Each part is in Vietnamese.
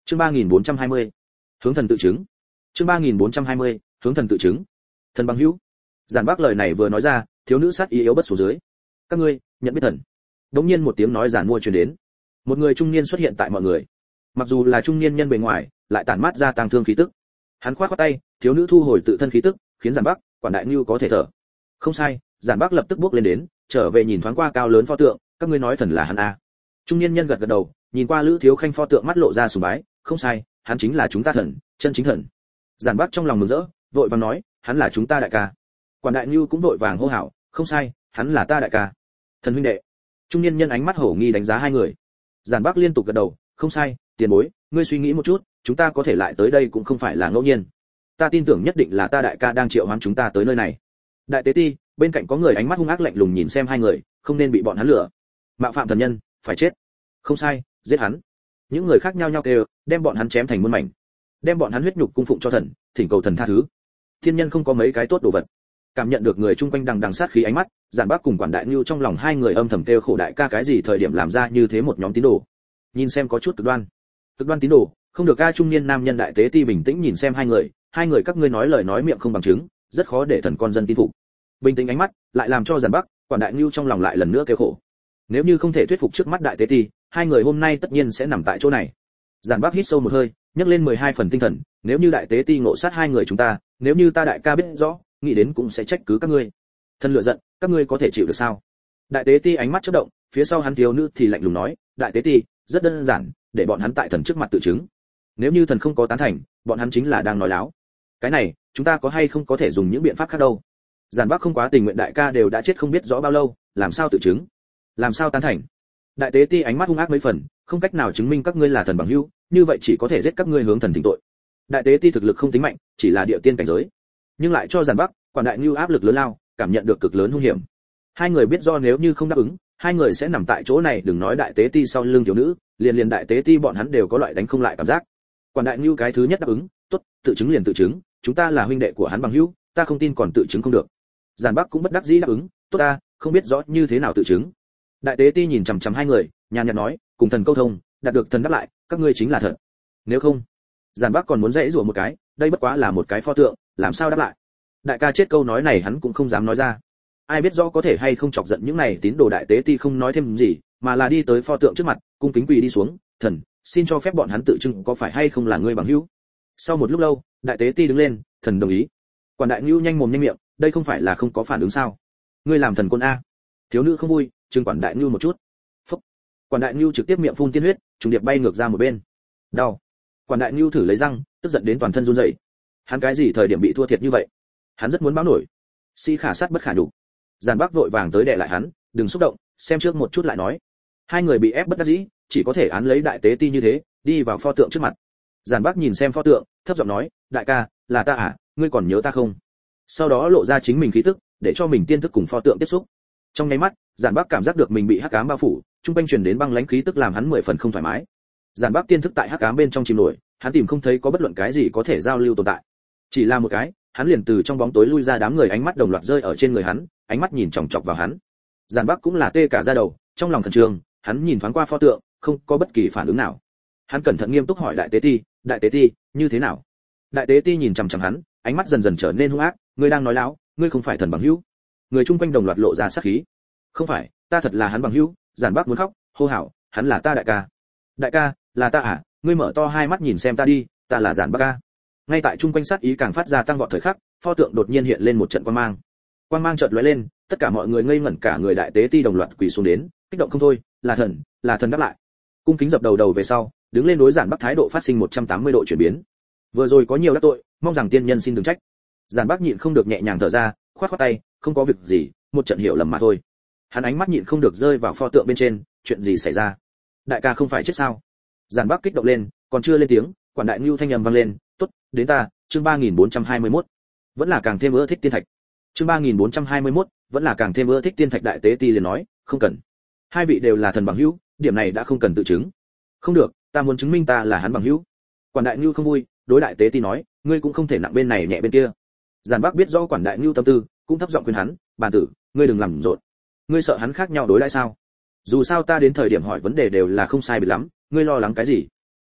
Chương 3420. Hướng thần tự chứng. Chương 3420. Hướng thần tự chứng. Thần bằng hữu. Giản Bác lời này vừa nói ra, thiếu nữ sát ý yếu bất xuống dưới. Các ngươi nhận biết thần? Đống nhiên một tiếng nói giản mua truyền đến. Một người trung niên xuất hiện tại mọi người. Mặc dù là trung niên nhân bề ngoài, lại tản mát ra tang thương khí tức. Hắn khoát khoát tay, thiếu nữ thu hồi tự thân khí tức, khiến Giản Bác, quản đại nhu có thể thở. Không sai, Giản Bác lập tức bước lên đến, trở về nhìn thoáng qua cao lớn pho tượng, các ngươi nói thần là hắn à? Trung niên nhân gật gật đầu, nhìn qua Lữ Thiếu Khanh pho tượng mắt lộ ra sùng bái, không sai, hắn chính là chúng ta thần, chân chính thần. Giản Bác trong lòng mừng rỡ, vội vàng nói, hắn là chúng ta đại ca. Quản đại nhu cũng vội vàng hô hào, không sai, hắn là ta đại ca. Thần huynh đệ. Trung niên nhân ánh mắt hổ nghi đánh giá hai người. Giản Bác liên tục gật đầu, không sai, tiền bối, ngươi suy nghĩ một chút, chúng ta có thể lại tới đây cũng không phải là ngẫu nhiên. Ta tin tưởng nhất định là ta đại ca đang triệu hoán chúng ta tới nơi này. Đại tế ti, bên cạnh có người ánh mắt hung ác lạnh lùng nhìn xem hai người, không nên bị bọn hắn lừa. Mạo phạm thần nhân, phải chết. Không sai, giết hắn. Những người khác nhao nhao kêu, đem bọn hắn chém thành muôn mảnh, đem bọn hắn huyết nhục cung phụng cho thần, thỉnh cầu thần tha thứ. Thiên nhân không có mấy cái tốt đồ vật. Cảm nhận được người chung quanh đằng đằng sát khí ánh mắt, Giản Bác cùng quản đại nhu trong lòng hai người âm thầm kêu khổ đại ca cái gì thời điểm làm ra như thế một nhóm tín đồ. Nhìn xem có chút cực đoan tín đồ, không được. A trung niên nam nhân đại tế ti bình tĩnh nhìn xem hai người các ngươi nói lời nói miệng không bằng chứng, rất khó để thần con dân tin phục. Bình tĩnh ánh mắt lại làm cho Giản Bác, quản đại nhu trong lòng lại lần nữa kêu khổ. Nếu như không thể thuyết phục trước mắt đại tế ti, hai người hôm nay tất nhiên sẽ nằm tại chỗ này. Giản Bác hít sâu một hơi, nhấc lên 12 phần tinh thần, nếu như đại tế ti ngộ sát hai người chúng ta, nếu như ta đại ca biết rõ, nghĩ đến cũng sẽ trách cứ các ngươi. Thần lựa giận, các ngươi có thể chịu được sao? Đại tế ti ánh mắt chớp động, phía sau hắn thiếu nữ thì lạnh lùng nói, đại tế ti, rất đơn giản, để bọn hắn tại thần trước mặt tự chứng. Nếu như thần không có tán thành, bọn hắn chính là đang nói láo. Cái này, chúng ta có hay không có thể dùng những biện pháp khác đâu? Giản Bác không quá tình nguyện đại ca đều đã chết không biết rõ bao lâu, làm sao tự chứng? Làm sao tán thành? Đại tế ti ánh mắt hung ác mấy phần, không cách nào chứng minh các ngươi là thần bằng hữu, như vậy chỉ có thể giết các ngươi hướng thần thỉnh tội. Đại tế ti thực lực không tính mạnh, chỉ là địa tiên cảnh giới, nhưng lại cho Giản Bác, quản đại nhu áp lực lớn lao, cảm nhận được cực lớn hung hiểm. Hai người biết do nếu như không đáp ứng, hai người sẽ nằm tại chỗ này, đừng nói đại tế ti sau lưng thiếu nữ, liền đại tế ti bọn hắn đều có loại đánh không lại cảm giác. Quản đại nhu cái thứ nhất đáp ứng, tốt, tự chứng liền tự chứng, chúng ta là huynh đệ của hắn bằng hữu, ta không tin còn tự chứng không được. Giản Bác cũng bất đắc dĩ đáp ứng, tốt ta, không biết rõ như thế nào tự chứng. Đại tế ti nhìn chằm chằm hai người, nhàn nhạt nói, cùng thần câu thông, đạt được thần đáp lại, các ngươi chính là thật. Nếu không, Giản Bác còn muốn dãy rủa một cái, đây bất quá là một cái pho tượng, làm sao đáp lại? Đại ca chết câu nói này hắn cũng không dám nói ra. Ai biết rõ có thể hay không chọc giận những này tín đồ. Đại tế ti không nói thêm gì, mà là đi tới pho tượng trước mặt, cung kính quỳ đi xuống, thần, xin cho phép bọn hắn tự chứng có phải hay không là ngươi bằng hữu. Sau một lúc lâu, đại tế ti đứng lên, thần đồng ý. Quản đại nhu nhanh mồm nhanh miệng, đây không phải là không có phản ứng sao? Ngươi làm thần quân a? Thiếu nữ không vui, trừng quản đại nhu một chút. Phúc. Quản đại nhu trực tiếp miệng phun tiên huyết, trùng điệp bay ngược ra một bên. Đau. Quản đại nhu thử lấy răng, tức giận đến toàn thân run rẩy. Hắn cái gì thời điểm bị thua thiệt như vậy? Hắn rất muốn báo nổi. Sĩ khả sát bất khả nhục. Giản Bác vội vàng tới đè lại hắn, đừng xúc động, xem trước một chút lại nói. Hai người bị ép bất đắc dĩ, chỉ có thể án lấy đại tế ti như thế, đi vào pho tượng trước mặt. Giản Bác nhìn xem pho tượng, thấp giọng nói, đại ca, là ta à, ngươi còn nhớ ta không? Sau đó lộ ra chính mình khí tức, để cho mình tiên thức cùng pho tượng tiếp xúc. Trong nháy mắt, Giản Bác cảm giác được mình bị hắc ám bao phủ, trung quanh truyền đến băng lãnh khí tức làm hắn 10 phần không thoải mái. Giản Bác tiên thức tại hắc ám bên trong chìm nổi, hắn tìm không thấy có bất luận cái gì có thể giao lưu tồn tại. Chỉ là một cái, hắn liền từ trong bóng tối lui ra, đám người ánh mắt đồng loạt rơi ở trên người hắn, ánh mắt nhìn chòng chọc vào hắn. Giản Bác cũng là tê cả da đầu, trong lòng khẩn trương, hắn nhìn thoáng qua pho tượng, không có bất kỳ phản ứng nào. Hắn cẩn thận nghiêm túc hỏi đại tế ti, như thế nào? Đại tế ti nhìn chằm chằm hắn, ánh mắt dần dần trở nên hung ác, ngươi đang nói láo, ngươi không phải thần bằng hữu. Người chung quanh đồng loạt lộ ra sát khí. Không phải, ta thật là hắn bằng hữu. Giản Bác muốn khóc, hô hào, hắn là ta đại ca. Đại ca, là ta à? Ngươi mở to hai mắt nhìn xem ta đi, ta là Giản Bác ca. Ngay tại chung quanh sát ý càng phát ra tăng vọt thời khắc, pho tượng đột nhiên hiện lên một trận quang mang. Quang mang chợt lóe lên, tất cả mọi người ngây ngẩn cả người, đại tế ti đồng loạt quỳ xuống đến, kích động không thôi, là thần đáp lại. Cung kính dập đầu về sau, đứng lên đối Giản Bác thái độ phát sinh 180 độ chuyển biến. Vừa rồi có nhiều đắc tội, mong rằng tiên nhân xin đừng trách. Giản Bác nhịn không được nhẹ nhàng thở ra, khoát khoát tay, không có việc gì, một trận hiểu lầm mà thôi. Hắn ánh mắt nhịn không được rơi vào pho tượng bên trên, chuyện gì xảy ra? Đại ca không phải chết sao? Giản Bác kích động lên, còn chưa lên tiếng, quản đại nhu thanh âm vang lên, tốt, đến ta, chương 3421. Vẫn là càng thêm ưa thích tiên thạch. Chương 3421, vẫn là càng thêm ưa thích tiên thạch. Đại tế ti liền nói, không cần. Hai vị đều là thần bằng hữu, điểm này đã không cần tự chứng. Không được, ta muốn chứng minh ta là hắn bằng hữu. Quản đại nhu không vui, đối đại tế ti nói, ngươi cũng không thể nặng bên này nhẹ bên kia. Giản Bác biết rõ quản đại nhu tâm tư, cũng thấp giọng khuyên hắn, bản tử, ngươi đừng làm rộn. Ngươi sợ hắn khác nhau đối đãi sao? Dù sao ta đến thời điểm hỏi vấn đề đều là không sai biệt lắm, ngươi lo lắng cái gì? Thật là,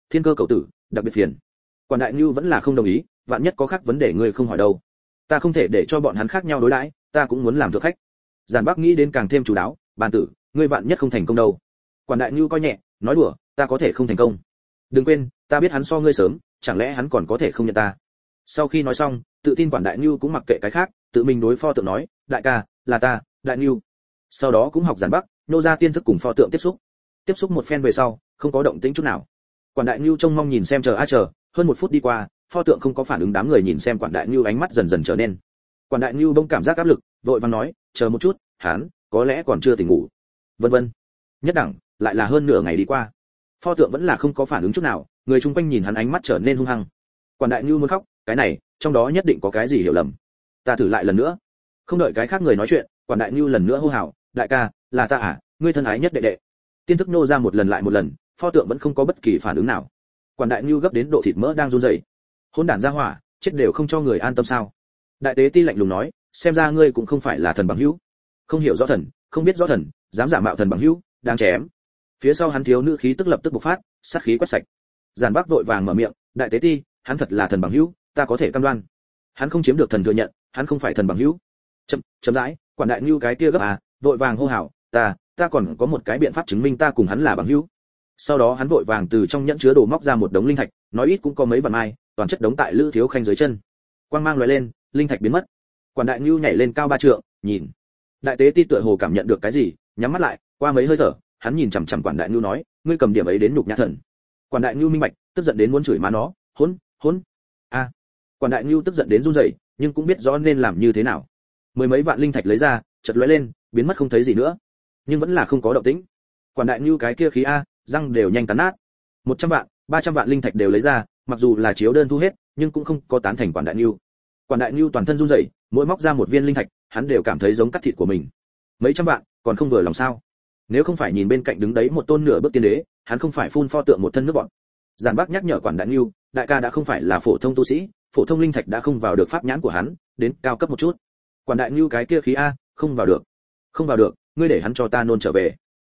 thiên cơ cầu tử, đặc biệt phiền. Quản đại nhu vẫn là không đồng ý, vạn nhất có khác vấn đề ngươi không hỏi đâu. Ta không thể để cho bọn hắn khác nhau đối đãi, ta cũng muốn làm thượng khách. Giản Bắc nghĩ đến càng thêm chú đáo, bàn tử, ngươi vạn nhất không thành công đâu. Quản đại nhu coi nhẹ, nói đùa, ta có thể không thành công. Đừng quên, ta biết hắn so ngươi sớm, chẳng lẽ hắn còn có thể không nhận ta. Sau khi nói xong, tự tin quản đại nhu cũng mặc kệ cái khác, tự mình đối pho tượng nói, đại ca, là ta, đại nhu. Sau đó cũng học Giản Bắc, nô ra tiên thức cùng pho tượng tiếp xúc một phen về sau, không có động tĩnh chút nào. Quản đại nhu trông mong nhìn xem chờ, hơn 1 phút đi qua, pho tượng không có phản ứng, đám người nhìn xem quản đại nhu ánh mắt dần dần trở nên. Quản đại nhu bỗng cảm giác áp lực, vội vàng nói, chờ một chút, hắn có lẽ còn chưa tỉnh ngủ. Vân vân. Nhất đẳng, lại là hơn nửa ngày đi qua. Pho tượng vẫn là không có phản ứng chút nào, người chung quanh nhìn hắn ánh mắt trở nên hung hăng. Quản đại nhu muốn khóc, cái này, trong đó nhất định có cái gì hiểu lầm. Ta thử lại lần nữa. Không đợi cái khác người nói chuyện, quản đại nhu lần nữa hô hào, đại ca, là ta à, ngươi thân ái nhất đệ đệ. Tiên thức nô ra một lần lại một lần, pho tượng vẫn không có bất kỳ phản ứng nào. Quản đại nhu gấp đến độ thịt mỡ đang run rẩy. Hỗn đản ra hỏa, chết đều không cho người an tâm sao? Đại tế ti lạnh lùng nói, xem ra ngươi cũng không phải là thần bằng hữu. Không hiểu rõ thần, không biết rõ thần, dám giả mạo thần bằng hữu, đang chém. Phía sau hắn thiếu nữ khí tức lập tức bộc phát, sát khí quét sạch. Giản Bắc vội vàng mở miệng, đại tế ti, hắn thật là thần bằng hữu, ta có thể cam đoan. Hắn không chiếm được thần thừa nhận, hắn không phải thần bằng hữu. Chậm rãi, quản đại nhu cái kia gấp à, vội vàng hô hào, ta còn có một cái biện pháp chứng minh ta cùng hắn là bằng hữu. Sau đó hắn vội vàng từ trong nhẫn chứa đồ móc ra một đống linh thạch, nói ít cũng có mấy vạn mai, toàn chất đống tại Lữ Thiếu Khanh dưới chân. Quang mang lóe lên, linh thạch biến mất. Quản đại nhu nhảy lên cao 3 trượng, nhìn. Đại tế ti tựa hồ cảm nhận được cái gì, nhắm mắt lại, qua mấy hơi thở, hắn nhìn chằm chằm quản đại nhu nói, ngươi cầm điểm ấy đến nhục nhã thần. Quản đại nhu minh bạch, tức giận đến muốn chửi má nó, hỗn. A. Quản đại nhu tức giận đến run rẩy, nhưng cũng biết rõ nên làm như thế nào. Mười mấy vạn linh thạch lấy ra, chợt lóe lên, biến mất không thấy gì nữa. Nhưng vẫn là không có động tĩnh. Quản đại nhu cái kia khí a, răng đều nhanh tán nát. 100 vạn, 300 vạn linh thạch đều lấy ra, mặc dù là chiếu đơn thu hết, nhưng cũng không có tán thành quản đại nhu. Quản đại nhu toàn thân run rẩy, mỗi móc ra một viên linh thạch, hắn đều cảm thấy giống cắt thịt của mình. Mấy trăm vạn, còn không vừa lòng sao? Nếu không phải nhìn bên cạnh đứng đấy một tôn nửa bước tiên đế, hắn không phải phun pho tượng một thân nước bọt. Giản Bắc nhắc nhở quản đại nhu, đại ca đã không phải là phổ thông tu sĩ, phổ thông linh thạch đã không vào được pháp nhãn của hắn, đến cao cấp một chút. Quản đại nhu cái kia khí a, không vào được, ngươi để hắn cho ta nôn trở về.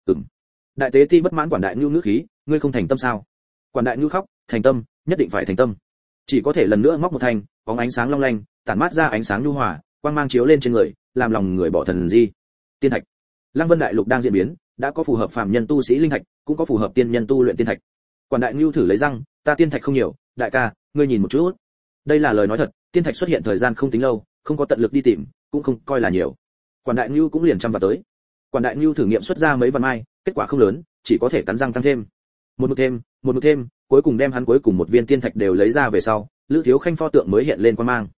Đại tế ti bất mãn quản đại nhu ngữ khí, ngươi không thành tâm sao? Quản đại nhu khóc, thành tâm, nhất định phải thành tâm. Chỉ có thể lần nữa móc một thanh, bóng ánh sáng long lanh, tản mát ra ánh sáng nhu hòa, quang mang chiếu lên trên người, làm lòng người bỏ thần di. Tiên thạch. Lăng Vân đại lục đang diễn biến, đã có phù hợp phàm nhân tu sĩ linh thạch, cũng có phù hợp tiên nhân tu luyện tiên thạch. Quản đại nhu thử lấy răng, ta tiên thạch không nhiều, đại ca, ngươi nhìn một chút. Đây là lời nói thật, tiên thạch xuất hiện thời gian không tính lâu, không có tận lực đi tìm, cũng không coi là nhiều. Quản đại nhu cũng liền chăm vào tới. Quản đại nhu thử nghiệm xuất ra mấy vạn mai, kết quả không lớn, chỉ có thể cắn răng tăng thêm. Một mực thêm, cuối cùng đem hắn cuối cùng một viên tiên thạch đều lấy ra về sau, Lữ Thiếu Khanh pho tượng mới hiện lên quang mang.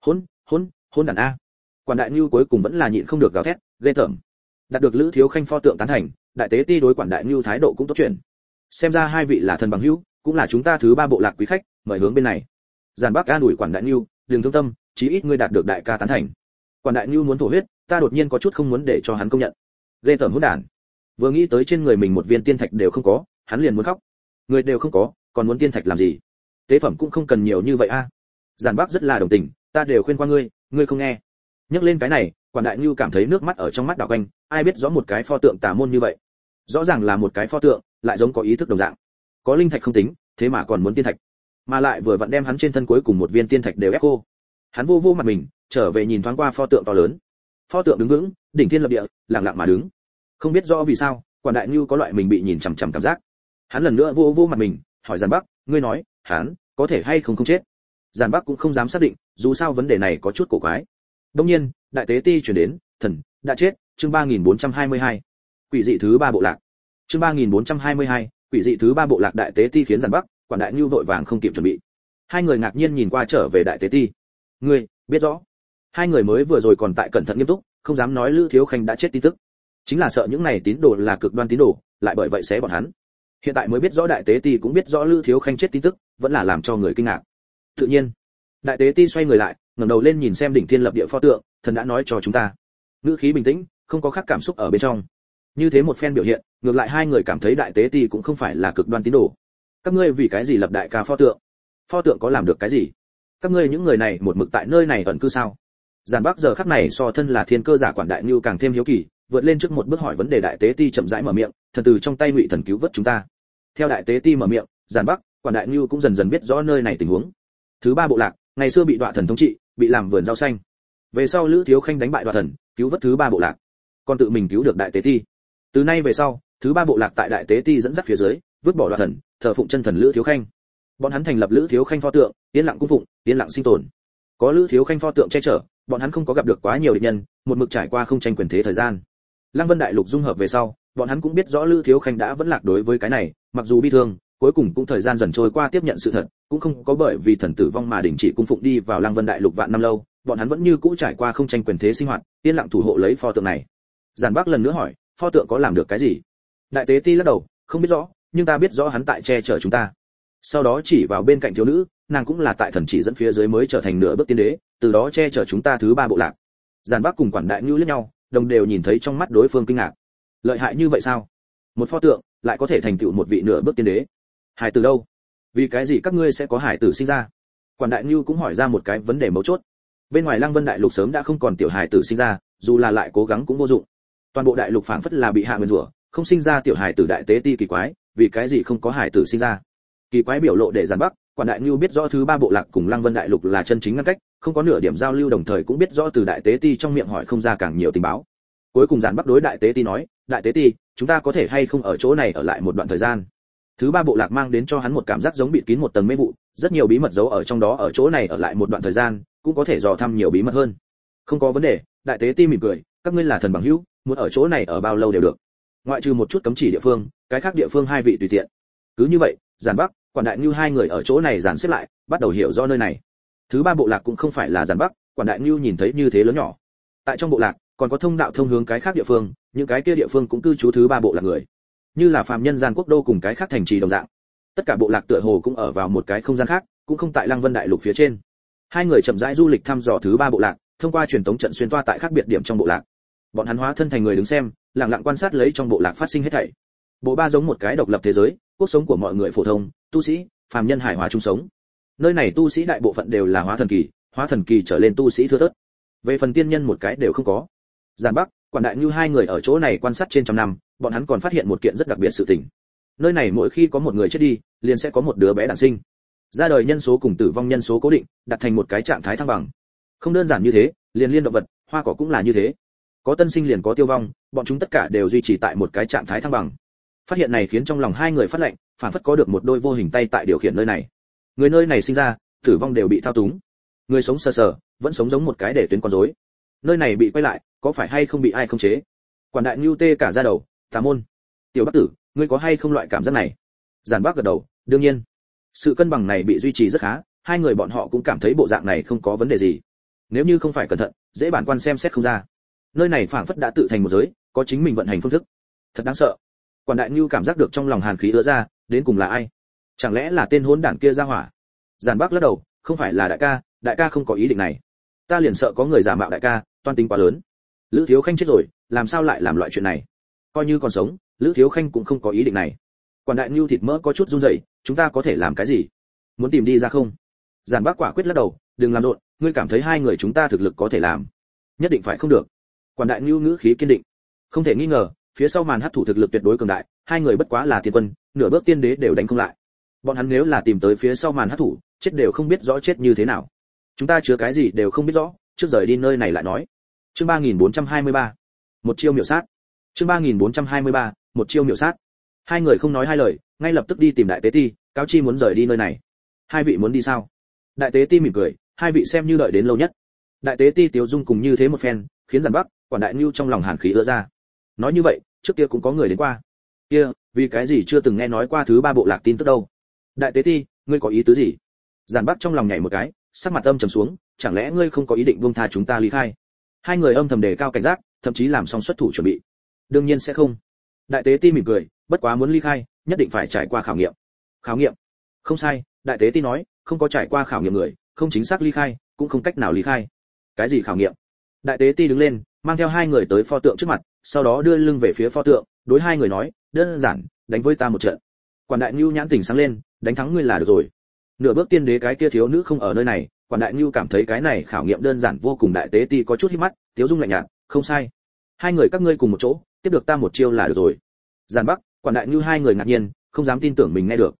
Hỗn đản a. Quản đại nhu cuối cùng vẫn là nhịn không được gào thét, ghê tởm. Đạt được Lữ Thiếu Khanh pho tượng tán thành, đại tế ti đối quản đại nhu thái độ cũng tốt chuyện. Xem ra hai vị là thần bằng hữu, cũng là chúng ta thứ 3 bộ lạc quý khách, mời hướng bên này. Giản Bắc an ủi quản đại nhu, đừng thương tâm, chí ít ngươi đạt được đại ca tán thành. Quản đại nhu muốn thổ huyết, ta đột nhiên có chút không muốn để cho hắn công nhận. Ghê tởm hỗn đản. Vừa nghĩ tới trên người mình một viên tiên thạch đều không có, hắn liền muốn khóc. Người đều không có, còn muốn tiên thạch làm gì? Tế phẩm cũng không cần nhiều như vậy a. Giản Bắc rất là đồng tình, ta đều khuyên qua ngươi không nghe. Nhắc lên cái này, quản đại nhu cảm thấy nước mắt ở trong mắt đảo quanh, ai biết rõ một cái pho tượng tà môn như vậy. Rõ ràng là một cái pho tượng, lại giống có ý thức đồng dạng. Có linh thạch không tính, thế mà còn muốn tiên thạch. Mà lại vừa vặn đem hắn trên thân cuối cùng một viên tiên thạch đều ép cô. Hắn vô mặt mình, trở về nhìn thoáng qua pho tượng to lớn. Pho tượng đứng vững, đỉnh thiên lập địa, lặng lặng mà đứng. Không biết rõ vì sao, quản đại nhu có loại mình bị nhìn chằm chằm cảm giác. Hắn lần nữa vô mặt mình, hỏi Giản Bắc, ngươi nói, hắn có thể hay không chết? Giản Bắc cũng không dám xác định, dù sao vấn đề này có chút cổ quái. Đương nhiên, đại tế ti chuyển đến, thần đã chết, chương 3422. Quỷ dị thứ 3 bộ lạc. Chương 3422, quỷ dị thứ 3 bộ lạc. Đại tế ti khiến Giản Bắc, quản đại nhu vội vàng không kịp chuẩn bị. Hai người ngạc nhiên nhìn qua trở về đại tế ti. Ngươi biết rõ? Hai người mới vừa rồi còn tại cẩn thận nghiêm túc, không dám nói Lữ Thiếu Khanh đã chết tin tức. Chính là sợ những này tín đồ là cực đoan tín đồ, lại bởi vậy sẽ bọn hắn. Hiện tại mới biết rõ đại tế ti cũng biết rõ Lữ Thiếu Khanh chết tin tức, vẫn là làm cho người kinh ngạc. Tự nhiên, đại tế ti xoay người lại, ngẩng đầu lên nhìn xem đỉnh thiên lập địa pho tượng, thần đã nói cho chúng ta. Ngữ khí bình tĩnh, không có khác cảm xúc ở bên trong. Như thế một phen biểu hiện, ngược lại hai người cảm thấy đại tế ti cũng không phải là cực đoan tín đồ. Các ngươi vì cái gì lập đại ca pho tượng? Pho tượng có làm được cái gì? Các ngươi những người này một mực tại nơi này ẩn cư sao? Giản Bắc giờ khắc này so thân là thiên cơ giả quản đại nhu càng thêm hiếu kỳ, vượt lên trước một bước hỏi vấn đề. Đại tế ti chậm rãi mở miệng, thần từ trong tay Ngụy thần cứu vớt chúng ta. Theo đại tế ti mở miệng, Giản Bắc, Quản Đại Nưu cũng dần dần biết rõ nơi này tình huống. Thứ ba bộ lạc, ngày xưa bị Đoạ Thần thống trị, bị làm vườn rau xanh. Về sau Lữ Thiếu Khanh đánh bại Đoạ Thần, cứu vớt thứ ba bộ lạc, còn tự mình cứu được Đại Tế Ti. Từ nay về sau, thứ ba bộ lạc tại Đại Tế Ti dẫn dắt phía dưới, vứt bỏ Đoạ Thần, thờ phụng chân thần Lữ Thiếu Khanh. Bọn hắn thành lập Lữ Thiếu Khanh pho tượng, yên lặng cung phụng, yên lặng sinh tồn. Có Lữ Thiếu Khanh pho tượng che chở, bọn hắn không có gặp được quá nhiều địch nhân, một mực trải qua không tranh quyền thế thời gian. Lăng Vân Đại Lục dung hợp về sau, bọn hắn cũng biết rõ Lữ Thiếu Khanh đã vẫn lạc đối với cái này, mặc dù bi thương, cuối cùng cũng thời gian dần trôi qua tiếp nhận sự thật, cũng không có bởi vì thần tử vong mà đình chỉ cung phụng đi vào Lăng Vân Đại Lục vạn năm lâu, bọn hắn vẫn như cũ trải qua không tranh quyền thế sinh hoạt, yên lặng thủ hộ lấy pho tượng này. Giản Bắc lần nữa hỏi, pho tượng có làm được cái gì? Đại Tế Ti lắc đầu, không biết rõ, nhưng ta biết rõ hắn tại che chở chúng ta. Sau đó chỉ vào bên cạnh thiếu nữ, nàng cũng là tại thần chỉ dẫn phía dưới mới trở thành nửa bước tiên đế, từ đó che chở chúng ta thứ ba bộ lạc. Giản Bắc cùng Quản Đại Nưu liếc nhau, đồng đều nhìn thấy trong mắt đối phương kinh ngạc. Lợi hại như vậy sao? Một pho tượng lại có thể thành tựu một vị nửa bước tiên đế. Hải tử đâu? Vì cái gì các ngươi sẽ có hải tử sinh ra? Quản Đại Nưu cũng hỏi ra một cái vấn đề mấu chốt. Bên ngoài Lăng Vân Đại Lục sớm đã không còn tiểu hải tử sinh ra, dù là lại cố gắng cũng vô dụng. Toàn bộ đại lục phảng phất là bị hạ nguyên rủa, không sinh ra tiểu hải tử. Đại Tế Ti kỳ quái, vì cái gì không có hải tử sinh ra? Kỳ quái biểu lộ để Giản Bắc, Quản Đại Nưu biết rõ thứ ba bộ lạc cùng Lăng Vân Đại Lục là chân chính ngăn cách, không có nửa điểm giao lưu, đồng thời cũng biết rõ từ Đại Tế Ti trong miệng hỏi không ra càng nhiều tình báo. Cuối cùng Giản Bắc đối Đại Tế Ti nói, Đại Tế Ti, chúng ta có thể hay không ở chỗ này ở lại một đoạn thời gian? Thứ ba bộ lạc mang đến cho hắn một cảm giác giống bị kín một tầng mê vụ, rất nhiều bí mật giấu ở trong đó, ở chỗ này ở lại một đoạn thời gian, cũng có thể dò thăm nhiều bí mật hơn. Không có vấn đề, Đại Tế Ti mỉm cười, các ngươi là thần bằng hữu, muốn ở chỗ này ở bao lâu đều được. Ngoại trừ một chút cấm chỉ địa phương, cái khác địa phương hai vị tùy tiện. Cứ như vậy, Giản Bắc, Quản Đại Nưu hai người ở chỗ này dàn xếp lại, bắt đầu hiểu rõ nơi này. Thứ ba bộ lạc cũng không phải là Giản Bắc, Quản Đại Nưu nhìn thấy như thế lớn nhỏ. Tại trong bộ lạc, còn có thông đạo thông hướng cái khác địa phương, những cái kia địa phương cũng cư trú thứ ba bộ lạc người, như là phàm nhân gian quốc đô cùng cái khác thành trì đồng dạng. Tất cả bộ lạc tựa hồ cũng ở vào một cái không gian khác, cũng không tại Lăng Vân Đại Lục phía trên. Hai người chậm rãi du lịch thăm dò thứ ba bộ lạc, thông qua truyền tống trận xuyên toa tại khác biệt điểm trong bộ lạc. Bọn hắn hóa thân thành người đứng xem, lặng lặng quan sát lấy trong bộ lạc phát sinh hết thảy. Bộ ba giống một cái độc lập thế giới, cuộc sống của mọi người phổ thông, tu sĩ, phàm nhân hài hòa chung sống. Nơi này tu sĩ đại bộ phận đều là hóa thần kỳ trở lên tu sĩ thưa thớt. Về phần tiên nhân một cái đều không có. Giản Bắc, Quản Đại Nưu hai người ở chỗ này quan sát trên trăm năm, bọn hắn còn phát hiện một kiện rất đặc biệt sự tình. Nơi này mỗi khi có một người chết đi, liền sẽ có một đứa bé đản sinh. Ra đời nhân số cùng tử vong nhân số cố định, đặt thành một cái trạng thái thăng bằng. Không đơn giản như thế, liền liên động vật, hoa cỏ cũng là như thế. Có tân sinh liền có tiêu vong, bọn chúng tất cả đều duy trì tại một cái trạng thái thăng bằng. Phát hiện này khiến trong lòng hai người phát lạnh, phản phất có được một đôi vô hình tay tại điều khiển nơi này. Người nơi này sinh ra, tử vong đều bị thao túng. Người sống sờ sờ, vẫn sống giống một cái để tuyến con rối. Nơi này bị quay lại, có phải hay không bị ai khống chế? Quản Đại Nưu tê cả da đầu, Tà môn. Tiểu Bắc Tử, ngươi có hay không loại cảm giác này? Giản Bắc gật đầu, đương nhiên. Sự cân bằng này bị duy trì rất khá, hai người bọn họ cũng cảm thấy bộ dạng này không có vấn đề gì. Nếu như không phải cẩn thận, dễ bản quan xem xét không ra. Nơi này phảng phất đã tự thành một giới, có chính mình vận hành phương thức. Thật đáng sợ. Quản Đại Nưu cảm giác được trong lòng hàn khí ứa ra, đến cùng là ai? Chẳng lẽ là tên hỗn đản kia ra hỏa? Giản Bắc lắc đầu, không phải là đại ca không có ý định này. Ta liền sợ có người giả mạo đại ca, toan tính quá lớn. Lữ Thiếu Khanh chết rồi, làm sao lại làm loại chuyện này? Coi như còn sống, Lữ Thiếu Khanh cũng không có ý định này. Quản Đại Nưu thịt mỡ có chút run rẩy, chúng ta có thể làm cái gì? Muốn tìm đi ra không? Giản Bắc quả quyết lắc đầu, đừng làm rộn, ngươi cảm thấy hai người chúng ta thực lực có thể làm? Nhất định phải không được. Quản Đại Nưu ngữ khí kiên định. Không thể nghi ngờ, phía sau màn hắc thủ thực lực tuyệt đối cường đại, hai người bất quá là tiên quân, nửa bước tiên đế đều đánh không lại. Bọn hắn nếu là tìm tới phía sau màn hắc thủ, chết đều không biết rõ chết như thế nào. Chúng ta chứa cái gì đều không biết rõ, trước rời đi nơi này lại nói. Chương 3423. Một chiêu miểu sát. Chương 3423. Một chiêu miểu sát. Hai người không nói hai lời, ngay lập tức đi tìm Đại Tế Ti, cáo chi muốn rời đi nơi này. Hai vị muốn đi sao? Đại Tế Ti mỉm cười, hai vị xem như đợi đến lâu nhất. Đại Tế Ti Tiếu Dung cùng như thế một phen, khiến Giản Bắc, Quản Đại Nưu trong lòng hàn khí ứa ra. Nói như vậy, trước kia cũng có người đến qua. Kia, vì cái gì chưa từng nghe nói qua thứ ba bộ lạc tin tức đâu? Đại Tế Ti, ngươi có ý tứ gì? Giản Bắc trong lòng nhảy một cái, sắc mặt âm trầm xuống, chẳng lẽ ngươi không có ý định buông tha chúng ta ly khai? Hai người âm thầm đề cao cảnh giác, thậm chí làm xong xuất thủ chuẩn bị. Đương nhiên sẽ không. Đại Tế Ti mỉm cười, bất quá muốn ly khai, nhất định phải trải qua khảo nghiệm. Khảo nghiệm? Không sai, Đại Tế Ti nói, không có trải qua khảo nghiệm người, không chính xác ly khai, cũng không cách nào ly khai. Cái gì khảo nghiệm? Đại Tế Ti đứng lên, mang theo hai người tới pho tượng trước mặt, sau đó đưa lưng về phía pho tượng, đối hai người nói, đơn giản, đánh với ta một trận. Quản Đại Nưu nhãn tỉnh sáng lên, đánh thắng ngươi là được rồi. Nửa bước tiên đế cái kia thiếu nữ không ở nơi này, Quản Đại Nưu cảm thấy cái này khảo nghiệm đơn giản vô cùng. Đại Tế Ti có chút híp mắt, Tiếu Dung lạnh nhạt, không sai. Hai người các ngươi cùng một chỗ, tiếp được ta một chiêu là được rồi. Giản Bắc, Quản Đại Nưu hai người ngạc nhiên, không dám tin tưởng mình nghe được.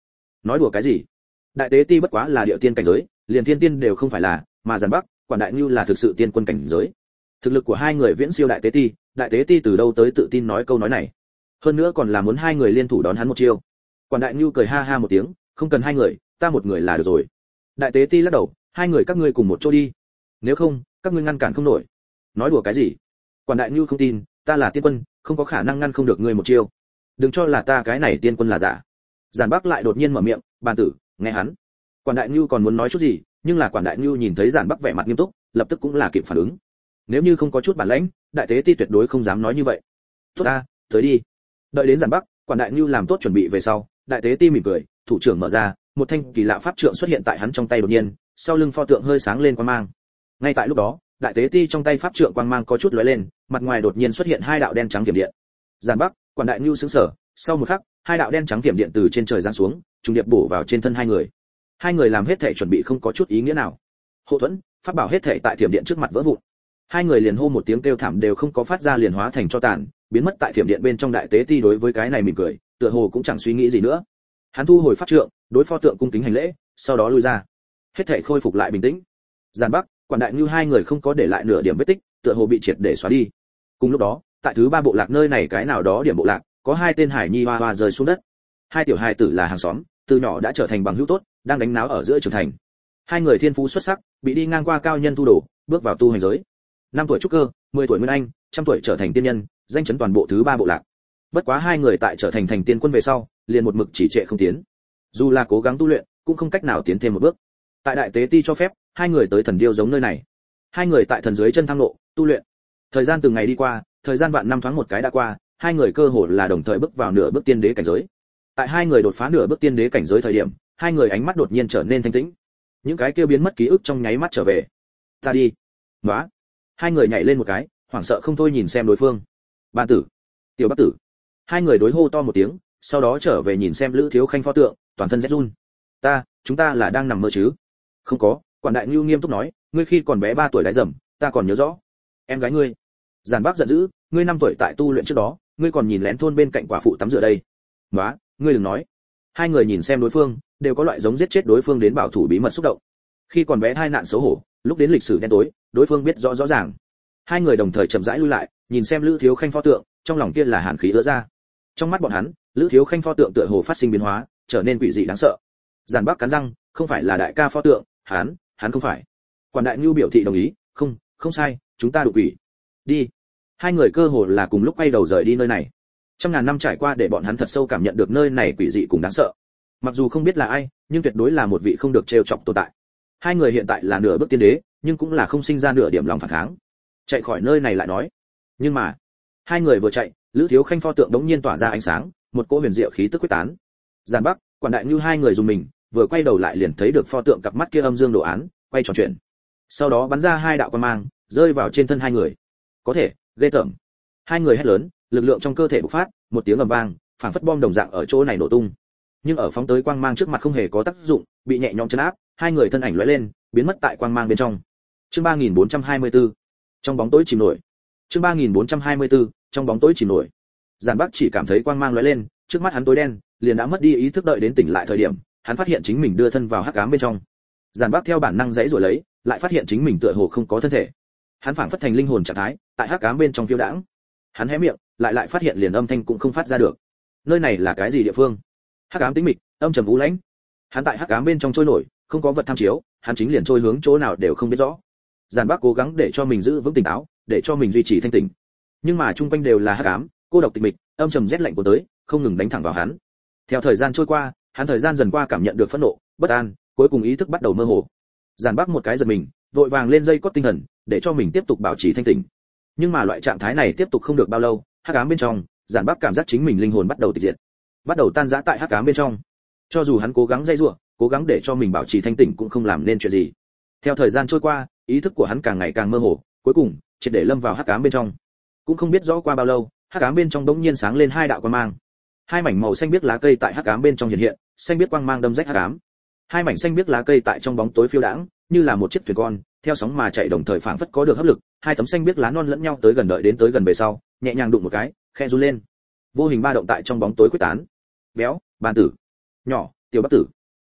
nói đùa cái gì? Đại tế ti bất quá là địa tiên cảnh giới, liền thiên tiên đều không phải là, mà Giản Bắc, Quản Đại Nưu là thực sự tiên quân cảnh giới. Thực lực của hai người viễn siêu đại tế ti từ đâu tới tự tin nói câu nói này? Hơn nữa còn là muốn hai người liên thủ đón hắn một chiêu. Quản Đại Nưu cười ha ha một tiếng, không cần hai người, ta một người là được rồi. Đại tế ti lắc đầu, hai người các ngươi cùng một chỗ đi, nếu không các ngươi ngăn cản không nổi. Nói đùa cái gì? Quản Đại Nưu không tin, ta là tiên quân, không có khả năng ngăn không được ngươi một chiêu. Đừng cho là ta cái này tiên quân là giả. Giản Bắc lại đột nhiên mở miệng, bàn tử, nghe hắn. Quản Đại Nưu còn muốn nói chút gì, nhưng là Quản Đại Nưu nhìn thấy Giản Bắc vẻ mặt nghiêm túc, lập tức cũng là kịp phản ứng. Nếu như không có chút bản lĩnh, đại tế ti tuyệt đối không dám nói như vậy. Tốt ta, tới đi. Đợi đến Giản Bắc, Quản Đại Nưu làm tốt chuẩn bị về sau, đại tế ti mỉm cười, thủ trưởng mở ra, một thanh kỳ lạ pháp trượng xuất hiện tại hắn trong tay đột nhiên, sau lưng pho tượng hơi sáng lên quang mang. Ngay tại lúc đó, đại tế ti trong tay pháp trượng quang mang có chút lóe lên, mặt ngoài đột nhiên xuất hiện hai đạo đen trắng tiềm điện. Giản Bắc, Quản Đại Nưu sững sờ, sau một khắc, hai đạo đen trắng tiềm điện từ trên trời giáng xuống, trùng điệp bổ vào trên thân hai người. Hai người làm hết thảy chuẩn bị không có chút ý nghĩa nào. Hộ thuẫn, pháp bảo hết thảy tại tiềm điện trước mặt vỡ vụn. Hai người liền hô một tiếng kêu thảm đều không có phát ra liền hóa thành tro tàn, biến mất tại tiềm điện bên trong. Đại tế ti đối với cái này mỉm cười, tựa hồ cũng chẳng suy nghĩ gì nữa. Hắn thu hồi pháp trượng, đối pho tượng cung kính hành lễ, sau đó lui ra. Hết thảy khôi phục lại bình tĩnh. Giản Bắc, Quản Đại Nưu hai người không có để lại nửa điểm vết tích, tựa hồ bị triệt để xóa đi. Cùng lúc đó, tại thứ ba bộ lạc nơi này cái nào đó điểm bộ lạc, có hai tên hải nhi hoa hoa rơi xuống đất. Hai tiểu hài tử là hàng xóm, từ nhỏ đã trở thành bằng hữu tốt, đang đánh náo ở giữa trưởng thành. Hai người thiên phú xuất sắc, bị đi ngang qua cao nhân tu đồ, bước vào tu hành giới. 5 tuổi trúc cơ, 10 tuổi nguyên anh, 100 tuổi trở thành tiên nhân, danh chấn toàn bộ thứ ba bộ lạc. Bất quá hai người tại trở thành thành tiên quân về sau, liền một mực chỉ trệ không tiến. Dù là cố gắng tu luyện, cũng không cách nào tiến thêm một bước. Tại đại tế ti cho phép, hai người tới thần điêu giống nơi này. Hai người tại thần dưới chân thăng lộ, tu luyện. Thời gian từng ngày đi qua, thời gian vạn năm thoáng một cái đã qua, hai người cơ hồ là đồng thời bước vào nửa bước tiên đế cảnh giới. Tại hai người đột phá nửa bước tiên đế cảnh giới thời điểm, hai người ánh mắt đột nhiên trở nên thanh tĩnh. Những cái kia biến mất ký ức trong nháy mắt trở về. Ta đi. Nóa. Hai người nhảy lên một cái, hoảng sợ không thôi nhìn xem đối phương. Ban tử, Tiểu Bắc tử. Hai người đối hô to một tiếng, sau đó trở về nhìn xem Lữ Thiếu Khanh pho tượng, toàn thân rét run. Chúng ta là đang nằm mơ chứ? Không có, Quản Đại Nưu nghiêm túc nói, ngươi khi còn bé 3 tuổi đái dầm, ta còn nhớ rõ. Em gái ngươi. Giản Bắc giận dữ, ngươi 5 tuổi tại tu luyện trước đó, ngươi còn nhìn lén thôn bên cạnh quả phụ tắm rửa đây. Nóa, ngươi đừng nói. Hai người nhìn xem đối phương, đều có loại giống giết chết đối phương đến bảo thủ bí mật xúc động. Khi còn bé hai nạn xấu hổ, lúc đến lịch sử đen tối, đối phương biết rõ rõ ràng. Hai người đồng thời chậm rãi lui lại, nhìn xem Lữ Thiếu Khanh pho tượng, trong lòng kia là hàn khí ứa ra. Trong mắt bọn hắn, Lữ Thiếu Khanh pho tượng tựa hồ phát sinh biến hóa, trở nên quỷ dị đáng sợ. Giản Bắc cắn răng, không phải là đại ca pho tượng, hắn không phải. Quản Đại Nưu biểu thị đồng ý, không sai, chúng ta đủ quỷ. Đi. Hai người cơ hồ là cùng lúc quay đầu rời đi nơi này. Trăm ngàn năm trải qua để bọn hắn thật sâu cảm nhận được nơi này quỷ dị cùng đáng sợ. Mặc dù không biết là ai, nhưng tuyệt đối là một vị không được trêu chọc tồn tại. Hai người hiện tại là nửa bước tiên đế, nhưng cũng là không sinh ra nửa điểm lòng phản kháng. Chạy khỏi nơi này lại nói. Nhưng mà, hai người vừa chạy, Lữ Thiếu Khanh pho tượng đống nhiên tỏa ra ánh sáng, một cỗ huyền diệu khí tức quyết tán. Giản Bắc, Quản Đại Nưu hai người dùng mình, vừa quay đầu lại liền thấy được pho tượng cặp mắt kia âm dương đồ án, quay tròn chuyển. Sau đó bắn ra hai đạo quang mang, rơi vào trên thân hai người. Có thể, ghê tởm. Hai người hét lớn, lực lượng trong cơ thể bộc phát, một tiếng ầm vang, phảng phất bom đồng dạng ở chỗ này nổ tung. Nhưng ở phóng tới quang mang trước mặt không hề có tác dụng, bị nhẹ nhõm chấn áp, hai người thân ảnh lóe lên, biến mất tại quang mang bên trong. Chương 3424. Trong bóng tối chìm nổi. Chương 3424. Trong bóng tối chìm nổi. Giản Bắc chỉ cảm thấy quang mang lóe lên, trước mắt hắn tối đen, liền đã mất đi ý thức. Đợi đến tỉnh lại thời điểm, hắn phát hiện chính mình đưa thân vào hắc ám bên trong. Giản Bắc theo bản năng giãy giụa lấy, lại phát hiện chính mình tựa hồ không có thân thể. Hắn phảng phất thành linh hồn trạng thái, tại hắc ám bên trong phiêu đãng. Hắn hé miệng, lại phát hiện liền âm thanh cũng không phát ra được. Nơi này là cái gì địa phương? Hắc ám tĩnh mịch, âm trầm u lãnh. Hắn tại hắc ám bên trong trôi nổi, không có vật tham chiếu, hắn chính liền trôi hướng chỗ nào đều không biết rõ. Giản Bắc cố gắng để cho mình giữ vững tỉnh táo, để cho mình duy trì thanh tỉnh. Nhưng mà chung quanh đều là hắc ám, cô độc tịch mịch, âm trầm rét lạnh của tới, không ngừng đánh thẳng vào hắn. Theo thời gian trôi qua, hắn thời gian dần qua cảm nhận được phẫn nộ, bất an, cuối cùng ý thức bắt đầu mơ hồ. Giản Bắc một cái giật mình, vội vàng lên dây cót tinh thần, để cho mình tiếp tục bảo trì thanh tỉnh. Nhưng mà loại trạng thái này tiếp tục không được bao lâu, hắc ám bên trong, Giản Bắc cảm giác chính mình linh hồn bắt đầu tịch diệt, bắt đầu tan rã tại hắc ám bên trong. Cho dù hắn cố gắng dây dùa, cố gắng để cho mình bảo trì thanh tỉnh cũng không làm nên chuyện gì. Theo thời gian trôi qua, ý thức của hắn càng ngày càng mơ hồ, cuối cùng triệt để lâm vào hắc ám bên trong. Cũng không biết rõ qua bao lâu, hắc ám bên trong bỗng nhiên sáng lên hai đạo quang mang. Hai mảnh màu xanh biếc lá cây tại hắc ám bên trong hiện hiện, xanh biếc quang mang đâm rách hắc ám. Hai mảnh xanh biếc lá cây tại trong bóng tối phiêu đãng, như là một chiếc thuyền con, theo sóng mà chạy đồng thời phảng phất có được hấp lực, hai tấm xanh biếc lá non lẫn nhau tới gần, đợi đến tới gần về sau, nhẹ nhàng đụng một cái, khẽ run lên. Vô hình ba động tại trong bóng tối quyết tán. Béo, Bàn tử, nhỏ, Tiểu Bắc tử,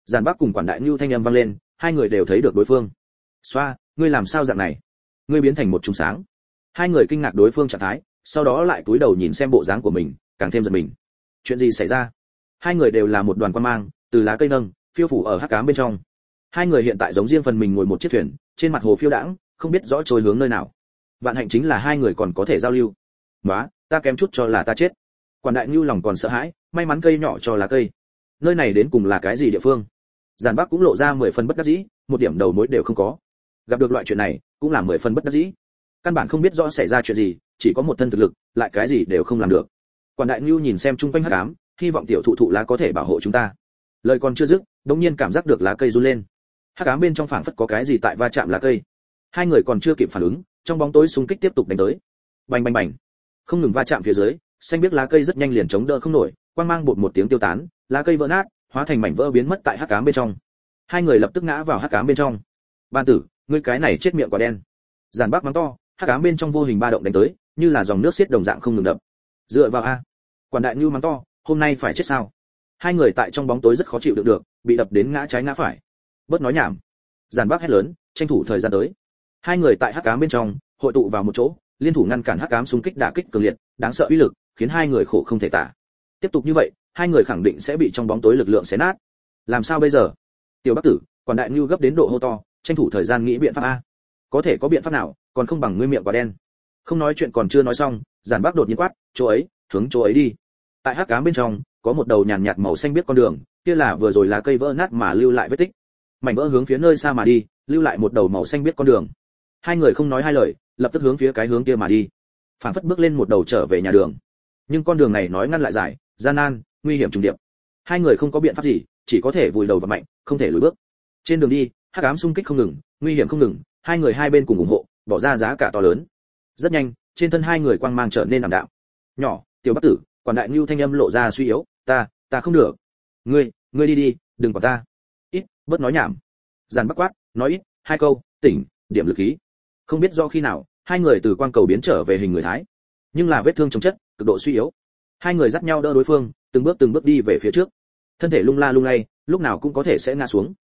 Giản Bắc cùng Quản Đại Nưu thanh âm vang lên, hai người đều thấy được đối phương. Xoa, ngươi làm sao dạng này? Ngươi biến thành một trùng sáng. Hai người kinh ngạc đối phương trạng thái, sau đó lại cúi đầu nhìn xem bộ dáng của mình, càng thêm giật mình. Chuyện gì xảy ra? Hai người đều là một đoàn quang mang, từ lá cây nâng, phiêu phủ ở hắc ám bên trong. Hai người hiện tại giống riêng phần mình ngồi một chiếc thuyền, trên mặt hồ phiêu đãng, không biết rõ trôi hướng nơi nào. Vạn hạnh chính là hai người còn có thể giao lưu. Nóa, ta kém chút cho là ta chết. Quản Đại Nưu lòng còn sợ hãi, may mắn cây nhỏ cho lá cây. Nơi này đến cùng là cái gì địa phương? Giản Bắc cũng lộ ra 10 phần bất đắc dĩ, một điểm đầu mối đều không có. Gặp được loại chuyện này, cũng là 10 phần bất đắc dĩ. Căn bản không biết rõ xảy ra chuyện gì, chỉ có một thân thực lực, lại cái gì đều không làm được. Quản Đại Nưu nhìn xem chung quanh hắc ám, hy vọng tiểu thụ lá có thể bảo hộ chúng ta. Lời còn chưa dứt, đột nhiên cảm giác được lá cây run lên. Hắc ám bên trong phảng phất có cái gì tại va chạm lá cây. Hai người còn chưa kịp phản ứng, trong bóng tối xung kích tiếp tục đánh tới. Bành bành bành. Không ngừng va chạm phía dưới, xanh biết lá cây rất nhanh liền chống đỡ không nổi, quang mang bột một tiếng tiêu tán, lá cây vỡ nát, hóa thành mảnh vỡ biến mất tại hắc ám bên trong. Hai người lập tức ngã vào hắc ám bên trong. Ban tử, ngươi cái này chết miệng quả đen. Giản Bắc mắng to, hắc ám bên trong vô hình ba động đánh tới, như là dòng nước xiết đồng dạng không ngừng đập. Dựa vào a. Quản Đại Nưu mắng to, hôm nay phải chết sao? Hai người tại trong bóng tối rất khó chịu được, bị đập đến ngã trái ngã phải. Bớt nói nhảm. Giản Bắc hét lớn, tranh thủ thời gian tới. Hai người tại hắc ám bên trong hội tụ vào một chỗ, liên thủ ngăn cản hắc ám xung kích đả kích cường liệt, đáng sợ uy lực, khiến hai người khổ không thể tả. Tiếp tục như vậy, hai người khẳng định sẽ bị trong bóng tối lực lượng xé nát. Làm sao bây giờ? Tiểu Bắc Tử, Quản Đại Nưu gấp đến độ hô to, tranh thủ thời gian nghĩ biện pháp a. Có thể có biện pháp nào, còn không bằng ngươi miệng quả đen. Không nói chuyện còn chưa nói xong, Giản Bắc đột nhiên quát, chỗ ấy, hướng chỗ ấy đi. Tại hắc ám bên trong, có một đầu nhàn nhạt màu xanh biếc con đường, kia là vừa rồi lá cây vỡ nát mà lưu lại vết tích. Mảnh vỡ hướng phía nơi xa mà đi, lưu lại một đầu màu xanh biếc con đường. Hai người không nói hai lời, lập tức hướng phía cái hướng kia mà đi. Phảng phất bước lên một đầu trở về nhà đường. Nhưng con đường này nói ngắn lại dài, gian nan, nguy hiểm trùng điệp. Hai người không có biện pháp gì, chỉ có thể vùi đầu vào mạnh, không thể lùi bước. Trên đường đi, hắc ám xung kích không ngừng, nguy hiểm không ngừng, hai người hai bên cùng ủng hộ, bỏ ra giá cả to lớn. Rất nhanh, trên thân hai người quang mang trở nên ảm đạm. Nhỏ, Tiểu Bắc Tử, Quản Đại Nưu thanh âm lộ ra suy yếu, ta không được. Ngươi đi, đừng quản ta. Ít, bớt nói nhảm. Giản Bắc quát, nói ít, hai câu, tỉnh, điểm lực khí. Không biết do khi nào, hai người từ quang cầu biến trở về hình người thái, nhưng là vết thương chồng chất, cực độ suy yếu. Hai người dắt nhau đỡ đối phương, từng bước đi về phía trước. Thân thể lung la lung lay, lúc nào cũng có thể sẽ ngã xuống.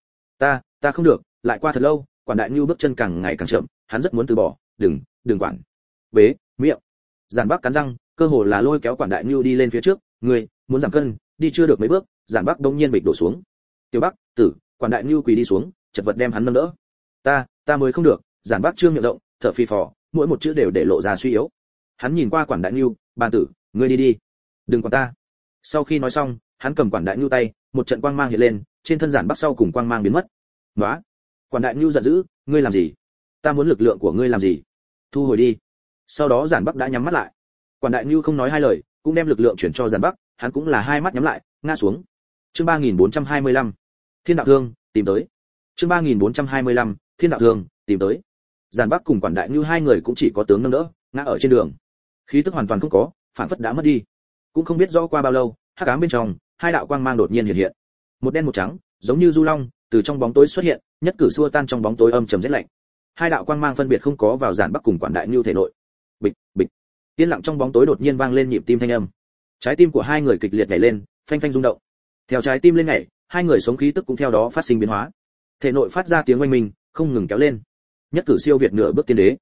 Ta không được, lại qua thật lâu, Quản Đại Nưu bước chân càng ngày càng chậm, hắn rất muốn từ bỏ, đừng quản. Bế, miệng. Giản Bắc cắn răng, cơ hồ là lôi kéo Quản Đại Nưu đi lên phía trước, ngươi muốn giảm cân, đi chưa được mấy bước, Giản Bắc đột nhiên bịch đổ xuống. Tiểu Bắc Tử, Quản Đại Nưu quỳ đi xuống, chật vật đem hắn nâng đỡ. Ta mới không được. Giản Bắc trương miệng rộng, thở phì phò, mỗi một chữ đều để lộ ra suy yếu. Hắn nhìn qua Quản Đại Nưu, "Ban tử, ngươi đi, đừng quản ta." Sau khi nói xong, hắn cầm Quản Đại Nưu tay, một trận quang mang hiện lên, trên thân Giản Bắc sau cùng quang mang biến mất. "Nóa!" Quản Đại Nưu giận dữ, "Ngươi làm gì? Ta muốn lực lượng của ngươi làm gì? Thu hồi đi." Sau đó Giản Bắc đã nhắm mắt lại. Quản Đại Nưu không nói hai lời, cũng đem lực lượng chuyển cho Giản Bắc, hắn cũng là hai mắt nhắm lại, ngã xuống. Chương 3425. Thiên đạo thương, tìm tới. Chương 3425. Thiên đạo thương, tìm tới. Giản Bắc cùng Quản Đại Nưu hai người cũng chỉ có tướng nâng đỡ, ngã ở trên đường. Khí tức hoàn toàn không có, phản phất đã mất đi. Cũng không biết rõ qua bao lâu, hắc ám bên trong, hai đạo quang mang đột nhiên hiện hiện. Một đen một trắng, giống như du long, từ trong bóng tối xuất hiện, nhất cử xua tan trong bóng tối âm trầm rét lạnh. Hai đạo quang mang phân biệt không có vào Giản Bắc cùng Quản Đại Nưu thể nội. Bịch, bịch. Yên lặng trong bóng tối đột nhiên vang lên nhịp tim thanh âm. Trái tim của hai người kịch liệt nhảy lên, phanh phanh rung động. Theo trái tim lên nhảy, hai người sống khí tức cũng theo đó phát sinh biến hóa. Thể nội phát ra tiếng oanh minh, không ngừng kéo lên. Nhất cử siêu việt nửa bước tiên đế.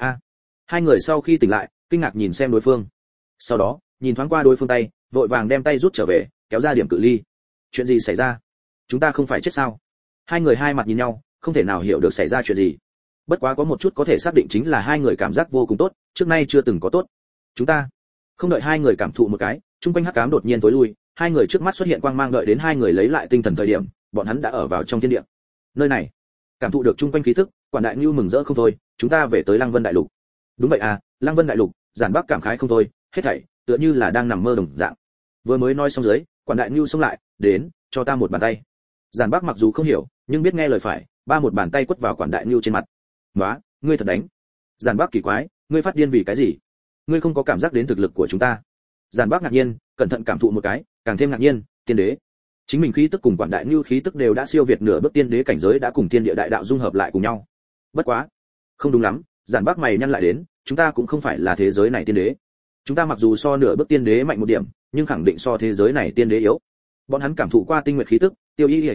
Hai người sau khi tỉnh lại, kinh ngạc nhìn xem đối phương. Sau đó, nhìn thoáng qua đối phương tay, vội vàng đem tay rút trở về, kéo ra điểm cự ly. Chuyện gì xảy ra? Chúng ta không phải chết sao? Hai người hai mặt nhìn nhau, không thể nào hiểu được xảy ra chuyện gì. Bất quá có một chút có thể xác định chính là hai người cảm giác vô cùng tốt, trước nay chưa từng có tốt. Chúng ta không đợi hai người cảm thụ một cái, trung quanh hắc ám đột nhiên tối lui, hai người trước mắt xuất hiện quang mang, đợi đến hai người lấy lại tinh thần thời điểm, bọn hắn đã ở vào trong thiên địa. Nơi này, cảm thụ được trung quanh khí tức, Quản Đại Nưu mừng rỡ không thôi, chúng ta về tới Lăng Vân Đại Lục. Đúng vậy à, Lăng Vân Đại Lục. Giản Bắc cảm khái không thôi, hết thảy tựa như là đang nằm mơ đồng dạng. Vừa mới nói xong dưới, Quản Đại Nưu xông lại, đến, cho ta một bàn tay. Giản Bắc mặc dù không hiểu, nhưng biết nghe lời phải, ba một bàn tay quất vào Quản Đại Nưu trên mặt. "Nóa, ngươi thật đánh." Giản Bắc kỳ quái, "Ngươi phát điên vì cái gì? Ngươi không có cảm giác đến thực lực của chúng ta?" Giản Bắc ngạc nhiên, cẩn thận cảm thụ một cái, càng thêm ngạc nhiên, tiên đế. Chính mình khí tức cùng Quản Đại Nưu khí tức đều đã siêu việt nửa bước tiên đế cảnh giới, đã cùng thiên địa đại đạo dung hợp lại cùng nhau. Bất quá, không đúng lắm, Giản Bắc mày nhăn lại đến, chúng ta cũng không phải là thế giới này tiên đế. Chúng ta mặc dù so nửa bước tiên đế mạnh một điểm, nhưng khẳng định so thế giới này tiên đế yếu. Bọn hắn cảm thụ qua tinh nguyệt khí tức, tiêu y liệt khí tức,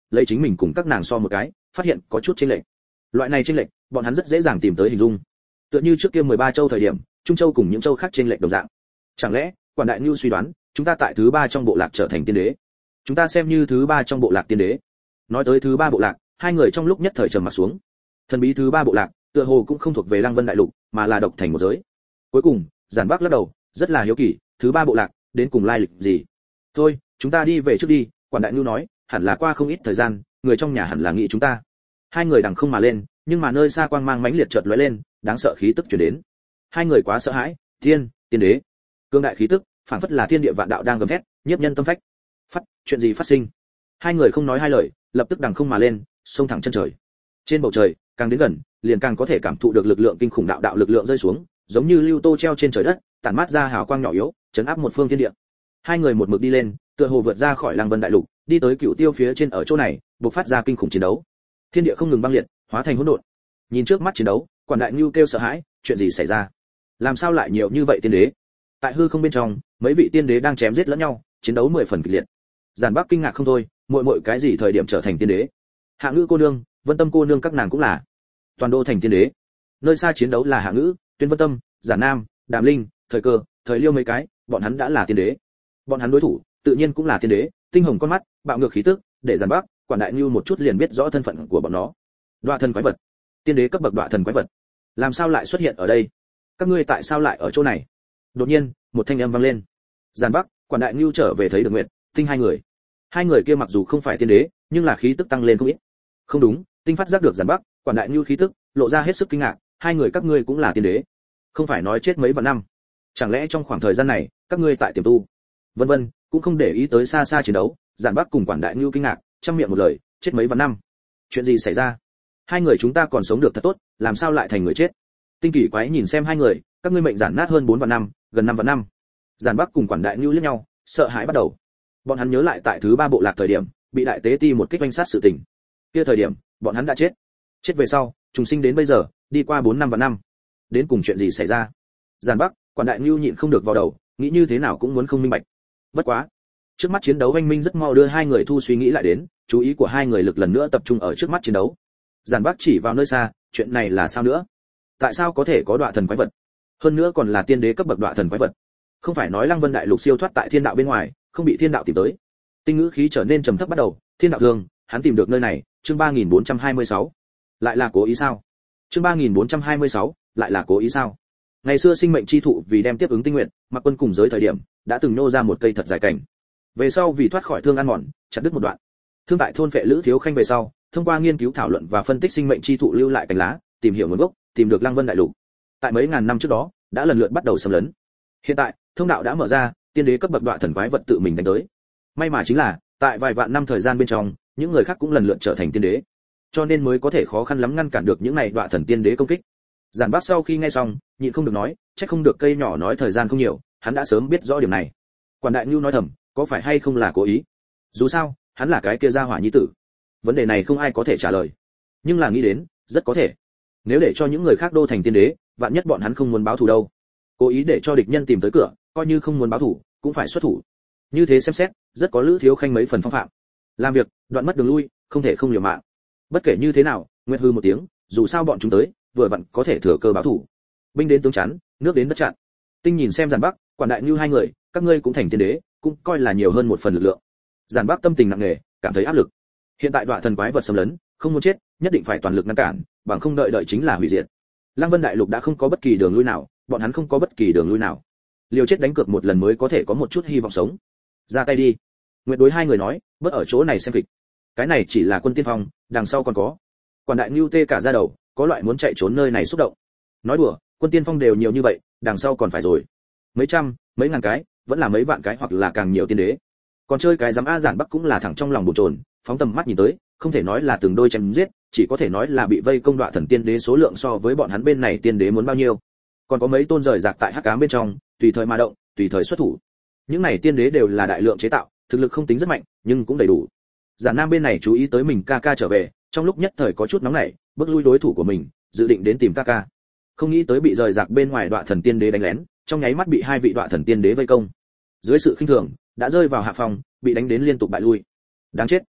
lấy chính mình cùng các nàng so một cái, phát hiện có chút chênh lệch. Loại này chênh lệch, bọn hắn rất dễ dàng tìm tới hình dung. Tựa như trước kia 13 châu thời điểm, Trung Châu cùng những châu khác chênh lệch đồng dạng. Chẳng lẽ, Quản Đại Nưu suy đoán, chúng ta tại thứ 3 trong bộ lạc trở thành tiên đế. Chúng ta xem như thứ 3 trong bộ lạc tiên đế. Nói tới thứ 3 bộ lạc, hai người trong lúc nhất thời trầm mặt xuống. Thần bí thứ 3 bộ lạc, tựa hồ cũng không thuộc về Lăng Vân đại lục, mà là độc thành một giới. Cuối cùng, Giản Bắc lắc đầu, rất là hiếu kỳ, thứ 3 bộ lạc đến cùng lai lịch gì? Thôi, chúng ta đi về trước đi, Quản Đại Nưu nói, hẳn là qua không ít thời gian, người trong nhà hẳn là nghĩ chúng ta. Hai người đằng không mà lên, nhưng mà nơi xa quang mang mãnh liệt chợt lóe lên, đáng sợ khí tức truyền đến. Hai người quá sợ hãi, tiên đế, cương đại khí tức, phảng phất là thiên địa vạn đạo đang gầm thét, nhiếp nhân tâm phách. Chuyện gì phát sinh? Hai người không nói hai lời, lập tức đằng không mà lên, xông thẳng chân trời. Trên bầu trời, càng đến gần, liền càng có thể cảm thụ được lực lượng kinh khủng đạo lực lượng rơi xuống, giống như lưu tô treo trên trời đất, tản mát ra hào quang nhỏ yếu, chấn áp một phương thiên địa. Hai người một mực đi lên, tựa hồ vượt ra khỏi Lăng Vân đại lục, đi tới Cửu Tiêu phía trên ở chỗ này, bộc phát ra kinh khủng chiến đấu. Thiên địa không ngừng băng liệt, hóa thành hỗn độn. Nhìn trước mắt chiến đấu, Quản Đại Nưu kêu sợ hãi, chuyện gì xảy ra? Làm sao lại nhiều như vậy tiên đế? Tại hư không bên trong, mấy vị tiên đế đang chém giết lẫn nhau, chiến đấu 10 phần kịch liệt. Giản Bắc kinh ngạc không thôi, muội cái gì thời điểm trở thành tiên đế? Hạ Ngữ cô nương, Vân Tâm cô nương các nàng cũng là. Toàn đô thành tiên đế. Nơi xa chiến đấu là Hạ Ngữ, Tuyên Vân Tâm, Giản Nam, Đàm Linh, Thời Cơ, Thời Liêu mấy cái, bọn hắn đã là tiên đế. Bọn hắn đối thủ, tự nhiên cũng là tiên đế, tinh hồng con mắt, bạo ngược khí tức, để Giản Bắc, Quản Đại Nưu một chút liền biết rõ thân phận của bọn nó. Đoạ thần quái vật, tiên đế cấp bậc đoạ thần quái vật, làm sao lại xuất hiện ở đây? Các ngươi tại sao lại ở chỗ này? Đột nhiên, một thanh âm vang lên. Giản Bắc, Quản Đại Nưu trở về thấy được Nguyệt, Tinh hai người. Hai người kia mặc dù không phải tiên đế, nhưng là khí tức tăng lên không ít. Không đúng, Tinh phát giác được Giản Bắc, Quản Đại Nưu khí tức, lộ ra hết sức kinh ngạc, hai người các ngươi cũng là tiên đế? Không phải nói chết mấy vạn năm? Chẳng lẽ trong khoảng thời gian này, các ngươi tại tiềm tu? Vân vân, cũng không để ý tới xa xa chiến đấu, Giản Bắc cùng Quản Đại Nưu kinh ngạc, trăm miệng một lời, chết mấy vạn năm? Chuyện gì xảy ra? Hai người chúng ta còn sống được thật tốt, làm sao lại thành người chết? Tinh kỳ quái nhìn xem hai người, các ngươi mệnh giản nát hơn 4 vạn năm, gần 5 vạn năm. Giản Bắc cùng Quản Đại Nưu liếc nhau, sợ hãi bắt đầu. Bọn hắn nhớ lại tại thứ 3 bộ lạc thời điểm, bị đại tế ti một kích vanh sát sự tình. Kia thời điểm, bọn hắn đã chết. Chết về sau, trùng sinh đến bây giờ, đi qua 4-5 vạn năm. Đến cùng chuyện gì xảy ra? Giản Bắc, Quản Đại Nưu nhịn không được vào đầu, nghĩ như thế nào cũng muốn không minh bạch. Bất quá, trước mắt chiến đấu oanh minh rất mau đưa hai người thu suy nghĩ lại đến, chú ý của hai người lực lần nữa tập trung ở trước mắt chiến đấu. Giản Bắc chỉ vào nơi xa, chuyện này là sao nữa? Tại sao có thể có đoạ thần quái vật? Hơn nữa còn là tiên đế cấp bậc đoạ thần quái vật. Không phải nói Lăng Vân đại lục siêu thoát tại thiên đạo bên ngoài, không bị thiên đạo tìm tới. Tinh ngữ khí trở nên trầm thấp bắt đầu, thiên đạo thường, hắn tìm được nơi này, chương 3426. Lại là cố ý sao? Chương 3426, lại là cố ý sao? Ngày xưa sinh mệnh chi thụ vì đem tiếp ứng tinh nguyện, Mặc Quân cùng giới thời điểm, đã từng nô ra một cây thật dài cảnh. Về sau vì thoát khỏi thương ăn mòn, chặt đứt một đoạn. Thương tại thôn phệ Lữ Thiếu Khanh về sau, thông qua nghiên cứu thảo luận và phân tích sinh mệnh chi thụ lưu lại cành lá, tìm hiểu nguồn gốc, tìm được Lăng Vân đại lục. Tại mấy ngàn năm trước đó, đã lần lượt bắt đầu xâm lấn. Hiện tại, thông đạo đã mở ra, tiên đế cấp bậc đoạ thần quái vật tự mình đánh tới. May mà chính là, tại vài vạn năm thời gian bên trong, những người khác cũng lần lượt trở thành tiên đế, cho nên mới có thể khó khăn lắm ngăn cản được những này đoạ thần tiên đế công kích. Giản Bắc sau khi nghe xong, nhịn không được nói, chắc không được cây nhỏ nói thời gian không nhiều, hắn đã sớm biết rõ điểm này. Quản Đại Nưu nói thầm, có phải hay không là cố ý? Dù sao, hắn là cái kia gia hỏa nhi tử. Vấn đề này không ai có thể trả lời, nhưng là nghĩ đến, rất có thể. Nếu để cho những người khác đô thành tiên đế, vạn nhất bọn hắn không muốn báo thù đâu. Cố ý để cho địch nhân tìm tới cửa, coi như không muốn báo thù, cũng phải xuất thủ. Như thế xem xét, rất có Lữ Thiếu Khanh mấy phần phong phạm. Làm việc, đoạn mất đường lui, không thể không liều mạng. Bất kể như thế nào, Nguyệt hư một tiếng, dù sao bọn chúng tới, vừa vặn có thể thừa cơ báo thù. Binh đến tướng chắn, nước đến đất chặn. Tinh nhìn xem Giản Bắc, Quản Đại Nưu hai người, các ngươi cũng thành tiên đế, cũng coi là nhiều hơn một phần lực lượng. Giản Bắc tâm tình nặng nề, cảm thấy áp lực. Hiện tại đoạ thần quái vật xâm lấn, không muốn chết, nhất định phải toàn lực ngăn cản, bằng không đợi chính là hủy diệt. Lăng Vân đại lục đã không có bất kỳ đường lui nào, bọn hắn không có bất kỳ đường lui nào. Liều chết đánh cược một lần mới có thể có một chút hy vọng sống. Ra tay đi. Nguyệt đối hai người nói, bớt ở chỗ này xem kịch. Cái này chỉ là quân tiên phong, đằng sau còn có. Quản Đại Nưu tê cả da đầu, có loại muốn chạy trốn nơi này xúc động. Nói đùa, quân tiên phong đều nhiều như vậy, đằng sau còn phải rồi. Mấy trăm, mấy ngàn cái, vẫn là mấy vạn cái hoặc là càng nhiều tiên đế. Còn chơi cái dám a. Giản Bắc cũng là thẳng trong lòng bồn chồn, phóng tầm mắt nhìn tới, không thể nói là từng đôi chém giết, chỉ có thể nói là bị vây công đoạ thần tiên đế số lượng so với bọn hắn bên này tiên đế muốn bao nhiêu. Còn có mấy tôn rời rạc tại hắc ám bên trong, tùy thời mà động, tùy thời xuất thủ. Những này tiên đế đều là đại lượng chế tạo, thực lực không tính rất mạnh, nhưng cũng đầy đủ. Giản Nam bên này chú ý tới mình ca ca trở về, trong lúc nhất thời có chút nóng nảy, bước lui đối thủ của mình, dự định đến tìm ca ca. Không nghĩ tới bị rời rạc bên ngoài đoạ thần tiên đế đánh lén, trong nháy mắt bị hai vị đoạ thần tiên đế vây công. Dưới sự khinh thường, đã rơi vào hạ phòng, bị đánh đến liên tục bại lui. Đáng chết.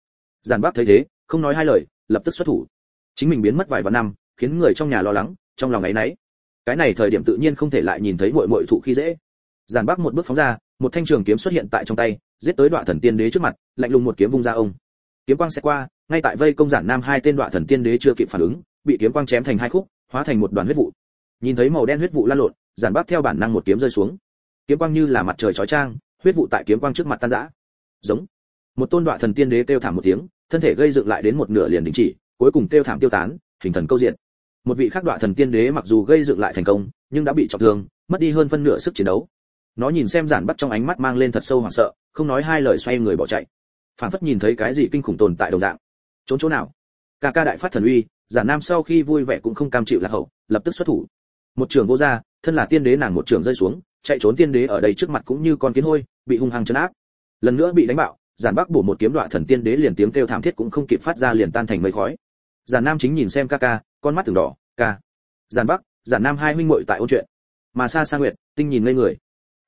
Giản Bắc thấy thế, không nói hai lời, lập tức xuất thủ. Chính mình biến mất vài vạn năm, khiến người trong nhà lo lắng, trong lòng ấy nấy. Cái này thời điểm tự nhiên không thể lại nhìn thấy muội muội thụ khi dễ. Giản Bắc một bước phóng ra, một thanh trường kiếm xuất hiện tại trong tay, giết tới Đoạ Thần Tiên Đế trước mặt, lạnh lùng một kiếm vung ra ông. Kiếm quang sẽ qua, ngay tại vây công Giản Nam hai tên Đoạ Thần Tiên Đế chưa kịp phản ứng, bị kiếm quang chém thành hai khúc, hóa thành một đoàn huyết vụ. Nhìn thấy màu đen huyết vụ lan lộn, Giản Bắc theo bản năng một kiếm rơi xuống. Kiếm quang như là mặt trời chói chang, huyết vụ tại kiếm quang trước mặt tan rã. Giống. Một tôn Đoạ Thần Tiên Đế kêu thảm một tiếng, thân thể gây dựng lại đến một nửa liền đình chỉ, cuối cùng kêu thảm tiêu tán, hình thần câu diện. Một vị khác Đoạ Thần Tiên Đế mặc dù gây dựng lại thành công, nhưng đã bị trọng thương, mất đi hơn phân nửa sức chiến đấu. Nó nhìn xem Giản Bắc trong ánh mắt mang lên thật sâu hoảng sợ, không nói hai lời xoay người bỏ chạy. Phản phất nhìn thấy cái gì kinh khủng tồn tại đồng dạng. Trốn chỗ nào? Ca ca đại phát thần uy, Giản Nam sau khi vui vẻ cũng không cam chịu lạc hậu, lập tức xuất thủ. Một trường vô ra, thân là tiên đế nàng một trường rơi xuống, chạy trốn tiên đế ở đây trước mặt cũng như con kiến hôi, bị hung hăng trấn áp. Lần nữa bị đánh bạo, Giản Bắc bổ một kiếm Đoạ Thần Tiên Đế liền tiếng kêu thảm thiết cũng không kịp phát ra liền tan thành mây khói. Giản Nam chính nhìn xem ca ca, con mắt từng đỏ, ca. Giản Bắc, Giản Nam hai huynh muội tại ôn chuyện. Mà xa xa Nguyệt, Tinh nhìn ngây người.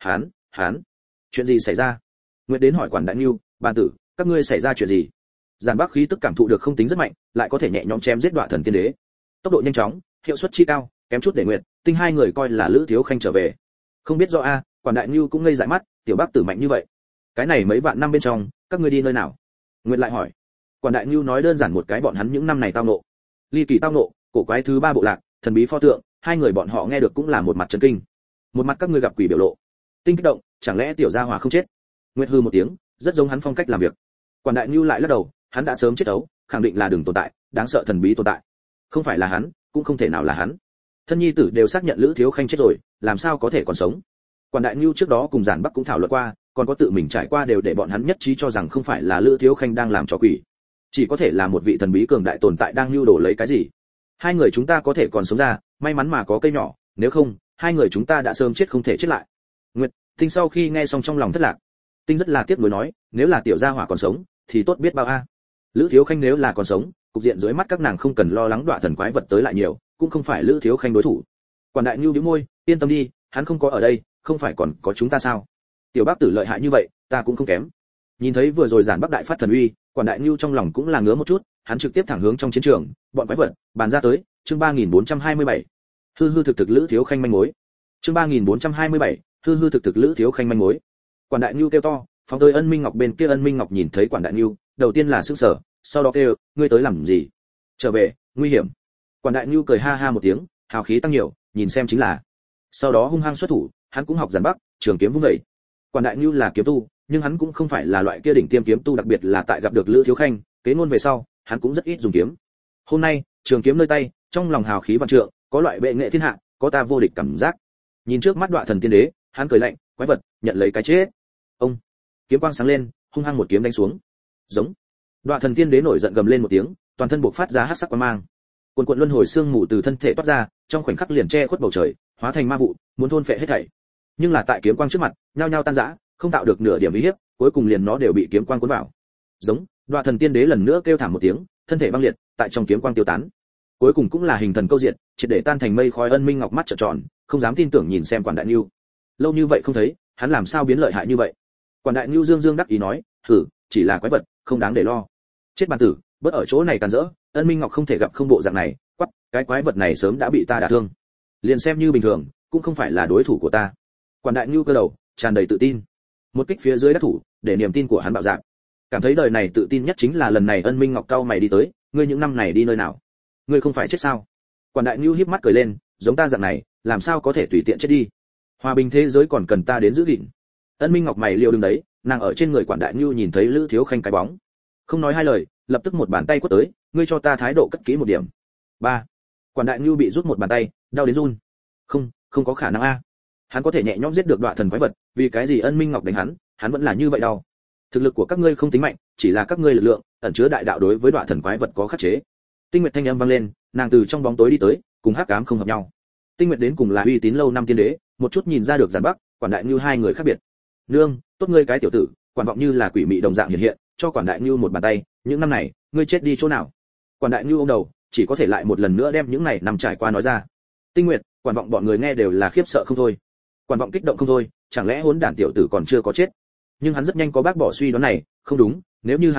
Hán, chuyện gì xảy ra? Nguyệt đến hỏi Quản Đại Nưu, "Bàn tử, các ngươi xảy ra chuyện gì?" Giản Bắc khí tức cảm thụ được không tính rất mạnh, lại có thể nhẹ nhõm chém giết Đoạ Thần Tiên Đế. Tốc độ nhanh chóng, hiệu suất chi cao, kém chút để Nguyệt, Tinh hai người coi là Lữ Thiếu Khanh trở về. Không biết do a, Quản Đại Nưu cũng ngây dại mắt, tiểu Bắc tử mạnh như vậy. Cái này mấy vạn năm bên trong, các ngươi đi nơi nào? Nguyệt lại hỏi. Quản Đại Nưu nói đơn giản một cái bọn hắn những năm này tao nộ. Ly kỳ tao nộ, cổ quái thứ ba bộ lạc, thần bí pho tượng, hai người bọn họ nghe được cũng là một mặt chấn kinh. Một mặt các ngươi gặp quỷ biểu lộ. Tinh kích động, chẳng lẽ tiểu gia hỏa không chết? Nguyệt hư một tiếng, rất giống hắn phong cách làm việc. Quản Đại Nưu lại lắc đầu, hắn đã sớm chết ấu, khẳng định là đừng tồn tại, đáng sợ thần bí tồn tại. Không phải là hắn, cũng không thể nào là hắn. Thân nhi tử đều xác nhận Lữ Thiếu Khanh chết rồi, làm sao có thể còn sống? Quản Đại Nưu trước đó cùng Giản Bắc cũng thảo luận qua, còn có tự mình trải qua đều để bọn hắn nhất trí cho rằng không phải là Lữ Thiếu Khanh đang làm trò quỷ, chỉ có thể là một vị thần bí cường đại tồn tại đang lưu đồ lấy cái gì. Hai người chúng ta có thể còn sống ra, may mắn mà có cây nhỏ, nếu không, hai người chúng ta đã sớm chết không thể chết lại. Nguyệt, Tinh sau khi nghe xong trong lòng thất lạc. Tinh rất là tiếc nuối nói, nếu là tiểu gia hỏa còn sống, thì tốt biết bao a. Lữ Thiếu Khanh nếu là còn sống, cục diện dưới mắt các nàng không cần lo lắng Đoạ Thần quái vật tới lại nhiều, cũng không phải Lữ Thiếu Khanh đối thủ. Quản Đại Nưu bĩu môi, yên tâm đi, hắn không có ở đây, không phải còn có chúng ta sao? Tiểu Bắc tử lợi hại như vậy, ta cũng không kém. Nhìn thấy vừa rồi Giản Bắc đại phát thần uy, Quản Đại Nưu trong lòng cũng là ngứa một chút, hắn trực tiếp thẳng hướng trong chiến trường, bọn quái vật, bàn ra tới, chương 3427. Hư hư thực thực Lữ Thiếu Khanh manh mối. Chương 3427, hư hư thực thực Lữ Thiếu Khanh manh mối. Quản Đại Nưu kêu to, phóng tới Ân Minh Ngọc bên kia. Ân Minh Ngọc nhìn thấy Quản Đại Nưu, đầu tiên là sửng sở, sau đó kêu, ngươi tới làm gì? Trở về, nguy hiểm. Quản Đại Nưu cười ha ha một tiếng, hào khí tăng nhiều, nhìn xem chính là. Sau đó hung hăng xuất thủ, hắn cũng học Giản Bắc, trường kiếm vung dậy. Quản Đại Nưu là kiếm tu, nhưng hắn cũng không phải là loại kia đỉnh tiêm kiếm tu, đặc biệt là tại gặp được Lữ Thiếu Khanh, kế ngôn về sau, hắn cũng rất ít dùng kiếm. Hôm nay, trường kiếm nơi tay, trong lòng hào khí vạn trượng, có loại bệ nghệ thiên hạ, có ta vô địch cảm giác. Nhìn trước mắt Đoạ Thần Tiên Đế, hắn cười lạnh, quái vật, nhận lấy cái chết. Ông, kiếm quang sáng lên, hung hăng một kiếm đánh xuống. Giống. Đoạ Thần Tiên Đế nổi giận gầm lên một tiếng, toàn thân bộc phát ra hắc sắc quang mang. Cuồn cuộn luân hồi xương mù từ thân thể toát ra, trong khoảnh khắc liền che khuất bầu trời, hóa thành ma vụ, muốn thôn phệ hết thảy. Nhưng là tại kiếm quang trước mặt, nhao nhao tan rã, không tạo được nửa điểm uy hiếp, cuối cùng liền nó đều bị kiếm quang cuốn vào. Giống. Đoạ Thần Tiên Đế lần nữa kêu thảm một tiếng, thân thể băng liệt, tại trong kiếm quang tiêu tán. Cuối cùng cũng là hình thần câu diện, triệt để tan thành mây khói. Ân Minh Ngọc mắt trợn tròn, không dám tin tưởng nhìn xem Quản Đại Nưu. Lâu như vậy không thấy, hắn làm sao biến lợi hại như vậy? Quản Đại Nưu dương dương đắc ý nói, "Hử, chỉ là quái vật, không đáng để lo." Chết bàn tử, bớt ở chỗ này càn rỡ. Ân Minh Ngọc không thể gặp không bộ dạng này, quắc, cái quái vật này sớm đã bị ta đả thương, liền xem như bình thường, cũng không phải là đối thủ của ta. Quản Đại Nưu cơ đầu, tràn đầy tự tin. Một kích phía dưới đắc thủ, để niềm tin của hắn bạo dạn. Cảm thấy đời này tự tin nhất chính là lần này. Ân Minh Ngọc cau mày đi tới, ngươi những năm này đi nơi nào? Ngươi không phải chết sao? Quản Đại Nưu híp mắt cười lên, giống ta dạng này, làm sao có thể tùy tiện chết đi? Hòa bình thế giới còn cần ta đến giữ gìn. Ân Minh Ngọc mày liều đứng đấy, nàng ở trên người Quản Đại Nưu nhìn thấy Lữ Thiếu Khanh cái bóng, không nói hai lời, lập tức một bàn tay quất tới, ngươi cho ta thái độ cất kỹ một điểm. Ba. Quản Đại Nưu bị rút một bàn tay, đau đến run. Không có khả năng a. Hắn có thể nhẹ nhõm giết được Đoạ Thần quái vật, vì cái gì Ân Minh Ngọc đánh hắn vẫn là như vậy đau. Thực lực của các ngươi không tính mạnh, chỉ là các ngươi lực lượng ẩn chứa đại đạo đối với Đoạ Thần quái vật có khắc chế. Tinh Nguyệt thanh âm vang lên, nàng từ trong bóng tối đi tới, cùng Hắc Ám không hợp nhau. Tinh Nguyệt đến cùng là uy tín lâu năm tiên đế, một chút nhìn ra được Giản Bắc, Quản Đại Nưu hai người khác biệt. Nương, tốt ngươi cái tiểu tử, Quản vọng như là quỷ mị đồng dạng hiện hiện, cho Quản Đại Nưu một bàn tay, những năm này, ngươi chết đi chỗ nào? Quản Đại Nưu ôm đầu, chỉ có thể lại một lần nữa đem những này năm trải qua nói ra. Tinh Nguyệt, Quản vọng bọn người nghe đều là khiếp sợ không thôi. Quản vọng kích động không thôi, chẳng lẽ hỗn đản tiểu tử còn chưa có chết? Nhưng hắn rất nhanh có bác bỏ suy đoán này, không đúng, nếu như hắn không chết,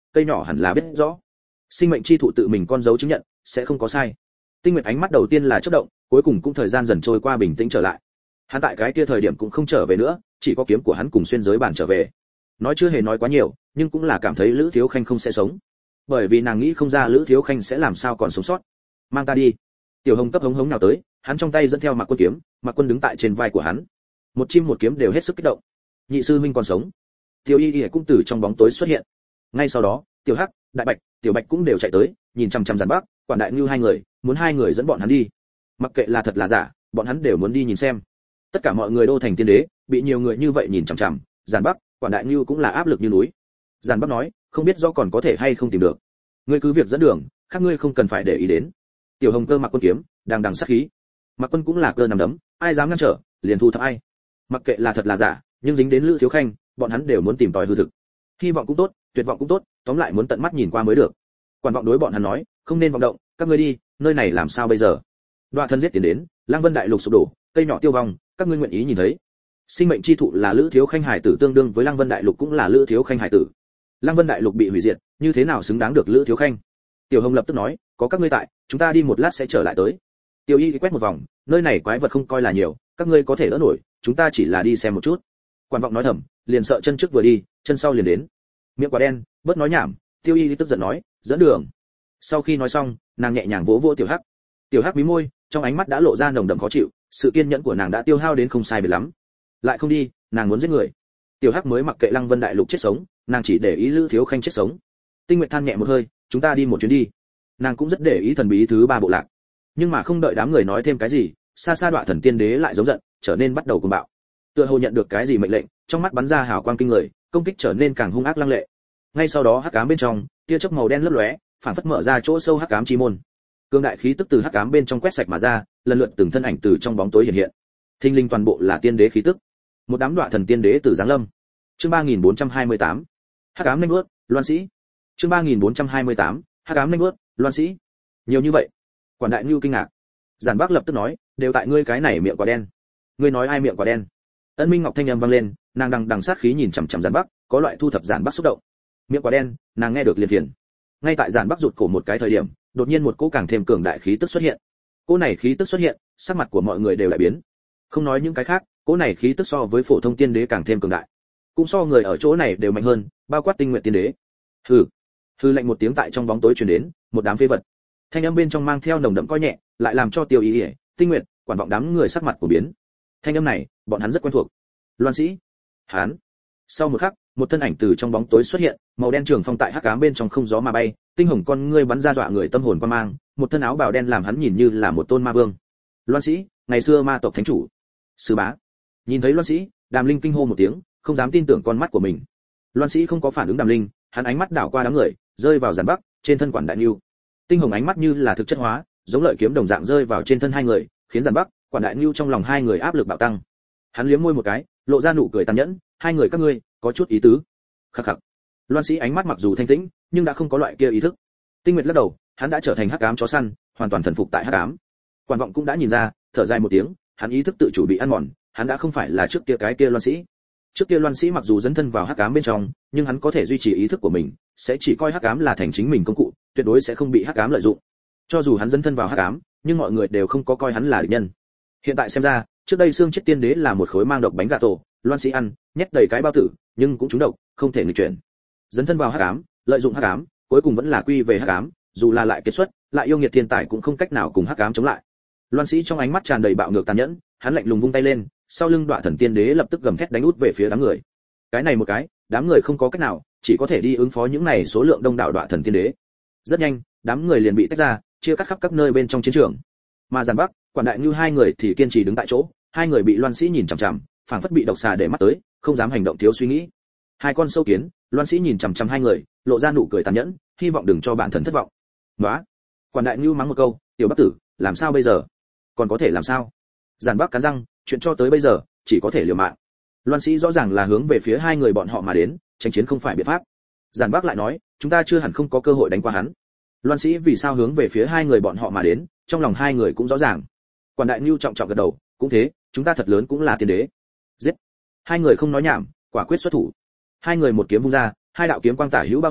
cây nhỏ hẳn là biết rõ. Sinh mệnh chi thụ tự mình con dấu chứng nhận, sẽ không có sai. Tinh Nguyệt ánh mắt đầu tiên là chớp động, cuối cùng cũng thời gian dần trôi qua bình tĩnh trở lại. Hắn tại cái kia thời điểm cũng không trở về nữa, chỉ có kiếm của hắn cùng xuyên giới bản trở về. Nói chưa hề nói quá nhiều, nhưng cũng là cảm thấy Lữ Thiếu Khanh không sẽ sống. Bởi vì nàng nghĩ không ra Lữ Thiếu Khanh sẽ làm sao còn sống sót. Mang ta đi. Tiểu Hồng cấp hống hống nào tới, hắn trong tay dẫn theo Mạc Quân kiếm, Mạc Quân đứng tại trên vai của hắn. Một chim một kiếm đều hết sức kích động. Nhị sư huynh còn sống. Tiêu Y Y cũng từ trong bóng tối xuất hiện. Ngay sau đó, Tiểu Hắc, Đại Bạch, Tiểu Bạch cũng đều chạy tới, nhìn chằm chằm Giản Bắc, Quản Đại Nưu hai người, muốn hai người dẫn bọn hắn đi. Mặc kệ là thật là giả, bọn hắn đều muốn đi nhìn xem. Tất cả mọi người đô thành tiên đế, bị nhiều người như vậy nhìn chằm chằm, Giản Bắc, Quản Đại Nưu cũng là áp lực như núi. Giản Bắc nói, không biết do còn có thể hay không tìm được. Ngươi cứ việc dẫn đường, khác ngươi không cần phải để ý đến. Tiểu Hồng cơ Mạc Quân kiếm, đang đằng sát khí. Mạc Quân cũng là cơ nằm đấm, ai dám ngăn trở, liền thu thập ai. Mặc kệ là thật là giả, nhưng dính đến Lữ Thiếu Khanh, bọn hắn đều muốn tìm tòi hư thực. Hy vọng cũng tốt, tuyệt vọng cũng tốt, tóm lại muốn tận mắt nhìn qua mới được. Quản vọng đối bọn hắn nói, không nên vọng động, các ngươi đi, nơi này làm sao bây giờ? Đoạ thân giết tiến đến, Lăng Vân đại lục sụp đổ, cây nhỏ tiêu vong, các ngươi nguyện ý nhìn thấy. Sinh mệnh chi thụ là Lữ Thiếu Khanh hải tử tương đương với Lăng Vân đại lục cũng là Lữ Thiếu Khanh hải tử. Lăng Vân đại lục bị hủy diệt, như thế nào xứng đáng được Lữ Thiếu Khanh? Tiểu Hồng lập tức nói, có các ngươi tại, chúng ta đi một lát sẽ trở lại tới. Tiêu Y quét một vòng, nơi này quái vật không coi là nhiều, các ngươi có thể đỡ nổi, chúng ta chỉ là đi xem một chút. Quản vọng nói thầm, liền sợ chân trước vừa đi, chân sau liền đến. Miệng quả đen, bớt nói nhảm. Tiêu Y tức giận nói, dẫn đường. Sau khi nói xong, nàng nhẹ nhàng vỗ vỗ Tiểu Hắc. Tiểu Hắc mí môi, trong ánh mắt đã lộ ra nồng đậm khó chịu, sự kiên nhẫn của nàng đã tiêu hao đến không sai biệt lắm. Lại không đi, nàng muốn giết người. Tiểu Hắc mới mặc kệ Lăng Vân đại lục chết sống, nàng chỉ để ý Lữ Thiếu Khanh chết sống. Tinh Nguyệt than nhẹ một hơi, chúng ta đi một chuyến đi. Nàng cũng rất để ý thần bí thứ ba bộ lạc. Nhưng mà không đợi đám người nói thêm cái gì, xa xa Đoạ thần tiên đế lại giống giận, trở nên bắt đầu cuồng bạo. Tựa hồ nhận được cái gì mệnh lệnh, trong mắt bắn ra hào quang kinh người, công kích trở nên càng hung ác lăng lệ. Ngay sau đó hắc ám bên trong, tia chớp màu đen lấp lóe, phản phất mở ra chỗ sâu hắc ám chi môn. Cương đại khí tức từ hắc ám bên trong quét sạch mà ra, lần lượt từng thân ảnh từ trong bóng tối hiện hiện. Thinh linh toàn bộ là tiên đế khí tức. Một đám Đoạ thần tiên đế từ giáng lâm. Chương 3428. Hắc ám nhanh bước, Loan Sĩ. Chương 3428. Hắc ám nhanh bước, Loan Sĩ. Nhiều như vậy. Quản Đại Nưu kinh ngạc. Giản Bắc lập tức nói, đều tại ngươi cái này miệng quả đen. Ngươi nói ai miệng quả đen? Ân Minh Ngọc thanh âm vang lên, nàng đằng sát khí nhìn chằm chằm Giản Bắc, có loại thu thập Giản Bắc xúc động. Miệng quả đen, nàng nghe được liền phiền. Ngay tại Giản Bắc rụt cổ một cái thời điểm, đột nhiên một cỗ càng thêm cường đại khí tức xuất hiện. Cỗ này khí tức xuất hiện, sắc mặt của mọi người đều lại biến. Không nói những cái khác, cỗ này khí tức so với phổ thông tiên đế càng thêm cường đại. Cũng so người ở chỗ này đều mạnh hơn, bao quát Tinh Nguyệt tiên đế. Hừ. Hừ lạnh một tiếng tại trong bóng tối truyền đến, một đám phế vật. Thanh âm bên trong mang theo nồng đậm coi nhẹ, lại làm cho Tiêu Y, Tinh Nguyệt, Quản vọng đám người sắc mặt của biến. Thanh âm này, bọn hắn rất quen thuộc. Loan Sĩ. Hán. Sau một khắc, một thân ảnh từ trong bóng tối xuất hiện, màu đen trường phong tại hắc ám bên trong không gió mà bay, tinh hồng con ngươi bắn ra dọa người tâm hồn quan mang, một thân áo bào đen làm hắn nhìn như là một tôn ma vương. Loan Sĩ, ngày xưa ma tộc thánh chủ. Sư bá. Nhìn thấy Loan Sĩ, Đàm Linh kinh hô một tiếng, không dám tin tưởng con mắt của mình. Loan Sĩ không có phản ứng Đàm Linh, hắn ánh mắt đảo qua đám người, rơi vào Giản Bắc, trên thân Quản Đại Nưu. Tinh hồng ánh mắt như là thực chất hóa, giống lợi kiếm đồng dạng rơi vào trên thân hai người, khiến Giản Bắc, Quản Đại Nưu trong lòng hai người áp lực bạo tăng. Hắn liếm môi một cái, lộ ra nụ cười tàn nhẫn, hai người các ngươi có chút ý tứ. Khắc khắc. Loan Sĩ ánh mắt mặc dù thanh tĩnh, nhưng đã không có loại kia ý thức. Tinh Nguyệt lắc đầu, hắn đã trở thành hắc ám chó săn, hoàn toàn thần phục tại hắc ám. Quản vọng cũng đã nhìn ra, thở dài một tiếng, hắn ý thức tự chủ bị ăn mòn, hắn đã không phải là trước kia cái kia Loan Sĩ. Trước kia Loan Sĩ mặc dù dấn thân vào hắc ám bên trong, nhưng hắn có thể duy trì ý thức của mình, sẽ chỉ coi hắc ám là thành chính mình công cụ, tuyệt đối sẽ không bị hắc ám lợi dụng. Cho dù hắn dấn thân vào hắc ám, nhưng mọi người đều không có coi hắn là địch nhân. Hiện tại xem ra, trước đây xương chết tiên đế là một khối mang độc bánh gà tổ, Loan Sĩ ăn, nhét đầy cái bao tử, nhưng cũng trúng độc, không thể nghịch chuyển. Dấn thân vào hắc ám, lợi dụng hắc ám, cuối cùng vẫn là quy về hắc ám, dù là lại kiệt xuất, lại yêu nghiệt thiên tài cũng không cách nào cùng hắc ám chống lại. Loan Sĩ trong ánh mắt tràn đầy bạo ngược tàn nhẫn, hắn lạnh lùng vung tay lên, sau lưng Đoạ thần tiên đế lập tức gầm thét đánh út về phía đám người. Cái này một cái, đám người không có cách nào, chỉ có thể đi ứng phó những này số lượng đông đảo Đoạ thần tiên đế. Rất nhanh, đám người liền bị tách ra, chia cắt khắp các nơi bên trong chiến trường. Mà Giản Bắc, Quản Đại Nưu hai người thì kiên trì đứng tại chỗ, hai người bị Loan Sĩ nhìn chằm chằm, phảng phất bị độc xà để mắt tới, không dám hành động thiếu suy nghĩ. Hai con sâu kiến, Loan Sĩ nhìn chằm chằm hai người, lộ ra nụ cười tàn nhẫn, hy vọng đừng cho bản thân thất vọng. "Nóa." Quản Đại Nưu mắng một câu, "Tiểu Bắc tử, làm sao bây giờ?" "Còn có thể làm sao?" Giản Bắc cắn răng, chuyện cho tới bây giờ, chỉ có thể liều mạng. Loan Sĩ rõ ràng là hướng về phía hai người bọn họ mà đến, tranh chiến không phải biện pháp. Giản Bắc lại nói, "Chúng ta chưa hẳn không có cơ hội đánh qua hắn." Loan Sĩ vì sao hướng về phía hai người bọn họ mà đến, trong lòng hai người cũng rõ ràng. Quản Đại Nưu trọng trọng gật đầu, "Cũng thế, chúng ta thật lớn cũng là tiên đế." Giết. Hai người không nói nhảm, quả quyết xuất thủ. Hai người một kiếm vung ra, hai đạo kiếm quang tả hữu bao sao,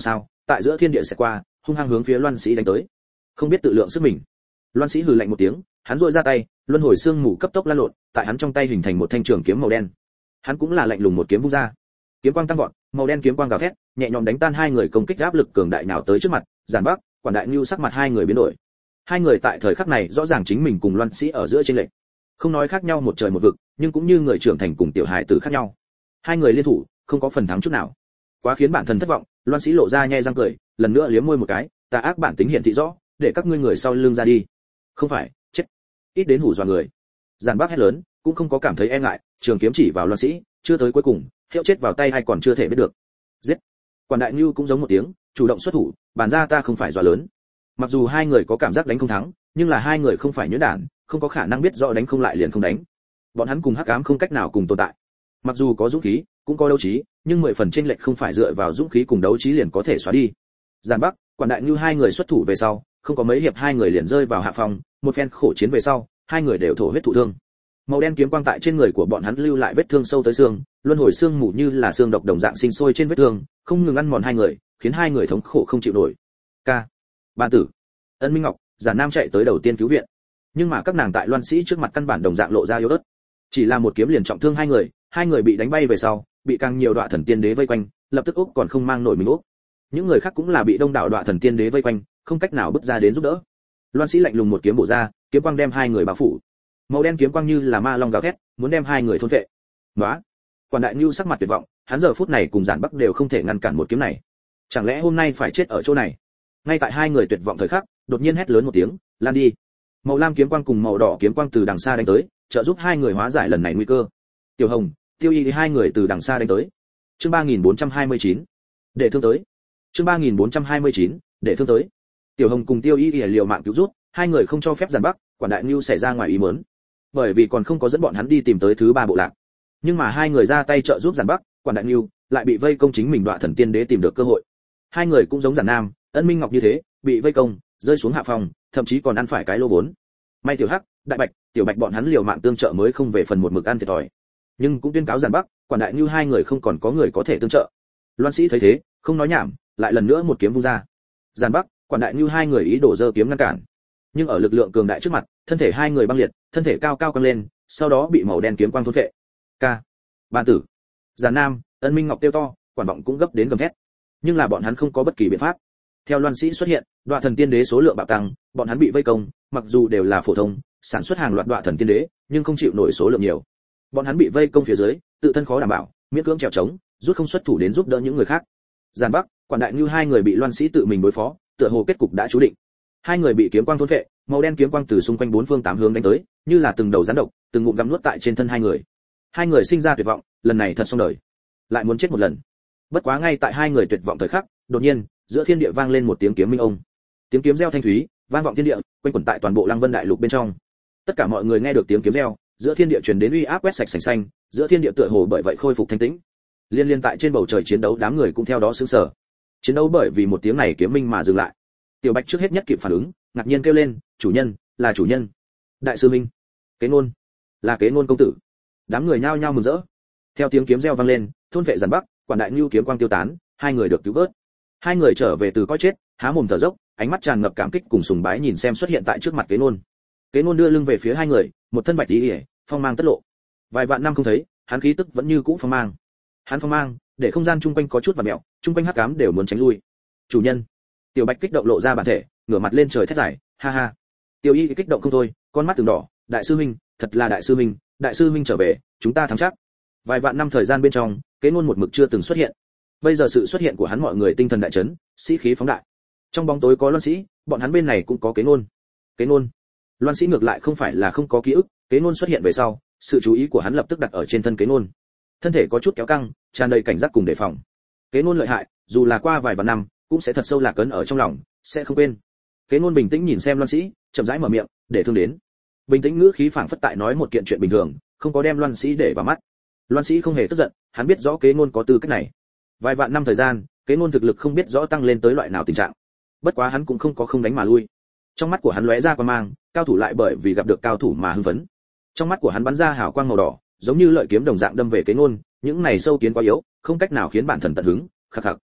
tại giữa thiên địa sẽ qua, hung hăng hướng phía Loan Sĩ đánh tới. Không biết tự lượng sức mình. Loan Sĩ hừ lạnh một tiếng, hắn duỗi ra tay, luân hồi xương mù cấp tốc lan lộn, tại hắn trong tay hình thành một thanh trường kiếm màu đen. Hắn cũng là lạnh lùng một kiếm vung ra. Kiếm quang tăng vọt, màu đen kiếm quang gào thét, nhẹ nhõm đánh tan hai người công kích áp lực cường đại nào tới trước mặt. Giản Bắc, Quản Đại Nưu sắc mặt hai người biến đổi. Hai người tại thời khắc này rõ ràng chính mình cùng Loan Sĩ ở giữa chênh lệch. Không nói khác nhau một trời một vực, nhưng cũng như người trưởng thành cùng tiểu hài tử khác nhau. Hai người liên thủ, không có phần thắng chút nào. Quá khiến bản thân thất vọng, Loan Sĩ lộ ra nhe răng cười, lần nữa liếm môi một cái, tà ác bản tính hiện thị rõ, để các ngươi người sau lưng ra đi. Không phải, chết. Ít đến hù dọa người. Giản Bắc hét lớn, cũng không có cảm thấy e ngại, trường kiếm chỉ vào Loan Sĩ, chưa tới cuối cùng, hiệu chết vào tay hay còn chưa thể biết được. Giết. Quản Đại Nưu cũng giống một tiếng, chủ động xuất thủ, bàn ra ta không phải dọa lớn. Mặc dù hai người có cảm giác đánh không thắng, nhưng là hai người không phải nhuyễn đản, không có khả năng biết rõ đánh không lại liền không đánh. Bọn hắn cùng hắc ám không cách nào cùng tồn tại. Mặc dù có dũng khí, cũng có đấu trí, nhưng 10 phần chênh lệch không phải dựa vào dũng khí cùng đấu trí liền có thể xóa đi. Giản Bắc, Quản Đại Nưu hai người xuất thủ về sau, không có mấy hiệp hai người liền rơi vào hạ phòng, một phen khổ chiến về sau, hai người đều thổ huyết thụ thương. Màu đen kiếm quang tại trên người của bọn hắn lưu lại vết thương sâu tới xương, luân hồi xương mù như là xương độc đồng dạng sinh sôi trên vết thương, không ngừng ăn mòn hai người, khiến hai người thống khổ không chịu nổi. Ca, Ban Tử, Ân Minh Ngọc, Giản Nam chạy tới đầu tiên cứu viện. Nhưng mà các nàng tại Loan Sĩ trước mặt căn bản đồng dạng lộ ra yếu ớt. Chỉ là một kiếm liền trọng thương hai người bị đánh bay về sau, bị càng nhiều Đoạ Thần Tiên Đế vây quanh, lập tức úc còn không mang nổi mình úc. Những người khác cũng là bị đông đảo Đoạ Thần Tiên Đế vây quanh, không cách nào bước ra đến giúp đỡ. Loan Sĩ lạnh lùng một kiếm bổ ra, kiếm quang đem hai người bao phủ. Màu đen kiếm quang như là ma long gào thét, muốn đem hai người thôn phệ. Nóa! Quản Đại Nưu sắc mặt tuyệt vọng, hắn giờ phút này cùng Giản Bắc đều không thể ngăn cản một kiếm này. Chẳng lẽ hôm nay phải chết ở chỗ này? Ngay tại hai người tuyệt vọng thời khắc, đột nhiên hét lớn một tiếng, "Lan đi!" Màu lam kiếm quang cùng màu đỏ kiếm quang từ đằng xa đánh tới, trợ giúp hai người hóa giải lần này nguy cơ. Tiểu Hồng, Tiêu Y thì hai người từ đằng xa đánh tới. Chương 3429. Để thương tới. Chương 3429. Để thương tới. Tiểu Hồng cùng Tiêu Y thì liều mạng cứu giúp, hai người không cho phép Giản Bắc, Quản Đại Nưu xảy ra ngoài ý muốn. Bởi vì còn không có dẫn bọn hắn đi tìm tới thứ ba bộ lạc. Nhưng mà hai người ra tay trợ giúp Giản Bắc, Quản Đại Nưu lại bị vây công chính mình Đoạ Thần Tiên Đế tìm được cơ hội. Hai người cũng giống Giản Nam, Ân Minh Ngọc như thế, bị vây công, rơi xuống hạ phòng, thậm chí còn ăn phải cái lô vốn. May Tiểu Hắc, Đại Bạch, Tiểu Bạch bọn hắn liều mạng tương trợ mới không về phần một mực ăn thiệt thòi. Nhưng cũng tuyên cáo Giản Bắc, Quản Đại Nưu hai người không còn có người có thể tương trợ. Loan Sĩ thấy thế, không nói nhảm, lại lần nữa một kiếm vung ra. Giản Bắc, Quản Đại Nưu hai người ý đồ giơ kiếm ngăn cản. Nhưng ở lực lượng cường đại trước mặt, thân thể hai người băng liệt, thân thể cao cao căng lên, sau đó bị màu đen kiếm quang thôn phệ. Ca, Ban Tử, Giản Nam, Ân Minh Ngọc kêu to, Quản Vọng cũng gấp đến gầm thét. Nhưng là bọn hắn không có bất kỳ biện pháp. Theo Loan Sĩ xuất hiện, Đoạ Thần Tiên Đế số lượng bạo tăng, bọn hắn bị vây công, mặc dù đều là phổ thông, sản xuất hàng loạt Đoạ Thần Tiên Đế, nhưng không chịu nổi số lượng nhiều. Bọn hắn bị vây công phía dưới, tự thân khó đảm bảo, miễn cưỡng trèo trống, rút không xuất thủ đến giúp đỡ những người khác. Giản Bắc, Quản Đại Nưu hai người bị Loan Sĩ tự mình đối phó, tựa hồ kết cục đã chú định. Hai người bị kiếm quang thôn phệ, màu đen kiếm quang từ xung quanh bốn phương tám hướng đánh tới, như là từng đầu rắn độc, từng ngụm gặm nuốt tại trên thân hai người. Hai người sinh ra tuyệt vọng, lần này thật xong đời, lại muốn chết một lần. Bất quá ngay tại hai người tuyệt vọng thời khắc, đột nhiên, giữa thiên địa vang lên một tiếng kiếm minh ông. Tiếng kiếm reo thanh thúy, vang vọng thiên địa, quanh quẩn tại toàn bộ Lăng Vân Đại Lục bên trong. Tất cả mọi người nghe được tiếng kiếm reo, giữa thiên địa truyền đến uy áp quét sạch sành xanh, giữa thiên địa tựa hồ bởi vậy khôi phục thanh tĩnh. Liên tại trên bầu trời chiến đấu đám người cũng theo đó sững sờ. Chiến đấu bởi vì một tiếng này kiếm minh mà dừng lại. Tiểu Bạch trước hết nhất kịp phản ứng, ngạc nhiên kêu lên, "Chủ nhân, là chủ nhân!" Đại sư minh, Kế Nôn, là Kế Nôn công tử. Đám người nhao nhao mừng rỡ. Theo tiếng kiếm reo vang lên, thôn vệ Giản Bắc, Quản Đại Nưu kiếm quang tiêu tán, hai người được cứu vớt. Hai người trở về từ cõi chết, há mồm thở dốc, ánh mắt tràn ngập cảm kích cùng sùng bái nhìn xem xuất hiện tại trước mặt Kế Nôn. Kế Nôn đưa lưng về phía hai người, một thân bạch y, phong mang tất lộ. Vài vạn năm không thấy, hắn khí tức vẫn như cũ phong mang. Hắn phong mang, để không gian chung quanh có chút vặn mèo, chung quanh hắc ám đều muốn tránh lui. "Chủ nhân!" Tiểu Bạch kích động lộ ra bản thể, ngửa mặt lên trời thét giải, ha ha. Tiêu Y kích động không thôi, con mắt từng đỏ, "Đại sư huynh, thật là đại sư huynh trở về, chúng ta thắng chắc." Vài vạn năm thời gian bên trong, Kế Nôn một mực chưa từng xuất hiện. Bây giờ sự xuất hiện của hắn mọi người tinh thần đại chấn, sĩ khí phóng đại. Trong bóng tối có Loan Sĩ, bọn hắn bên này cũng có Kế Nôn. Kế Nôn. Loan Sĩ ngược lại không phải là không có ký ức, Kế Nôn xuất hiện về sau, sự chú ý của hắn lập tức đặt ở trên thân Kế Nôn. Thân thể có chút kéo căng, tràn đầy cảnh giác cùng đề phòng. Kế Nôn lợi hại, dù là qua vài vạn năm, cũng sẽ thật sâu lạc ấn ở trong lòng, sẽ không quên. Kế Nôn bình tĩnh nhìn xem Loan Sĩ, chậm rãi mở miệng, "Để thương đến." Bình tĩnh ngữ khí phảng phất tại nói một kiện chuyện bình thường, không có đem Loan Sĩ để vào mắt. Loan Sĩ không hề tức giận, hắn biết rõ Kế Nôn có tư cách này. Vài vạn năm thời gian, Kế Nôn thực lực không biết rõ tăng lên tới loại nào tình trạng. Bất quá hắn cũng không có không đánh mà lui. Trong mắt của hắn lóe ra quang mang, cao thủ lại bởi vì gặp được cao thủ mà hưng phấn. Trong mắt của hắn bắn ra hào quang màu đỏ, giống như lợi kiếm đồng dạng đâm về Kế Nôn, những này sâu kiến quá yếu, không cách nào khiến bản thân tận hứng, khắc khắc.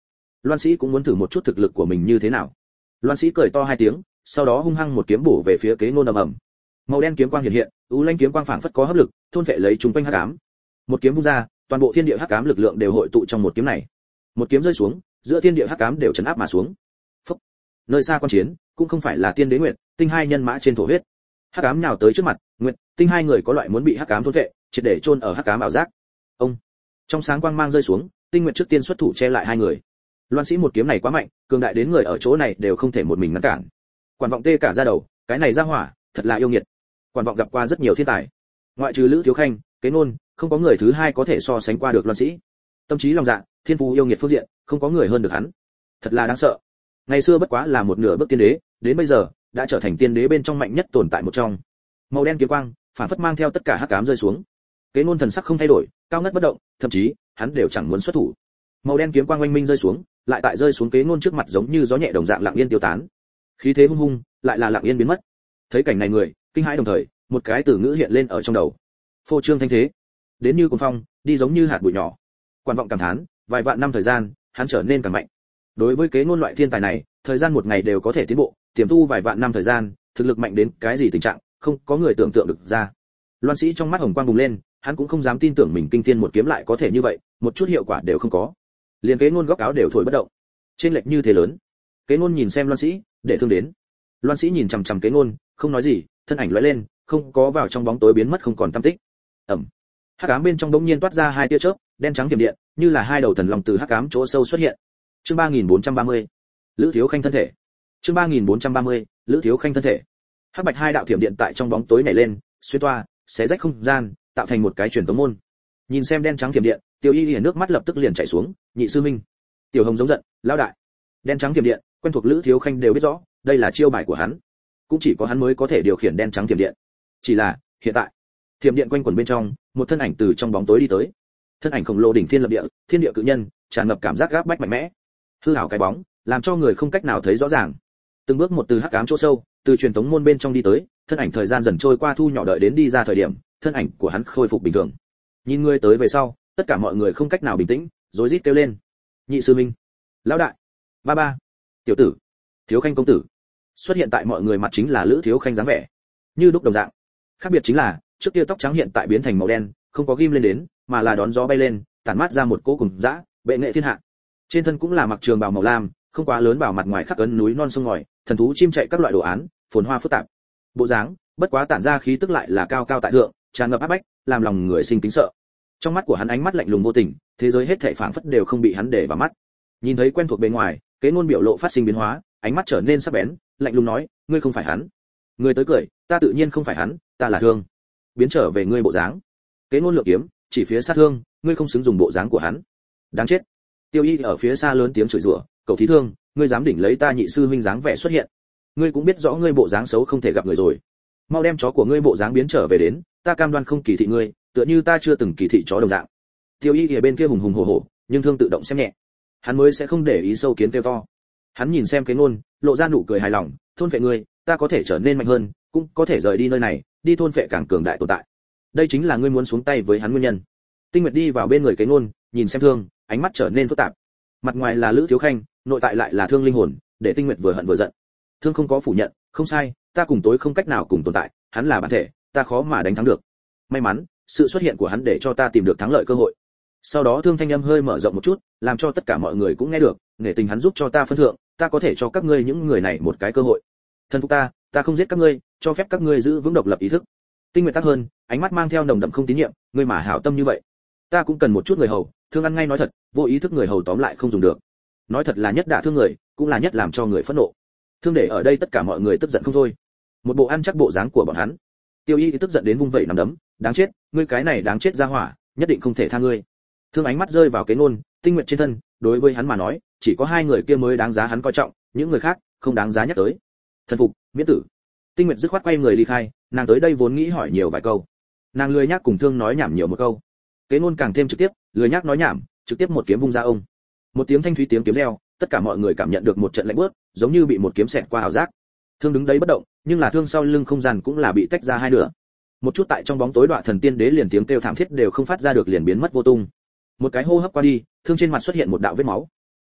Loan Sĩ cũng muốn thử một chút thực lực của mình như thế nào. Loan Sĩ cười to hai tiếng, sau đó hung hăng một kiếm bổ về phía Kế Ngôn ầm ầm. Màu đen kiếm quang hiện hiện, u lanh kiếm quang phảng phất có hấp lực, thôn vệ lấy chúng quanh hắc ám. Một kiếm vung ra, toàn bộ thiên địa hắc ám lực lượng đều hội tụ trong một kiếm này. Một kiếm rơi xuống, giữa thiên địa hắc ám đều chấn áp mà xuống. Phốc. Nơi xa quan chiến, cũng không phải là tiên đế nguyệt, tinh hai nhân mã trên thổ huyết. Hắc ám nhào tới trước mặt, nguyệt, tinh hai người có loại muốn bị hắc ám thôn vệ, triệt để chôn ở hắc ám ảo giác. Ông. Trong sáng quang mang rơi xuống, tinh nguyệt trước tiên xuất thủ che lại hai người. Loan Sĩ một kiếm này quá mạnh, cường đại đến người ở chỗ này đều không thể một mình ngăn cản. Quản Vọng tê cả da đầu, cái này ra hỏa, thật là yêu nghiệt. Quản Vọng gặp qua rất nhiều thiên tài, ngoại trừ Lữ Thiếu Khanh, Kế Ngôn, không có người thứ hai có thể so sánh qua được Loan Sĩ. Tâm trí lòng dạ, thiên phú yêu nghiệt phương diện, không có người hơn được hắn. Thật là đáng sợ. Ngày xưa bất quá là một nửa bước tiên đế, đến bây giờ đã trở thành tiên đế bên trong mạnh nhất tồn tại một trong. Màu đen kiếm quang, phản phất mang theo tất cả hắc ám rơi xuống. Kế Ngôn thần sắc không thay đổi, cao ngất bất động, thậm chí hắn đều chẳng muốn xuất thủ. Màu đen kiếm quang oanh minh rơi xuống, lại tại rơi xuống Kế Ngôn trước mặt giống như gió nhẹ đồng dạng lặng yên tiêu tán. Khí thế hung hung, lại là lặng yên biến mất. Thấy cảnh này người, kinh hãi đồng thời, một cái từ ngữ hiện lên ở trong đầu. Phô trương thanh thế, đến như cuồng phong, đi giống như hạt bụi nhỏ. Quản Vọng cảm thán, vài vạn năm thời gian, hắn trở nên càng mạnh. Đối với Kế Ngôn loại thiên tài này, thời gian một ngày đều có thể tiến bộ, tiềm tu vài vạn năm thời gian, thực lực mạnh đến cái gì tình trạng, không có người tưởng tượng được ra. Loan Sĩ trong mắt hồng quang bùng lên, hắn cũng không dám tin tưởng mình kinh thiên một kiếm lại có thể như vậy, một chút hiệu quả đều không có. Liền Kế Ngôn góc áo đều thổi bất động. Trên lệch như thế lớn. Kế Ngôn nhìn xem Loan Sĩ, để thương đến. Loan Sĩ nhìn chằm chằm Kế Ngôn, không nói gì, thân ảnh lóe lên, không có vào trong bóng tối biến mất không còn tăm tích. Ầm. Hắc ám bên trong đống nhiên toát ra hai tia chớp, đen trắng tiềm điện, như là hai đầu thần long từ hắc ám chỗ sâu xuất hiện. Chương 3430. Lữ Thiếu Khanh thân thể. Chương 3430. Lữ Thiếu Khanh thân thể. Hắc bạch hai đạo thiểm điện tại trong bóng tối nhảy lên, xuyên toa, xé rách không gian, tạo thành một cái truyền tống môn. Nhìn xem đen trắng thiểm điện, Tiêu Y Lìa nước mắt lập tức liền chảy xuống, nhị sư minh. Tiểu Hồng giống giận, lão đại. Đen trắng thiểm điện, quen thuộc Lữ Thiếu Khanh đều biết rõ, đây là chiêu bài của hắn. Cũng chỉ có hắn mới có thể điều khiển đen trắng thiểm điện. Chỉ là, hiện tại, thiểm điện quanh quẩn bên trong, một thân ảnh từ trong bóng tối đi tới. Thân ảnh khổng lồ đỉnh thiên lập địa, thiên địa cự nhân, tràn ngập cảm giác gáp bách mạnh mẽ. Hư ảo cái bóng, làm cho người không cách nào thấy rõ ràng. Từng bước một từ hắc ám chỗ sâu, từ truyền tống môn bên trong đi tới, thân ảnh thời gian dần trôi qua thu nhỏ đợi đến đi ra thời điểm, thân ảnh của hắn khôi phục bình thường. Nhìn người tới về sau, tất cả mọi người không cách nào bình tĩnh, rối rít kêu lên. Nhị sư minh, lão đại, ba ba, tiểu tử, Thiếu Khanh công tử. Xuất hiện tại mọi người mặt chính là Lữ Thiếu Khanh dáng vẻ, như đúc đồng dạng. Khác biệt chính là, trước kia tóc trắng hiện tại biến thành màu đen, không có ghim lên đến, mà là đón gió bay lên, tản mát ra một cỗ cùng dã, bệ nghệ thiên hạ. Trên thân cũng là mặc trường bào màu lam, không quá lớn, bảo mặt ngoài khắc ấn núi non sông ngòi, thần thú chim chạy các loại đồ án, phồn hoa phức tạp. Bộ dáng, bất quá tản ra khí tức lại là cao cao tại thượng, tràn ngập áp bách, làm lòng người sinh kính sợ. Trong mắt của hắn ánh mắt lạnh lùng vô tình, thế giới hết thảy phảng phất đều không bị hắn để vào mắt. Nhìn thấy quen thuộc bề ngoài, Kế Ngôn biểu lộ phát sinh biến hóa, ánh mắt trở nên sắc bén, lạnh lùng nói, ngươi không phải hắn. Ngươi tới cười, ta tự nhiên không phải hắn, ta là Thương. Biến trở về ngươi bộ dáng. Kế Ngôn lựa kiếm, chỉ phía sát Thương, ngươi không xứng dùng bộ dáng của hắn. Đáng chết. Tiêu Y ở phía xa lớn tiếng chửi rủa, cậu thí Thương, ngươi dám đỉnh lấy ta nhị sư huynh dáng vẻ xuất hiện. Ngươi cũng biết rõ ngươi bộ dáng xấu không thể gặp người rồi. Mau đem chó của ngươi bộ dáng biến trở về đến, ta cam đoan không kỳ thị ngươi, tựa như ta chưa từng kỳ thị chó đồng dạng. Tiêu Y ở bên kia hùng hùng hổ hổ, nhưng Thương tự động xem nhẹ. Hắn mới sẽ không để ý sâu kiến kêu to. Hắn nhìn xem Kế Ngôn, lộ ra nụ cười hài lòng, thôn phệ ngươi, ta có thể trở nên mạnh hơn, cũng có thể rời đi nơi này, đi thôn phệ càng cường đại tồn tại. Đây chính là ngươi muốn xuống tay với hắn nguyên nhân. Tinh Nguyệt đi vào bên người Kế Ngôn, nhìn xem Thương, ánh mắt trở nên phức tạp. Mặt ngoài là Lữ Thiếu Khanh, nội tại lại là Thương linh hồn, để Tinh Nguyệt vừa hận vừa giận. Thương không có phủ nhận, không sai, ta cùng tối không cách nào cùng tồn tại, hắn là bản thể, ta khó mà đánh thắng được. May mắn, sự xuất hiện của hắn để cho ta tìm được thắng lợi cơ hội. Sau đó Thương thanh âm hơi mở rộng một chút, làm cho tất cả mọi người cũng nghe được, nể tình hắn giúp cho ta phân thượng, ta có thể cho các ngươi những người này một cái cơ hội. Thân phục ta không giết các ngươi, cho phép các ngươi giữ vững độc lập ý thức. Tinh Nguyệt tác hơn, ánh mắt mang theo nồng đậm không tín nhiệm, ngươi mà hảo tâm như vậy, ta cũng cần một chút người hầu. Thương ăn ngay nói thật, vô ý thức người hầu tóm lại không dùng được. Nói thật là nhất đả thương người, cũng là nhất làm cho người phẫn nộ. Thương để ở đây tất cả mọi người tức giận không thôi. Một bộ ăn chắc bộ dáng của bọn hắn. Tiêu Y thì tức giận đến vung vẩy nắm đấm, đáng chết, ngươi cái này đáng chết ra hỏa, nhất định không thể tha ngươi. Thương ánh mắt rơi vào Kế Ngôn, Tinh Nguyệt trên thân, đối với hắn mà nói, chỉ có hai người kia mới đáng giá hắn coi trọng, những người khác không đáng giá nhắc tới. Thần phục, miễn tử. Tinh Nguyệt dứt khoát quay người ly khai, nàng tới đây vốn nghĩ hỏi nhiều vài câu. Nàng lười nhác cùng Thương nói nhảm nhiều một câu. Kế Ngôn càng thêm trực tiếp, lười nhác nói nhảm, trực tiếp một kiếm vung ra ông. Một tiếng thanh thúy tiếng kiếm reo, tất cả mọi người cảm nhận được một trận lạnh buốt, giống như bị một kiếm xẹt qua ảo giác. Thương đứng đấy bất động, nhưng là Thương sau lưng không gian cũng là bị tách ra hai nửa. Một chút tại trong bóng tối Đoạ Thần Tiên Đế liền tiếng kêu thảm thiết đều không phát ra được liền biến mất vô tung. Một cái hô hấp qua đi, Thương trên mặt xuất hiện một đạo vết máu.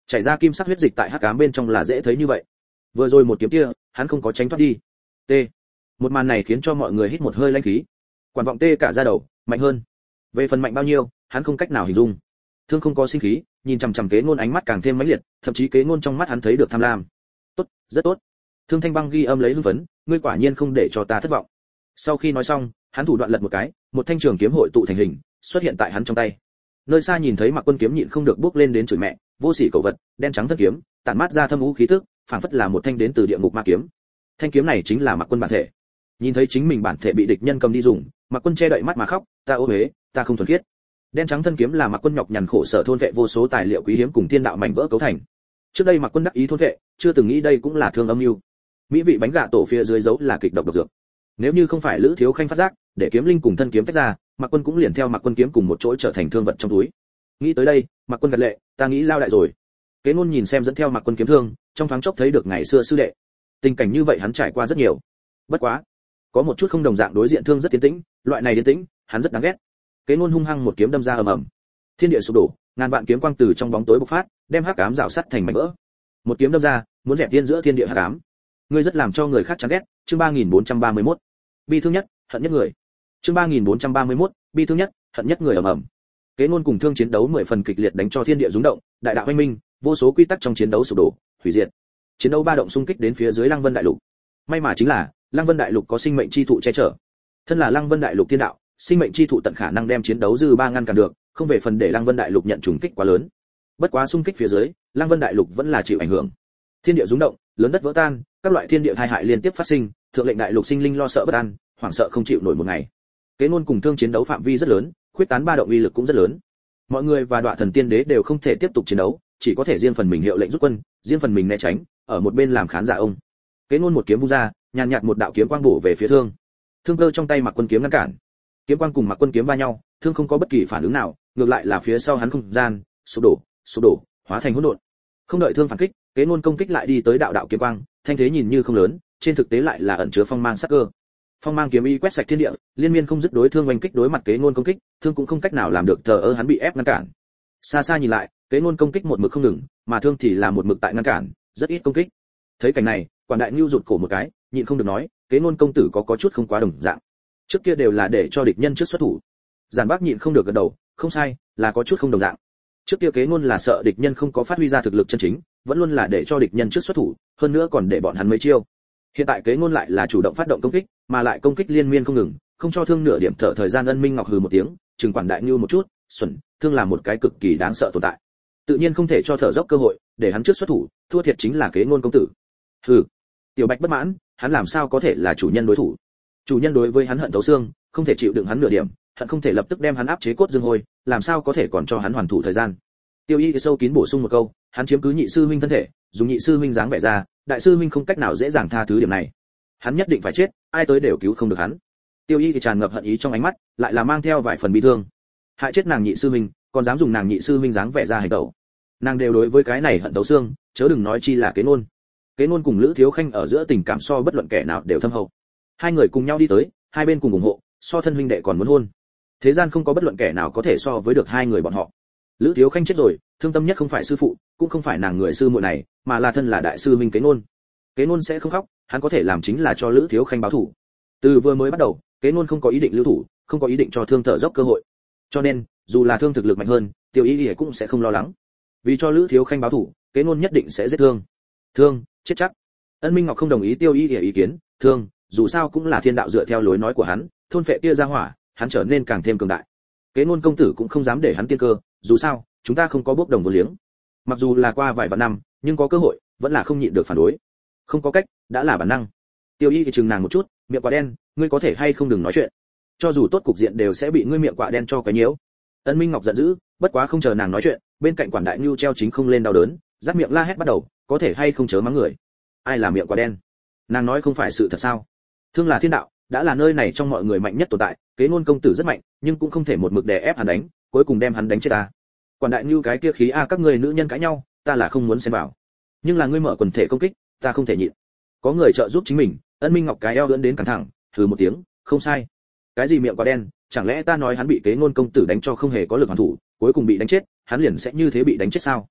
chảy ra kim sắc huyết dịch tại hắc ám bên trong là dễ thấy như vậy. Vừa rồi một kiếm kia, hắn không có tránh thoát đi. T. Một màn này khiến cho mọi người hít một hơi lãnh khí. Quản vọng tê cả da đầu, mạnh hơn. Về phần mạnh bao nhiêu, hắn không cách nào hình dung. Thương không có sinh khí, nhìn chằm chằm Kế Ngôn ánh mắt càng thêm mãnh liệt, thậm chí Kế Ngôn trong mắt hắn thấy được tham lam. Tốt, rất tốt. Thương Thanh Băng ghi âm lấy hưng phấn, ngươi quả nhiên không để cho ta thất vọng. Sau khi nói xong, hắn thủ đoạn lật một cái, một thanh trường kiếm hội tụ thành hình, xuất hiện tại hắn trong tay. Nơi xa nhìn thấy Mạc Quân kiếm nhịn không được bước lên đến chửi mẹ, vô sỉ cẩu vật, đen trắng thân kiếm, tản mát ra thâm u khí tức, phảng phất là một thanh đến từ địa ngục ma kiếm. Thanh kiếm này chính là Mạc Quân bản thể. Nhìn thấy chính mình bản thể bị địch nhân cầm đi dùng, Mạc Quân che đậy mắt mà khóc, ta ô uế, ta không thuần khiết. Đen trắng thân kiếm là Mạc Quân nhọc nhằn khổ sở thôn vệ vô số tài liệu quý hiếm cùng thiên đạo mảnh vỡ cấu thành. Trước đây Mạc Quân đắc ý thôn vệ, chưa từng nghĩ đây cũng là thương âm mưu. Mỹ vị bánh gà tổ phía dưới giấu là kịch độc dược. Nếu như không phải Lữ Thiếu Khanh phát giác, để kiếm linh cùng thân kiếm tách ra, Mạc Quân cũng liền theo Mạc Quân kiếm cùng một chỗ trở thành thương vật trong túi. Nghĩ tới đây, Mạc Quân gật lệ, ta nghĩ lao đại rồi. Kế Ngôn nhìn xem dẫn theo Mạc Quân kiếm thương, trong thoáng chốc thấy được ngày xưa sư đệ. Tình cảnh như vậy hắn trải qua rất nhiều. Bất quá, có một chút không đồng dạng, đối diện thương rất tiến tĩnh, loại này tiến tĩnh, hắn rất đáng ghét. Kế Ngôn hung hăng một kiếm đâm ra ầm ầm. Thiên địa sụp đổ, ngàn vạn kiếm quang từ trong bóng tối bộc phát, đem hắc ám rào sắt thành mảnh vỡ. Một kiếm đâm ra, muốn dẹp tiên giữa thiên địa hắc ám. Ngươi rất làm cho người khác chán ghét. Chương 3431. Bi thương nhất, hận nhất người. Chương 3431. Bi thương nhất, hận nhất người ầm ầm. Kế Ngôn cùng thương chiến đấu 10 phần kịch liệt, đánh cho thiên địa rung động, đại đạo hoành minh, vô số quy tắc trong chiến đấu sụp đổ, hủy diệt. Chiến đấu ba động xung kích đến phía dưới Lăng Vân Đại Lục. May mà chính là, Lăng Vân Đại Lục có sinh mệnh chi thụ che chở. Thân là Lăng Vân Đại Lục thiên đạo, sinh mệnh chi thụ tận khả năng đem chiến đấu dư ba ngăn cản được, không về phần để Lăng Vân Đại Lục nhận trùng kích quá lớn. Bất quá xung kích phía dưới, Lăng Vân Đại Lục vẫn là chịu ảnh hưởng. Thiên địa rung động, lớn đất vỡ tan, các loại thiên địa tai hại liên tiếp phát sinh, thượng lệnh đại lục sinh linh lo sợ bất an, hoảng sợ không chịu nổi một ngày. Kế Ngôn cùng thương chiến đấu phạm vi rất lớn, khuyết tán ba động uy lực cũng rất lớn. Mọi người và Đoạ Thần Tiên Đế đều không thể tiếp tục chiến đấu, chỉ có thể riêng phần mình hiệu lệnh rút quân, riêng phần mình né tránh, ở một bên làm khán giả ông. Kế Ngôn một kiếm vung ra, nhàn nhạt một đạo kiếm quang bổ về phía thương. Thương cơ trong tay Mạc Quân kiếm ngăn cản. Kiếm quang cùng Mạc Quân kiếm va nhau, thương không có bất kỳ phản ứng nào, ngược lại là phía sau hắn không gian sụp đổ, hóa thành hỗn độn. Không đợi thương phản kích, Kế Ngôn công kích lại đi tới đạo đạo kiếm quang, thanh thế nhìn như không lớn, trên thực tế lại là ẩn chứa phong mang sắc cơ. Phong mang kiếm ý quét sạch thiên địa, liên miên không dứt đối thương oanh kích, đối mặt Kế Ngôn công kích, thương cũng không cách nào làm được, thờ ơ hắn bị ép ngăn cản. Xa xa nhìn lại, Kế Ngôn công kích một mực không ngừng, mà thương thì là một mực tại ngăn cản, rất ít công kích. Thấy cảnh này, Quản Đại Nưu rụt cổ một cái, nhịn không được nói, Kế Ngôn công tử có chút không quá đồng dạng. Trước kia đều là để cho địch nhân trước xuất thủ. Giản Bác nhịn không được gật đầu, không sai, là có chút không đồng dạng. Trước kia Kế Ngôn là sợ địch nhân không có phát huy ra thực lực chân chính, vẫn luôn là để cho địch nhân trước xuất thủ, hơn nữa còn để bọn hắn mấy chiêu. Hiện tại Kế Ngôn lại là chủ động phát động công kích, mà lại công kích liên miên không ngừng, không cho thương nửa điểm thở thời gian. Ân Minh Ngọc hừ một tiếng, trừng Quản Đại Nưu một chút, xuẩn, thương là một cái cực kỳ đáng sợ tồn tại, tự nhiên không thể cho thở dốc cơ hội, để hắn trước xuất thủ, thua thiệt chính là Kế Ngôn công tử. Hừ. Tiểu Bạch bất mãn, hắn làm sao có thể là chủ nhân đối thủ? Chủ nhân đối với hắn hận thấu xương, không thể chịu đựng hắn nửa điểm, hận không thể lập tức đem hắn áp chế cốt dương hôi, làm sao có thể còn cho hắn hoàn thủ thời gian. Tiêu Y sâu kín bổ sung một câu, hắn chiếm cứ nhị sư huynh thân thể, dùng nhị sư huynh dáng vẻ ra, đại sư huynh không cách nào dễ dàng tha thứ điểm này. Hắn nhất định phải chết, ai tới đều cứu không được hắn. Tiêu Y thì tràn ngập hận ý trong ánh mắt, lại là mang theo vài phần bi thương. Hại chết nàng nhị sư huynh, còn dám dùng nàng nhị sư huynh dáng vẻ ra hành động. Nàng đều đối với cái này hận thấu xương, chớ đừng nói chi là Kế Ngôn. Kế Ngôn cùng Lữ Thiếu Khanh ở giữa tình cảm so bất luận kẻ nào đều thâm hậu. Hai người cùng nhau đi tới, hai bên cùng ủng hộ, so thân huynh đệ còn muốn hôn. Thế gian không có bất luận kẻ nào có thể so với được hai người bọn họ. Lữ Thiếu Khanh chết rồi, thương tâm nhất không phải sư phụ, cũng không phải nàng người sư muội này, mà là thân là đại sư huynh Kế Ngôn. Kế Ngôn sẽ không khóc, hắn có thể làm chính là cho Lữ Thiếu Khanh báo thù. Từ vừa mới bắt đầu, Kế Ngôn không có ý định lưu thủ, không có ý định cho thương thở dốc cơ hội. Cho nên, dù là thương thực lực mạnh hơn, Tiêu Y Y cũng sẽ không lo lắng. Vì cho Lữ Thiếu Khanh báo thù, Kế Ngôn nhất định sẽ giết thương. Thương, chết chắc. Ân Minh Ngọc không đồng ý Tiêu Y Y ý kiến, thương, dù sao cũng là thiên đạo dựa theo lối nói của hắn, thôn phệ kia ra hỏa, hắn trở nên càng thêm cường đại. Kế Ngôn công tử cũng không dám để hắn tiên cơ, dù sao, chúng ta không có bốc đồng vô liếng. Mặc dù là qua vài vạn năm, nhưng có cơ hội, vẫn là không nhịn được phản đối. Không có cách, đã là bản năng. Tiêu Y thì chừng nàng một chút, miệng quả đen, ngươi có thể hay không đừng nói chuyện. Cho dù tốt cục diện đều sẽ bị ngươi miệng quả đen cho cái nhiễu. Ân Minh Ngọc giận dữ, bất quá không chờ nàng nói chuyện, bên cạnh Quản Đại Nưu treo chính không lên đau đớn, giáp miệng la hét bắt đầu, có thể hay không chớ mắng người. Ai là miệng quả đen? Nàng nói không phải sự thật sao? Thương là thiên đạo, đã là nơi này trong mọi người mạnh nhất tồn tại, Kế Ngôn công tử rất mạnh, nhưng cũng không thể một mực đè ép hắn đánh, cuối cùng đem hắn đánh chết ta. Quản Đại Nưu cái kia khí a, các người nữ nhân cãi nhau, ta là không muốn xen vào. Nhưng là ngươi mở quần thể công kích, ta không thể nhịn. Có người trợ giúp chính mình, Ân Minh Ngọc cái eo ưỡn đến căng thẳng, hừ một tiếng, không sai. Cái gì miệng quả đen, chẳng lẽ ta nói hắn bị Kế Ngôn công tử đánh cho không hề có lực hoàn thủ, cuối cùng bị đánh chết, hắn liền sẽ như thế bị đánh chết sao?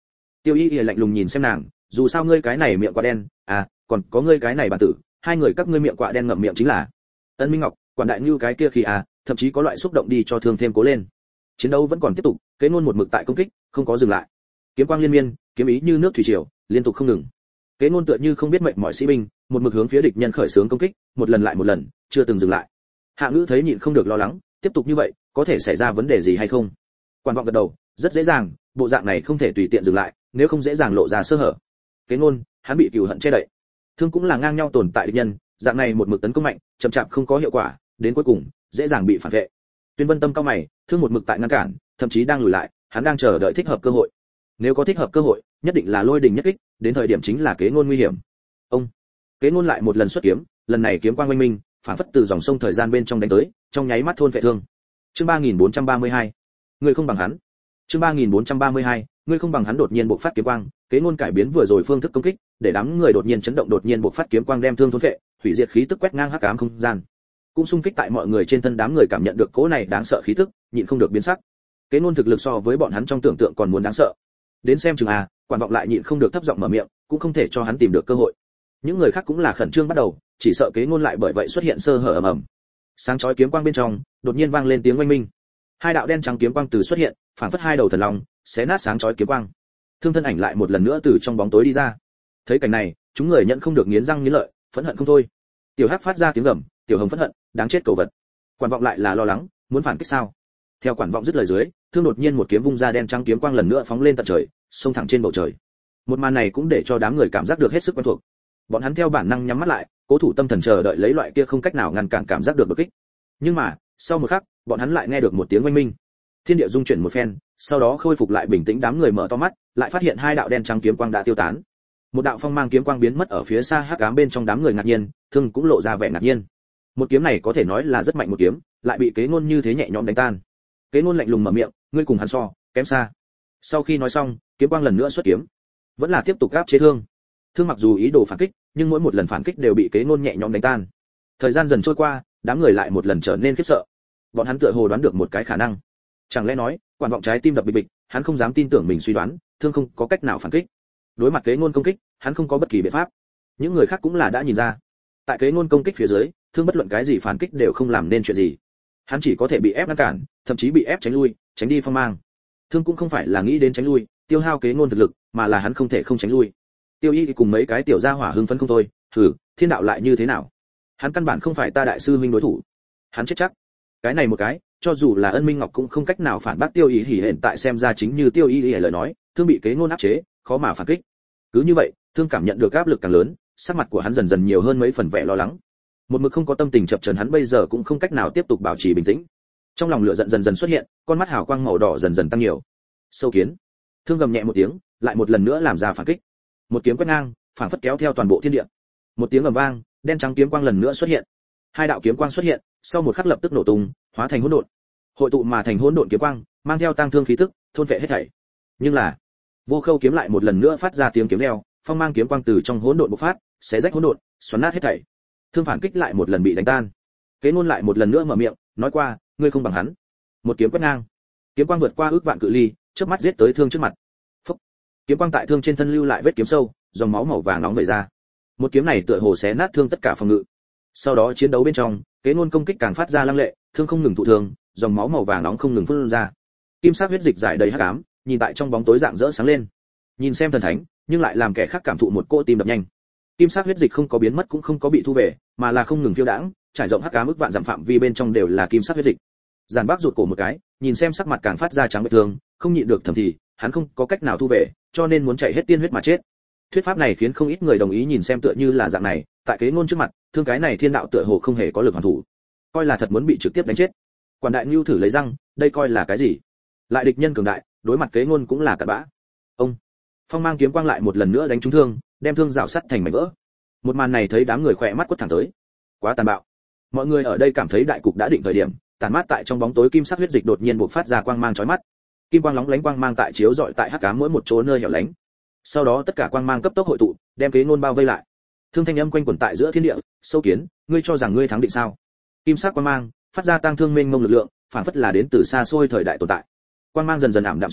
Tiêu Y lạnh lùng nhìn xem nàng, dù sao ngươi cái này miệng quạ đen, còn có ngươi cái này bản tử, hai người các ngươi miệng quạ đen ngậm miệng chính là. Ân Minh Ngọc, quản đại như cái kia khi thậm chí có loại xúc động đi cho thương thêm cố lên. Chiến đấu vẫn còn tiếp tục, Kế Ngôn một mực tại công kích, không có dừng lại. Kiếm quang liên miên, kiếm ý như nước thủy triều, liên tục không ngừng. Kế Ngôn tựa như không biết mệnh mọi sĩ binh, một mực hướng phía địch nhân khởi xướng công kích, một lần lại một lần, chưa từng dừng lại. Hạ Ngữ thấy nhịn không được lo lắng, tiếp tục như vậy, có thể xảy ra vấn đề gì hay không? Quan Vọng gật đầu, rất dễ dàng, bộ dạng này không thể tùy tiện dừng lại, nếu không dễ dàng lộ ra sơ hở. Kế Ngôn, hắn bị cừu hận che đậy. Thương cũng là ngang nhau tồn tại địch nhân, dạng này một mực tấn công mạnh, chậm chạp không có hiệu quả, đến cuối cùng dễ dàng bị phản vệ. Tuyên Vân Tâm cao mày, Thương một mực tại ngăn cản, thậm chí đang lùi lại, hắn đang chờ đợi thích hợp cơ hội. Nếu có thích hợp cơ hội, nhất định là lôi đình nhất kích, đến thời điểm chính là Kế Ngôn nguy hiểm. Ông, Kế Ngôn lại một lần xuất kiếm, lần này kiếm quang minh minh, phản phất từ dòng sông thời gian bên trong đánh tới, trong nháy mắt thôn vệ Thương. Chương 3432, ngươi không bằng hắn. Chương 3432, ngươi không bằng hắn đột nhiên bộc phát kiếm quang, Kế Ngôn cải biến vừa rồi phương thức công kích, để đám người đột nhiên chấn động đột nhiên bộc phát kiếm quang đem Thương thôn vệ, hủy diệt khí tức quét ngang hắc ám không gian. Cũng xung kích tại mọi người trên thân, đám người cảm nhận được cỗ này đáng sợ khí tức, nhịn không được biến sắc. Kế Ngôn thực lực so với bọn hắn trong tưởng tượng còn muốn đáng sợ. Đến xem chừng Quản Vọng lại nhịn không được thấp giọng mở miệng, cũng không thể cho hắn tìm được cơ hội. Những người khác cũng là khẩn trương bắt đầu, chỉ sợ Kế Ngôn lại bởi vậy xuất hiện sơ hở ầm ầm. Sáng chói kiếm quang bên trong, đột nhiên vang lên tiếng oanh minh. Hai đạo đen trắng kiếm quang từ xuất hiện, phản phất hai đầu thần long, xé nát sáng chói kiếm quang. Thương thân ảnh lại một lần nữa từ trong bóng tối đi ra. Thấy cảnh này, chúng người nhận không được nghiến răng nghiến lợi, phẫn hận không thôi. Tiểu Hắc phát ra tiếng gầm, Tiểu Hồng phẫn hận, đáng chết cầu vật. Quản Vọng lại là lo lắng, muốn phản kích sao? Theo Quản Vọng dứt lời dưới, Thương đột nhiên một kiếm vung ra, đen trắng kiếm quang lần nữa phóng lên tận trời, xông thẳng trên bầu trời. Một màn này cũng để cho đám người cảm giác được hết sức quen thuộc. Bọn hắn theo bản năng nhắm mắt lại, cố thủ tâm thần chờ đợi lấy loại kia không cách nào ngăn cản cảm giác được đột kích. Nhưng mà, sau một khắc, bọn hắn lại nghe được một tiếng oanh minh. Thiên địa rung chuyển một phen, sau đó khôi phục lại bình tĩnh, đám người mở to mắt, lại phát hiện hai đạo đen trắng kiếm quang đã tiêu tán. Một đạo phong mang kiếm quang biến mất ở phía xa hắc ám bên trong, đám người ngạc nhiên, Thương cũng lộ ra vẻ ngạc nhiên. Một kiếm này có thể nói là rất mạnh một kiếm, lại bị Kế Ngôn như thế nhẹ nhõm đánh tan. Kế Ngôn lạnh lùng mở miệng, ngươi cùng hắn so, kém xa. Sau khi nói xong, kiếm quang lần nữa xuất kiếm, vẫn là tiếp tục áp chế Thương. Thương mặc dù ý đồ phản kích, nhưng mỗi một lần phản kích đều bị Kế Ngôn nhẹ nhõm đánh tan. Thời gian dần trôi qua, đám người lại một lần trở nên khiếp sợ. Bọn hắn tựa hồ đoán được một cái khả năng. Chẳng lẽ nói, Quản Vọng trái tim đập bịch bịch, hắn không dám tin tưởng mình suy đoán, Thương không có cách nào phản kích. Đối mặt Kế Ngôn công kích, hắn không có bất kỳ biện pháp. Những người khác cũng là đã nhìn ra, tại Kế Ngôn công kích phía dưới, Thương bất luận cái gì phản kích đều không làm nên chuyện gì. Hắn chỉ có thể bị ép ngăn cản, thậm chí bị ép tránh lui, tránh đi phong mang. Thương cũng không phải là nghĩ đến tránh lui, tiêu hao Kế Ngôn thực lực, mà là hắn không thể không tránh lui. Tiêu Y cùng mấy cái tiểu gia hỏa hưng phấn không thôi, thiên đạo lại như thế nào? Hắn căn bản không phải ta đại sư huynh đối thủ. Hắn chết chắc. Cái này một cái, cho dù là Ân Minh Ngọc cũng không cách nào phản bác Tiêu Y hiện tại xem ra chính như Tiêu Y lời nói, Thương bị Kế Ngôn áp chế, khó mà phản kích. Cứ như vậy, Thương cảm nhận được áp lực càng lớn, sắc mặt của hắn dần dần nhiều hơn mấy phần vẻ lo lắng. Một mực không có tâm tình chập chờn, hắn bây giờ cũng không cách nào tiếp tục bảo trì bình tĩnh. Trong lòng lửa giận dần dần xuất hiện, con mắt hào quang màu đỏ dần dần tăng nhiều. Sâu kiến. Thương gầm nhẹ một tiếng, lại một lần nữa làm ra phản kích. Một kiếm quét ngang, phảng phất kéo theo toàn bộ thiên địa. Một tiếng ầm vang, đen trắng kiếm quang lần nữa xuất hiện. Hai đạo kiếm quang xuất hiện, sau một khắc lập tức nổ tung, hóa thành hỗn độn. Hội tụ mà thành hỗn độn kiếm quang, mang theo tăng thương khí tức, thôn phệ hết thảy. Nhưng là, Vô Khâu kiếm lại một lần nữa phát ra tiếng kiếm reo, phong mang kiếm quang từ trong hỗn độn bộc phát, xé rách hỗn độn, xoắn nát hết thảy. Thương phản kích lại một lần bị đánh tan. Kế Ngôn lại một lần nữa mở miệng, nói qua, ngươi không bằng hắn. Một kiếm quét ngang, kiếm quang vượt qua ước vạn cự ly, chớp mắt giết tới Thương trước mặt. Phốc. Kiếm quang tại Thương trên thân lưu lại vết kiếm sâu, dòng máu màu vàng nóng vẩy ra. Một kiếm này tựa hồ xé nát Thương tất cả phòng ngự. Sau đó chiến đấu bên trong, Kế Ngôn công kích càng phát ra lăng lệ, Thương không ngừng thụ thương, dòng máu màu vàng nóng không ngừng phun ra. Kim sắc huyết dịch giải đầy hắc ám, nhìn tại trong bóng tối rạng rỡ sáng lên. Nhìn xem thần thánh, nhưng lại làm kẻ khác cảm thụ một cỗ tim đập nhanh. Kim sắc huyết dịch không có biến mất cũng không có bị thu về, mà là không ngừng phiêu đãng, trải rộng hắc ám ức vạn dặm phạm vi bên trong đều là kim sắc huyết dịch. Giản Bác rụt cổ một cái, nhìn xem sắc mặt càng phát ra trắng bệch thương, không nhịn được thầm thì, hắn không có cách nào thu về, cho nên muốn chạy hết tiên huyết mà chết. Thuyết pháp này khiến không ít người đồng ý, nhìn xem tựa như là dạng này, tại Kế Ngôn trước mặt, Thương cái này thiên đạo tựa hồ không hề có lực hoàn thủ, coi là thật muốn bị trực tiếp đánh chết. Quản Đại Nưu thử lấy răng, đây coi là cái gì? Lại địch nhân cường đại, đối mặt Kế Ngôn cũng là cặn bã. Ông, phong mang kiếm quang lại một lần nữa đánh trúng Thương, đem Thương rào sắt thành mảnh vỡ. Một màn này thấy đám người khỏe mắt quất thẳng tới. Quá tàn bạo. Mọi người ở đây cảm thấy đại cục đã định thời điểm, tàn mát tại trong bóng tối kim sắc huyết dịch đột nhiên bộc phát ra quang mang chói mắt. Kim quang lóng lánh quang mang tại chiếu rọi tại hắc ám mỗi một chỗ nơi hẻo lánh. Sau đó tất cả quang mang cấp tốc hội tụ, đem Kế Ngôn bao vây lại. Thương thanh âm quanh quẩn tại giữa thiên địa, sâu kiến, ngươi cho rằng ngươi thắng định sao? Kim sắc quang mang phát ra tăng thương mênh mông lực lượng, phản phất là đến từ xa xôi thời đại tồn tại. Quang mang dần dần ảm đạm xuống,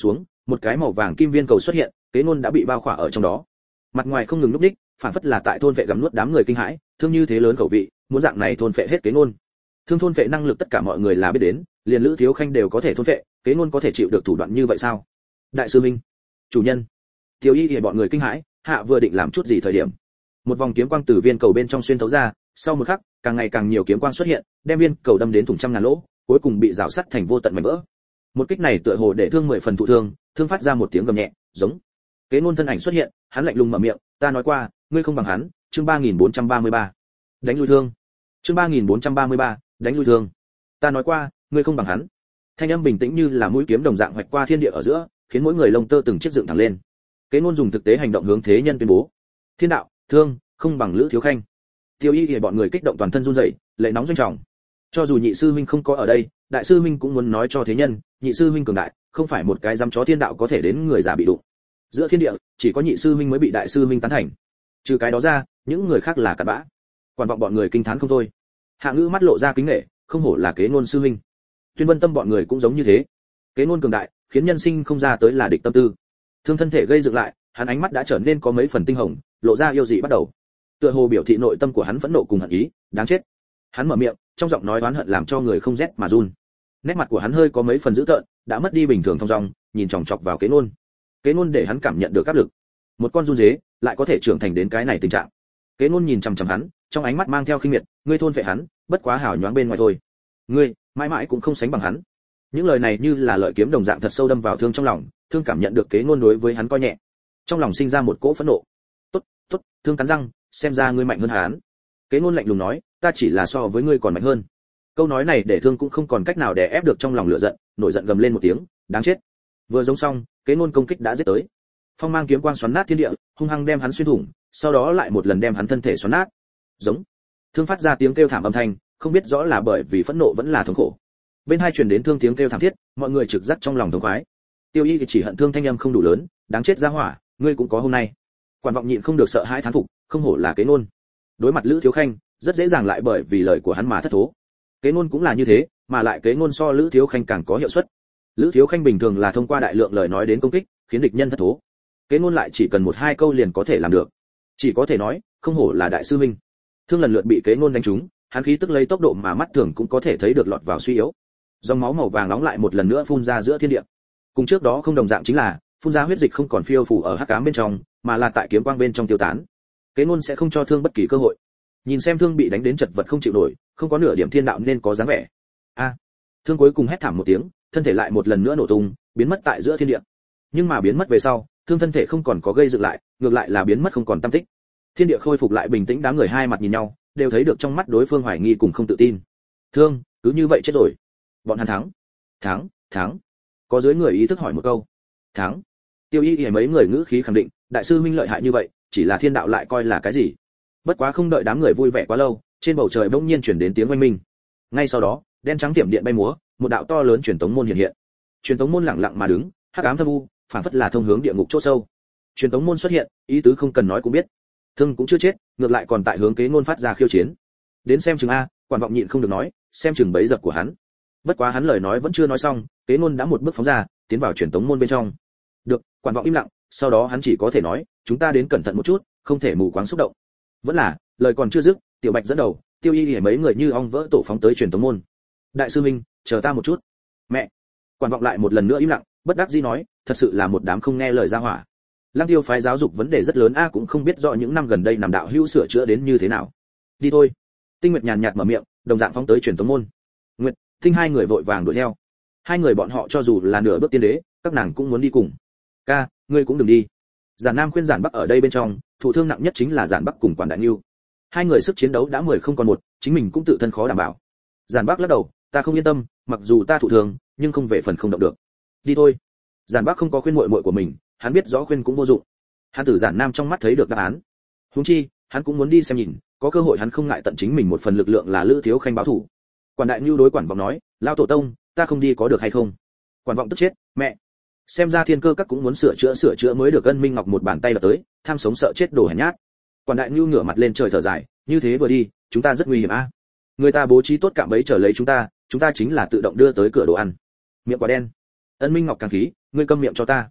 Một cái màu vàng kim viên cầu xuất hiện, Kế Nôn đã bị bao khỏa ở trong đó. Mặt ngoài không ngừng lúc đích, phản phất là tại thôn vệ gặm nuốt đám người kinh hãi, thương như thế lớn khẩu vị, muốn dạng này thôn vệ hết Kế Nôn. Thương thôn vệ năng lực tất cả mọi người là biết đến, liền Lữ Thiếu Khanh đều có thể thôn vệ, Kế Nôn có thể chịu được thủ đoạn như vậy sao? Đại sư minh, chủ nhân. Tiêu Y thì bọn người kinh hãi, hạ vừa định làm chút gì thời điểm, một vòng kiếm quang từ viên cầu bên trong xuyên thấu ra, sau một khắc, càng ngày càng nhiều kiếm quang xuất hiện, đem viên cầu đâm đến thủng trăm ngàn lỗ, cuối cùng bị rào sắt thành vô tận mảnh vỡ. Một kích này tựa hồ để thương 10 phần thụ thương, thương phát ra một tiếng gầm nhẹ, giống. Kế Nôn thân ảnh xuất hiện, hắn lạnh lùng mở miệng, ta nói qua, ngươi không bằng hắn, chương 3433. Đánh lui thương. Chương 3433, đánh lui thương. Ta nói qua, ngươi không bằng hắn. Thanh âm bình tĩnh như là mũi kiếm đồng dạng hoạch qua thiên địa ở giữa, khiến mỗi người lông tơ từng chiếc dựng thẳng lên. Kế Nôn dùng thực tế hành động hướng thế nhân tuyên bố, thiên đạo, thương, không bằng Lữ Thiếu Khanh. Tiêu Y thì bọn người kích động toàn thân run rẩy, lệ nóng doanh trọng. Cho dù nhị sư huynh không có ở đây, đại sư huynh cũng muốn nói cho thế nhân, nhị sư huynh cường đại, không phải một cái dám chó thiên đạo có thể đến người già bị đụng. Giữa thiên địa, chỉ có nhị sư huynh mới bị đại sư huynh tán thành. Trừ cái đó ra, những người khác là cặn bã. Quản vọng bọn người kinh thán không thôi. Hạ Ngữ mắt lộ ra kính nể, không hổ là Kế Nôn sư huynh. Tuyên Vân Tâm bọn người cũng giống như thế. Kế Nôn cường đại, khiến nhân sinh không ra tới là địch tâm tư. Thương thân thể gây dựng lại, hắn ánh mắt đã trở nên có mấy phần tinh hồng, lộ ra yêu dị bắt đầu. Tựa hồ biểu thị nội tâm của hắn phẫn nộ cùng hận ý, đáng chết. Hắn mở miệng, trong giọng nói oán hận làm cho người không rét mà run. Nét mặt của hắn hơi có mấy phần dữ tợn, đã mất đi bình thường thong dong, nhìn chòng chọc vào Kế Nôn. Kế Nôn để hắn cảm nhận được áp lực. Một con run dế lại có thể trưởng thành đến cái này tình trạng. Kế Nôn nhìn chằm chằm hắn, trong ánh mắt mang theo khinh miệt, ngươi thôn phệ hắn, bất quá hào nhoáng bên ngoài thôi. Ngươi, mãi mãi cũng không sánh bằng hắn. Những lời này như là lợi kiếm đồng dạng thật sâu đâm vào thương trong lòng, thương cảm nhận được Kế Nôn đối với hắn coi nhẹ. Trong lòng sinh ra một cỗ phẫn nộ. Tốt, tốt, thương cắn răng, xem ra ngươi mạnh hơn hắn. Kế Nôn lạnh lùng nói, ta chỉ là so với ngươi còn mạnh hơn. Câu nói này để thương cũng không còn cách nào để ép được trong lòng lửa giận, nổi giận gầm lên một tiếng, đáng chết. Vừa giống xong, Kế Nôn công kích đã giết tới. Phong mang kiếm quang xoắn nát thiên địa, hung hăng đem hắn xuyên thủng, sau đó lại một lần đem hắn thân thể xoắn nát. Giống. Thương phát ra tiếng kêu thảm âm thanh, không biết rõ là bởi vì phẫn nộ vẫn là thống khổ. Bên hai truyền đến thương tiếng kêu thảm thiết, mọi người trực giác trong lòng thống khoái. Tiêu Y thì chỉ hận thương thanh âm không đủ lớn, đáng chết ra hỏa, ngươi cũng có hôm nay. Quản vọng nhịn không được sợ hãi thán phục, không hổ là Kế Nôn. Đối mặt Lữ Thiếu Khanh, rất dễ dàng lại bởi vì lời của hắn mà thất thố. Kế Nôn cũng là như thế, mà lại Kế Nôn so Lữ Thiếu Khanh càng có hiệu suất. Lữ Thiếu Khanh bình thường là thông qua đại lượng lời nói đến công kích, khiến địch nhân thất thố. Kế Nôn lại chỉ cần một hai câu liền có thể làm được. Chỉ có thể nói, không hổ là đại sư huynh. Thương lần lượt bị Kế Nôn đánh trúng, hắn khí tức lấy tốc độ mà mắt thường cũng có thể thấy được lọt vào suy yếu. Dòng máu màu vàng nóng lại một lần nữa phun ra giữa thiên địa. Cùng trước đó không đồng dạng chính là, phun ra huyết dịch không còn phiêu phù ở hắc ám bên trong, mà là tại kiếm quang bên trong tiêu tán. Kế Nôn sẽ không cho thương bất kỳ cơ hội. Nhìn xem thương bị đánh đến chật vật không chịu nổi, không có nửa điểm thiên đạo nên có dáng vẻ. A! Thương cuối cùng hét thảm một tiếng, thân thể lại một lần nữa nổ tung, biến mất tại giữa thiên địa. Nhưng mà biến mất về sau, thương thân thể không còn có gây dựng lại, ngược lại là biến mất không còn tăm tích. Thiên địa khôi phục lại bình tĩnh, đám người hai mặt nhìn nhau, đều thấy được trong mắt đối phương hoài nghi cùng không tự tin. Thương, cứ như vậy chết rồi. Bọn hắn thắng. Thắng, thắng. Có dưới người ý thức hỏi một câu. Thắng. Tiêu Y Y mấy người ngữ khí khẳng định, đại sư huynh lợi hại như vậy, chỉ là thiên đạo lại coi là cái gì? Bất quá không đợi đám người vui vẻ quá lâu, trên bầu trời bỗng nhiên chuyển đến tiếng oanh minh. Ngay sau đó, đen trắng tiệm điện bay múa, một đạo to lớn truyền tống môn hiện hiện. Truyền tống môn lặng lặng mà đứng, hắc ám thâm u, phản phất là thông hướng địa ngục chỗ sâu. Truyền tống môn xuất hiện, ý tứ không cần nói cũng biết. Thương cũng chưa chết, ngược lại còn tại hướng Kế Nôn phát ra khiêu chiến. Đến xem chừng a, Quản vọng nhịn không được nói, xem chừng bẫy dập của hắn. Bất quá hắn lời nói vẫn chưa nói xong, Kế Nôn đã một bước phóng ra, tiến vào truyền tống môn bên trong. Được, Quản vọng im lặng, sau đó hắn chỉ có thể nói, chúng ta đến cẩn thận một chút, không thể mù quáng xúc động. Vẫn là, lời còn chưa dứt, Tiểu Bạch dẫn đầu, Tiêu Y Y mấy người như ong vỡ tổ phóng tới truyền tống môn. Đại sư huynh, chờ ta một chút. Mẹ. Quản vọng lại một lần nữa im lặng, bất đắc dĩ nói, thật sự là một đám không nghe lời ra hỏa. Lăng Tiêu phái giáo dục vấn đề rất lớn a, cũng không biết rõ những năm gần đây nằm đạo hữu sửa chữa đến như thế nào. Đi thôi. Tinh Nguyệt nhàn nhạt mở miệng, đồng dạng phóng tới truyền tống môn. Nguyệt, Tinh hai người vội vàng đuổi theo. Hai người bọn họ cho dù là nửa bước tiên đế, các nàng cũng muốn đi cùng. Ca, ngươi cũng đừng đi. Giản Nam khuyên Giản Bắc ở đây bên trong, thụ thương nặng nhất chính là Giản Bắc cùng Quản Đại Nưu. Hai người sức chiến đấu đã 10 không còn một, chính mình cũng tự thân khó đảm bảo. Giản Bắc lắc đầu, ta không yên tâm, mặc dù ta thụ thương, nhưng không về phần không động được. Đi thôi. Giản Bắc không có khuyên muội muội của mình, hắn biết rõ khuyên cũng vô dụng. Hắn từ Giản Nam trong mắt thấy được đáp án. Huống chi, hắn cũng muốn đi xem nhìn, có cơ hội hắn không ngại tận chính mình một phần lực lượng là Lữ Thiếu Khanh báo thủ. Quản Đại Nưu đối Quản Vọng nói, lao tổ tông, ta không đi có được hay không? Quản Vọng tức chết, mẹ. Xem ra Thiên Cơ các cũng muốn sửa chữa mới được. Ân Minh Ngọc một bàn tay đập tới, tham sống sợ chết đồ hèn nhát. Quản Đại Nưu ngửa mặt lên trời thở dài, như thế vừa đi, chúng ta rất nguy hiểm a. Người ta bố trí tốt cạm bẫy chờ lấy chúng ta chính là tự động đưa tới cửa đồ ăn. Miệng quả đen. Ân Minh Ngọc càng khí, ngươi câm miệng cho ta.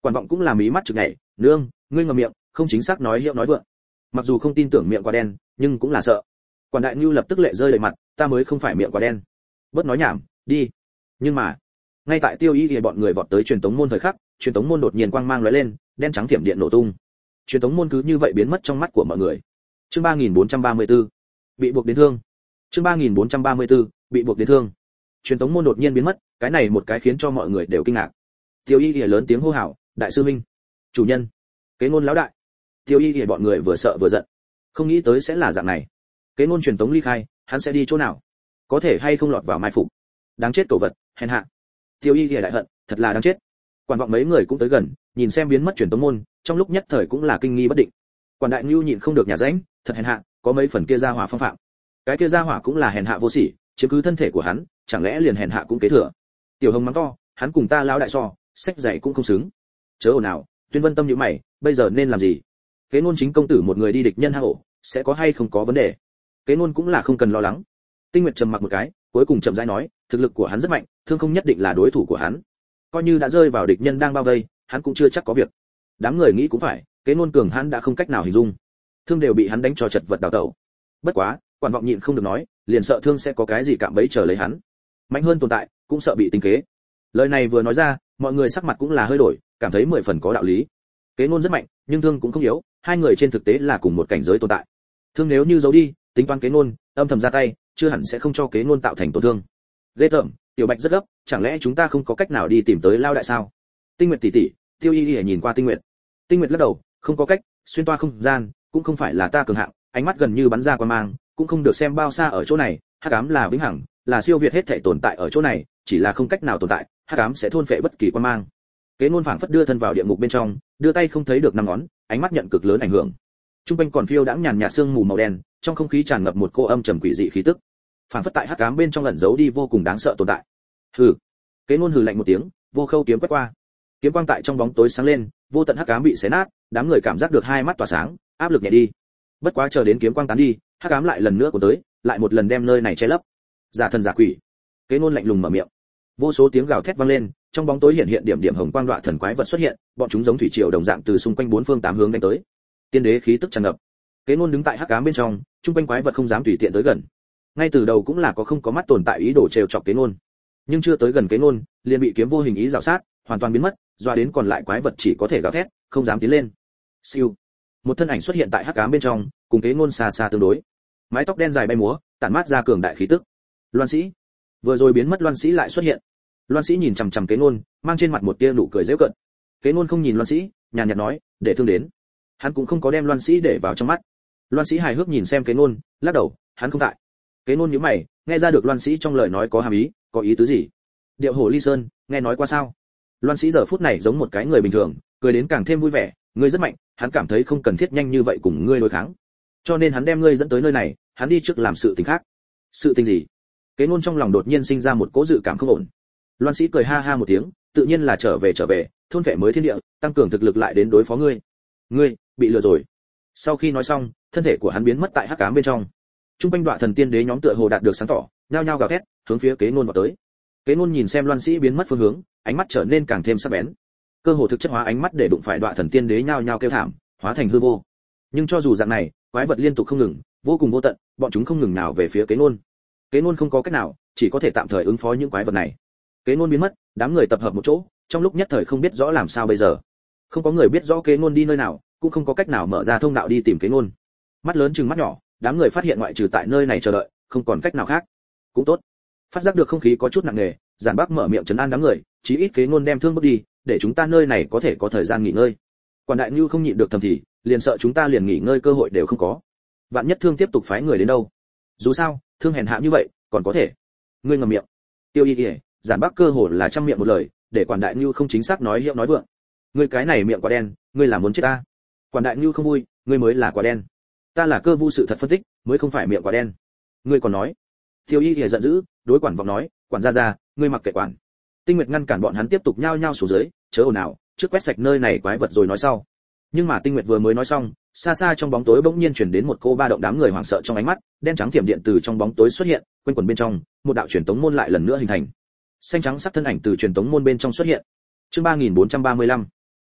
Quản vọng cũng là mí mắt trực nhảy, nương, ngươi ngậm miệng, không chính xác nói hiệu nói vượng. Mặc dù không tin tưởng miệng quả đen, nhưng cũng là sợ. Quản đại nhu lập tức lệ rơi đầy mặt, ta mới không phải miệng quả đen. Bớt nói nhảm, đi. Nhưng mà, ngay tại Tiêu Y thì bọn người vọt tới truyền tống môn thời khắc, truyền tống môn đột nhiên quang mang lóe lên, đen trắng thiểm điện nổ tung. Truyền tống môn cứ như vậy biến mất trong mắt của mọi người. Chương 3434, bị buộc đến thương. Chương 3434, bị buộc đến thương. Truyền tống môn đột nhiên biến mất, cái này một cái khiến cho mọi người đều kinh ngạc. Tiêu Y lìa lớn tiếng hô hào, đại sư minh, chủ nhân, kế ngôn lão đại. Tiêu Y lìa bọn người vừa sợ vừa giận, không nghĩ tới sẽ là dạng này. Kế ngôn truyền tống ly khai, hắn sẽ đi chỗ nào? Có thể hay không lọt vào mai phục? Đáng chết cẩu vật, hèn hạ. Tiêu Y lìa đại hận, thật là đáng chết. Quản vọng mấy người cũng tới gần, nhìn xem biến mất truyền tống môn, trong lúc nhất thời cũng là kinh nghi bất định. Quản đại nhu nhịn không được nhà rãnh, thật hèn hạ, có mấy phần kia ra hỏa phong phạm. Cái kia ra hỏa cũng là hèn hạ vô sỉ, chiếm cứ thân thể của hắn, chẳng lẽ liền hèn hạ cũng kế thừa? Tiểu Hồng mắng to, hắn cùng ta lão đại so, sách dạy cũng không xứng. Chớ ồn nào, Tuyên Vân Tâm nhíu mày, bây giờ nên làm gì? Kế ngôn chính công tử một người đi địch nhân hang ổ, sẽ có hay không có vấn đề? Kế ngôn cũng là không cần lo lắng. Tinh Nguyệt trầm mặc một cái, cuối cùng chậm rãi nói, thực lực của hắn rất mạnh, thương không nhất định là đối thủ của hắn. Coi như đã rơi vào địch nhân đang bao vây, hắn cũng chưa chắc có việc. Đám người nghĩ cũng phải, Kế ngôn cường hắn đã không cách nào hình dung. Thương đều bị hắn đánh cho chật vật đào tẩu. Bất quá, Quản vọng nhịn không được nói, liền sợ Thương sẽ có cái gì cạm bẫy chờ lấy hắn. Mạnh hơn tồn tại, cũng sợ bị tính kế. Lời này vừa nói ra, mọi người sắc mặt cũng là hơi đổi, cảm thấy 10 phần có đạo lý. Kế ngôn rất mạnh, nhưng Thương cũng không yếu, hai người trên thực tế là cùng một cảnh giới tồn tại. Thương nếu như giấu đi, tính toán Kế ngôn, âm thầm ra tay, chưa hẳn sẽ không cho Kế ngôn tạo thành tổn thương. Ghê tởm, Tiểu Bạch rất gấp, chẳng lẽ chúng ta không có cách nào đi tìm tới lao đại sao? Tinh Nguyệt tỷ tỷ, Tiêu Y Y nhìn qua Tinh Nguyệt. Tinh Nguyệt lắc đầu, không có cách, xuyên toa không gian, cũng không phải là ta cường hạng, ánh mắt gần như bắn ra qua mang, cũng không được xem bao xa ở chỗ này, hắc ám là vĩnh hằng, là siêu việt hết thảy tồn tại ở chỗ này, chỉ là không cách nào tồn tại, hắc ám sẽ thôn phệ bất kỳ quan mang. Kế ngôn phảng phất đưa thân vào địa ngục bên trong, đưa tay không thấy được năm ngón, ánh mắt nhận cực lớn ảnh hưởng. Trung quanh còn phiêu đãng nhàn nhạt sương mù màu đen, trong không khí tràn ngập một cô âm trầm quỷ dị khí tức. Phảng phất tại hắc ám bên trong ẩn giấu đi vô cùng đáng sợ tồn tại. Hừ. Kế ngôn hừ lạnh một tiếng, vô khâu kiếm quét qua. Kiếm quang tại trong bóng tối sáng lên, vô tận hắc ám bị xé nát, đám người cảm giác được hai mắt tỏa sáng, áp lực nhẹ đi. Bất quá chờ đến kiếm quang tán đi, hắc ám lại lần nữa cuốn tới, lại một lần đem nơi này che lấp. Giả thần giả quỷ. Kế ngôn lạnh lùng mở miệng. Vô số tiếng gào thét vang lên, trong bóng tối hiện hiện điểm điểm hồng quang đoạ thần quái vật xuất hiện, bọn chúng giống thủy triều đồng dạng từ xung quanh bốn phương tám hướng đánh tới. Tiên đế khí tức tràn ngập. Kế ngôn đứng tại hắc ám bên trong, trung quanh quái vật không dám tùy tiện tới gần. Ngay từ đầu cũng là có không có mắt tồn tại ý đồ trêu chọc Kế ngôn, nhưng chưa tới gần Kế ngôn, liền bị kiếm vô hình ý rào sát, hoàn toàn biến mất, doa đến còn lại quái vật chỉ có thể gào thét, không dám tiến lên. Siêu. Một thân ảnh xuất hiện tại hắc ám bên trong, cùng Kế ngôn xa xa tương đối. Mái tóc đen dài bay múa, tản mát ra cường đại khí tức. Loan Sĩ. Vừa rồi biến mất Loan Sĩ lại xuất hiện. Loan Sĩ nhìn chằm chằm Kế ngôn, mang trên mặt một tia nụ cười giễu cợt. Kế ngôn không nhìn Loan Sĩ, nhàn nhạt nói, để thương đến. Hắn cũng không có đem Loan Sĩ để vào trong mắt. Loan Sĩ hài hước nhìn xem Kế ngôn, lắc đầu, hắn không tại. Kế ngôn nhíu mày, nghe ra được Loan Sĩ trong lời nói có hàm ý, có ý tứ gì? Điệu hổ ly sơn, nghe nói qua sao? Loan Sĩ giờ phút này giống một cái người bình thường, cười đến càng thêm vui vẻ, ngươi rất mạnh, hắn cảm thấy không cần thiết nhanh như vậy cùng ngươi đối kháng. Cho nên hắn đem ngươi dẫn tới nơi này, hắn đi trước làm sự tình khác. Sự tình gì? Kế ngôn trong lòng đột nhiên sinh ra một cỗ dự cảm không ổn. Loan Sĩ cười ha ha một tiếng, tự nhiên là trở về, thôn vệ mới thiên địa, tăng cường thực lực lại đến đối phó ngươi. Ngươi bị lừa rồi. Sau khi nói xong, thân thể của hắn biến mất tại hắc ám bên trong. Trung quanh đoạ thần tiên đế nhóm tựa hồ đạt được sáng tỏ, nhao nhao gào thét, hướng phía Kế ngôn vào tới. Kế ngôn nhìn xem Loan Sĩ biến mất phương hướng, ánh mắt trở nên càng thêm sắc bén. Cơ hồ thực chất hóa ánh mắt để đụng phải đoạ thần tiên đế nhao nhao kêu thảm, hóa thành hư vô. Nhưng cho dù dạng này, quái vật liên tục không ngừng, vô cùng vô tận, bọn chúng không ngừng nào về phía Kế ngôn. Kế ngôn không có cách nào, chỉ có thể tạm thời ứng phó những quái vật này. Kế ngôn biến mất, đám người tập hợp một chỗ, trong lúc nhất thời không biết rõ làm sao bây giờ. Không có người biết rõ Kế ngôn đi nơi nào, cũng không có cách nào mở ra thông đạo đi tìm Kế ngôn. Mắt lớn chừng mắt nhỏ, đám người phát hiện ngoại trừ tại nơi này chờ đợi, không còn cách nào khác. Cũng tốt. Phát giác được không khí có chút nặng nề, Giản Bắc mở miệng trấn an đám người, chí ít Kế ngôn đem thương bước đi, để chúng ta nơi này có thể có thời gian nghỉ ngơi. Quản đại Nưu không nhịn được thầm thì, liền sợ chúng ta liền nghỉ ngơi cơ hội đều không có. Vạn nhất Thương tiếp tục phái người đến đâu? Dù sao, Thương hèn hạ như vậy, còn có thể. Ngươi ngậm miệng. Tiêu Y Y, Giản Bắc cơ hồ là trăm miệng một lời, để Quản đại Nưu không chính xác nói hiệu nói vượng. Ngươi cái này miệng quả đen, ngươi là muốn chết ta. Quản đại Nưu không vui, ngươi mới là quả đen. Ta là cơ vu sự thật phân tích, mới không phải miệng quả đen. Ngươi còn nói. Tiêu Y Y giận dữ, đối Quản vọng nói, Quản gia gia, ngươi mặc kệ quản. Tinh Nguyệt ngăn cản bọn hắn tiếp tục nhao nhao xuống dưới, chớ ồn ào, trước quét sạch nơi này quái vật rồi nói sau. Nhưng mà Tinh Nguyệt vừa mới nói xong, xa xa trong bóng tối bỗng nhiên truyền đến một cô ba động, đám người hoảng sợ trong ánh mắt, đen trắng thiểm điện từ trong bóng tối xuất hiện, quanh quẩn bên trong, một đạo truyền tống môn lại lần nữa hình thành. Xanh trắng sắc thân ảnh từ truyền tống môn bên trong xuất hiện. Chương 3435.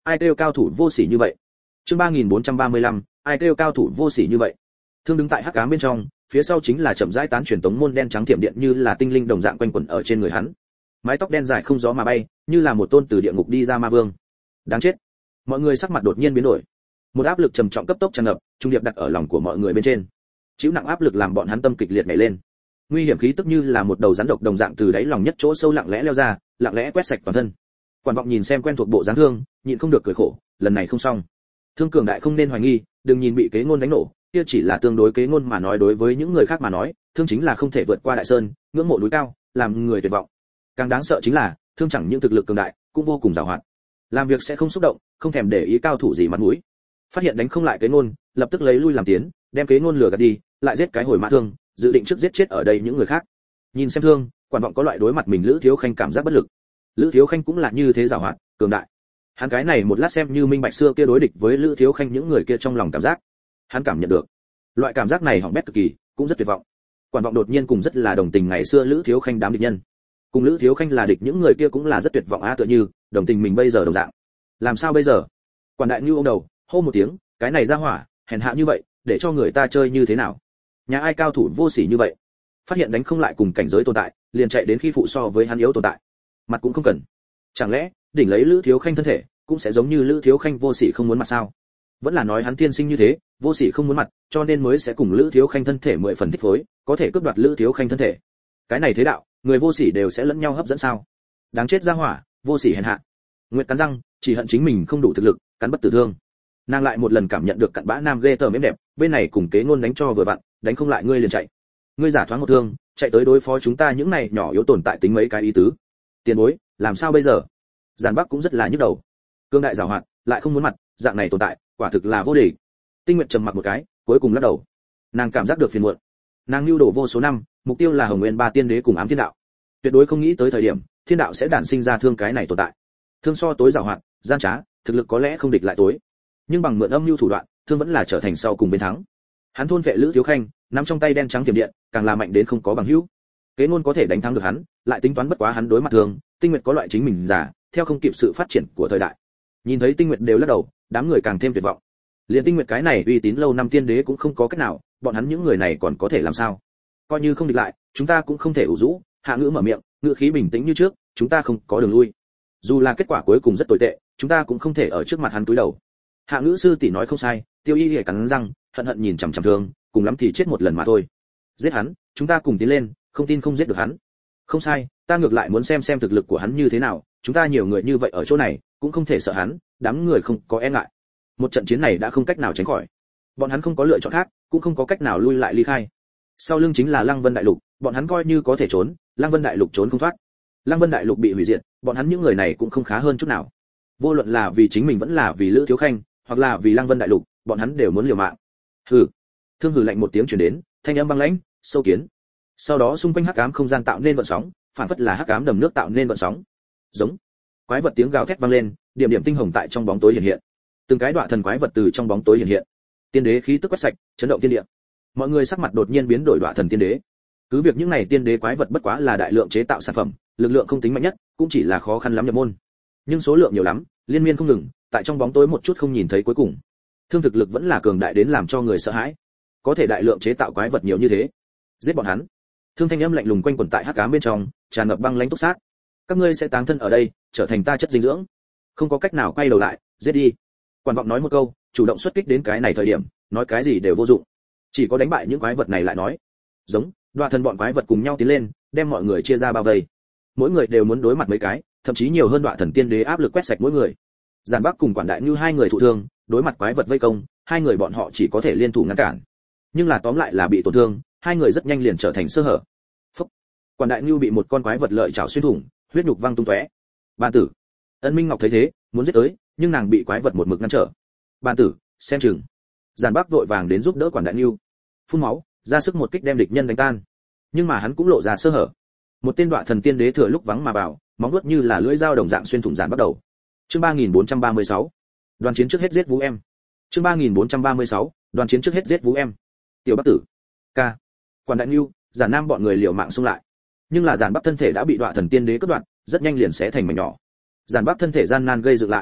Ai kêu cao thủ vô sỉ như vậy? Chương 3435, ai kêu cao thủ vô sỉ như vậy? Thương đứng tại hắc ám bên trong, phía sau chính là chậm rãi tán truyền tống môn đen trắng tiệm điện như là tinh linh đồng dạng quanh quẩn ở trên người hắn. Mái tóc đen dài không gió mà bay, như là một tôn từ địa ngục đi ra ma vương. Đáng chết. Mọi người sắc mặt đột nhiên biến đổi. Một áp lực trầm trọng cấp tốc tràn ngập, trung điệp đặt ở lòng của mọi người bên trên. Chịu nặng áp lực làm bọn hắn tâm kịch liệt nhảy lên. Nguy hiểm khí tức như là một đầu rắn độc đồng dạng từ đáy lòng nhất chỗ sâu lặng lẽ leo ra, lặng lẽ quét sạch toàn thân. Quản vọng nhìn xem quen thuộc bộ dáng Thương, nhịn không được cười khổ, lần này không xong. Thương cường đại không nên hoài nghi, đừng nhìn bị kế ngôn đánh nổ, kia chỉ là tương đối kế ngôn mà nói, đối với những người khác mà nói, Thương chính là không thể vượt qua đại sơn, ngưỡng mộ núi cao, làm người tuyệt vọng. Càng đáng sợ chính là, Thương chẳng những thực lực cường đại, cũng vô cùng giàu hoạt. Làm việc sẽ không xúc động, không thèm để ý cao thủ gì mặt mũi. Phát hiện đánh không lại kế ngôn, lập tức lấy lui làm tiến, đem kế ngôn lừa gạt đi, lại giết cái hồi mã Thương, dự định trước giết chết ở đây những người khác. Nhìn xem Thương, Quản vọng có loại đối mặt mình Lữ Thiếu Khanh cảm giác bất lực. Lữ Thiếu Khanh cũng là như thế giàu hoạt, cường đại. Hắn cái này một lát xem như minh bạch xưa kia đối địch với Lữ Thiếu Khanh những người kia trong lòng cảm giác. Hắn cảm nhận được, loại cảm giác này hỏng bét cực kỳ, cũng rất tuyệt vọng. Quản vọng đột nhiên cùng rất là đồng tình ngày xưa Lữ Thiếu Khanh đám địch nhân. Cùng Lữ Thiếu Khanh là địch những người kia cũng là rất tuyệt vọng tựa như đồng tình mình bây giờ đồng dạng. Làm sao bây giờ? Quản đại Nưu ôm đầu, hô một tiếng, cái này ra hỏa, hèn hạ như vậy, để cho người ta chơi như thế nào? Nhà ai cao thủ vô sỉ như vậy? Phát hiện đánh không lại cùng cảnh giới tồn tại, liền chạy đến khi phụ so với hắn yếu tồn tại. Mặt cũng không cần. Chẳng lẽ, đỉnh lấy Lữ Thiếu Khanh thân thể, cũng sẽ giống như Lữ Thiếu Khanh vô sỉ không muốn mặt sao? Vẫn là nói hắn tiên sinh như thế, vô sỉ không muốn mặt, cho nên mới sẽ cùng Lữ Thiếu Khanh thân thể 10 phần thích phối, có thể cướp đoạt Lữ Thiếu Khanh thân thể. Cái này thế đạo, người vô sỉ đều sẽ lẫn nhau hấp dẫn sao? Đáng chết ra hỏa, vô sỉ hèn hạ. Nguyệt cắn răng, chỉ hận chính mình không đủ thực lực, cắn bất tử thương. Nàng lại một lần cảm nhận được cặn bã nam ghê tởm êm đẹp, bên này cùng kế ngôn đánh cho vừa vặn, đánh không lại ngươi liền chạy. Ngươi giả thoáng một thương, chạy tới đối phó chúng ta những này nhỏ yếu tồn tại tính mấy cái ý tứ. Tiền bối, làm sao bây giờ? Giản Bắc cũng rất là nhức đầu. Cương đại giàu hoạt, lại không muốn mặt, dạng này tồn tại, quả thực là vô địch. Tinh Nguyệt trầm mặc một cái, cuối cùng lắc đầu. Nàng cảm giác được phiền muộn. Nàng lưu đổ vô số năm, mục tiêu là Hồng Nguyên Ba Tiên Đế cùng Ám Thiên Đạo. Tuyệt đối không nghĩ tới thời điểm, Thiên Đạo sẽ đản sinh ra Thương cái này tồn tại. Thương so tối giàu hoạt, gian trá, thực lực có lẽ không địch lại tối, nhưng bằng mượn âm mưu thủ đoạn, Thương vẫn là trở thành sau cùng bên thắng. Hắn thôn vệ Lữ Thiếu Khanh, nắm trong tay đen trắng tiềm điện, càng là mạnh đến không có bằng hữu. Kế ngôn có thể đánh thắng được hắn, lại tính toán bất quá hắn đối mặt Thương, Tinh Nguyệt có loại chính mình giả, theo không kịp sự phát triển của thời đại. Nhìn thấy Tinh Nguyệt đều lắc đầu, đám người càng thêm tuyệt vọng. Liên Tinh Nguyệt cái này uy tín lâu năm tiên đế cũng không có cách nào, bọn hắn những người này còn có thể làm sao? Coi như không địch lại, chúng ta cũng không thể ủ rũ. Hạ Ngữ mở miệng, ngữ khí bình tĩnh như trước, chúng ta không có đường lui. Dù là kết quả cuối cùng rất tồi tệ, chúng ta cũng không thể ở trước mặt hắn cúi đầu. Hạ Ngữ sư tỷ nói không sai, Tiêu Y Lìa cắn răng, hận hận nhìn chằm chằm Thương, cùng lắm thì chết một lần mà thôi. Giết hắn, chúng ta cùng tiến lên, không tin không giết được hắn. Không sai, ta ngược lại muốn xem thực lực của hắn như thế nào, chúng ta nhiều người như vậy ở chỗ này, cũng không thể sợ hắn, đám người không có e ngại. Một trận chiến này đã không cách nào tránh khỏi. Bọn hắn không có lựa chọn khác, cũng không có cách nào lui lại ly khai. Sau lưng chính là Lăng Vân Đại Lục, bọn hắn coi như có thể trốn, Lăng Vân Đại Lục trốn không thoát. Lăng Vân Đại Lục bị hủy diệt, bọn hắn những người này cũng không khá hơn chút nào. Vô luận là vì chính mình vẫn là vì Lữ Thiếu Khanh, hoặc là vì Lăng Vân Đại Lục, bọn hắn đều muốn liều mạng. Hừ. Thương hừ lạnh một tiếng truyền đến, thanh âm băng lãnh, sâu kiến. Sau đó xung quanh hắc ám không gian tạo nên vận sóng, phản phất là hắc ám đầm nước tạo nên vận sóng. Giống. Quái vật tiếng gào thét vang lên, điểm điểm tinh hồng tại trong bóng tối hiện hiện. Từng cái đoạn thần quái vật từ trong bóng tối hiện hiện. Tiên đế khí tức quét sạch, chấn động thiên địa. Mọi người sắc mặt đột nhiên biến đổi, đoạn thần tiên đế. Cứ việc những này tiên đế quái vật bất quá là đại lượng chế tạo sản phẩm, lực lượng không tính mạnh nhất, cũng chỉ là khó khăn lắm nhập môn. Nhưng số lượng nhiều lắm, liên miên không ngừng, tại trong bóng tối một chút không nhìn thấy cuối cùng. Thương thực lực vẫn là cường đại đến làm cho người sợ hãi. Có thể đại lượng chế tạo quái vật nhiều như thế, giết bọn hắn. Thương thanh âm lạnh lùng quanh quẩn tại hắc ám bên trong, tràn ngập băng lãnh túc sát. Các ngươi sẽ táng thân ở đây, trở thành ta chất dinh dưỡng. Không có cách nào quay đầu lại, giết đi. Quản vọng nói một câu, chủ động xuất kích đến cái này thời điểm, nói cái gì đều vô dụng. Chỉ có đánh bại những quái vật này lại nói. Giống, đoạ thần bọn quái vật cùng nhau tiến lên, đem mọi người chia ra bao vây. Mỗi người đều muốn đối mặt mấy cái, thậm chí nhiều hơn đoạ thần tiên đế áp lực quét sạch mỗi người. Giản Bắc cùng Quản Đại Nưu hai người thụ thương, đối mặt quái vật vây công, hai người bọn họ chỉ có thể liên thủ ngăn cản. Nhưng là tóm lại là bị tổn thương, hai người rất nhanh liền trở thành sơ hở. Phốc. Quản Đại Nưu bị một con quái vật lợi chảo xuyên thủng, huyết nhục văng tung tóe. Bàn tử. Ân Minh Ngọc thấy thế, muốn giết tới, nhưng nàng bị quái vật một mực ngăn trở. Bàn tử, xem chừng. Giản Bắc vội vàng đến giúp đỡ Quản Đại Nưu. Phun máu, ra sức một kích đem địch nhân đánh tan. Nhưng mà hắn cũng lộ ra sơ hở. Một tên đoạ thần tiên đế thừa lúc vắng mà vào, móng vuốt như là lưỡi dao đồng dạng xuyên thủng Giản Bắc đầu. Chương 3436. Đoàn chiến trước hết giết Vũ em. Chương 3436. Đoàn chiến trước hết giết Vũ em. Tiểu Bắc tử. Ca. Quản Đại Nưu, Giản Nam bọn người liều mạng xung lại. Nhưng là Giản Bắc thân thể đã bị đoạ thần tiên đế cắt đoạn, rất nhanh liền xé thành mảnh nhỏ. Giản Bắc thân thể gian nan gây dựng lại.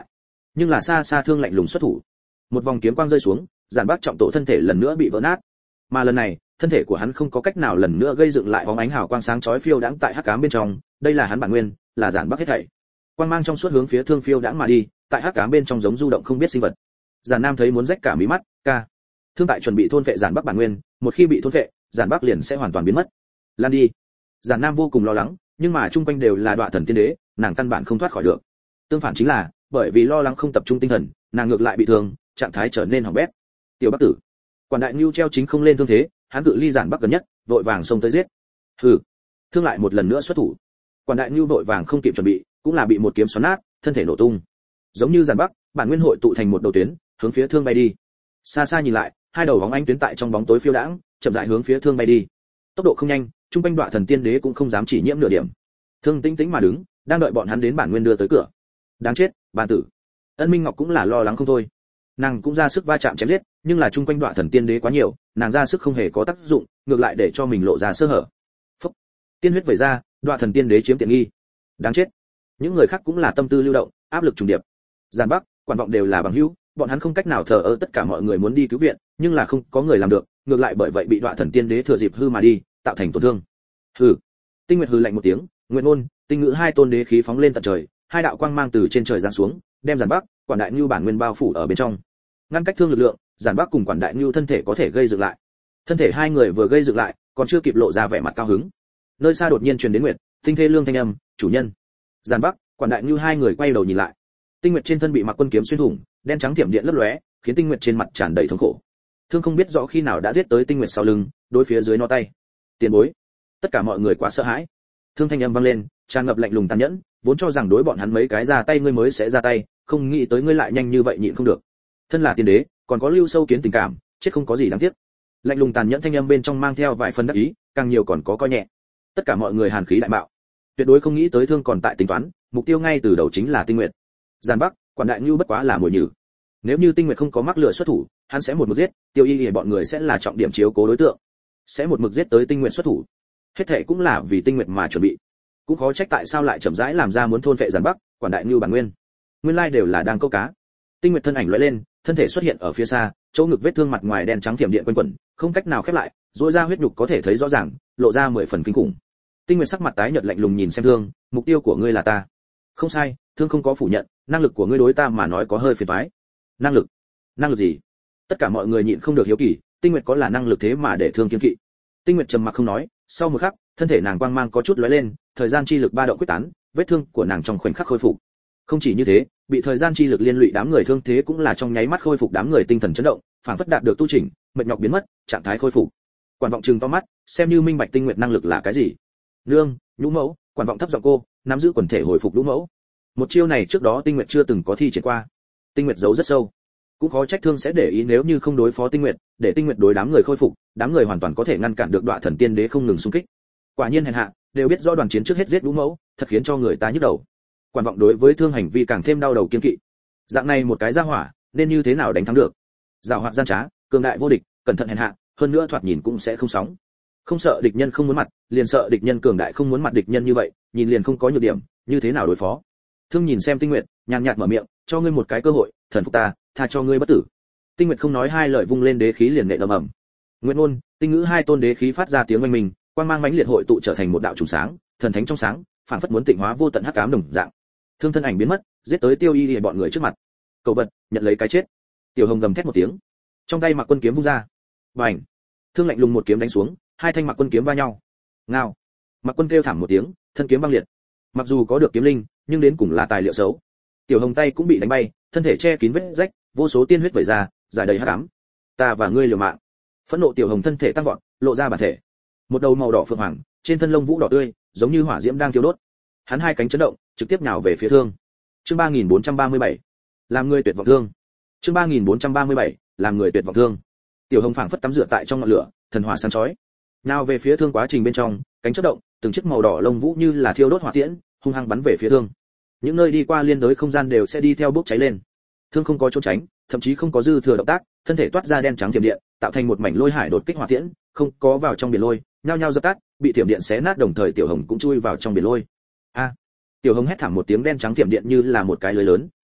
Nhưng là xa xa Thương lạnh lùng xuất thủ. Một vòng kiếm quang rơi xuống, Giản Bắc trọng tổ thân thể lần nữa bị vỡ nát. Mà lần này, thân thể của hắn không có cách nào lần nữa gây dựng lại bóng ánh hào quang sáng chói phiêu đãng tại hắc ám bên trong, đây là hắn bản nguyên, là Giản Bắc hết thảy. Quang mang trong suốt hướng phía Thương phiêu đãng mà đi, tại hắc ám bên trong giống du động không biết sinh vật. Giản Nam thấy muốn rách cả mí mắt, ca. Thương tại chuẩn bị thôn phệ Giản Bắc bản nguyên, một khi bị thôn phệ, Giản Bắc liền sẽ hoàn toàn biến mất. Lan đi. Giản Nam vô cùng lo lắng, nhưng mà chung quanh đều là Đoạ Thần Tiên Đế, nàng căn bản không thoát khỏi được. Tương phản chính là, bởi vì lo lắng không tập trung tinh thần, nàng ngược lại bị thương, trạng thái trở nên hỏng bét. Tiểu Bắc tử. Quản đại Nưu treo chính không lên thương thế, hắn cự ly Giản Bắc gần nhất, vội vàng xông tới giết. Hừ. Thương lại một lần nữa xuất thủ. Quản đại Nưu vội vàng không kịp chuẩn bị, cũng là bị một kiếm xoắn nát, thân thể nổ tung. Giống như Giản Bắc, bản nguyên hội tụ thành một đầu tuyến, hướng phía Thương bay đi. Xa xa nhìn lại, hai đầu bóng ánh tuyến tại trong bóng tối phiêu đãng, chậm rãi hướng phía Thương bay đi. Tốc độ không nhanh, trung quanh Đoạ Thần Tiên Đế cũng không dám chỉ nhiễm nửa điểm. Thương tĩnh tĩnh mà đứng, đang đợi bọn hắn đến bản nguyên đưa tới cửa. Đáng chết, bản tử. Ân Minh Ngọc cũng là lo lắng không thôi. Nàng cũng ra sức va chạm chém giết, nhưng là trung quanh Đoạ Thần Tiên Đế quá nhiều, nàng ra sức không hề có tác dụng, ngược lại để cho mình lộ ra sơ hở. Phốc. Tiên huyết vẩy ra, Đoạ Thần Tiên Đế chiếm tiện nghi. Đáng chết. Những người khác cũng là tâm tư lưu động, áp lực trùng điệp. Giản Bắc, Quản Vọng đều là bằng hữu, bọn hắn không cách nào thờ ơ, tất cả mọi người muốn đi cứu viện, nhưng là không có người làm được, ngược lại bởi vậy bị Đoạ Thần Tiên Đế thừa dịp hư mà đi, tạo thành tổn thương. Hừ. Tinh Nguyệt hừ lạnh một tiếng, Nguyệt Ngôn, Tinh Ngữ hai tôn đế khí phóng lên tận trời, hai đạo quang mang từ trên trời giáng xuống, đem Giản Bắc, Quản Đại Nưu bản nguyên bao phủ ở bên trong. Ngăn cách Thương lực lượng, Giản Bắc cùng Quản Đại Nưu thân thể có thể gây dựng lại. Thân thể hai người vừa gây dựng lại, còn chưa kịp lộ ra vẻ mặt cao hứng. Nơi xa đột nhiên truyền đến Nguyệt, Tinh Thê Lương thanh âm, "Chủ nhân." Giản Bắc, Quản Đại Nưu hai người quay đầu nhìn lại. Tinh Nguyệt trên thân bị Mặc Quân kiếm xuyên thủng, đen trắng tiệm điện lấp lóe, khiến Tinh Nguyệt trên mặt tràn đầy thống khổ. Thương không biết rõ khi nào đã giết tới Tinh Nguyệt sau lưng, đối phía dưới nó tay. Tiền bối. Tất cả mọi người quá sợ hãi. Thương thanh âm vang lên, tràn ngập lạnh lùng tàn nhẫn, vốn cho rằng đối bọn hắn mấy cái ra tay ngươi mới sẽ ra tay, không nghĩ tới ngươi lại nhanh như vậy nhịn không được. Thân là tiên đế, còn có lưu sâu kiến tình cảm, chết không có gì đáng tiếc. Lạnh lùng tàn nhẫn thanh âm bên trong mang theo vài phần đắc ý, càng nhiều còn có coi nhẹ. Tất cả mọi người hàn khí đại bạo. Tuyệt đối không nghĩ tới Thương còn tại tính toán, mục tiêu ngay từ đầu chính là Tinh Nguyệt. Giản Bắc, Quản Đại Nưu bất quá là mồi nhử. Nếu như Tinh Nguyệt không có mắc lửa xuất thủ, hắn sẽ một mực giết, Tiêu Y Y bọn người sẽ là trọng điểm chiếu cố đối tượng, sẽ một mực giết tới Tinh Nguyệt xuất thủ. Hết thảy cũng là vì Tinh Nguyệt mà chuẩn bị. Cũng khó trách tại sao lại chậm rãi làm ra muốn thôn phệ Giản Bắc, Quản Đại Nưu bản nguyên. Nguyên lai đều là đang câu cá. Tinh Nguyệt thân ảnh lóe lên, thân thể xuất hiện ở phía xa, chỗ ngực vết thương mặt ngoài đen trắng thiểm điện quanh quẩn, không cách nào khép lại, rũa ra huyết nhục có thể thấy rõ ràng, lộ ra 10 phần kinh khủng. Tinh Nguyệt sắc mặt tái nhợt lạnh lùng nhìn xem Thương, mục tiêu của ngươi là ta. Không sai, Thương không có phủ nhận, năng lực của ngươi đối ta mà nói có hơi phiền toái. Năng lực? Năng lực gì? Tất cả mọi người nhịn không được hiếu kỳ, Tinh Nguyệt có là năng lực thế mà để Thương kiêng kỵ. Tinh Nguyệt trầm mặc không nói, sau một khắc, thân thể nàng quang mang có chút lóe lên, thời gian chi lực ba động quyết tán, vết thương của nàng trong khoảnh khắc khôi phục. Không chỉ như thế, bị thời gian chi lực liên lụy đám người thương thế cũng là trong nháy mắt khôi phục, đám người tinh thần chấn động, phản phất đạt được tu chỉnh, mệt nhọc biến mất, trạng thái khôi phục. Quản Vọng trừng to mắt, xem như minh bạch Tinh Nguyệt năng lực là cái gì. Nương, Nhũ Mẫu, Quản Vọng thấp giọng cô, nắm giữ quần thể hồi phục Nhũ Mẫu. Một chiêu này trước đó Tinh Nguyệt chưa từng có thi triển qua. Tinh Nguyệt giấu rất sâu, cũng khó trách Thương sẽ để ý nếu như không đối phó Tinh Nguyệt, để Tinh Nguyệt đối đám người khôi phục, đám người hoàn toàn có thể ngăn cản được Đoạ Thần Tiên Đế không ngừng xung kích. Quả nhiên hèn hạ, đều biết rõ đoàn chiến trước hết giết Nhũ Mẫu, thật khiến cho người ta nhức đầu. Quản Vọng đối với Thương hành vi càng thêm đau đầu kiêng kỵ. Dạng này một cái gia hỏa, nên như thế nào đánh thắng được? Giàu hoạt gian trá, cường đại vô địch, cẩn thận hèn hạ, hơn nữa thoạt nhìn cũng sẽ không sóng. Không sợ địch nhân không muốn mặt, liền sợ địch nhân cường đại không muốn mặt, địch nhân như vậy, nhìn liền không có nhược điểm, như thế nào đối phó? Thương nhìn xem Tinh Nguyệt, nhàn nhạt mở miệng, cho ngươi một cái cơ hội, thần phục ta, tha cho ngươi bất tử. Tinh Nguyệt không nói hai lời vung lên đế khí liền nện ầm ầm. Nguyệt Ngôn, Tinh Ngữ hai tôn đế khí phát ra tiếng oanh minh, quang mang mãnh liệt hội tụ trở thành một đạo trùng sáng, thần thánh trong sáng, phảng phất muốn tịnh hóa vô tận hắc ám đồng dạng. Thương thân ảnh biến mất, giết tới Tiêu Y Y bọn người trước mặt. Cầu vật, nhận lấy cái chết. Tiểu Hồng gầm thét một tiếng, trong tay Mặc Quân kiếm vung ra. Bành! Thương lạnh lùng một kiếm đánh xuống, hai thanh Mặc Quân kiếm va nhau. Ngao! Mặc Quân kêu thảm một tiếng, thân kiếm băng liệt. Mặc dù có được kiếm linh, nhưng đến cùng là tài liệu xấu. Tiểu Hồng tay cũng bị đánh bay, thân thể che kín vết rách, vô số tiên huyết vẩy ra, giải đầy hắc ám. Ta và ngươi liều mạng. Phẫn nộ Tiểu Hồng thân thể tăng vọt, lộ ra bản thể. Một đầu màu đỏ phượng hoàng, trên thân lông vũ đỏ tươi, giống như hỏa diễm đang thiêu đốt. Hắn hai cánh chấn động, trực tiếp nhào về phía Thương. Chương 3437, làm người tuyệt vọng Thương. Chương 3437, làm người tuyệt vọng Thương. Tiểu Hồng phảng phất tắm rửa tại trong ngọn lửa, thần hỏa sáng chói. Nào về phía Thương, quá trình bên trong, cánh chớp động, từng chiếc màu đỏ lông vũ như là thiêu đốt hỏa tiễn, hung hăng bắn về phía Thương. Những nơi đi qua liên đối không gian đều sẽ đi theo bốc cháy lên. Thương không có trốn tránh, thậm chí không có dư thừa động tác, thân thể toát ra đen trắng thiểm điện, tạo thành một mảnh lôi hải đột kích hỏa tiễn, không có vào trong biển lôi, nhao nhao dập tắt, bị thiểm điện xé nát, đồng thời Tiểu Hồng cũng chui vào trong biển lôi. A! Tiểu Hồng hét thảm một tiếng, đen trắng thiểm điện như là một cái lưới lớn,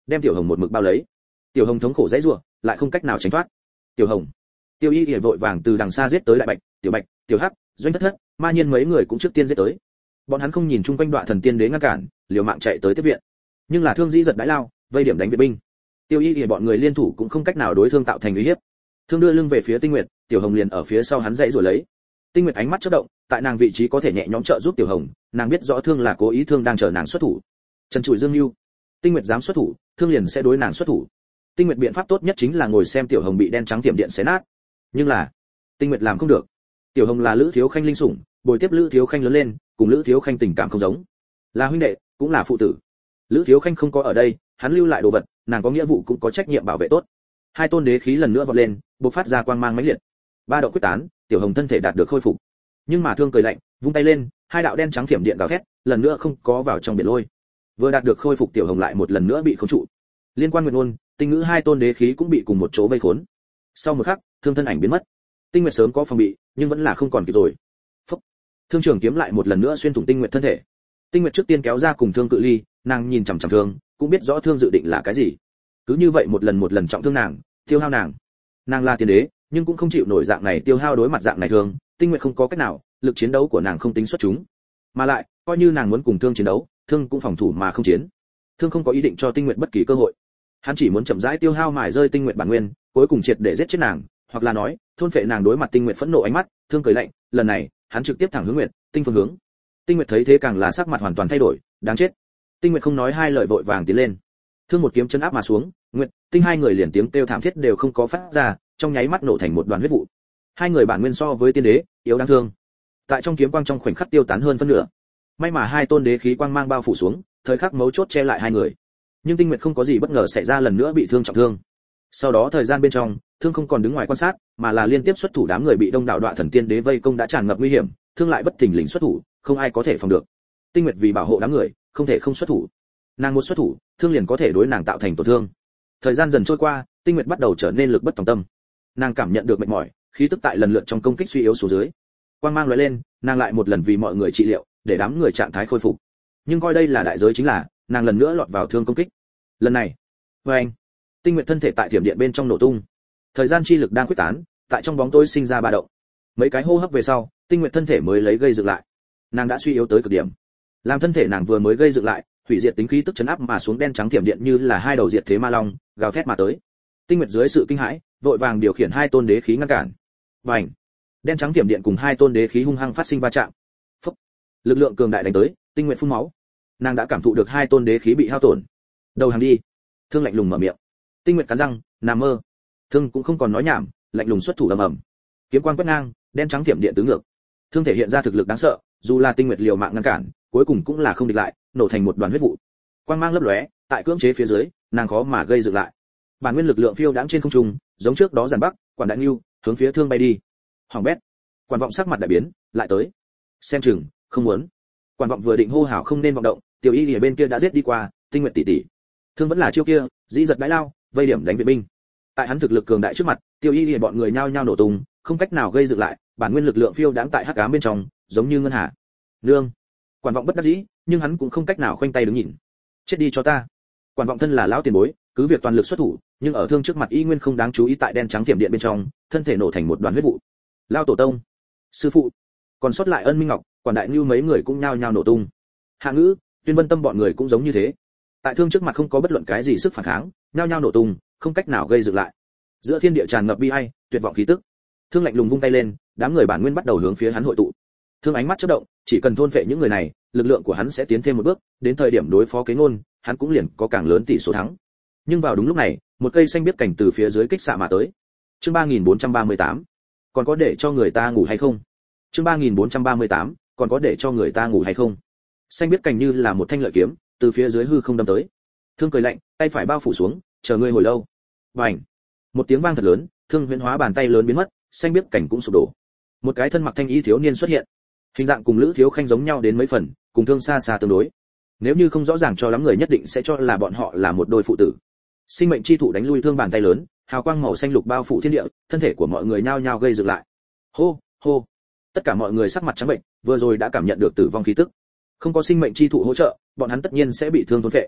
đem tiểu hồng một mực bao lấy. Tiểu hồng thống khổ dãy rủa, lại không cách nào tránh thoát. Tiểu hồng, Tiêu Y Y vội vàng từ đằng xa giết tới Đại Bạch, Tiểu Bạch, Tiểu Hắc, Doanh Thất Thất, Ma Nhiên mấy người cũng trước tiên giết tới. Bọn hắn không nhìn chung quanh Đoạ Thần Tiên Đế ngăn cản, liều mạng chạy tới tiếp viện. Nhưng là Thương Dĩ giật đãi lao, vây điểm đánh viện binh. Tiêu Y Y bọn người liên thủ cũng không cách nào đối Thương tạo thành uy hiếp. Thương đưa lưng về phía Tinh Nguyệt, Tiểu Hồng liền ở phía sau hắn dãy rồi lấy. Tinh Nguyệt ánh mắt chớp động, tại nàng vị trí có thể nhẹ nhõm trợ giúp Tiểu Hồng, nàng biết rõ Thương là cố ý, Thương đang chờ nàng xuất thủ. Trần Trụi Dương Nưu, Tinh Nguyệt dám xuất thủ, Thương liền sẽ đối nàng xuất thủ. Tinh Nguyệt biện pháp tốt nhất chính là ngồi xem Tiểu Hồng bị đen trắng tiệm điện xé nát. Nhưng là, Tinh Nguyệt làm không được. Tiểu Hồng là Lữ Thiếu Khanh linh sủng, bồi tiếp Lữ Thiếu Khanh lớn lên, cùng Lữ Thiếu Khanh tình cảm không giống. Là huynh đệ, cũng là phụ tử. Lữ Thiếu Khanh không có ở đây, hắn lưu lại đồ vật, nàng có nghĩa vụ cũng có trách nhiệm bảo vệ tốt. Hai tôn đế khí lần nữa vọt lên, bộc phát ra quang mang mãnh liệt. Ba động quyết tán, Tiểu Hồng thân thể đạt được khôi phục. Nhưng mà Thương cười lạnh, vung tay lên, hai đạo đen trắng thiểm điện gào thét, lần nữa không có vào trong biển lôi. Vừa đạt được khôi phục, Tiểu Hồng lại một lần nữa bị khống trụ. Liên Quan Nguyệt Nôn, Tinh Ngữ hai tôn đế khí cũng bị cùng một chỗ vây khốn. Sau một khắc, Thương thân ảnh biến mất. Tinh Nguyệt sớm có phòng bị, nhưng vẫn là không còn kịp rồi. Phốc. Thương trường kiếm lại một lần nữa xuyên thủng Tinh Nguyệt thân thể. Tinh Nguyệt trước tiên kéo ra cùng Thương cự ly, nàng nhìn chằm chằm Thương, cũng biết rõ Thương dự định là cái gì. Cứ như vậy một lần trọng thương nàng, tiêu hao nàng. Nàng là tiên đế, nhưng cũng không chịu nổi dạng này tiêu hao đối mặt dạng này Thương, Tinh Nguyệt không có cách nào, lực chiến đấu của nàng không tính xuất chúng. Mà lại, coi như nàng muốn cùng Thương chiến đấu, Thương cũng phòng thủ mà không chiến. Thương không có ý định cho Tinh Nguyệt bất kỳ cơ hội. Hắn chỉ muốn chậm rãi tiêu hao mài rơi Tinh Nguyệt bản nguyên, cuối cùng triệt để giết chết nàng, hoặc là nói, thôn phệ nàng. Đối mặt Tinh Nguyệt phẫn nộ ánh mắt, Thương cười lạnh, lần này, hắn trực tiếp thẳng hướng Nguyệt, Tinh phương hướng. Tinh Nguyệt thấy thế càng là sắc mặt hoàn toàn thay đổi, đáng chết. Tinh Nguyệt không nói hai lời vội vàng tiến lên. Thương một kiếm chân áp mà xuống, Nguyệt, Tinh hai người liền tiếng kêu thảm thiết đều không có phát ra, trong nháy mắt nổ thành một đoàn huyết vụ. Hai người bản nguyên so với tiên đế, yếu đáng thương. Tại trong kiếm quang trong khoảnh khắc tiêu tán hơn phân nửa. May mà hai tôn đế khí quang mang bao phủ xuống, thời khắc mấu chốt che lại hai người. Nhưng Tinh Nguyệt không có gì bất ngờ xảy ra, lần nữa bị Thương trọng thương. Sau đó thời gian bên trong, Thương không còn đứng ngoài quan sát, mà là liên tiếp xuất thủ. Đám người bị đông đảo Đoạ Thần Tiên Đế vây công đã tràn ngập nguy hiểm, Thương lại bất thình lình xuất thủ, không ai có thể phòng được. Tinh Nguyệt vì bảo hộ đám người, không thể không xuất thủ. Nàng một xuất thủ, Thương liền có thể đối nàng tạo thành tổn thương. Thời gian dần trôi qua, Tinh Nguyệt bắt đầu trở nên lực bất tòng tâm. Nàng cảm nhận được mệt mỏi, khí tức tại lần lượt trong công kích suy yếu xuống dưới. Quang mang lóe lên, nàng lại một lần vì mọi người trị liệu, để đám người trạng thái khôi phục. Nhưng coi đây là đại giới chính là, nàng lần nữa lọt vào Thương công kích. Lần này, anh, Tinh Nguyệt thân thể tại thiểm điện bên trong nổ tung. Thời gian chi lực đang khuếch tán, tại trong bóng tối sinh ra ba động. Mấy cái hô hấp về sau, Tinh Nguyệt thân thể mới lấy gây dựng lại. Nàng đã suy yếu tới cực điểm. Làm thân thể nàng vừa mới gây dựng lại, hủy diệt tính khí tức chấn áp mà xuống đen trắng thiểm điện như là hai đầu diệt thế ma long, gào thét mà tới. Tinh Nguyệt dưới sự kinh hãi, vội vàng điều khiển hai tôn đế khí ngăn cản. Bành! Đen trắng thiểm điện cùng hai tôn đế khí hung hăng phát sinh va chạm. Phốc! Lực lượng cường đại đánh tới, Tinh Nguyệt phun máu. Nàng đã cảm thụ được hai tôn đế khí bị hao tổn. Đầu hàng đi. Thương lạnh lùng mở miệng. Tinh Nguyệt cắn răng, nằm mơ. Thương cũng không còn nói nhảm, lạnh lùng xuất thủ ầm ầm. Kiếm quang quét ngang, đen trắng thiểm điện tứ ngược. Thương thể hiện ra thực lực đáng sợ, dù là Tinh Nguyệt liều mạng ngăn cản, cuối cùng cũng là không địch lại, nổ thành một đoàn huyết vụ. Quang mang lấp lóe, tại cưỡng chế phía dưới, nàng khó mà gây dựng lại. Bản nguyên lực lượng phiêu đãng trên không trung, giống trước đó giàn bắc, Quản Đại Nưu hướng phía Thương bay đi. Hoàng bét. Quản Vọng sắc mặt đại biến, lại tới. Xem chừng, không muốn. Quản Vọng vừa định hô hào không nên vọng động, Tiểu Y ở bên kia đã giết đi qua, Tinh Nguyệt tỷ tỷ. Thương vẫn là chiêu kia, dĩ giật đái lao, vây điểm đánh viện binh. Tại hắn thực lực cường đại trước mặt, Tiêu Y Lìa bọn người nhao nhao nổ tung, không cách nào gây dựng lại, bản nguyên lực lượng phiêu đãng tại hắc ám bên trong, giống như ngân hà. Nương. Quản Vọng bất đắc dĩ, nhưng hắn cũng không cách nào khoanh tay đứng nhìn. Chết đi cho ta. Quản Vọng thân là lão tiền bối, cứ việc toàn lực xuất thủ, nhưng ở Thương trước mặt y nguyên không đáng chú ý, tại đen trắng tiềm điện bên trong, thân thể nổ thành một đoàn huyết vụ. Lao tổ tông, sư phụ, còn sót lại Ân Minh Ngọc, Quản Đại Nưu mấy người cũng nhao nhao nổ tung. Hạ Ngữ, Tuyên Vân Tâm bọn người cũng giống như thế. Tại Thương trước mặt không có bất luận cái gì sức phản kháng, nhao nhao nổ tung, không cách nào gây dựng lại. Giữa thiên địa tràn ngập bi ai, tuyệt vọng khí tức. Thương lạnh lùng vung tay lên, đám người bản nguyên bắt đầu hướng phía hắn hội tụ. Thương ánh mắt chớp động, chỉ cần thôn phệ những người này, lực lượng của hắn sẽ tiến thêm một bước, đến thời điểm đối phó Kế Ngôn, hắn cũng liền có càng lớn tỷ số thắng. Nhưng vào đúng lúc này, một cây xanh biếc cảnh từ phía dưới kích xạ mà tới. Chương 3438, còn có để cho người ta ngủ hay không? Chương 3438, còn có để cho người ta ngủ hay không? Xanh biếc cảnh như là một thanh lợi kiếm, từ phía dưới hư không đâm tới. Thương cười lạnh, tay phải bao phủ xuống, chờ ngươi hồi lâu. Bành! Một tiếng vang thật lớn, Thương huyễn hóa bàn tay lớn biến mất, xanh biếc cảnh cũng sụp đổ. Một cái thân mặc thanh y thiếu niên xuất hiện, hình dạng cùng Lữ Thiếu Khanh giống nhau đến mấy phần, cùng Thương xa xa tương đối. Nếu như không rõ ràng cho lắm, người nhất định sẽ cho là bọn họ là một đôi phụ tử. Sinh mệnh chi thụ đánh lui Thương bàn tay lớn, hào quang màu xanh lục bao phủ thiên địa, thân thể của mọi người nhao nhao gây dựng lại. Hô, hô! Tất cả mọi người sắc mặt trắng bệnh, vừa rồi đã cảm nhận được tử vong khí tức. Không có sinh mệnh chi thụ hỗ trợ, bọn hắn tất nhiên sẽ bị Thương thôn phệ.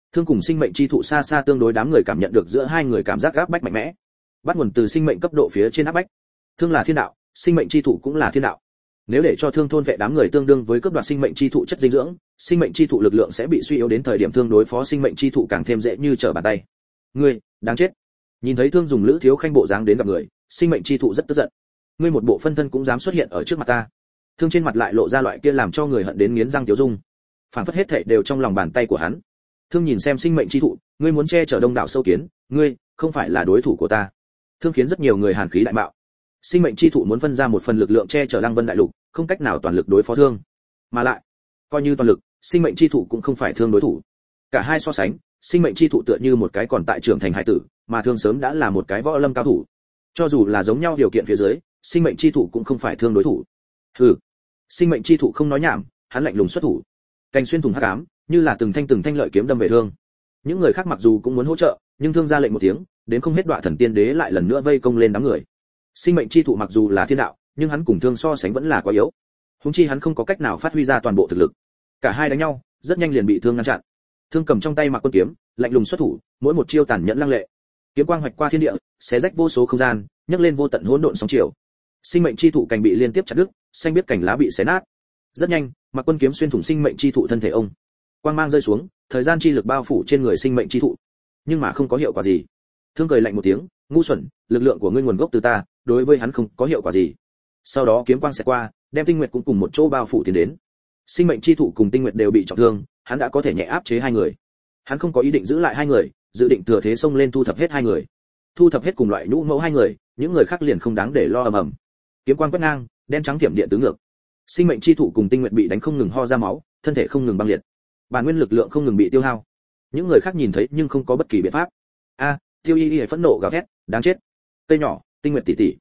Thương cùng sinh mệnh chi thụ xa xa tương đối, đám người cảm nhận được giữa hai người cảm giác áp bách mạnh mẽ, bắt nguồn từ sinh mệnh cấp độ phía trên áp bách. Thương là thiên đạo, sinh mệnh chi thụ cũng là thiên đạo. Nếu để cho Thương thôn vệ đám người tương đương với cướp đoạt sinh mệnh chi thụ chất dinh dưỡng, sinh mệnh chi thụ lực lượng sẽ bị suy yếu, đến thời điểm Thương đối phó sinh mệnh chi thụ càng thêm dễ như trở bàn tay. Ngươi đáng chết. Nhìn thấy Thương dùng Lữ Thiếu Khanh bộ dáng đến gặp người, sinh mệnh chi thụ rất tức giận. Ngươi một bộ phân thân cũng dám xuất hiện ở trước mặt ta. Thương trên mặt lại lộ ra loại kia làm cho người hận đến nghiến răng tiêu dung, phản phất hết thảy đều trong lòng bàn tay của hắn. Thương nhìn xem sinh mệnh chi thụ, ngươi muốn che chở đông đảo sâu kiến, ngươi không phải là đối thủ của ta. Thương khiến rất nhiều người hàn khí đại bạo. Sinh mệnh chi thụ muốn phân ra một phần lực lượng che chở Lăng Vân đại lục, không cách nào toàn lực đối phó Thương. Mà lại, coi như toàn lực, sinh mệnh chi thụ cũng không phải Thương đối thủ. Cả hai so sánh, sinh mệnh chi thụ tựa như một cái còn tại trưởng thành hải tử, mà Thương sớm đã là một cái võ lâm cao thủ. Cho dù là giống nhau điều kiện phía dưới, sinh mệnh chi thụ cũng không phải Thương đối thủ. Hừ. Sinh mệnh chi thụ không nói nhảm, hắn lạnh lùng xuất thủ. Cành xuyên thủng hắc ám, như là từng thanh lợi kiếm đâm về Thương. Những người khác mặc dù cũng muốn hỗ trợ, nhưng Thương ra lệnh một tiếng, đến không hết Đoạ Thần Tiên Đế lại lần nữa vây công lên đám người. Sinh mệnh chi thụ mặc dù là thiên đạo, nhưng hắn cùng Thương so sánh vẫn là quá yếu. Huống chi hắn không có cách nào phát huy ra toàn bộ thực lực. Cả hai đánh nhau, rất nhanh liền bị Thương ngăn chặn. Thương cầm trong tay Mạc Quân kiếm, lạnh lùng xuất thủ, mỗi một chiêu tàn nhẫn lăng lệ. Kiếm quang hoạch qua thiên địa, xé rách vô số không gian, nhấc lên vô tận hỗn độn sóng chiều. Sinh mệnh chi thụ cành bị liên tiếp chặt đứt, xanh biết cành lá bị xé nát. Rất nhanh, Mạc Quân kiếm xuyên thủng sinh mệnh chi thụ thân thể ông. Quang mang rơi xuống, thời gian chi lực bao phủ trên người sinh mệnh chi thụ, nhưng mà không có hiệu quả gì. Thương cười lạnh một tiếng, ngu xuẩn, lực lượng của ngươi nguồn gốc từ ta, đối với hắn không có hiệu quả gì. Sau đó kiếm quang xẹt qua, đem Tinh Nguyệt cũng cùng một chỗ bao phủ tiến đến. Sinh mệnh chi thụ cùng Tinh Nguyệt đều bị trọng thương, hắn đã có thể nhẹ áp chế hai người. Hắn không có ý định giữ lại hai người, dự định thừa thế xông lên thu thập hết hai người. Thu thập hết cùng loại nhũ mẫu hai người, những người khác liền không đáng để lo ầm ầm. Kiếm quang quét ngang, đen trắng thiểm điện tứ ngược. Sinh mệnh chi thụ cùng Tinh Nguyệt bị đánh không ngừng ho ra máu, thân thể không ngừng băng liệt. Bản nguyên lực lượng không ngừng bị tiêu hao. Những người khác nhìn thấy nhưng không có bất kỳ biện pháp. Tiêu Y Y phẫn nộ gào thét, đáng chết. Cây nhỏ, Tinh Nguyệt tỷ tỷ.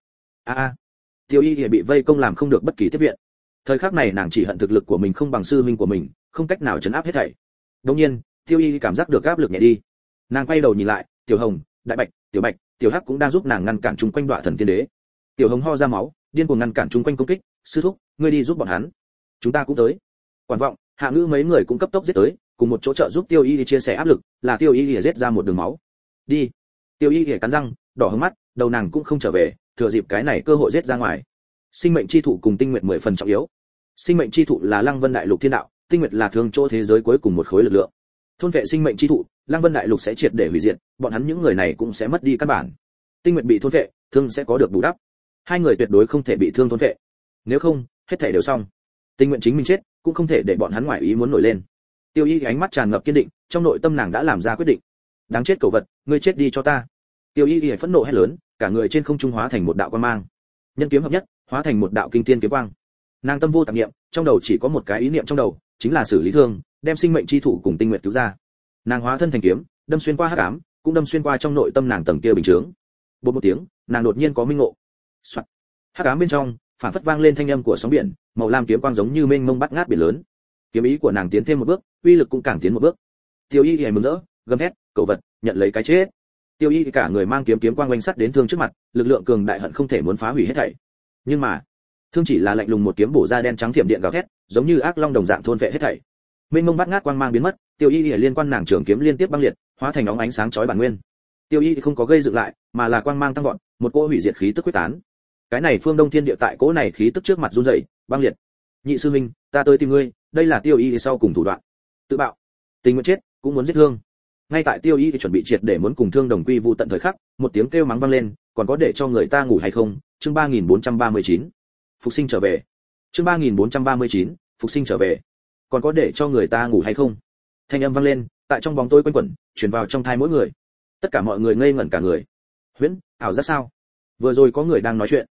Tiêu Y Y bị vây công làm không được bất kỳ tiếp viện. Thời khắc này nàng chỉ hận thực lực của mình không bằng sư huynh của mình, không cách nào trấn áp hết thảy. Đột nhiên, Tiêu Y Y cảm giác được áp lực nhẹ đi. Nàng quay đầu nhìn lại, Tiểu Hồng, Đại Bạch, Tiểu Bạch, Tiểu Hắc cũng đang giúp nàng ngăn cản chung quanh Đoạ Thần Tiên Đế. Tiểu Hồng ho ra máu, điên cuồng ngăn cản chung quanh công kích, sư thúc, ngươi đi giúp bọn hắn. Chúng ta cũng tới. Quản Vọng, Hạ Ngữ mấy người cũng cấp tốc giết tới, cùng một chỗ trợ giúp Tiêu Y Y chia sẻ áp lực, là Tiêu Y Y giết ra một đường máu. Đi. Tiêu Y Y cắn răng, đỏ hứng mắt, đầu nàng cũng không trở về, thừa dịp cái này cơ hội giết ra ngoài. Sinh mệnh chi thụ cùng Tinh Nguyệt 10 phần trọng yếu. Sinh mệnh chi thụ là Lăng Vân đại lục thiên đạo, Tinh Nguyệt là thương chỗ thế giới cuối cùng một khối lực lượng. Thôn vệ sinh mệnh chi thụ, Lăng Vân đại lục sẽ triệt để hủy diệt, bọn hắn những người này cũng sẽ mất đi căn bản. Tinh Nguyệt bị thôn vệ, thương sẽ có được bù đắp. Hai người tuyệt đối không thể bị thương thôn vệ. Nếu không, hết thảy đều xong. Tinh Nguyệt chính mình chết, cũng không thể để bọn hắn ngoài ý muốn nổi lên. Tiêu Y ánh mắt tràn ngập kiên định, trong nội tâm nàng đã làm ra quyết định. Đáng chết cẩu vật, ngươi chết đi cho ta. Tiêu Y phẫn nộ hét lớn, cả người trên không trung hóa thành một đạo quang mang. Nhân kiếm hợp nhất, hóa thành một đạo kinh thiên kiếm quang. Nàng tâm vô tạp niệm, trong đầu chỉ có một cái ý niệm trong đầu, chính là xử lý Thương, đem sinh mệnh chi thụ cùng Tinh Nguyệt cứu ra. Nàng hóa thân thành kiếm, đâm xuyên qua hắc ám, cũng đâm xuyên qua trong nội tâm nàng tầng kia bình chướng. Bột một tiếng, nàng đột nhiên có minh ngộ. Soạt. Hắc ám bên trong, phản phất vang lên thanh âm của sóng biển, màu lam kiếm quang giống như mênh mông bắt ngát biển lớn. Kiếm ý của nàng tiến thêm một bước, uy lực cũng càng tiến một bước. Tiêu Y mừng rỡ, gầm thét, cẩu vật, nhận lấy cái chết. Tiêu Y cả người mang kiếm quang oanh sắt đến Thương trước mặt, lực lượng cường đại hận không thể muốn phá hủy hết thảy. Nhưng mà, Thương chỉ là lạnh lùng một kiếm bổ ra đen trắng thiểm điện gào thét, giống như ác long đồng dạng thôn vệ hết thảy. Mênh mông bát ngát quang mang biến mất, Tiêu Y liên quan nàng trường kiếm liên tiếp băng liệt, hóa thành óng ánh sáng chói bản nguyên. Tiêu Y không có gây dựng lại, mà là quang mang tăng vọt, một cỗ hủy diệt khí tức quyết tán. Cái này phương Đông Thiên Địa tại cỗ này khí tức trước mặt run rẩy, băng liệt. Nhị sư huynh, ta tới tìm ngươi, đây là Tiêu Y sau cùng thủ đoạn. Tự bạo. Tình nguyện chết, cũng muốn giết Thương. Ngay tại Tiêu Y chuẩn bị triệt để muốn cùng Thương đồng quy vu tận thời khắc, một tiếng kêu mắng vang lên, còn có để cho người ta ngủ hay không? Chương 3439. Phục sinh trở về. Chương 3439. Phục sinh trở về. Còn có để cho người ta ngủ hay không? Thanh âm vang lên, tại trong bóng tối quanh quẩn, truyền vào trong tai mỗi người. Tất cả mọi người ngây ngẩn cả người. Huyễn, ảo giác sao? Vừa rồi có người đang nói chuyện.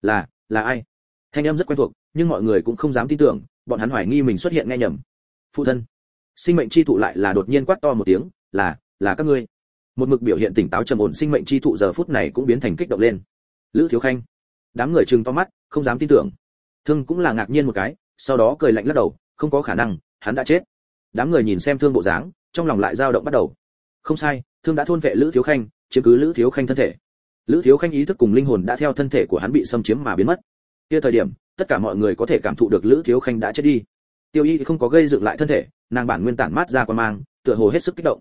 Là ai? Thanh âm rất quen thuộc, nhưng mọi người cũng không dám tin tưởng, bọn hắn hoài nghi mình xuất hiện nghe nhầm. Phụ thân. Sinh mệnh chi thụ lại là đột nhiên quát to một tiếng, là các ngươi. Một mực biểu hiện tỉnh táo trầm ổn sinh mệnh chi thụ giờ phút này cũng biến thành kích động lên. Lữ Thiếu Khanh. Đám người trừng to mắt, không dám tin tưởng. Thương cũng là ngạc nhiên một cái, sau đó cười lạnh lắc đầu, không có khả năng, hắn đã chết. Đám người nhìn xem Thương bộ dáng, trong lòng lại dao động bắt đầu. Không sai, Thương đã thôn vệ Lữ Thiếu Khanh, chiếm cứ Lữ Thiếu Khanh thân thể. Lữ Thiếu Khanh ý thức cùng linh hồn đã theo thân thể của hắn bị xâm chiếm mà biến mất. Kia thời điểm, tất cả mọi người có thể cảm thụ được Lữ Thiếu Khanh đã chết đi. Tiêu Y không có gây dựng lại thân thể, nàng bản nguyên tản mát ra quang mang, tựa hồ hết sức kích động.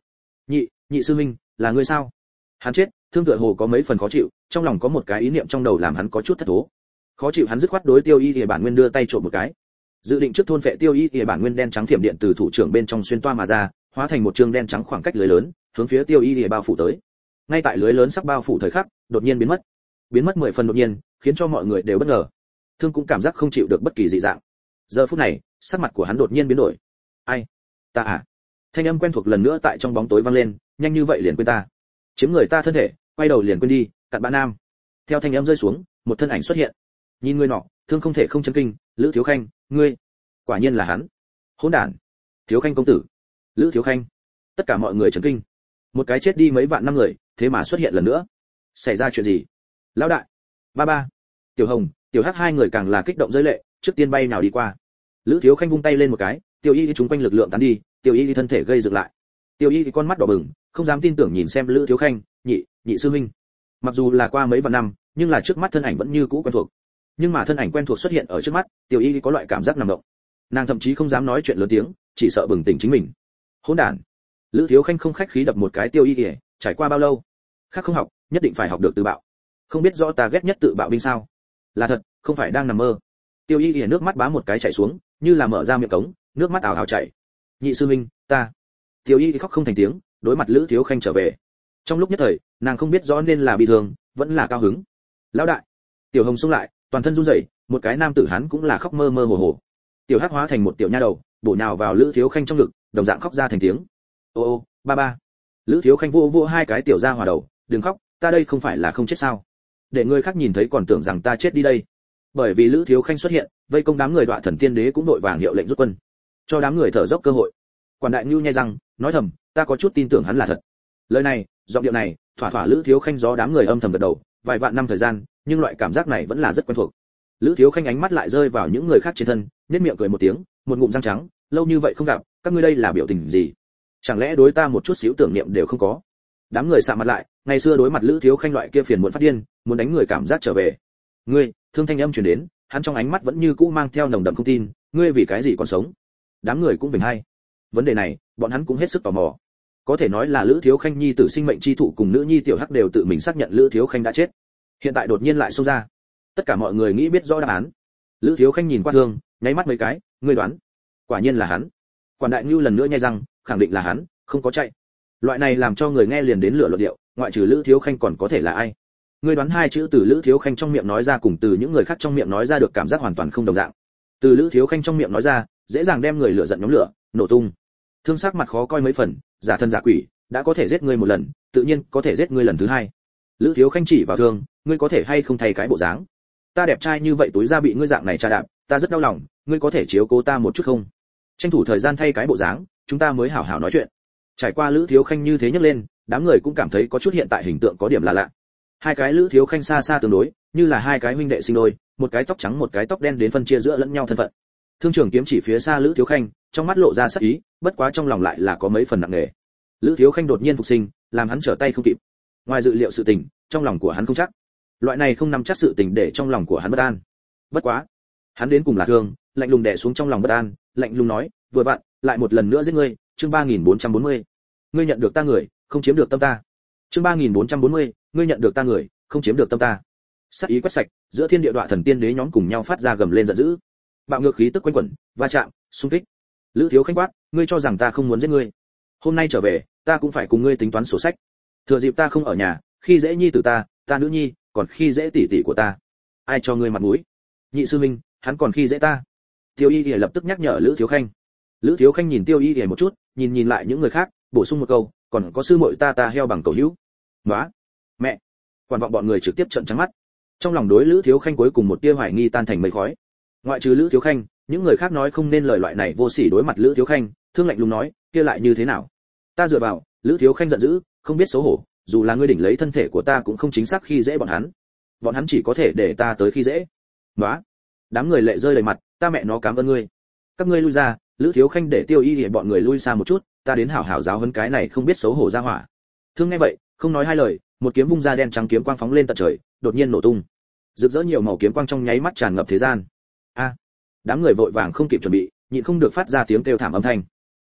Nhị sư huynh, là ngươi sao? Hắn chết, Thương tựa hồ có mấy phần khó chịu, trong lòng có một cái ý niệm trong đầu làm hắn có chút thất thố. Khó chịu hắn dứt khoát đối Tiêu Y Y bản nguyên đưa tay trộm một cái. Dự định trước thôn phệ Tiêu Y Y bản nguyên đen trắng thiểm điện từ thủ trưởng bên trong xuyên toa mà ra, hóa thành một trường đen trắng khoảng cách lưới lớn, hướng phía Tiêu Y Y bao phủ tới. Ngay tại lưới lớn sắp bao phủ thời khắc, đột nhiên biến mất 10 phần đột nhiên, khiến cho mọi người đều bất ngờ. Thương cũng cảm giác không chịu được bất kỳ dị dạng. Giờ phút này, sắc mặt của hắn đột nhiên biến đổi. Ai? Ta à? Thanh âm quen thuộc lần nữa tại trong bóng tối vang lên, nhanh như vậy liền quên ta. Chiếm người ta thân thể, quay đầu liền quên đi, cặn bã nam. Theo thanh âm rơi xuống, một thân ảnh xuất hiện. Nhìn người nọ, Thương không thể không chấn kinh, Lữ Thiếu Khanh, ngươi, quả nhiên là hắn. Hỗn đản. Thiếu Khanh công tử. Lữ Thiếu Khanh. Tất cả mọi người chấn kinh. Một cái chết đi mấy vạn năm người, thế mà xuất hiện lần nữa. Xảy ra chuyện gì? Lão đại, ba, Tiểu Hồng, Tiểu Hắc hai người càng là kích động rơi lệ, trước tiên bay nào đi qua. Lữ Thiếu Khanh vung tay lên một cái, Tiêu Y chúng quanh lực lượng tán đi, Tiêu Y thân thể gây dựng lại. Tiêu Y con mắt đỏ bừng, không dám tin tưởng nhìn xem Lữ Thiếu Khanh, nhị sư huynh. Mặc dù là qua mấy vạn năm, nhưng là trước mắt thân ảnh vẫn như cũ quen thuộc. Nhưng mà thân ảnh quen thuộc xuất hiện ở trước mắt, Tiêu Y có loại cảm giác nằm động. Nàng thậm chí không dám nói chuyện lớn tiếng, chỉ sợ bừng tỉnh chính mình. Hỗn đản. Lữ Thiếu Khanh không khách khí đập một cái Tiêu Y, trải qua bao lâu? Khác không học, nhất định phải học được tự bạo. Không biết rõ ta ghét nhất tự bạo binh sao? Là thật, không phải đang nằm mơ. Tiêu Y nước mắt bám một cái chảy xuống, như là mở ra miệng cống, nước mắt ào ào chảy. Nhị sư huynh, ta. Tiêu Y khóc không thành tiếng, đối mặt Lữ Thiếu Khanh trở về. Trong lúc nhất thời, nàng không biết rõ nên là bi thương, vẫn là cao hứng. Lão đại. Tiểu Hồng xông lại, toàn thân run rẩy, một cái nam tử hắn cũng là khóc mơ mơ hồ hồ. Tiểu Hắc hóa thành một tiểu nha đầu, bổ nhào vào Lữ Thiếu Khanh trong ngực, đồng dạng khóc ra thành tiếng. Ô, ba. Lữ Thiếu Khanh vô hai cái tiểu gia hòa đầu, đừng khóc, ta đây không phải là không chết sao? Để người khác nhìn thấy còn tưởng rằng ta chết đi đây. Bởi vì Lữ Thiếu Khanh xuất hiện, vây công đám người Đoạ Thần Tiên Đế cũng đội vàng hiệu lệnh rút quân, cho đám người thở dốc cơ hội. Quản đại nhu nhai răng, nói thầm, ta có chút tin tưởng hắn là thật. Lời này, giọng điệu này, thỏa Lữ Thiếu Khanh gió đám người âm thầm gật đầu, vài vạn năm thời gian, nhưng loại cảm giác này vẫn là rất quen thuộc. Lữ Thiếu Khanh ánh mắt lại rơi vào những người khác trên thân, nhếch miệng cười một tiếng, một ngụm răng trắng, lâu như vậy không gặp, các ngươi đây là biểu tình gì? Chẳng lẽ đối ta một chút xíu tưởng niệm đều không có? Đám người sạm mặt lại, ngày xưa đối mặt Lữ Thiếu Khanh loại kia phiền muộn phát điên, muốn đánh người cảm giác trở về. Ngươi, Thương thanh âm truyền đến, hắn trong ánh mắt vẫn như cũ mang theo nồng đậm không tin, ngươi vì cái gì còn sống? Đám người cũng vểnh hai. Vấn đề này, bọn hắn cũng hết sức tò mò. Có thể nói là Lữ Thiếu Khanh nhi tử sinh mệnh chi thụ cùng nữ nhi Tiểu Hắc đều tự mình xác nhận Lữ Thiếu Khanh đã chết. Hiện tại đột nhiên lại xông ra. Tất cả mọi người nghĩ biết rõ đáp án. Lữ Thiếu Khanh nhìn qua Thương, nháy mắt mấy cái, ngươi đoán? Quả nhiên là hắn. Quản đại nhu lần nữa nhai răng, khẳng định là hắn, không có chạy. Loại này làm cho người nghe liền đến lửa luận điệu, ngoại trừ Lữ Thiếu Khanh còn có thể là ai? Ngươi đoán hai chữ từ Lữ Thiếu Khanh trong miệng nói ra cùng từ những người khác trong miệng nói ra được cảm giác hoàn toàn không đồng dạng. Từ Lữ Thiếu Khanh trong miệng nói ra, dễ dàng đem người lửa giận nhóm lửa, nổ tung. Thương sắc mặt khó coi mấy phần, giả thân giả quỷ, đã có thể giết ngươi một lần, tự nhiên có thể giết ngươi lần thứ hai. Lữ Thiếu Khanh chỉ vào Thương, ngươi có thể hay không thay cái bộ dáng? Ta đẹp trai như vậy túi ra bị ngươi dạng này tra đạp, ta rất đau lòng, ngươi có thể chiếu cố ta một chút không? Tranh thủ thời gian thay cái bộ dáng, chúng ta mới hảo hảo nói chuyện. Trải qua Lữ Thiếu Khanh như thế nhấc lên, đám người cũng cảm thấy có chút hiện tại hình tượng có điểm là lạ. Hai cái Lữ Thiếu Khanh xa xa tương đối, như là hai cái huynh đệ sinh đôi, một cái tóc trắng một cái tóc đen đến phân chia giữa lẫn nhau thân phận. Thương trưởng kiếm chỉ phía xa Lữ Thiếu Khanh, trong mắt lộ ra sắc ý, bất quá trong lòng lại là có mấy phần nặng nề. Lữ Thiếu Khanh đột nhiên phục sinh, làm hắn trở tay không kịp. Ngoài dự liệu sự tình, trong lòng của hắn không chắc. Loại này không nắm chắc sự tình để trong lòng của hắn bất an. Bất quá, hắn đến cùng là Thương, lạnh lùng đè xuống trong lòng bất an, lạnh lùng nói, vừa vặn, lại một lần nữa giết ngươi, chương 3440. Ngươi nhận được ta người, không chiếm được tâm ta. Chương 3440, ngươi nhận được ta người, không chiếm được tâm ta. Sát ý quét sạch, giữa thiên địa Đoạ Thần Tiên Đế nhóm cùng nhau phát ra gầm lên giận dữ. Bạo ngược khí tức quanh quẩn, va chạm, xung kích. Lữ Thiếu Khanh quát, ngươi cho rằng ta không muốn giết ngươi? Hôm nay trở về, ta cũng phải cùng ngươi tính toán sổ sách. Thừa dịp ta không ở nhà, khi dễ nhi tử ta nữ nhi, còn khi dễ tỷ tỷ của ta. Ai cho ngươi mặt mũi? Nhị sư minh, hắn còn khi dễ ta. Tiêu Y lập tức nhắc nhở Lữ Thiếu Khanh. Lữ Thiếu Khanh nhìn Tiêu Y một chút, nhìn lại những người khác, bổ sung một câu, còn có sư muội ta heo bằng cầu hữu. Nóa, mẹ. Quản vọng bọn người trực tiếp trợn trắng mắt. Trong lòng đối Lữ Thiếu Khanh cuối cùng một tia hoài nghi tan thành mây khói. Ngoại trừ Lữ Thiếu Khanh, những người khác nói không nên lời loại này vô sỉ đối mặt Lữ Thiếu Khanh, Thương lạnh lùng nói, kia lại như thế nào? Ta dựa vào. Lữ Thiếu Khanh giận dữ, không biết xấu hổ, dù là ngươi đỉnh lấy thân thể của ta cũng không chính xác khi dễ bọn hắn chỉ có thể để ta tới khi dễ. Nóa. Đám người lệ rơi đầy mặt, ta mẹ nó cảm ơn ngươi. Các ngươi lui ra. Lữ Thiếu Khanh để Tiêu Y bọn người lui xa một chút, ta đến hảo hảo giáo huấn cái này không biết xấu hổ ra hỏa. Thương nghe vậy, không nói hai lời, một kiếm vung ra đen trắng kiếm quang phóng lên tận trời, đột nhiên nổ tung. Rực rỡ nhiều màu kiếm quang trong nháy mắt tràn ngập thế gian. A! Đám người vội vàng không kịp chuẩn bị, nhịn không được phát ra tiếng kêu thảm âm thanh.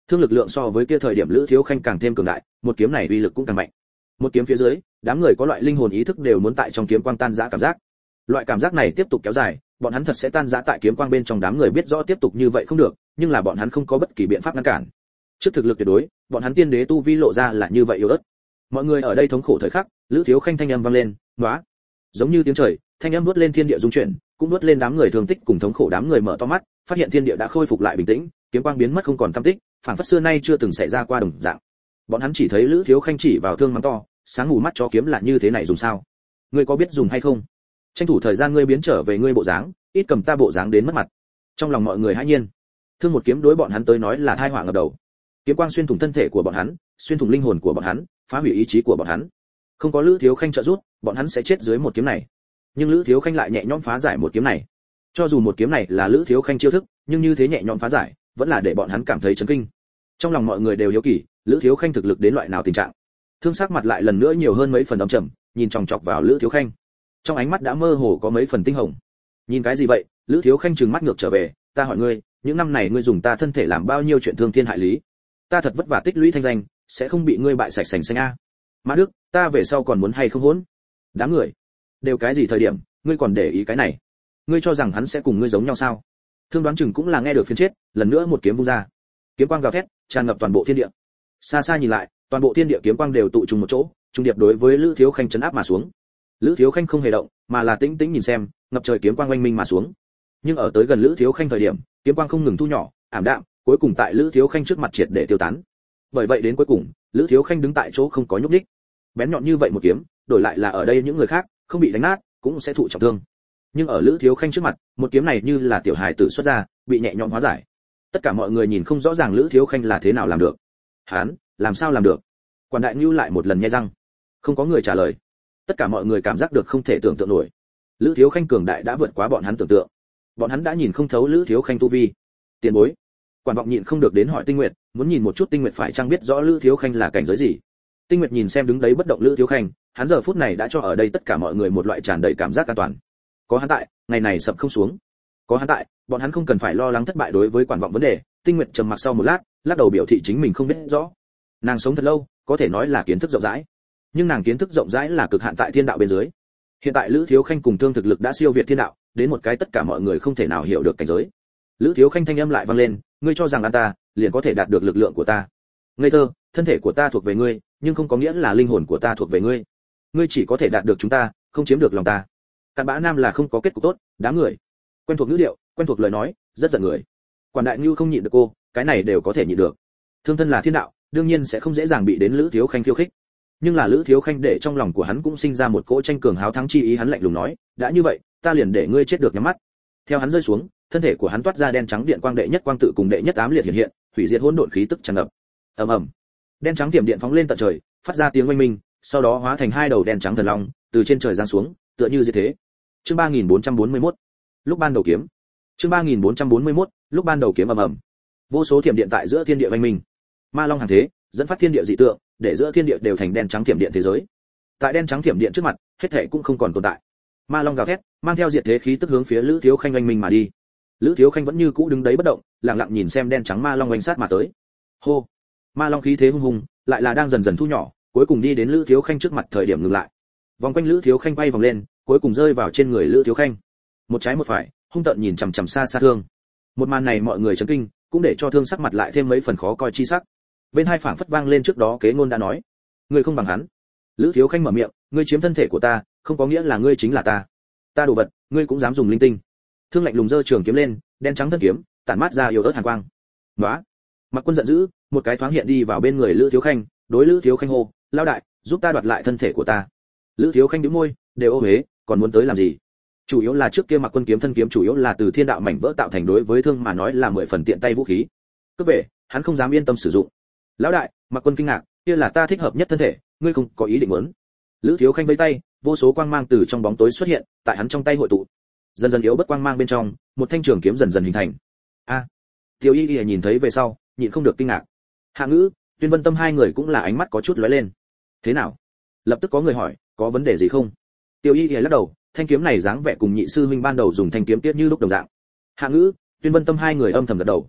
Thương lực lượng so với kia thời điểm Lữ Thiếu Khanh càng thêm cường đại, một kiếm này uy lực cũng càng mạnh. Một kiếm phía dưới, đám người có loại linh hồn ý thức đều muốn tại trong kiếm quang tan rã cảm giác. Loại cảm giác này tiếp tục kéo dài, bọn hắn thật sẽ tan rã tại kiếm quang bên trong. Đám người biết rõ tiếp tục như vậy không được, nhưng là bọn hắn không có bất kỳ biện pháp ngăn cản. Trước thực lực tuyệt đối, bọn hắn tiên đế tu vi lộ ra là như vậy yếu ớt. Mọi người ở đây thống khổ thời khắc, Lữ Thiếu Khanh thanh âm vang lên, "Nóa!" Giống như tiếng trời, thanh âm nuốt lên thiên địa rung chuyển, cũng nuốt lên đám người thương tích cùng thống khổ. Đám người mở to mắt, phát hiện thiên địa đã khôi phục lại bình tĩnh, kiếm quang biến mất không còn tăm tích, phảng phất xưa nay chưa từng xảy ra qua đồng dạng. Bọn hắn chỉ thấy Lữ Thiếu Khanh chỉ vào thương mắng to, "Sáng mù mắt chó kiếm là như thế này dùng sao? Ngươi có biết dùng hay không? Tranh thủ thời gian ngươi biến trở về ngươi bộ dáng, ít cầm ta bộ dáng đến mất mặt." Trong lòng mọi người hãi nhiên. Thương một kiếm đối bọn hắn tới nói là tai họa ngập đầu. Kiếm quang xuyên thủng thân thể của bọn hắn, xuyên thủng linh hồn của bọn hắn, phá hủy ý chí của bọn hắn. Không có Lữ Thiếu Khanh trợ giúp, bọn hắn sẽ chết dưới một kiếm này. Nhưng Lữ Thiếu Khanh lại nhẹ nhõm phá giải một kiếm này. Cho dù một kiếm này là Lữ Thiếu Khanh chiêu thức, nhưng như thế nhẹ nhõm phá giải, vẫn là để bọn hắn cảm thấy chấn kinh. Trong lòng mọi người đều hiếu kỳ, Lữ Thiếu Khanh thực lực đến loại nào tình trạng. Thương sắc mặt lại lần nữa nhiều hơn mấy phần âm trầm, nhìn chòng chọc vào Lữ Thiếu Khanh. Trong ánh mắt đã mơ hồ có mấy phần tinh hồng. Nhìn cái gì vậy? Lữ Thiếu Khanh trừng mắt ngược trở về, "Ta hỏi ngươi, những năm này ngươi dùng ta thân thể làm bao nhiêu chuyện thương thiên hại lý? Ta thật vất vả tích lũy thanh danh, sẽ không bị ngươi bại sạch sành xanh a. Mã Đức, ta về sau còn muốn hay không hỗn?" Đám người, đều cái gì thời điểm, ngươi còn để ý cái này? Ngươi cho rằng hắn sẽ cùng ngươi giống nhau sao? Thương đoán chừng cũng là nghe được phiền chết, lần nữa một kiếm vung ra. Kiếm quang gào thét, tràn ngập toàn bộ thiên địa. Xa xa nhìn lại, toàn bộ thiên địa kiếm quang đều tụ trùng một chỗ, trung điệp đối với Lữ Thiếu Khanh chấn áp mà xuống. Lữ Thiếu Khanh không hề động, mà là tĩnh tĩnh nhìn xem, ngập trời kiếm quang oanh minh mà xuống. Nhưng ở tới gần Lữ Thiếu Khanh thời điểm, kiếm quang không ngừng thu nhỏ, ảm đạm, cuối cùng tại Lữ Thiếu Khanh trước mặt triệt để tiêu tán. Bởi vậy đến cuối cùng, Lữ Thiếu Khanh đứng tại chỗ không có nhúc nhích. Bén nhọn như vậy một kiếm, đổi lại là ở đây những người khác, không bị đánh nát, cũng sẽ thụ trọng thương. Nhưng ở Lữ Thiếu Khanh trước mặt, một kiếm này như là tiểu hài tử xuất ra, bị nhẹ nhõm hóa giải. Tất cả mọi người nhìn không rõ ràng Lữ Thiếu Khanh là thế nào làm được. Hắn, làm sao làm được? Quản đại Nưu lại một lần nhe răng. Không có người trả lời. Tất cả mọi người cảm giác được không thể tưởng tượng nổi. Lữ Thiếu Khanh cường đại đã vượt quá bọn hắn tưởng tượng. Bọn hắn đã nhìn không thấu Lữ Thiếu Khanh tu vi. Tiền bối. Quản vọng nhịn không được đến hỏi Tinh Nguyệt, muốn nhìn một chút Tinh Nguyệt phải chăng biết rõ Lữ Thiếu Khanh là cảnh giới gì. Tinh Nguyệt nhìn xem đứng đấy bất động Lữ Thiếu Khanh, hắn giờ phút này đã cho ở đây tất cả mọi người một loại tràn đầy cảm giác an toàn. Có hắn tại, ngày này sập không xuống. Có hắn tại, bọn hắn không cần phải lo lắng thất bại đối với quản vọng vấn đề. Tinh Nguyệt trầm mặc sau một lát, lắc đầu biểu thị chính mình không biết rõ. Nàng sống thật lâu, có thể nói là kiến thức rộng rãi. Nhưng nàng kiến thức rộng rãi là cực hạn tại thiên đạo bên dưới. Hiện tại Lữ Thiếu Khanh cùng Thương thực lực đã siêu việt thiên đạo, đến một cái tất cả mọi người không thể nào hiểu được cảnh giới. Lữ Thiếu Khanh thanh âm lại vang lên, ngươi cho rằng ăn ta, liền có thể đạt được lực lượng của ta? Ngây thơ, thân thể của ta thuộc về ngươi, nhưng không có nghĩa là linh hồn của ta thuộc về ngươi. Ngươi chỉ có thể đạt được chúng ta, không chiếm được lòng ta. Cặn bã nam là không có kết cục tốt, đám người. Quen thuộc ngữ điệu, quen thuộc lời nói, rất giận người. Quản đại Nưu không nhịn được cô, cái này đều có thể nhịn được. Thương thân là thiên đạo, đương nhiên sẽ không dễ dàng bị đến Lữ Thiếu Khanh khiêu khích. Nhưng là Lữ Thiếu Khanh để trong lòng của hắn cũng sinh ra một cỗ tranh cường háo thắng chi ý, hắn lạnh lùng nói, đã như vậy, ta liền để ngươi chết được nhắm mắt. Theo hắn rơi xuống, thân thể của hắn toát ra đen trắng điện quang, đệ nhất quang tự cùng đệ nhất ám liệt hiện hiện, hủy diệt hỗn độn khí tức tràn ngập. Ầm ầm. Đen trắng tiềm điện phóng lên tận trời, phát ra tiếng oanh minh, sau đó hóa thành hai đầu đen trắng thần long, từ trên trời giáng xuống, tựa như diệt thế. Chương 3441. Lúc ban đầu kiếm. Chương 3441. Lúc ban đầu kiếm ầm ầm. Vô số thiểm điện tại giữa thiên địa oanh minh. Ma long hàng thế, dẫn phát thiên địa dị tượng, để giữa thiên địa đều thành đen trắng thiểm điện thế giới. Tại đen trắng thiểm điện trước mặt, hết thảy cũng không còn tồn tại. Ma long gào thét, mang theo diệt thế khí tức hướng phía Lữ Thiếu Khanh oanh minh mà đi. Lữ Thiếu Khanh vẫn như cũ đứng đấy bất động, lặng lặng nhìn xem đen trắng ma long oanh sát mà tới. Hô. Ma long khí thế hung hùng, lại là đang dần dần thu nhỏ, cuối cùng đi đến Lữ Thiếu Khanh trước mặt thời điểm ngừng lại. Vòng quanh Lữ Thiếu Khanh bay vòng lên, cuối cùng rơi vào trên người Lữ Thiếu Khanh. Một trái một phải, hung tợn nhìn chằm chằm xa xa Thương. Một màn này mọi người chấn kinh, cũng để cho Thương sắc mặt lại thêm mấy phần khó coi chi sắc. Bên hai phảng phất vang lên trước đó kế ngôn đã nói, ngươi không bằng hắn. Lữ Thiếu Khanh mở miệng, ngươi chiếm thân thể của ta, không có nghĩa là ngươi chính là ta. Ta đồ vật, ngươi cũng dám dùng linh tinh. Thương lạnh lùng giơ trường kiếm lên, đen trắng thân kiếm, tản mát ra yếu ớt hàn quang. Nóa. Mặc Quân giận dữ, một cái thoáng hiện đi vào bên người Lữ Thiếu Khanh, đối Lữ Thiếu Khanh hô, lao đại, giúp ta đoạt lại thân thể của ta. Lữ Thiếu Khanh nhíu môi, đều ô uế, còn muốn tới làm gì? Chủ yếu là trước kia Mặc Quân kiếm thân kiếm chủ yếu là từ thiên đạo mảnh vỡ tạo thành, đối với Thương mà nói là 10 phần tiện tay vũ khí. Cướp về, hắn không dám yên tâm sử dụng. Lão đại, Mặc Quân kinh ngạc, kia là ta thích hợp nhất thân thể, ngươi không có ý định muốn? Lữ Thiếu Khanh vẫy tay, vô số quang mang từ trong bóng tối xuất hiện, tại hắn trong tay hội tụ. Dần dần yếu bất quang mang bên trong, một thanh trường kiếm dần dần hình thành. A. Tiêu Y Y nhìn thấy về sau, nhịn không được kinh ngạc. Hạ Ngữ, Tuyên Vân Tâm hai người cũng là ánh mắt có chút lóe lên. Thế nào? Lập tức có người hỏi, có vấn đề gì không? Tiêu Y Y lắc đầu, thanh kiếm này dáng vẻ cùng nhị sư huynh ban đầu dùng thanh kiếm tiết như lúc đồng dạng. Hạ Ngữ, Tuyên Vân Tâm hai người âm thầm gật đầu.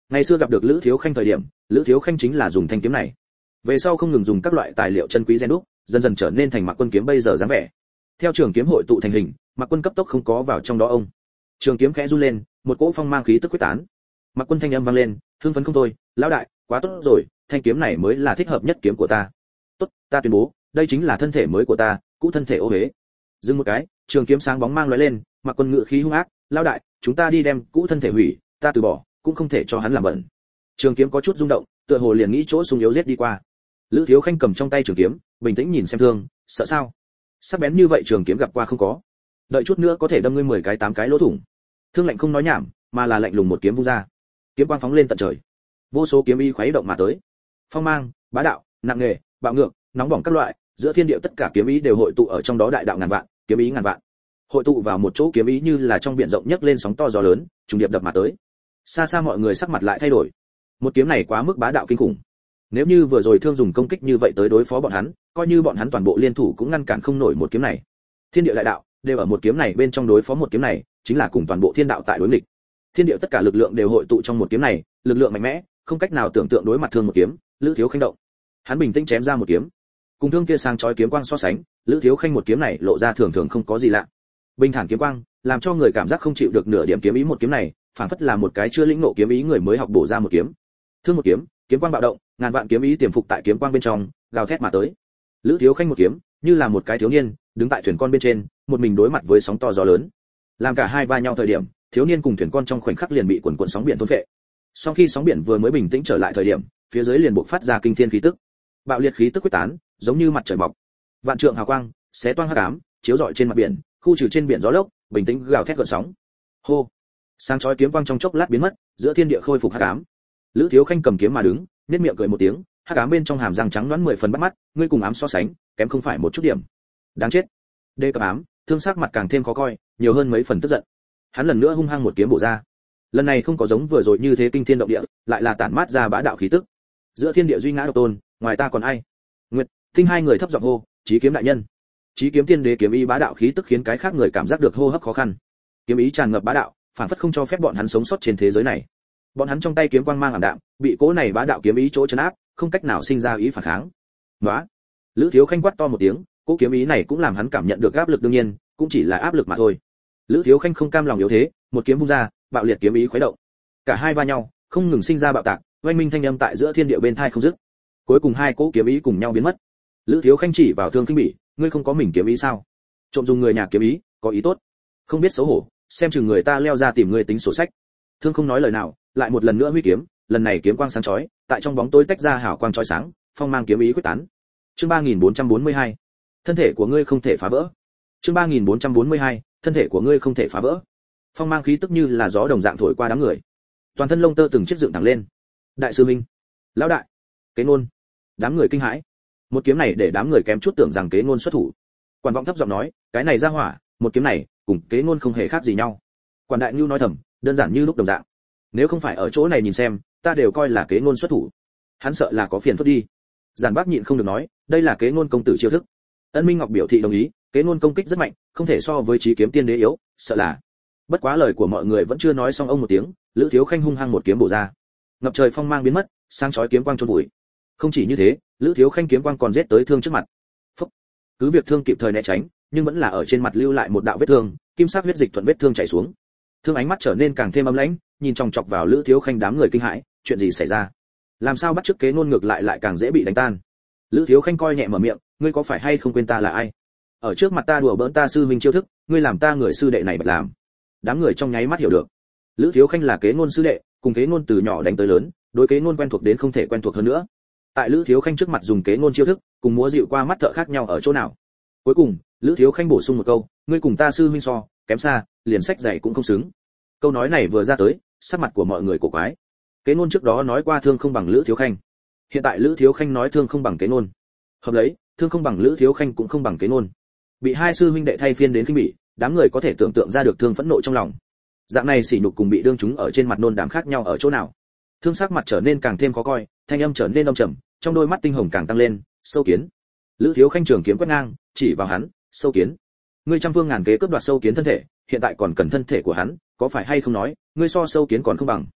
Ngày xưa gặp được Lữ Thiếu Khanh thời điểm, Lữ Thiếu Khanh chính là dùng thanh kiếm này. Về sau không ngừng dùng các loại tài liệu chân quý rèn đúc, dần dần trở nên thành Mạc Quân kiếm bây giờ dáng vẻ. Theo trường kiếm hội tụ thành hình, Mạc Quân cấp tốc không có vào trong đó ông. Trường kiếm khẽ run lên, một cỗ phong mang khí tức quyết tán. Mạc Quân thanh âm vang lên, hưng phấn không thôi, lão đại, quá tốt rồi, thanh kiếm này mới là thích hợp nhất kiếm của ta. Tốt, ta tuyên bố, đây chính là thân thể mới của ta, cũ thân thể ô uế. Dừng một cái, trường kiếm sáng bóng mang lóe lên, Mạc Quân ngự khí hung ác, lão đại, chúng ta đi đem cũ thân thể hủy, ta từ bỏ, cũng không thể cho hắn làm bẩn. Trường kiếm có chút rung động, tựa hồ liền nghĩ chỗ sung yếu giết đi qua. Lữ Thiếu Khanh cầm trong tay trường kiếm, bình tĩnh nhìn xem thương, sợ sao? Sắc bén như vậy trường kiếm gặp qua không có. Đợi chút nữa có thể đâm ngươi 10 cái 8 cái lỗ thủng. Thương lạnh không nói nhảm, mà là lạnh lùng một kiếm vung ra. Kiếm quang phóng lên tận trời. Vô số kiếm ý khuấy động mà tới. Phong mang, bá đạo, nặng nề, bạo ngược, nóng bỏng các loại, giữa thiên địa tất cả kiếm ý đều hội tụ ở trong đó đại đạo ngàn vạn, kiếm ý ngàn vạn. Hội tụ vào một chỗ kiếm ý như là trong biển rộng nhấc lên sóng to gió lớn, trùng điệp đập mà tới. Xa xa mọi người sắc mặt lại thay đổi. Một kiếm này quá mức bá đạo kinh khủng. Nếu như vừa rồi Thương dùng công kích như vậy tới đối phó bọn hắn, coi như bọn hắn toàn bộ liên thủ cũng ngăn cản không nổi một kiếm này. Thiên địa đại đạo đều ở một kiếm này bên trong đối phó một kiếm này, chính là cùng toàn bộ thiên đạo tại đối nghịch. Thiên địa tất cả lực lượng đều hội tụ trong một kiếm này, lực lượng mạnh mẽ, không cách nào tưởng tượng đối mặt Thương một kiếm, Lữ Thiếu Khanh động. Hắn bình tĩnh chém ra một kiếm. Cùng Thương kia sáng chói kiếm quang so sánh, Lữ Thiếu Khanh một kiếm này lộ ra thường thường không có gì lạ. Bình thản kiếm quang, làm cho người cảm giác không chịu được nửa điểm kiếm ý một kiếm này, phản phất là một cái chưa lĩnh ngộ kiếm ý người mới học bổ ra một kiếm. Thương một kiếm, kiếm quang bạo động, ngàn vạn kiếm ý tiềm phục tại kiếm quang bên trong, gào thét mà tới. Lữ Thiếu Khanh một kiếm, như là một cái thiếu niên, đứng tại thuyền con bên trên, một mình đối mặt với sóng to gió lớn. Làm cả hai va nhau thời điểm, thiếu niên cùng thuyền con trong khoảnh khắc liền bị cuồn cuộn sóng biển thôn phệ. Sau khi sóng biển vừa mới bình tĩnh trở lại thời điểm, phía dưới liền bộc phát ra kinh thiên khí tức. Bạo liệt khí tức quyết tán, giống như mặt trời mọc. Vạn trượng hào quang, xé toang hắc ám, chiếu rọi trên mặt biển, khu trừ trên biển gió lốc, bình tĩnh gào thét gợn sóng. Hô. Sáng chói kiếm quang trong chốc lát biến mất, giữa thiên địa khôi phục hắc ám. Lữ Thiếu Khanh cầm kiếm mà đứng, nhếch miệng cười một tiếng, hắc ám bên trong hàm răng trắng nõn 10 phần bắt mắt, ngươi cùng ám so sánh, kém không phải một chút điểm. Đáng chết. Đê cập ám, Thương sắc mặt càng thêm khó coi, nhiều hơn mấy phần tức giận. Hắn lần nữa hung hăng một kiếm bổ ra. Lần này không có giống vừa rồi như thế kinh thiên động địa, lại là tản mát ra bá đạo khí tức. Giữa thiên địa duy ngã độc tôn, ngoài ta còn ai? Nguyệt, Tinh hai người thấp giọng hô, Chí Kiếm đại nhân. Chí Kiếm tiên đế kiếm ý bá đạo khí tức khiến cái khác người cảm giác được hô hấp khó khăn. Kiếm ý tràn ngập bá đạo, phản phất không cho phép bọn hắn sống sót trên thế giới này. Bọn hắn trong tay kiếm quang mang ảm đạm, bị cố này bá đạo kiếm ý chỗ trấn áp, không cách nào sinh ra ý phản kháng. Nóa! Lữ Thiếu Khanh quát to một tiếng, cố kiếm ý này cũng làm hắn cảm nhận được áp lực, đương nhiên, cũng chỉ là áp lực mà thôi. Lữ Thiếu Khanh không cam lòng yếu thế, một kiếm vung ra, bạo liệt kiếm ý khuấy động. Cả hai va nhau, không ngừng sinh ra bạo tạc, oanh minh thanh âm tại giữa thiên địa bên tai không dứt. Cuối cùng hai cỗ kiếm ý cùng nhau biến mất. Lữ Thiếu Khanh chỉ vào Thương Kinh Bỉ, ngươi không có mình kiếm ý sao? Trộm dùng người nhà kiếm ý, có ý tốt. Không biết xấu hổ, xem chừng người ta leo ra tìm ngươi tính sổ sách. Thương không nói lời nào, lại một lần nữa huy kiếm, lần này kiếm quang sáng chói, tại trong bóng tối tách ra hào quang chói sáng, phong mang kiếm ý quyết tán. Chương 3442. Thân thể của ngươi không thể phá vỡ. Chương 3442. Thân thể của ngươi không thể phá vỡ. Phong mang khí tức như là gió đồng dạng thổi qua đám người. Toàn thân lông tơ từng chiếc dựng thẳng lên. Đại sư minh, lão đại, Kế Ngôn. Đám người kinh hãi. Một kiếm này để đám người kém chút tưởng rằng Kế Ngôn xuất thủ. Quản Vọng thấp giọng nói, cái này ra hỏa, một kiếm này cùng Kế Ngôn không hề khác gì nhau. Quản Đại Nưu nói thầm, đơn giản như lúc đồng dạng. Nếu không phải ở chỗ này nhìn xem, ta đều coi là Kế Ngôn xuất thủ. Hắn sợ là có phiền phức đi. Giản Bác nhịn không được nói, đây là Kế Ngôn công tử chiêu thức. Ân Minh Ngọc biểu thị đồng ý, Kế Ngôn công kích rất mạnh, không thể so với Chí Kiếm tiên đế yếu, sợ là. Bất quá lời của mọi người vẫn chưa nói xong, ông một tiếng, Lữ Thiếu Khanh hung hăng một kiếm bổ ra. Ngập trời phong mang biến mất, sáng chói kiếm quang chôn vùi. Không chỉ như thế, Lữ Thiếu Khanh kiếm quang còn giết tới Thương trước mặt. Phốc. Cứ việc Thương kịp thời né tránh, nhưng vẫn là ở trên mặt lưu lại một đạo vết thương, kim sắc huyết dịch thuận vết thương chảy xuống. Thương ánh mắt trở nên càng thêm âm lãnh, nhìn chòng chọc vào Lữ Thiếu Khanh, đám người kinh hãi, chuyện gì xảy ra? Làm sao bắt chước Kế Ngôn ngược lại càng dễ bị đánh tan? Lữ Thiếu Khanh coi nhẹ mở miệng, ngươi có phải hay không quên ta là ai? Ở trước mặt ta đùa bỡn ta sư huynh chiêu thức, ngươi làm ta người sư đệ này bật làm. Đám người trong nháy mắt hiểu được. Lữ Thiếu Khanh là Kế Ngôn sư đệ, cùng Kế Ngôn từ nhỏ đánh tới lớn, đối Kế Ngôn quen thuộc đến không thể quen thuộc hơn nữa. Tại Lữ Thiếu Khanh trước mặt dùng Kế Ngôn chiêu thức, cùng múa dịu qua mắt thợ khác nhau ở chỗ nào? Cuối cùng, Lữ Thiếu Khanh bổ sung một câu, ngươi cùng ta sư huynh so, kém xa, liền sách dạy cũng không xứng. Câu nói này vừa ra tới, sắc mặt của mọi người cổ quái. Kế Ngôn trước đó nói qua Thương không bằng Lữ Thiếu Khanh. Hiện tại Lữ Thiếu Khanh nói Thương không bằng Kế Ngôn. Hợp lấy, Thương không bằng Lữ Thiếu Khanh cũng không bằng Kế Ngôn. Bị hai sư huynh đệ thay phiên đến khinh bỉ, đám người có thể tưởng tượng ra được Thương phẫn nộ trong lòng. Dạng này sỉ nhục cùng bị đương chúng ở trên mặt nôn đám khác nhau ở chỗ nào? Thương sắc mặt trở nên càng thêm khó coi, thanh âm trở nên âm trầm, trong đôi mắt tinh hồng càng tăng lên, Sâu Kiến. Lữ Thiếu Khanh trường kiếm quét ngang, chỉ vào hắn, Sâu Kiến. Ngươi trăm phương ngàn kế cướp đoạt Sâu Kiến thân thể, hiện tại còn cần thân thể của hắn, có phải hay không nói, ngươi so Sâu Kiến còn không bằng.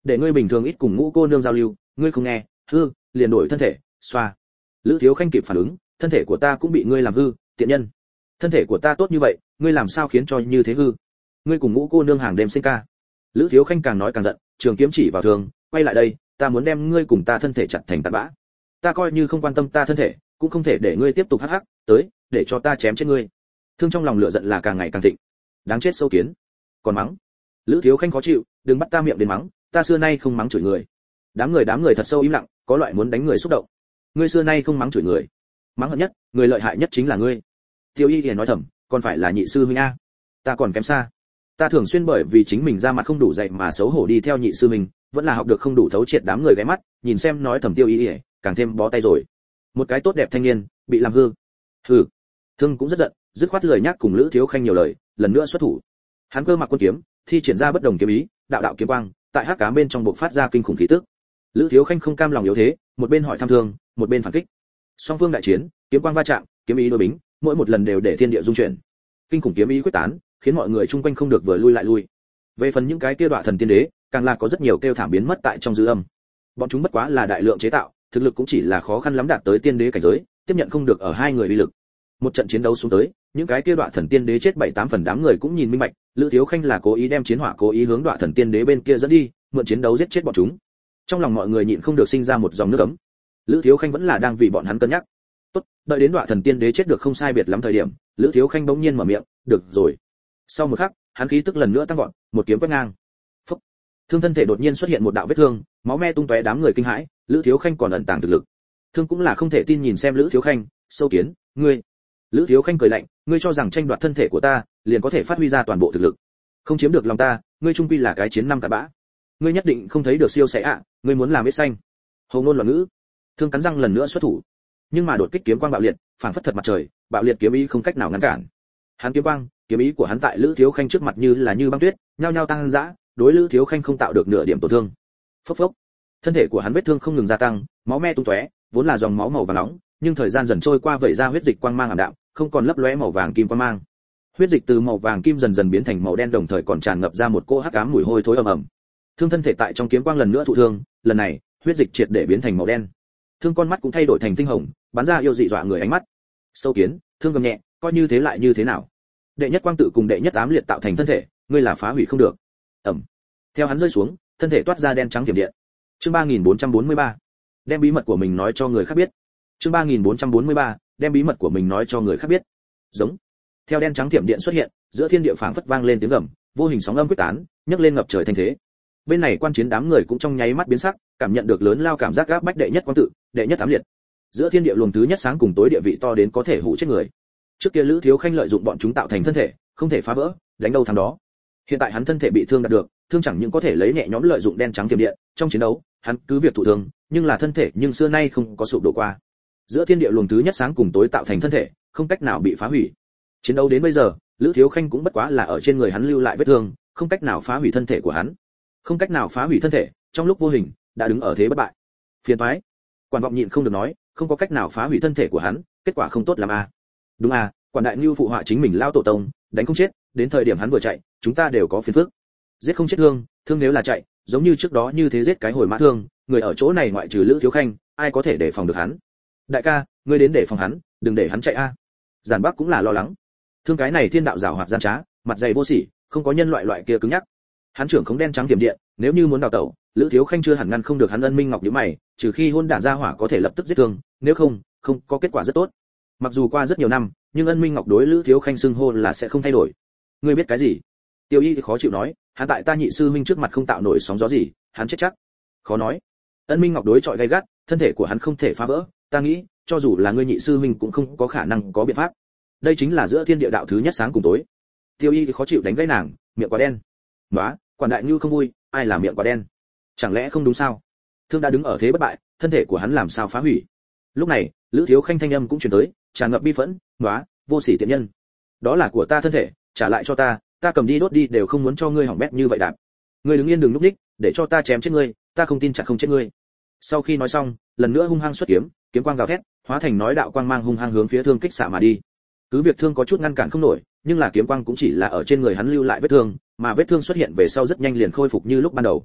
để ngươi bình thường ít cùng ngũ cô nương giao lưu, ngươi không nghe, hư, liền đổi thân thể, xoa. Lữ Thiếu Khanh kịp phản ứng, thân thể của ta cũng bị ngươi làm hư, tiện nhân. Thân thể của ta tốt như vậy, ngươi làm sao khiến cho như thế hư? Ngươi cùng ngũ cô nương hàng đêm sinh ca. Lữ Thiếu Khanh càng nói càng giận, trường kiếm chỉ vào Thương, quay lại đây, ta muốn đem ngươi cùng ta thân thể chặt thành tàn bã. Ta coi như không quan tâm ta thân thể, cũng không thể để ngươi tiếp tục hắc hắc, tới, để cho ta chém chết ngươi. Thương trong lòng lửa giận là càng ngày càng thịnh. Đáng chết sâu kiến. Còn mắng. Lữ Thiếu Khanh khó chịu, đừng bắt ta miệng đến mắng, ta xưa nay không mắng chửi người. Đám người thật sâu im lặng, có loại muốn đánh người xúc động. Ngươi xưa nay không mắng chửi người. Mắng hận nhất, người lợi hại nhất chính là ngươi. Tiêu Y liền nói thầm, còn phải là nhị sư huynh a. Ta còn kém xa. Ta thường xuyên bởi vì chính mình ra mặt không đủ dạy mà xấu hổ đi theo nhị sư mình, vẫn là học được không đủ thấu triệt đám người ghé mắt, nhìn xem nói thầm Tiêu Y, càng thêm bó tay rồi. Một cái tốt đẹp thanh niên, bị làm hư. Hừ. Thương cũng rất giận, dứt khoát lời nhắc cùng Lữ Thiếu Khanh nhiều lời, lần nữa xuất thủ. Hắn cơ mặc quân kiếm, thi triển ra bất đồng kiếm ý, đạo đạo kiếm quang, tại hắc ám bên trong bộc phát ra kinh khủng khí tức. Lữ Thiếu Khanh không cam lòng yếu thế, một bên hỏi thăm Thương, một bên phản kích. Song phương đại chiến, kiếm quang va chạm, kiếm ý đối bính, mỗi một lần đều để thiên địa rung chuyển. Kinh khủng kiếm ý quyết tán, khiến mọi người chung quanh không được vừa lui lại lui. Về phần những cái kia đọa thần tiên đế, càng là có rất nhiều kêu thảm biến mất tại trong dư âm. Bọn chúng bất quá là đại lượng chế tạo, thực lực cũng chỉ là khó khăn lắm đạt tới tiên đế cảnh giới, tiếp nhận không được ở hai người uy lực. Một trận chiến đấu xuống tới, những cái kia đọa thần tiên đế chết 7-8 phần, đám người cũng nhìn minh bạch, Lữ Thiếu Khanh là cố ý đem chiến hỏa cố ý hướng đọa thần tiên đế bên kia dẫn đi, mượn chiến đấu giết chết bọn chúng. Trong lòng mọi người nhịn không được sinh ra một dòng nước ấm. Lữ Thiếu Khanh vẫn là đang vì bọn hắn cân nhắc. Tốt, đợi đến đọa thần tiên đế chết được không sai biệt lắm thời điểm, Lữ Thiếu Khanh bỗng nhiên mở miệng, "Được rồi." Sau một khắc, hắn khí tức lần nữa tăng vọt, một kiếm quét ngang. Phốc. Thương thân thể đột nhiên xuất hiện một đạo vết thương, máu me tung tóe, đám người kinh hãi, Lữ Thiếu Khanh còn ẩn tàng thực lực. Thương cũng là không thể tin nhìn xem Lữ Thiếu Khanh, "Sâu kiến, ngươi." Lữ Thiếu Khanh cười lạnh, "Ngươi cho rằng tranh đoạt thân thể của ta, liền có thể phát huy ra toàn bộ thực lực? Không chiếm được lòng ta, ngươi trung quy là cái chiến năm cặn bã. Ngươi nhất định không thấy được siêu sẻ ạ, ngươi muốn làm ít xanh." Hồ ngôn loạn ngữ. Thương cắn răng lần nữa xuất thủ. Nhưng mà đột kích kiếm quang bạo liệt, phảng phất thật mặt trời, bạo liệt kiếm ý không cách nào ngăn cản. Hắn kiếm quang, kiếm ý của hắn tại Lữ Thiếu Khanh trước mặt như là như băng tuyết, nhao nhao tăng dã, đối Lữ Thiếu Khanh không tạo được nửa điểm tổn thương. Phốc phốc. Thân thể của hắn vết thương không ngừng gia tăng, máu me tung tóe, vốn là dòng máu màu vàng nóng, nhưng thời gian dần trôi qua vẩy ra huyết dịch quang mang ảm đạm, không còn lấp lóe màu vàng kim quang mang. Huyết dịch từ màu vàng kim dần dần biến thành màu đen, đồng thời còn tràn ngập ra một cỗ hắc ám mùi hôi thối ầm ầm. Thương thân thể tại trong kiếm quang lần nữa thụ thương, lần này, huyết dịch triệt để biến thành màu đen. Thương con mắt cũng thay đổi thành tinh hồng, bắn ra yêu dị dọa người ánh mắt. Sâu kiến, Thương gầm nhẹ, coi như thế lại như thế nào? Đệ nhất quang tự cùng đệ nhất ám liệt tạo thành thân thể, ngươi là phá hủy không được. Ầm. Theo hắn rơi xuống, thân thể toát ra đen trắng tiềm điện. Chương 3443. Đem bí mật của mình nói cho người khác biết. Chương 3443. Đem bí mật của mình nói cho người khác biết. Giống. Theo đen trắng tiềm điện xuất hiện, giữa thiên địa phảng phất vang lên tiếng gầm, vô hình sóng âm quyết tán, nhấc lên ngập trời thanh thế. Bên này quan chiến đám người cũng trong nháy mắt biến sắc, cảm nhận được lớn lao cảm giác áp bách đệ nhất quang tự, đệ nhất ám liệt. Giữa thiên địa luồng thứ nhất sáng cùng tối địa vị to đến có thể hủ chết người. Trước kia Lữ Thiếu Khanh lợi dụng bọn chúng tạo thành thân thể, không thể phá vỡ, đánh đâu thắng đó. Hiện tại hắn thân thể bị thương đạt được, thương chẳng những có thể lấy nhẹ nhõm lợi dụng đen trắng tiềm điện, trong chiến đấu, hắn cứ việc thụ thương, nhưng là thân thể nhưng xưa nay không có sụp đổ qua. Giữa thiên địa luồng thứ nhất sáng cùng tối tạo thành thân thể, không cách nào bị phá hủy. Chiến đấu đến bây giờ, Lữ Thiếu Khanh cũng bất quá là ở trên người hắn lưu lại vết thương, không cách nào phá hủy thân thể của hắn. Không cách nào phá hủy thân thể, trong lúc vô hình đã đứng ở thế bất bại. Phiền toái. Quản vọng nhịn không được nói, không có cách nào phá hủy thân thể của hắn, kết quả không tốt lắm à. Đúng à, quản đại nưu phụ họa chính mình lao tổ tông, đánh không chết, đến thời điểm hắn vừa chạy, chúng ta đều có phiền phức. Giết không chết Thương, Thương nếu là chạy, giống như trước đó như thế giết cái hồi mã Thương, người ở chỗ này ngoại trừ Lữ Thiếu Khanh, ai có thể đề phòng được hắn? Đại ca, ngươi đến để phòng hắn, đừng để hắn chạy a. Giản Bắc cũng là lo lắng. Thương cái này thiên đạo giảo hoạt gian trá, mặt dày vô sỉ, không có nhân loại kia cứng nhắc. Hắn trưởng khống đen trắng tiềm điện, nếu như muốn đào tẩu, Lữ Thiếu Khanh chưa hẳn ngăn không được hắn. Ân Minh Ngọc nhíu mày, trừ khi hôn đản ra hỏa có thể lập tức giết Thương, nếu không, không có kết quả rất tốt. Mặc dù qua rất nhiều năm, nhưng Ân Minh Ngọc đối Lữ Thiếu Khanh xưng hô là sẽ không thay đổi. Ngươi biết cái gì? Tiêu Y khó chịu nói, hắn tại ta nhị sư huynh trước mặt không tạo nổi sóng gió gì, hắn chết chắc. Khó nói. Ân Minh Ngọc đối chọi gay gắt, thân thể của hắn không thể phá vỡ, ta nghĩ, cho dù là ngươi nhị sư huynh cũng không có khả năng có biện pháp. Đây chính là giữa thiên địa đạo thứ nhất sáng cùng tối. Tiêu Y khó chịu đánh gãy nàng, miệng quá đen. Nóa, quản đại nhu không vui, ai làm miệng quá đen? Chẳng lẽ không đúng sao? Thương đã đứng ở thế bất bại, thân thể của hắn làm sao phá hủy? Lúc này, Lữ Thiếu Khanh thanh âm cũng truyền tới, tràn ngập bi phẫn, nóa, vô sỉ tiện nhân. Đó là của ta thân thể, trả lại cho ta, ta cầm đi đốt đi đều không muốn cho ngươi hỏng bét như vậy đạp. Ngươi đứng yên đừng lúc ních, để cho ta chém chết ngươi, ta không tin chặt không chết ngươi. Sau khi nói xong, lần nữa hung hăng xuất kiếm, kiếm quang gào thét, hóa thành nói đạo quang mang hung hăng hướng phía Thương kích xạ mà đi. Cứ việc Thương có chút ngăn cản không nổi, nhưng là kiếm quang cũng chỉ là ở trên người hắn lưu lại vết thương, mà vết thương xuất hiện về sau rất nhanh liền khôi phục như lúc ban đầu.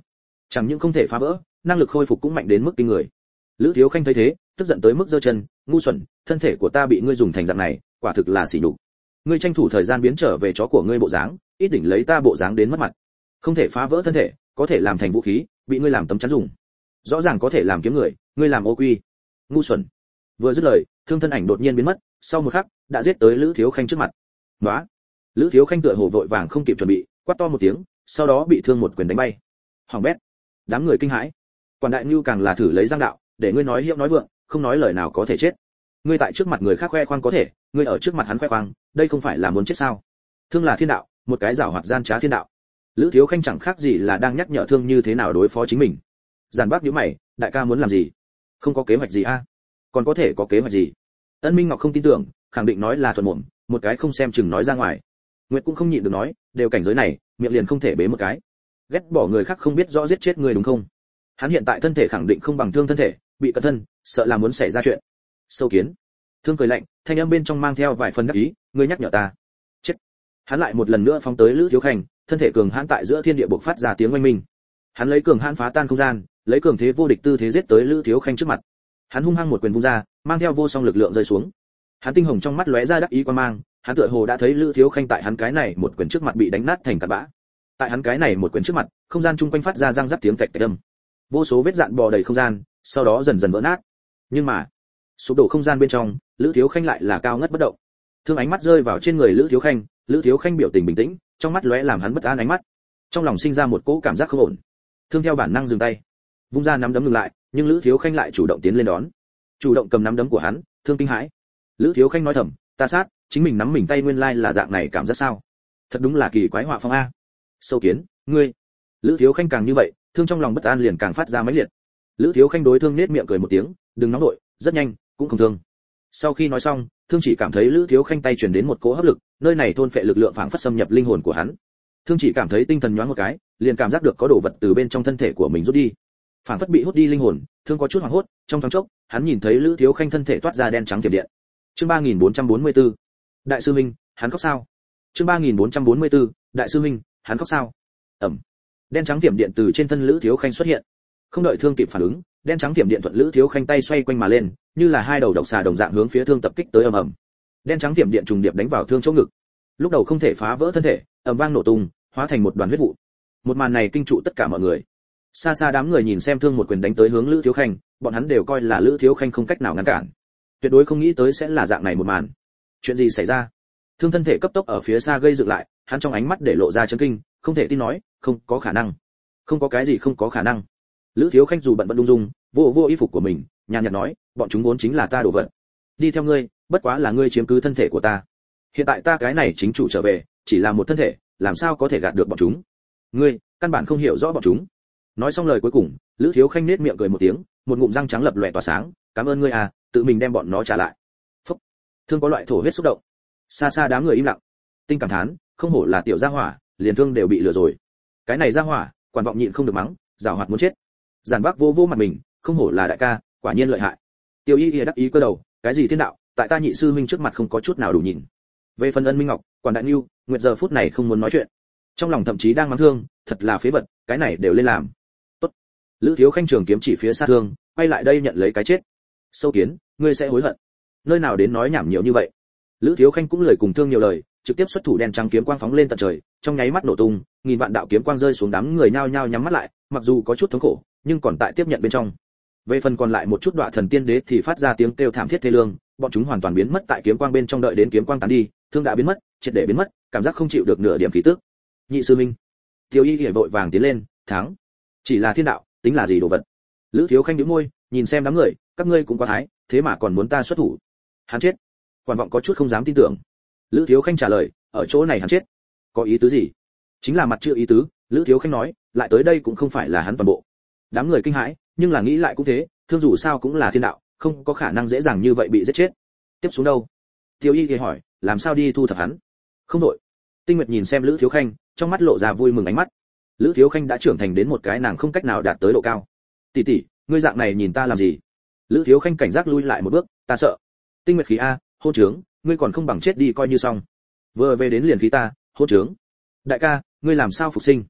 chẳng những không thể phá vỡ, năng lực khôi phục cũng mạnh đến mức kinh người. Lữ Thiếu Khanh thấy thế, tức giận tới mức giơ chân, ngu xuẩn, thân thể của ta bị ngươi dùng thành dạng này, quả thực là sỉ nhục. Ngươi tranh thủ thời gian biến trở về chó của ngươi bộ dáng, ít đỉnh lấy ta bộ dáng đến mất mặt. Không thể phá vỡ thân thể, có thể làm thành vũ khí, bị ngươi làm tấm chắn dùng. Rõ ràng có thể làm kiếm người, ngươi làm ô quy. Ngu xuẩn. Vừa dứt lời, Thương thân ảnh đột nhiên biến mất, sau một khắc, đã giết tới Lữ Thiếu Khanh trước mặt. Nóa. Lữ Thiếu Khanh tựa hồ vội vàng không kịp chuẩn bị, quát to một tiếng, sau đó bị Thương một quyền đánh bay. Hoàng bét. Đám người kinh hãi. Quản đại nhu càng là thử lấy giang đạo, để ngươi nói hiệu nói vượng, không nói lời nào có thể chết. Ngươi tại trước mặt người khác khoe khoang có thể, ngươi ở trước mặt hắn khoe khoang, đây không phải là muốn chết sao? Thương là thiên đạo, một cái giảo hoạt gian trá thiên đạo. Lữ Thiếu Khanh chẳng khác gì là đang nhắc nhở Thương như thế nào đối phó chính mình. Giản Bác nhíu mày, đại ca muốn làm gì? Không có kế hoạch gì a? Còn có thể có kế hoạch gì? Ân Minh Ngọc không tin tưởng, khẳng định nói là thuận mồm, một cái không xem chừng nói ra ngoài. Nguyệt cũng không nhịn được nói, đều cảnh giới này, miệng liền không thể bế một cái. Ghét bỏ người khác không biết rõ giết chết người đúng không? Hắn hiện tại thân thể khẳng định không bằng Thương thân thể, bị cận thân, sợ là muốn xảy ra chuyện. Sâu kiến. Thương cười lạnh, thanh âm bên trong mang theo vài phần đắc ý, ngươi nhắc nhở ta. Chết. Hắn lại một lần nữa phóng tới Lữ Thiếu Khanh, thân thể cường hãn tại giữa thiên địa bộc phát ra tiếng oanh minh. Hắn lấy cường hãn phá tan không gian, lấy cường thế vô địch tư thế giết tới Lữ Thiếu Khanh trước mặt. Hắn hung hăng một quyền vung ra, mang theo vô song lực lượng rơi xuống. Hắn tinh hồng trong mắt lóe ra đắc ý quan mang, hắn tựa hồ đã thấy Lữ Thiếu Khanh tại hắn cái này một quyền trước mặt bị đánh nát thành tạt bã. Tại hắn cái này một quyền trước mặt, không gian chung quanh phát ra răng rắc tiếng kẹt kẹt âm. Vô số vết dạn bò đầy không gian, sau đó dần dần vỡ nát. Nhưng mà, sụp đổ không gian bên trong, Lữ Thiếu Khanh lại là cao ngất bất động. Thương ánh mắt rơi vào trên người Lữ Thiếu Khanh biểu tình bình tĩnh, trong mắt lóe làm hắn bất an ánh mắt. Trong lòng sinh ra một cỗ cảm giác không ổn. Thương theo bản năng dừng tay, vung ra nắm đấm ngừng lại, nhưng Lữ Thiếu Khanh lại chủ động tiến lên đón, chủ động cầm nắm đấm của hắn. Thương kinh hãi. Lữ Thiếu Khanh nói thầm, ta sát, chính mình nắm mình tay nguyên lai là dạng này cảm giác sao? Thật đúng là kỳ quái họa phong a. Sâu kiến, ngươi. Lữ Thiếu Khanh càng như vậy, Thương trong lòng bất an liền càng phát ra mãnh liệt. Lữ Thiếu Khanh đối Thương nết miệng cười một tiếng, đừng nóng nội, rất nhanh, cũng không thương. Sau khi nói xong, Thương chỉ cảm thấy Lữ Thiếu Khanh tay truyền đến một cỗ hấp lực, nơi này thôn phệ lực lượng phảng phất xâm nhập linh hồn của hắn. Thương chỉ cảm thấy tinh thần nhoáng một cái, liền cảm giác được có đồ vật từ bên trong thân thể của mình rút đi, phảng phất bị hút đi linh hồn. Thương có chút hoảng hốt, trong thoáng chốc, hắn nhìn thấy Lữ Thiếu Khanh thân thể toát ra đen trắng tiềm điện. Chương 3444. Đại sư huynh, hắn khóc sao? Chương 3444. Đại sư huynh, hắn khóc sao? Ầm. Đen trắng tiềm điện từ trên thân Lữ Thiếu Khanh xuất hiện. Không đợi Thương kịp phản ứng, đen trắng tiềm điện thuận Lữ Thiếu Khanh tay xoay quanh mà lên, như là hai đầu độc xà đồng dạng hướng phía Thương tập kích tới ầm ầm. Đen trắng tiềm điện trùng điệp đánh vào Thương chỗ ngực. Lúc đầu không thể phá vỡ thân thể, ầm vang nổ tung, hóa thành một đoàn huyết vụ. Một màn này kinh trụ tất cả mọi người. Xa xa đám người nhìn xem Thương một quyền đánh tới hướng Lữ Thiếu Khanh, bọn hắn đều coi là Lữ Thiếu Khanh không cách nào ngăn cản. Tuyệt đối không nghĩ tới sẽ là dạng này một màn. Chuyện gì xảy ra? Thương thân thể cấp tốc ở phía xa gây dựng lại, hắn trong ánh mắt để lộ ra chấn kinh, không thể tin nói, không có khả năng. Không có cái gì không có khả năng. Lữ Thiếu Khanh dù bận vẫn đung dung, vô y phục của mình, nhàn nhạt nói, bọn chúng vốn chính là ta đồ vật. Đi theo ngươi, bất quá là ngươi chiếm cứ thân thể của ta. Hiện tại ta cái này chính chủ trở về, chỉ là một thân thể, làm sao có thể gạt được bọn chúng? Ngươi, căn bản không hiểu rõ bọn chúng. Nói xong lời cuối cùng, Lữ Thiếu Khanh nết miệng cười một tiếng, một ngụm răng trắng lập lòe tỏa sáng, cảm ơn ngươi à, tự mình đem bọn nó trả lại. Phúc. Thương có loại thổ huyết xúc động. Xa xa đám người im lặng. Tinh cảm thán, không hổ là tiểu gia hỏa, liền Thương đều bị lừa rồi. Cái này gia hỏa, quản vọng nhịn không được mắng, giảo hoạt muốn chết. Giản Bác vô mặt mình, không hổ là đại ca, quả nhiên lợi hại. Tiêu Y đắc ý cơ đầu, cái gì thiên đạo, tại ta nhị sư huynh trước mặt không có chút nào đủ nhìn. Về phần Ân Minh Ngọc, quản đại nưu, Nguyệt giờ phút này không muốn nói chuyện. Trong lòng thậm chí đang mắng Thương, thật là phế vật, cái này đều lên làm. Tốt. Lữ Thiếu Khanh trường kiếm chỉ phía xa Thương, quay lại đây nhận lấy cái chết. Sâu kiến, ngươi sẽ hối hận. Nơi nào đến nói nhảm nhiều như vậy. Lữ Thiếu Khanh cũng lời cùng Thương nhiều lời, trực tiếp xuất thủ đen trắng kiếm quang phóng lên tận trời, trong nháy mắt nổ tung, nghìn vạn đạo kiếm quang rơi xuống, đám người nhao nhao nhắm mắt lại, mặc dù có chút thống khổ, nhưng còn tại tiếp nhận bên trong. Về phần còn lại một chút đọa thần tiên đế thì phát ra tiếng kêu thảm thiết thê lương, bọn chúng hoàn toàn biến mất tại kiếm quang bên trong, đợi đến kiếm quang tán đi, Thương đã biến mất, triệt để biến mất, cảm giác không chịu được nửa điểm khí tức. Nhị sư minh. Tiêu Y liễu vội vàng tiến lên, thắng. Chỉ là thiên đạo, tính là gì đồ vật? Lữ Thiếu Khanh nhíu môi, nhìn xem đám người, các ngươi cũng quá thái, thế mà còn muốn ta xuất thủ. Hắn chết. Quản vọng có chút không dám tin tưởng. Lữ Thiếu Khanh trả lời, ở chỗ này hắn chết. Có ý tứ gì? Chính là mặt chưa ý tứ, Lữ Thiếu Khanh nói, lại tới đây cũng không phải là hắn toàn bộ. Đám người kinh hãi, nhưng là nghĩ lại cũng thế, Thương dù sao cũng là thiên đạo, không có khả năng dễ dàng như vậy bị giết chết. Tiếp xuống đâu? Tiêu Y thì hỏi, làm sao đi thu thập hắn? Không đội. Tinh Nguyệt nhìn xem Lữ Thiếu Khanh, trong mắt lộ ra vui mừng ánh mắt. Lữ Thiếu Khanh đã trưởng thành đến một cái nàng không cách nào đạt tới độ cao. Tỷ tỷ, ngươi dạng này nhìn ta làm gì? Lữ Thiếu Khanh cảnh giác lui lại một bước, ta sợ. Tinh Nguyệt khí a, hôn trướng, ngươi còn không bằng chết đi coi như xong. Vừa về đến liền khí ta, hôn trướng. Đại ca, ngươi làm sao phục sinh?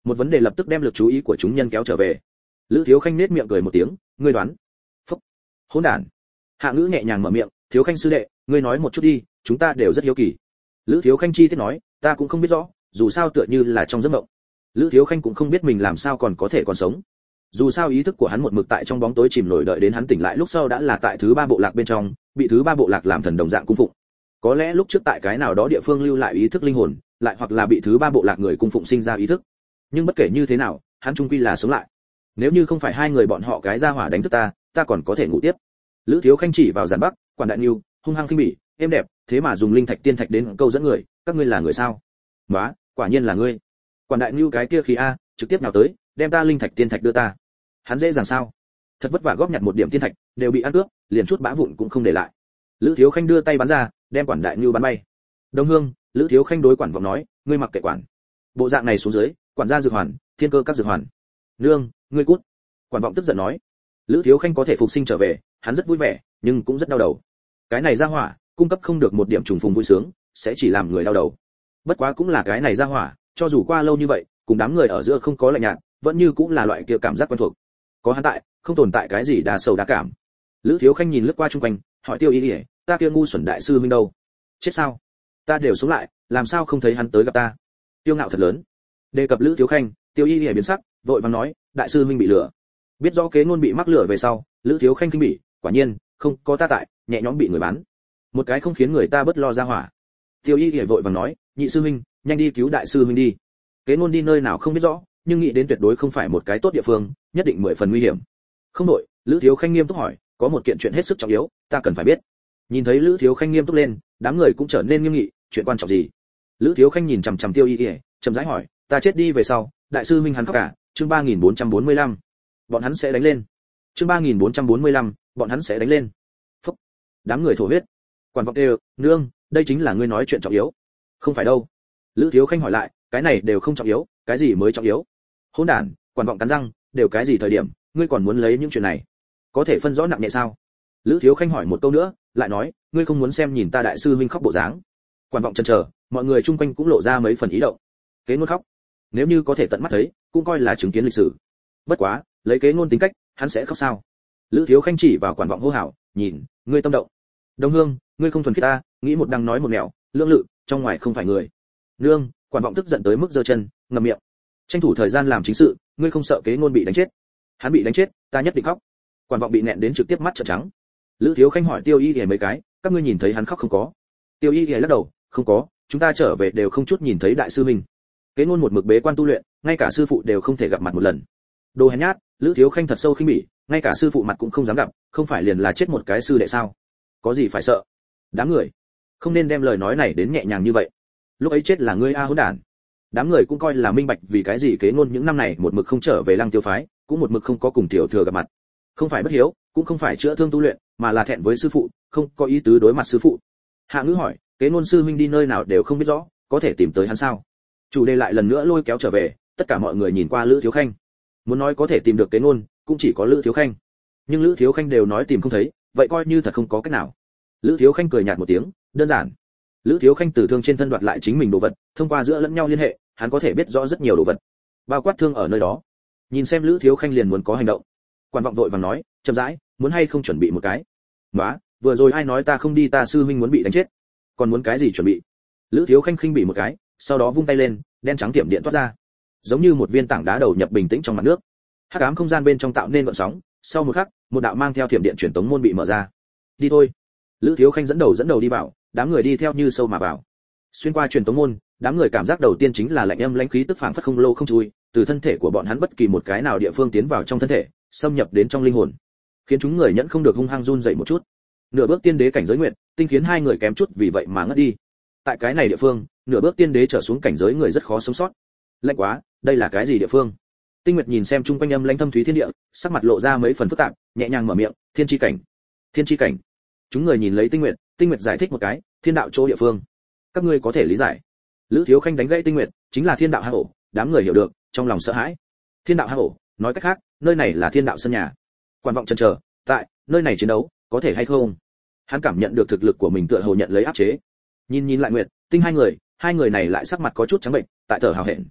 Một vấn đề lập tức đem lực chú ý của chúng nhân kéo trở về. Lữ Thiếu Khanh nết miệng cười một tiếng, ngươi đoán. Phúc. Hỗn đản. Hạ Ngữ nhẹ nhàng mở miệng, Thiếu Khanh sư đệ, ngươi nói một chút đi, chúng ta đều rất hiếu kỳ. Lữ Thiếu Khanh chi tiết nói, ta cũng không biết rõ, dù sao tựa như là trong giấc mộng. Lữ Thiếu Khanh cũng không biết mình làm sao còn có thể còn sống. Dù sao ý thức của hắn một mực tại trong bóng tối chìm nổi, đợi đến hắn tỉnh lại lúc sau đã là tại thứ ba bộ lạc bên trong, bị thứ ba bộ lạc làm thần đồng dạng cung phụng. Có lẽ lúc trước tại cái nào đó địa phương lưu lại ý thức linh hồn, lại hoặc là bị thứ ba bộ lạc người cung phụng sinh ra ý thức. Nhưng bất kể như thế nào, hắn trung quy là sống lại. Nếu như không phải hai người bọn họ cái ra hỏa đánh thức ta còn có thể ngủ tiếp. Lữ Thiếu Khanh chỉ vào Giản Bắc, Quản Đại Nưu, hung hăng khinh bỉ, êm đẹp, thế mà dùng linh thạch tiên thạch đến câu dẫn người, các ngươi là người sao? Nóa, quả nhiên là ngươi. Quản Đại Nưu cái kia khí a, trực tiếp nào tới, đem ta linh thạch tiên thạch đưa ta. Hắn dễ dàng sao? Thật vất vả góp nhặt một điểm tiên thạch, đều bị ăn cướp, liền chút bã vụn cũng không để lại. Lữ Thiếu Khanh đưa tay bắn ra, đem Quản Đại Nưu bắn bay. Đông Hương, Lữ Thiếu Khanh đối Quản Vọng nói, ngươi mặc kệ quản. Bộ dạng này xuống dưới, quản gia dược hoàn, thiên cơ các dược hoàn. Nương, ngươi cút. Quản Vọng tức giận nói. Lữ Thiếu Khanh có thể phục sinh trở về, hắn rất vui vẻ, nhưng cũng rất đau đầu. Cái này ra hỏa, cung cấp không được một điểm trùng phùng vui sướng, sẽ chỉ làm người đau đầu. Bất quá cũng là cái này ra hỏa, cho dù qua lâu như vậy, cùng đám người ở giữa không có lạnh nhạt, vẫn như cũng là loại kia cảm giác quen thuộc. Có hắn tại, không tồn tại cái gì đa sầu đa cảm. Lữ Thiếu Khanh nhìn lướt qua xung quanh, hỏi Tiêu Y, ta kia ngu xuẩn đại sư huynh đâu? Chết sao? Ta đều sống lại, làm sao không thấy hắn tới gặp ta? Tiêu ngạo thật lớn. Đề cập Lữ Thiếu Khanh, Tiêu Y biến sắc, vội vàng nói, đại sư huynh bị lừa. Biết rõ kế ngôn bị mắc lừa về sau, Lữ Thiếu Khanh kinh bỉ, quả nhiên, không có ta tại, nhẹ nhõm bị người bán. Một cái không khiến người ta bất lo ra hỏa. Tiêu Y vội vàng nói, nhị sư huynh, nhanh đi cứu đại sư huynh đi. Kế ngôn đi nơi nào không biết rõ, nhưng nghĩ đến tuyệt đối không phải một cái tốt địa phương, nhất định 10 phần nguy hiểm. Không đổi, Lữ Thiếu Khanh nghiêm túc hỏi, có một kiện chuyện hết sức trọng yếu, ta cần phải biết. Nhìn thấy Lữ Thiếu Khanh nghiêm túc lên, đám người cũng trở nên nghiêm nghị, chuyện quan trọng gì? Lữ Thiếu Khanh nhìn chằm chằm Tiêu Y, chậm rãi hỏi, ta chết đi về sau, đại sư huynh hắn khóc cả, chương 3445. Bọn hắn sẽ đánh lên. Chương 3445, bọn hắn sẽ đánh lên. Phúc. Đám người thổ huyết. Quản Vọng đều, nương, đây chính là ngươi nói chuyện trọng yếu. Không phải đâu. Lữ Thiếu Khanh hỏi lại, cái này đều không trọng yếu, cái gì mới trọng yếu? Hỗn đản, Quản Vọng cắn răng, đều cái gì thời điểm, ngươi còn muốn lấy những chuyện này? Có thể phân rõ nặng nhẹ sao? Lữ Thiếu Khanh hỏi một câu nữa, lại nói, ngươi không muốn xem nhìn ta đại sư huynh khóc bộ dáng? Quản Vọng chần chờ, mọi người chung quanh cũng lộ ra mấy phần ý động. Kế ngôn khóc, nếu như có thể tận mắt thấy, cũng coi là chứng kiến lịch sử. Bất quá, lấy kế ngôn tính cách, hắn sẽ khóc sao? Lữ Thiếu Khanh chỉ vào Quản Vọng hô hào, nhìn, ngươi tâm động. Đông Hương, ngươi không thuần khiết ta, nghĩ một đằng nói một nẻo, lưỡng lự, trong ngoài không phải người. Nương, Quản Vọng tức giận tới mức giơ chân, ngậm miệng. Tranh thủ thời gian làm chính sự, ngươi không sợ kế ngôn bị đánh chết? Hắn bị đánh chết, ta nhất định khóc. Quản Vọng bị nẹn đến trực tiếp mắt trợn trắng. Lữ Thiếu Khanh hỏi Tiêu Y mấy cái, các ngươi nhìn thấy hắn khóc không có? Tiêu Y lắc đầu, không có, chúng ta trở về đều không chút nhìn thấy đại sư mình. Kế ngôn một mực bế quan tu luyện, ngay cả sư phụ đều không thể gặp mặt một lần. Đồ hèn nhát, Lữ Thiếu Khanh thật sâu khinh bỉ, ngay cả sư phụ mặt cũng không dám gặp, không phải liền là chết một cái sư đệ sao? Có gì phải sợ? Đám người, không nên đem lời nói này đến nhẹ nhàng như vậy. Lúc ấy chết là ngươi a hỗn đản. Đám người cũng coi là minh bạch vì cái gì kế ngôn những năm này một mực không trở về Lăng Tiêu phái, cũng một mực không có cùng tiểu thừa gặp mặt. Không phải bất hiếu, cũng không phải chữa thương tu luyện, mà là thẹn với sư phụ, không có ý tứ đối mặt sư phụ. Hạ Ngữ hỏi, kế ngôn sư huynh đi nơi nào đều không biết rõ, có thể tìm tới hắn sao? Chủ đề lại lần nữa lôi kéo trở về, tất cả mọi người nhìn qua Lữ Thiếu Khanh. Muốn nói có thể tìm được kế ngôn, cũng chỉ có Lữ Thiếu Khanh. Nhưng Lữ Thiếu Khanh đều nói tìm không thấy, vậy coi như thật không có cách nào. Lữ Thiếu Khanh cười nhạt một tiếng, đơn giản. Lữ Thiếu Khanh từ thương trên thân đoạt lại chính mình đồ vật, thông qua giữa lẫn nhau liên hệ, hắn có thể biết rõ rất nhiều đồ vật, bao quát thương ở nơi đó. Nhìn xem Lữ Thiếu Khanh liền muốn có hành động. Quản Vọng vội vàng nói, chậm rãi, muốn hay không chuẩn bị một cái? Nóa, vừa rồi ai nói ta không đi, ta sư huynh muốn bị đánh chết, còn muốn cái gì chuẩn bị? Lữ Thiếu Khanh khinh bỉ một cái, sau đó vung tay lên, đen trắng tiệm điện toát ra, giống như một viên tảng đá đầu nhập bình tĩnh trong mặt nước. Hắc ám không gian bên trong tạo nên gợn sóng, sau một khắc, một đạo mang theo thiểm điện truyền tống môn bị mở ra. Đi thôi. Lữ Thiếu Khanh dẫn đầu đi vào, đám người đi theo như sâu mà vào. Xuyên qua truyền tống môn, đám người cảm giác đầu tiên chính là lạnh âm lãnh khí tức phảng phất không lô không chui, từ thân thể của bọn hắn bất kỳ một cái nào địa phương tiến vào trong thân thể, xâm nhập đến trong linh hồn, khiến chúng người nhẫn không được hung hăng run dậy một chút. Nửa bước tiên đế cảnh giới nguyện, tinh khiến hai người kém chút vì vậy mà ngất đi. Tại cái này địa phương, nửa bước tiên đế trở xuống cảnh giới người rất khó sống sót. Lạnh quá, đây là cái gì địa phương? Tinh Nguyệt nhìn xem chung quanh âm lãnh thâm thúy thiên địa, sắc mặt lộ ra mấy phần phức tạp, nhẹ nhàng mở miệng, thiên chi cảnh. Thiên chi cảnh. Chúng người nhìn lấy Tinh Nguyệt giải thích một cái, thiên đạo chỗ địa phương. Các ngươi có thể lý giải. Lữ Thiếu Khanh đánh gãy Tinh Nguyệt, chính là thiên đạo hang ổ, đám người hiểu được, trong lòng sợ hãi. Thiên đạo hang ổ, nói cách khác, nơi này là thiên đạo sân nhà. Quản Vọng chần chờ, tại nơi này chiến đấu, có thể hay không? Hắn cảm nhận được thực lực của mình tựa hồ nhận lấy áp chế. Nhìn lại Nguyệt, Tinh hai người này lại sắc mặt có chút trắng bệnh, tại thở hào hẹn.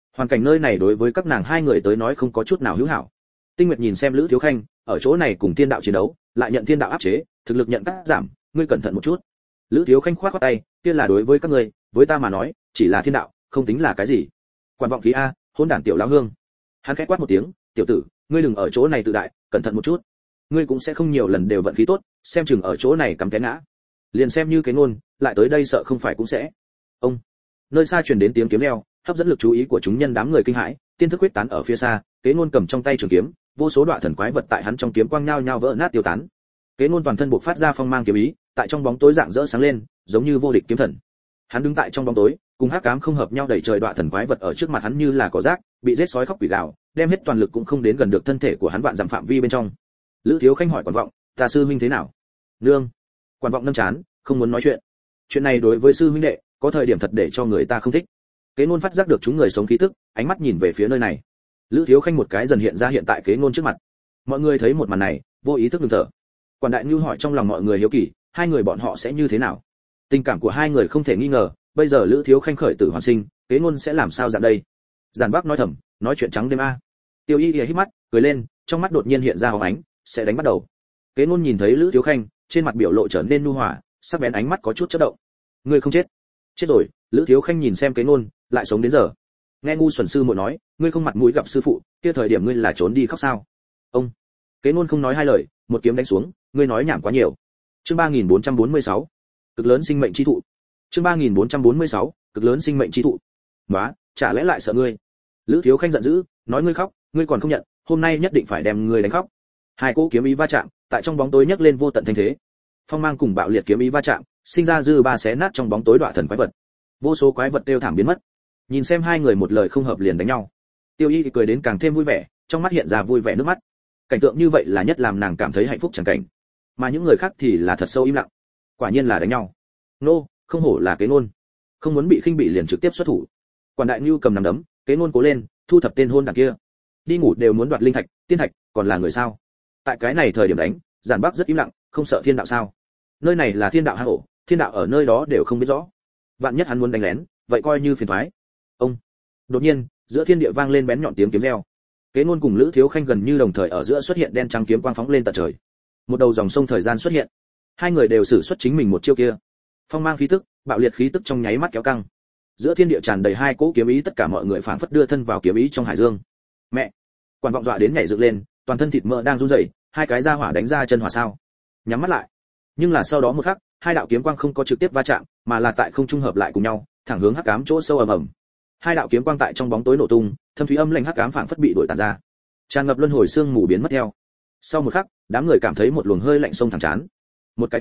Hoàn cảnh nơi này đối với các nàng hai người tới nói không có chút nào hữu hảo. Tinh Nguyệt nhìn xem Lữ Thiếu Khanh, ở chỗ này cùng thiên đạo chiến đấu, lại nhận thiên đạo áp chế, thực lực nhận cắt giảm, ngươi cẩn thận một chút. Lữ Thiếu Khanh khoát khoát tay, kia là đối với các ngươi, với ta mà nói, chỉ là thiên đạo, không tính là cái gì. Quản vọng khí a, hỗn đản tiểu lão hương. Hắn khẽ quát một tiếng, tiểu tử, ngươi đừng ở chỗ này tự đại, cẩn thận một chút. Ngươi cũng sẽ không nhiều lần đều vận khí tốt, xem chừng ở chỗ này cắm té ngã. Liền xem như cái ngôn, lại tới đây sợ không phải cũng sẽ. Ông. Nơi xa truyền đến tiếng kiếm reo, hấp dẫn lực chú ý của chúng nhân đám người kinh hãi, tiên thức huyết tán ở phía xa, Kế Ngôn cầm trong tay trường kiếm, vô số đoạn thần quái vật tại hắn trong kiếm quang nhao nhao vỡ nát tiêu tán. Kế Ngôn toàn thân bộc phát ra phong mang kiếm ý, tại trong bóng tối rạng rỡ sáng lên, giống như vô địch kiếm thần. Hắn đứng tại trong bóng tối, cùng hắc ám không hợp nhau đẩy trời đoạn thần quái vật ở trước mặt hắn như là cỏ rác, bị giết sói khóc quỷ gào, đem hết toàn lực cũng không đến gần được thân thể của hắn vạn dặm phạm vi bên trong. Lữ Thiếu Khanh hỏi Quản vọng, "Ta sư huynh thế nào?" "Nương." Quản vọng nâng chán, không muốn nói chuyện. Chuyện này đối với sư huynh đệ, có thời điểm thật để cho người ta không thích. Kế Ngôn phát giác được chúng người sống khí tức, ánh mắt nhìn về phía nơi này. Lữ Thiếu Khanh một cái dần hiện ra hiện tại Kế Ngôn trước mặt. Mọi người thấy một màn này, vô ý thức ngừng thở. Quản Đại Nưu hỏi trong lòng mọi người hiếu kỳ, hai người bọn họ sẽ như thế nào? Tình cảm của hai người không thể nghi ngờ, bây giờ Lữ Thiếu Khanh khởi tử hoàn sinh, Kế Ngôn sẽ làm sao dạng đây? Giản Bắc nói thầm, nói chuyện trắng đêm a. Tiêu Y híp mắt, cười lên, trong mắt đột nhiên hiện ra hồng ánh, sẽ đánh bắt đầu. Kế Ngôn nhìn thấy Lữ Thiếu Khanh, trên mặt biểu lộ trở nên nhu hòa, sắc bén ánh mắt có chút chớp động. Ngươi không chết? Chết rồi. Lữ Thiếu Khanh nhìn xem Kế Ngôn, lại sống đến giờ. Nghe ngu xuẩn sư muội nói, ngươi không mặt mũi gặp sư phụ, kia thời điểm ngươi là trốn đi khóc sao? Ông. Kế Ngôn không nói hai lời, một kiếm đánh xuống, ngươi nói nhảm quá nhiều. Chương 3446. Cực lớn sinh mệnh chi thụ. Chương 3446. Cực lớn sinh mệnh chi thụ. Nóa, chả lẽ lại sợ ngươi? Lữ Thiếu Khanh giận dữ, nói ngươi khóc, ngươi còn không nhận, hôm nay nhất định phải đem ngươi đánh khóc. Hai cỗ kiếm ý va chạm, tại trong bóng tối nhấc lên vô tận thanh thế. Phong mang cùng bạo liệt kiếm ý va chạm, sinh ra dư ba xé nát trong bóng tối đoạn thần quái vật. Vô số quái vật đều thảm biến mất. Nhìn xem hai người một lời không hợp liền đánh nhau. Tiêu Y cười đến càng thêm vui vẻ, trong mắt hiện ra vui vẻ nước mắt. Cảnh tượng như vậy là nhất làm nàng cảm thấy hạnh phúc chẳng cảnh. Mà những người khác thì là thật sâu im lặng. Quả nhiên là đánh nhau. Nô, không hổ là Kế Ngôn. Không muốn bị khinh bị liền trực tiếp xuất thủ. Quản Đại Nưu cầm nắm đấm, Kế Ngôn cố lên, thu thập tên hôn đản kia. Đi ngủ đều muốn đoạt linh thạch, tiên thạch, còn là người sao? Tại cái này thời điểm đánh, Giản Bắc rất im lặng, không sợ thiên đạo sao? Nơi này là thiên đạo hang ổ, thiên đạo ở nơi đó đều không biết rõ. Vạn nhất hắn muốn đánh lén, vậy coi như phiền toái. Ông. Đột nhiên, giữa thiên địa vang lên bén nhọn tiếng kiếm reo. Kế Ngôn cùng Lữ Thiếu Khanh gần như đồng thời ở giữa xuất hiện đen trắng kiếm quang phóng lên tận trời. Một đầu dòng sông thời gian xuất hiện. Hai người đều sử xuất chính mình một chiêu kia. Phong mang khí tức, bạo liệt khí tức trong nháy mắt kéo căng. Giữa thiên địa tràn đầy hai cỗ kiếm ý, tất cả mọi người phảng phất đưa thân vào kiếm ý trong hải dương. Mẹ! Quản vọng dọa đến nhảy dựng lên, toàn thân thịt mỡ đang run rẩy, hai cái ra hỏa đánh ra chân hỏa sao. Nhắm mắt lại. Nhưng là sau đó một khắc, hai đạo kiếm quang không có trực tiếp va chạm, mà là tại không trung hợp lại cùng nhau, thẳng hướng hắc ám chỗ sâu ầm ầm. Hai đạo kiếm quang tại trong bóng tối nổ tung, thâm thúy âm lãnh hắc ám phảng phất bị đuổi tàn ra. Tràn ngập luân hồi xương mù biến mất theo. Sau một khắc, đám người cảm thấy một luồng hơi lạnh xông thẳng chán. Một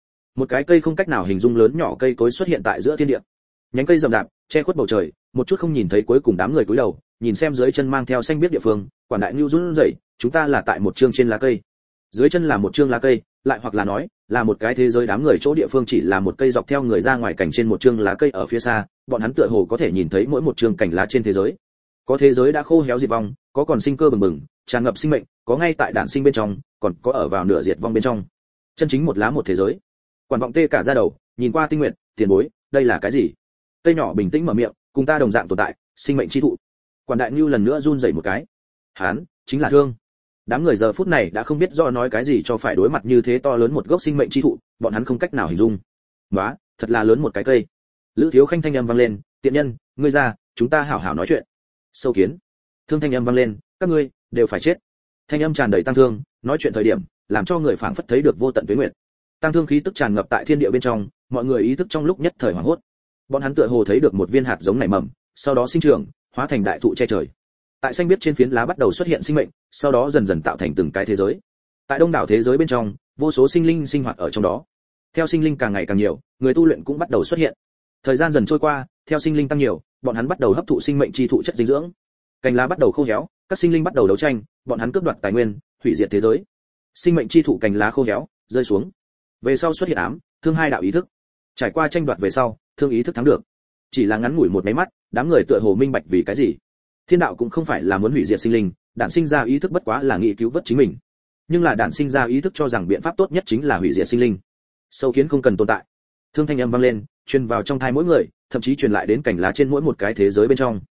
cái cây không cách nào hình dung lớn nhỏ cây cối xuất hiện tại giữa thiên địa. Nhánh cây rậm rạp, che khuất bầu trời, một chút không nhìn thấy cuối cùng đám người cúi đầu, nhìn xem dưới chân mang theo xanh biết địa phương, Quản Đại Nưu run rẩy, chúng ta là tại một chương trên lá cây. Dưới chân là một chương lá cây, lại hoặc là nói, là một cái thế giới đám người chỗ địa phương chỉ là một cây dọc theo người ra ngoài cảnh trên một chương lá cây ở phía xa, bọn hắn tựa hồ có thể nhìn thấy mỗi một chương cảnh lá trên thế giới. Có thế giới đã khô héo diệt vong, có còn sinh cơ bừng bừng, tràn ngập sinh mệnh, có ngay tại đản sinh bên trong, còn có ở vào nửa diệt vong bên trong. Chân chính một lá một thế giới. Quản vọng tê cả da đầu, nhìn qua Tinh Nguyệt, tiền bối, đây là cái gì? Cây nhỏ bình tĩnh mở miệng, cùng ta đồng dạng tồn tại, sinh mệnh chi thụ. Quản Đại Nưu lần nữa run rẩy một cái. Hắn chính là Thương. Đám người giờ phút này đã không biết do nói cái gì cho phải đối mặt như thế to lớn một gốc sinh mệnh chi thụ, bọn hắn không cách nào hình dung. Nóa, thật là lớn một cái cây. Lữ Thiếu Khanh thanh âm vang lên, tiện nhân, ngươi ra, chúng ta hảo hảo nói chuyện. Sâu kiến. Thương thanh âm vang lên, các ngươi đều phải chết. Thanh âm tràn đầy tăng thương, nói chuyện thời điểm, làm cho người phảng phất thấy được vô tận tuế nguyệt. Tăng thương khí tức tràn ngập tại thiên địa bên trong, mọi người ý thức trong lúc nhất thời hoảng hốt. Bọn hắn tựa hồ thấy được một viên hạt giống nảy mầm, sau đó sinh trưởng, hóa thành đại thụ che trời. Tại xanh biết trên phiến lá bắt đầu xuất hiện sinh mệnh, sau đó dần dần tạo thành từng cái thế giới. Tại đông đảo thế giới bên trong, vô số sinh linh sinh hoạt ở trong đó. Theo sinh linh càng ngày càng nhiều, người tu luyện cũng bắt đầu xuất hiện. Thời gian dần trôi qua, theo sinh linh tăng nhiều, bọn hắn bắt đầu hấp thụ sinh mệnh chi thụ chất dinh dưỡng. Cành lá bắt đầu khô héo, các sinh linh bắt đầu đấu tranh, bọn hắn cướp đoạt tài nguyên, hủy diệt thế giới. Sinh mệnh chi thụ cành lá khô héo, rơi xuống. Về sau xuất hiện ám, thương hai đạo ý thức. Trải qua tranh đoạt về sau, thương ý thức thắng được. Chỉ là ngắn ngủi một mấy mắt, đám người tựa hồ minh bạch vì cái gì. Thiên đạo cũng không phải là muốn hủy diệt sinh linh, đản sinh ra ý thức bất quá là nghĩ cứu vớt chính mình. Nhưng là đản sinh ra ý thức cho rằng biện pháp tốt nhất chính là hủy diệt sinh linh. Sâu kiến không cần tồn tại. Thương thanh âm vang lên, truyền vào trong tai mỗi người, thậm chí truyền lại đến cành lá trên mỗi một cái thế giới bên trong.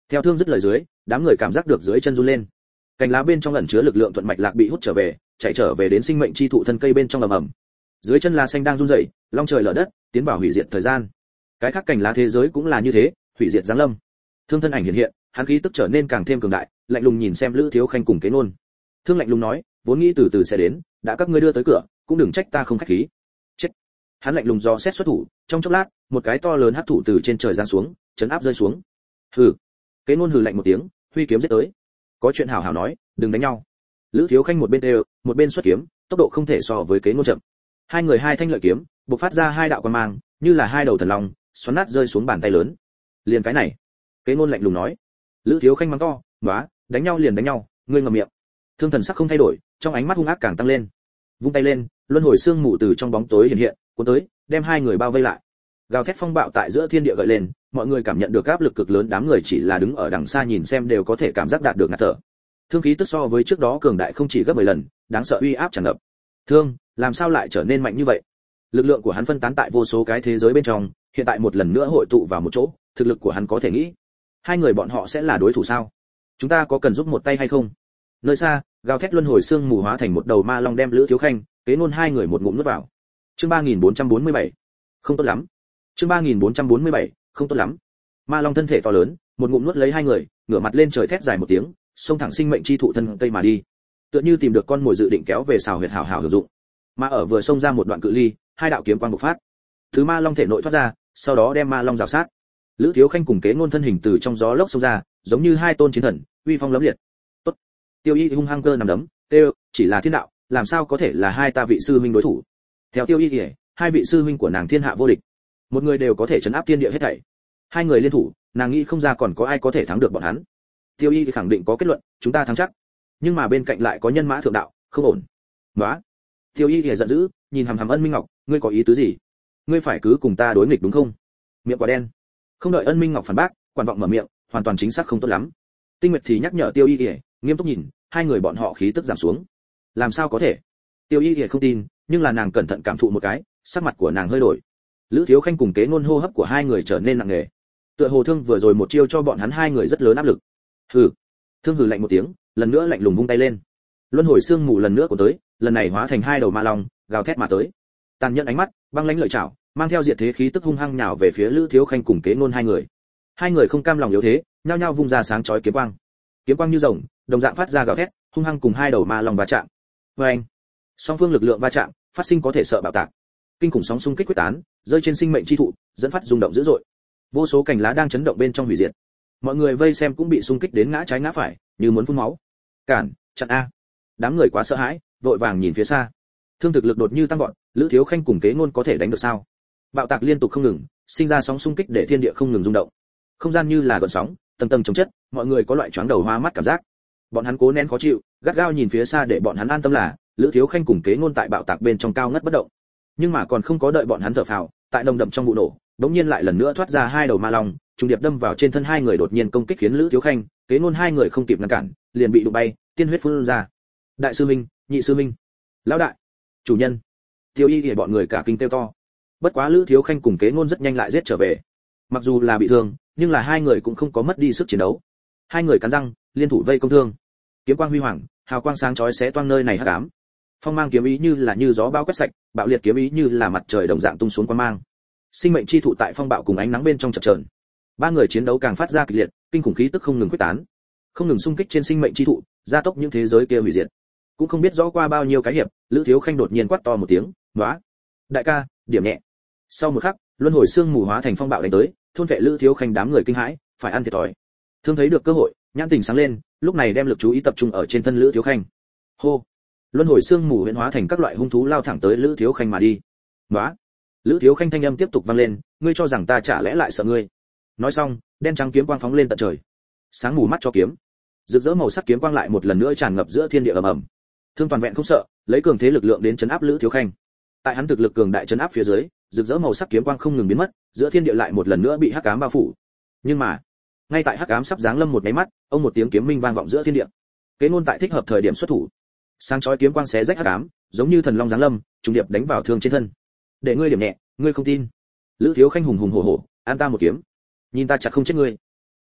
Theo thương dứt lời dưới, đám người cảm giác được dưới chân run lên. Cành lá bên trong ẩn chứa lực lượng thuận mạch lạc bị hút trở về, chạy trở về đến sinh mệnh chi thụ thân cây bên trong ầm ầm. Dưới chân lá xanh đang run rẩy, long trời lở đất, tiến vào hủy diệt thời gian. Cái khác cành lá thế giới cũng là như thế, hủy diệt giáng lâm. Thương thân ảnh hiện hiện, hắn khí tức trở nên càng thêm cường đại, lạnh lùng nhìn xem Lữ Thiếu Khanh cùng Kế Nôn. Thương lạnh lùng nói, vốn nghĩ từ từ sẽ đến, đã các ngươi đưa tới cửa, cũng đừng trách ta không khách khí. Chết. Hắn lạnh lùng dò xét xuất thủ, trong chốc lát, một cái to lớn hắc thủ từ trên trời giáng xuống, chấn áp rơi xuống. Hừ. Kế Nôn hừ lạnh một tiếng, huy kiếm giết tới. Có chuyện hảo hảo nói, đừng đánh nhau. Lữ Thiếu Khanh một bên đều, một bên xuất kiếm, tốc độ không thể so với Kế Nôn chậm. Hai người hai thanh lợi kiếm, bộc phát ra hai đạo quang mang, như là hai đầu thần long, xoắn nát rơi xuống bàn tay lớn. Liền cái này. Kế Nôn lạnh lùng nói. Lữ Thiếu Khanh mắng to, "Nóa, đánh nhau liền đánh nhau, ngươi ngậm miệng." Thương thần sắc không thay đổi, trong ánh mắt hung ác càng tăng lên. Vung tay lên, luân hồi xương mù từ trong bóng tối hiện hiện, cuốn tới, đem hai người bao vây lại. Gào thét phong bạo tại giữa thiên địa gợi lên, mọi người cảm nhận được áp lực cực lớn, đám người chỉ là đứng ở đằng xa nhìn xem đều có thể cảm giác đạt được ngạt thở. Thương khí tức so với trước đó cường đại không chỉ gấp 10 lần, đáng sợ uy áp tràn ngập. Thương, làm sao lại trở nên mạnh như vậy? Lực lượng của hắn phân tán tại vô số cái thế giới bên trong, hiện tại một lần nữa hội tụ vào một chỗ, thực lực của hắn có thể nghĩ. Hai người bọn họ sẽ là đối thủ sao? Chúng ta có cần giúp một tay hay không? Nơi xa, gào thét luân hồi xương mù hóa thành một đầu ma long đem Lữ Thiếu Khanh, Kế Nôn hai người một ngụm nuốt vào. Chương 3447. Không tốt lắm. Chương 3447. Không tốt lắm. Ma long thân thể to lớn, một ngụm nuốt lấy hai người, ngửa mặt lên trời thét dài một tiếng, xông thẳng sinh mệnh chi thụ thân cây mà đi. Tựa như tìm được con mồi dự định kéo về xào huyệt hảo hảo hữu dụng. Mà ở vừa xông ra một đoạn cự ly, hai đạo kiếm quang bộc phát. Thứ ma long thể nội thoát ra, sau đó đem ma long rào sát. Lữ Thiếu Khanh cùng Kế Nôn thân hình từ trong gió lốc xông ra, giống như hai tôn chiến thần, uy phong lẫm liệt. Tốt. Tiêu Y hung hăng cơ nằm đấm, "Tiêu, chỉ là thiên đạo, làm sao có thể là hai ta vị sư huynh đối thủ?" Theo Tiêu Y, hai vị sư huynh của nàng thiên hạ vô địch, một người đều có thể trấn áp thiên địa hết thảy. Hai người liên thủ, nàng nghĩ không ra còn có ai có thể thắng được bọn hắn. Tiêu Y khẳng định có kết luận, chúng ta thắng chắc. Nhưng mà bên cạnh lại có nhân mã thượng đạo, không ổn. "Nóa." Tiêu Y giận dữ, nhìn hằm hằm Ân Minh Ngọc, "Ngươi có ý tứ gì? Ngươi phải cứ cùng ta đối nghịch đúng không?" Miệng quả đen. Không đợi Ân Minh Ngọc phản bác, quản vọng mở miệng, hoàn toàn chính xác không tốt lắm. Tinh Nguyệt thì nhắc nhở Tiêu Y, nghiêm túc nhìn, hai người bọn họ khí tức giảm xuống. Làm sao có thể? Tiêu Y không tin, nhưng là nàng cẩn thận cảm thụ một cái, sắc mặt của nàng hơi đổi. Lữ Thiếu Khanh cùng Kế Nôn hô hấp của hai người trở nên nặng nề. Tựa hồ Thương vừa rồi một chiêu cho bọn hắn hai người rất lớn áp lực. Hừ. Thương hừ lạnh một tiếng, lần nữa lạnh lùng vung tay lên. Luân hồi xương mù lần nữa của tới, lần này hóa thành hai đầu ma long, gào thét mà tới. Tàn nhẫn ánh mắt, băng lãnh lợi chảo, mang theo diệt thế khí tức hung hăng nhào về phía Lữ Thiếu Khanh cùng Kế Nôn hai người. Hai người không cam lòng yếu thế, nhao nhao vung ra sáng chói kiếm quang. Kiếm quang như rồng, đồng dạng phát ra gào thét, hung hăng cùng hai đầu ma long va chạm. Oeng! Song phương lực lượng va chạm, phát sinh có thể sợ bạo tạc. Kinh khủng sóng xung kích quyết tán, rơi trên sinh mệnh chi thụ, dẫn phát rung động dữ dội. Vô số cành lá đang chấn động bên trong hủy diệt. Mọi người vây xem cũng bị xung kích đến ngã trái ngã phải, như muốn phun máu. Cản, chặn a! Đám người quá sợ hãi, vội vàng nhìn phía xa. Thương thực lực đột nhiên tăng vọt, Lữ Thiếu Khanh cùng Kế Nôn có thể đánh được sao? Bạo tạc liên tục không ngừng, sinh ra sóng xung kích để thiên địa không ngừng rung động. Không gian như là gợn sóng, tầng tầng chồng chất, mọi người có loại choáng đầu hoa mắt cảm giác. Bọn hắn cố nén khó chịu, gắt gao nhìn phía xa để bọn hắn an tâm là, Lữ Thiếu Khanh cùng Kế Nôn tại bạo tạc bên trong cao ngất bất động. Nhưng mà còn không có đợi bọn hắn thở phào, tại nồng đậm trong vụ nổ, đống nhiên lại lần nữa thoát ra hai đầu ma long, trùng điệp đâm vào trên thân hai người, đột nhiên công kích khiến Lữ Thiếu Khanh, Kế Nôn hai người không kịp ngăn cản, liền bị đụng bay, tiên huyết phun ra. Đại sư minh, nhị sư minh, lão đại, chủ nhân. Tiêu Y thì bọn người cả kinh kêu to. Bất quá Lữ Thiếu Khanh cùng Kế Nôn rất nhanh lại giết trở về. Mặc dù là bị thương, nhưng là hai người cũng không có mất đi sức chiến đấu. Hai người cắn răng, liên thủ vây công Thương. Kiếm quang huy hoàng, hào quang sáng chói xé toang nơi này hắc ám. Phong mang kiếm ý như là như gió bão quét sạch, bạo liệt kiếm ý như là mặt trời đồng dạng tung xuống quang mang. Sinh mệnh chi thụ tại phong bạo cùng ánh nắng bên trong chập chờn. Ba người chiến đấu càng phát ra kịch liệt, kinh khủng khí tức không ngừng quyết tán, không ngừng xung kích trên sinh mệnh chi thụ, gia tốc những thế giới kia hủy diệt. Cũng không biết rõ qua bao nhiêu cái hiệp, Lữ Thiếu Khanh đột nhiên quát to một tiếng, "Nóa! Đại ca, điểm nhẹ." Sau một khắc, luân hồi xương mù hóa thành phong bạo đánh tới, thôn vệ Lữ Thiếu Khanh, đám người kinh hãi, phải ăn thiệt thòi. Thương thấy được cơ hội, nhãn tình sáng lên, lúc này đem lực chú ý tập trung ở trên thân Lữ Thiếu Khanh. Hô! Luân hồi xương mù huyễn hóa thành các loại hung thú lao thẳng tới Lữ Thiếu Khanh mà đi. "Nóa!" Lữ Thiếu Khanh thanh âm tiếp tục vang lên, "Ngươi cho rằng ta chả lẽ lại sợ ngươi?" Nói xong, đen trắng kiếm quang phóng lên tận trời, sáng mù mắt cho kiếm. Rực rỡ màu sắc kiếm quang lại một lần nữa tràn ngập giữa thiên địa ầm ầm. Thương toàn vẹn không sợ, lấy cường thế lực lượng đến chấn áp Lữ Thiếu Khanh. Tại hắn thực lực cường đại chấn áp phía dưới, rực rỡ màu sắc kiếm quang không ngừng biến mất, giữa thiên địa lại một lần nữa bị hắc ám bao phủ. Nhưng mà, ngay tại hắc ám sắp giáng lâm một cái mắt, ông một tiếng kiếm minh vang vọng giữa thiên địa. Kế Nôn tại thích hợp thời điểm xuất thủ, sáng chói kiếm quang xé rách hắc ám, giống như thần long giáng lâm, trùng điệp đánh vào Thương trên thân. "Để ngươi điểm nhẹ, ngươi không tin." Lữ Thiếu Khanh hùng hùng hổ hổ, "An ta một kiếm, nhìn ta chặt không chết ngươi."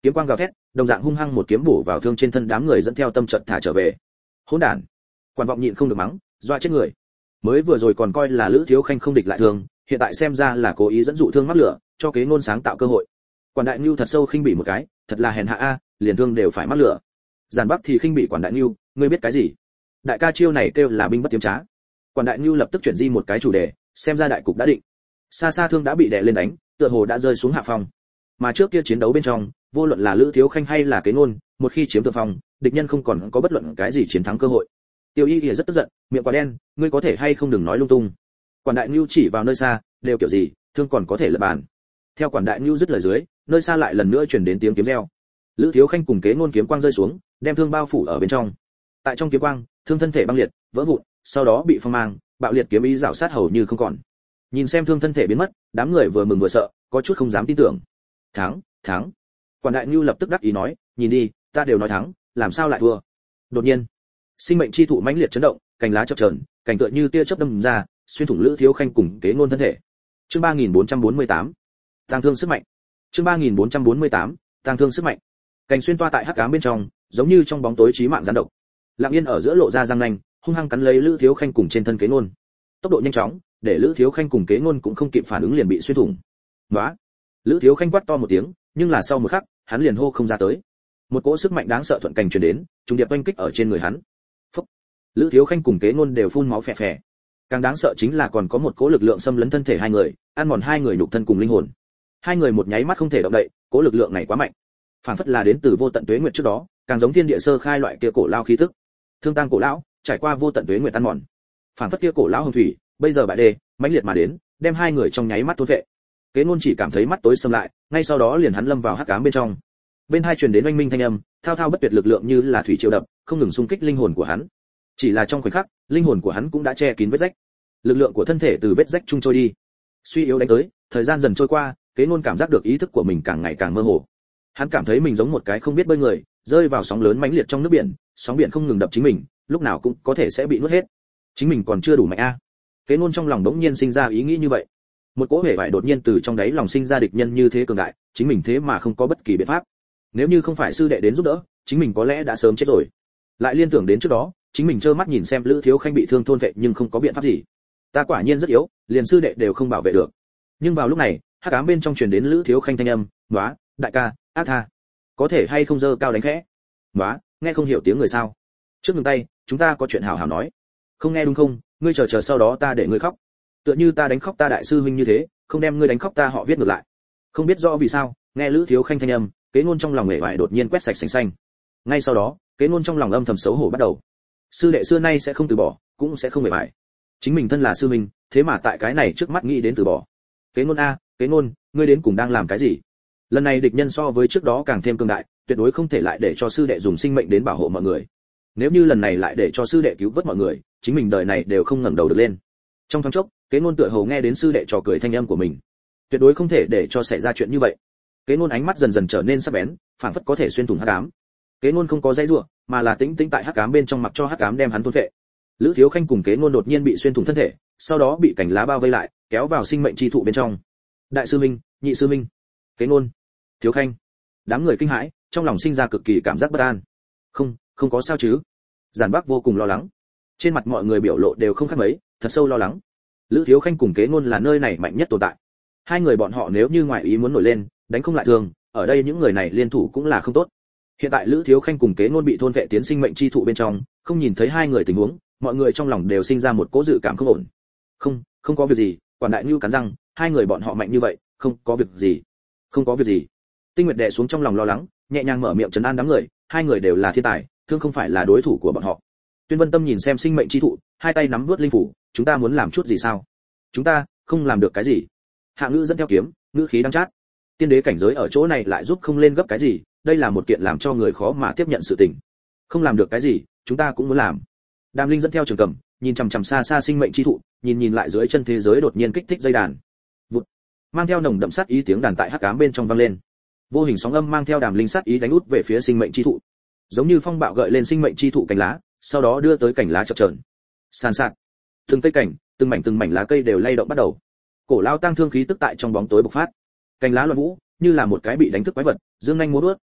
kiếm quang gào thét, đồng dạng hung hăng một kiếm bổ vào thương trên thân đám người dẫn theo tâm trận thả trở về. Hỗn đản! Quản vọng nhịn không được mắng, dọa chết người. Mới vừa rồi còn coi là Lữ Thiếu Khanh không địch lại thương, hiện tại xem ra là cố ý dẫn dụ thương mắc lửa, cho Kế Ngôn sáng tạo cơ hội. Quản Đại Nưu thật sâu khinh bỉ một cái, thật là hèn hạ a, liền thương đều phải mắc lửa. Giản Bắc thì khinh bỉ Quản Đại Nưu, ngươi biết cái gì? Đại ca chiêu này kêu là binh bất tiếm trá. Quản Đại Nưu lập tức chuyển di một cái chủ đề, xem ra đại cục đã định. Xa xa thương đã bị đè lên đánh, tựa hồ đã rơi xuống hạ phong. Mà trước kia chiến đấu bên trong, vô luận là Lữ Thiếu Khanh hay là Kế Ngôn, một khi chiếm thượng phong, địch nhân không còn có bất luận cái gì chiến thắng cơ hội. Tiêu Y Lìa rất tức giận, miệng quá đen, ngươi có thể hay không đừng nói lung tung. Quản Đại Nưu chỉ vào nơi xa, đều kiểu gì, thương còn có thể lật bàn. Theo Quản Đại Nưu dứt lời dưới, nơi xa lại lần nữa truyền đến tiếng kiếm reo. Lữ Thiếu Khanh cùng Kế Ngôn kiếm quang rơi xuống, đem thương bao phủ ở bên trong. Tại trong kiếm quang, thương thân thể băng liệt, vỡ vụn, sau đó bị phong mang, bạo liệt kiếm ý rảo sát hầu như không còn. Nhìn xem thương thân thể biến mất, đám người vừa mừng vừa sợ, có chút không dám tin tưởng. Thắng. Quản Đại Nưu lập tức đắc ý nói, nhìn đi, ta đều nói thắng, làm sao lại thua? Đột nhiên, sinh mệnh chi thụ mãnh liệt chấn động, cành lá chập chờn, cảnh tựa như tia chớp đâm ra, xuyên thủng Lữ Thiếu Khanh cùng Kế Ngôn thân thể. Chương 3448. Tăng thương sức mạnh. Chương 3448. Tăng thương sức mạnh. Cành xuyên toa tại hắc ám bên trong, giống như trong bóng tối chí mạng gián độc. Lặng yên ở giữa lộ ra răng nanh, hung hăng cắn lấy Lữ Thiếu Khanh cùng trên thân Kế Ngôn. Tốc độ nhanh chóng, để Lữ Thiếu Khanh cùng Kế Ngôn cũng không kịp phản ứng liền bị xuyên thủng. "Nóa!" Lữ Thiếu Khanh quát to một tiếng, nhưng là sau một khắc, hắn liền hô không ra tới. Một cỗ sức mạnh đáng sợ thuận cành truyền đến, trùng điệp oanh kích ở trên người hắn. Phốc. Lữ Thiếu Khanh cùng Kế Ngôn đều phun máu phè phè. Càng đáng sợ chính là còn có một cỗ lực lượng xâm lấn thân thể hai người, ăn mòn hai người nhục thân cùng linh hồn. Hai người một nháy mắt không thể động đậy, cỗ lực lượng này quá mạnh. Phản phất là đến từ vô tận tuế nguyệt trước đó, càng giống thiên địa sơ khai loại kia cổ lao khí tức. Thương tăng cổ lão, trải qua vô tận tuế nguyệt ăn mòn. Phản phất kia cổ lão hồng thủy, bây giờ bại đê, mãnh liệt mà đến, đem hai người trong nháy mắt thôn vệ. Kế Ngôn chỉ cảm thấy mắt tối sầm lại, ngay sau đó liền hắn lâm vào hắc ám bên trong. Bên hai truyền đến oanh minh thanh âm, thao thao bất tuyệt lực lượng như là thủy triều đập, không ngừng xung kích linh hồn của hắn. Chỉ là trong khoảnh khắc, linh hồn của hắn cũng đã che kín vết rách. Lực lượng của thân thể từ vết rách trung trôi đi. Suy yếu đánh tới, thời gian dần trôi qua, Kế Ngôn cảm giác được ý thức của mình càng ngày càng mơ hồ. Hắn cảm thấy mình giống một cái không biết bơi người, rơi vào sóng lớn mãnh liệt trong nước biển, sóng biển không ngừng đập chính mình, lúc nào cũng có thể sẽ bị nuốt hết. Chính mình còn chưa đủ mạnh a. Kế Ngôn trong lòng đống nhiên sinh ra ý nghĩ như vậy. Một cỗ hề bại đột nhiên từ trong đáy lòng sinh ra địch nhân như thế cường đại, chính mình thế mà không có bất kỳ biện pháp. Nếu như không phải sư đệ đến giúp đỡ, chính mình có lẽ đã sớm chết rồi. Lại liên tưởng đến trước đó, chính mình trơ mắt nhìn xem Lữ Thiếu Khanh bị thương thôn vệ nhưng không có biện pháp gì. Ta quả nhiên rất yếu, liền sư đệ đều không bảo vệ được. Nhưng vào lúc này, hắc ám bên trong truyền đến Lữ Thiếu Khanh thanh âm, "Nóa, đại ca, ác tha, có thể hay không giơ cao đánh khẽ?" "Nóa, nghe không hiểu tiếng người sao? Trước ngừng tay, chúng ta có chuyện hảo hảo nói." "Không nghe đúng không? Ngươi chờ sau đó ta để ngươi khóc. Tựa như ta đánh khóc ta đại sư huynh như thế, không đem ngươi đánh khóc ta họ viết ngược lại." Không biết rõ vì sao, nghe Lữ Thiếu Khanh thanh âm, Kế Ngôn trong lòng hề bại đột nhiên quét sạch sành xanh. Ngay sau đó, Kế Ngôn trong lòng âm thầm xấu hổ bắt đầu. Sư đệ xưa nay sẽ không từ bỏ, cũng sẽ không hề bại. Chính mình thân là sư huynh, thế mà tại cái này trước mắt nghĩ đến từ bỏ. Kế Ngôn a, Kế Ngôn, ngươi đến cùng đang làm cái gì? Lần này địch nhân so với trước đó càng thêm cường đại, tuyệt đối không thể lại để cho sư đệ dùng sinh mệnh đến bảo hộ mọi người. Nếu như lần này lại để cho sư đệ cứu vớt mọi người, chính mình đời này đều không ngẩng đầu được lên. Trong thoáng chốc, Kế Ngôn tựa hồ nghe đến sư đệ trò cười thanh âm của mình. Tuyệt đối không thể để cho xảy ra chuyện như vậy. Kế Ngôn ánh mắt dần dần trở nên sắc bén, phảng phất có thể xuyên thủng hắc ám. Kế Ngôn không có dãy rủa, mà là tĩnh tĩnh tại hắc ám bên trong mặc cho hắc ám đem hắn thôn phệ. Lữ Thiếu Khanh cùng Kế Ngôn đột nhiên bị xuyên thủng thân thể, sau đó bị cành lá bao vây lại, kéo vào sinh mệnh chi thụ bên trong. Đại sư minh, nhị sư minh, Kế Ngôn, Thiếu Khanh. Đám người kinh hãi, trong lòng sinh ra cực kỳ cảm giác bất an. Không có sao chứ? Giản Bắc vô cùng lo lắng. Trên mặt mọi người biểu lộ đều không khác mấy, thật sâu lo lắng. Lữ Thiếu Khanh cùng Kế Ngôn là nơi này mạnh nhất tồn tại. Hai người bọn họ nếu như ngoại ý muốn nổi lên, đánh không lại thường, ở đây những người này liên thủ cũng là không tốt. Hiện tại Lữ Thiếu Khanh cùng Kế Ngôn bị thôn vệ tiến sinh mệnh chi thụ bên trong, không nhìn thấy hai người tình huống, mọi người trong lòng đều sinh ra một cỗ dự cảm không ổn. Không có việc gì, Quản Đại Nưu cắn răng, hai người bọn họ mạnh như vậy, không có việc gì. Tinh Nguyệt đè xuống trong lòng lo lắng, nhẹ nhàng mở miệng trấn an đám người, hai người đều là thiên tài, thương không phải là đối thủ của bọn họ. Tuyên Vân Tâm nhìn xem sinh mệnh chi thụ, hai tay nắm vuốt linh phủ, chúng ta muốn làm chút gì sao? Chúng ta không làm được cái gì. Hạng Ngữ dẫn theo kiếm, ngữ khí đắng chát. Tiên đế cảnh giới ở chỗ này lại giúp không lên gấp cái gì, đây là một kiện làm cho người khó mà tiếp nhận sự tình. Không làm được cái gì, chúng ta cũng muốn làm. Đàm Linh dẫn theo trường cầm, nhìn chằm chằm xa xa sinh mệnh chi thụ, nhìn lại dưới chân thế giới đột nhiên kích thích dây đàn. Vụt. Mang theo nồng đậm sát ý tiếng đàn tại hắc ám bên trong vang lên. Vô hình sóng âm mang theo Đàm Linh sát ý đánh út về phía sinh mệnh chi thụ. Giống như phong bạo gợi lên sinh mệnh chi thụ cành lá, sau đó đưa tới cành lá chập chờn. San sạt. Từng cây cảnh, từng mảnh lá cây đều lay động bắt đầu. Cổ lao tăng thương khí tức tại trong bóng tối bộc phát. Cành lá loạn vũ, như là một cái bị đánh thức quái vật, dương nhanh múa vuốt,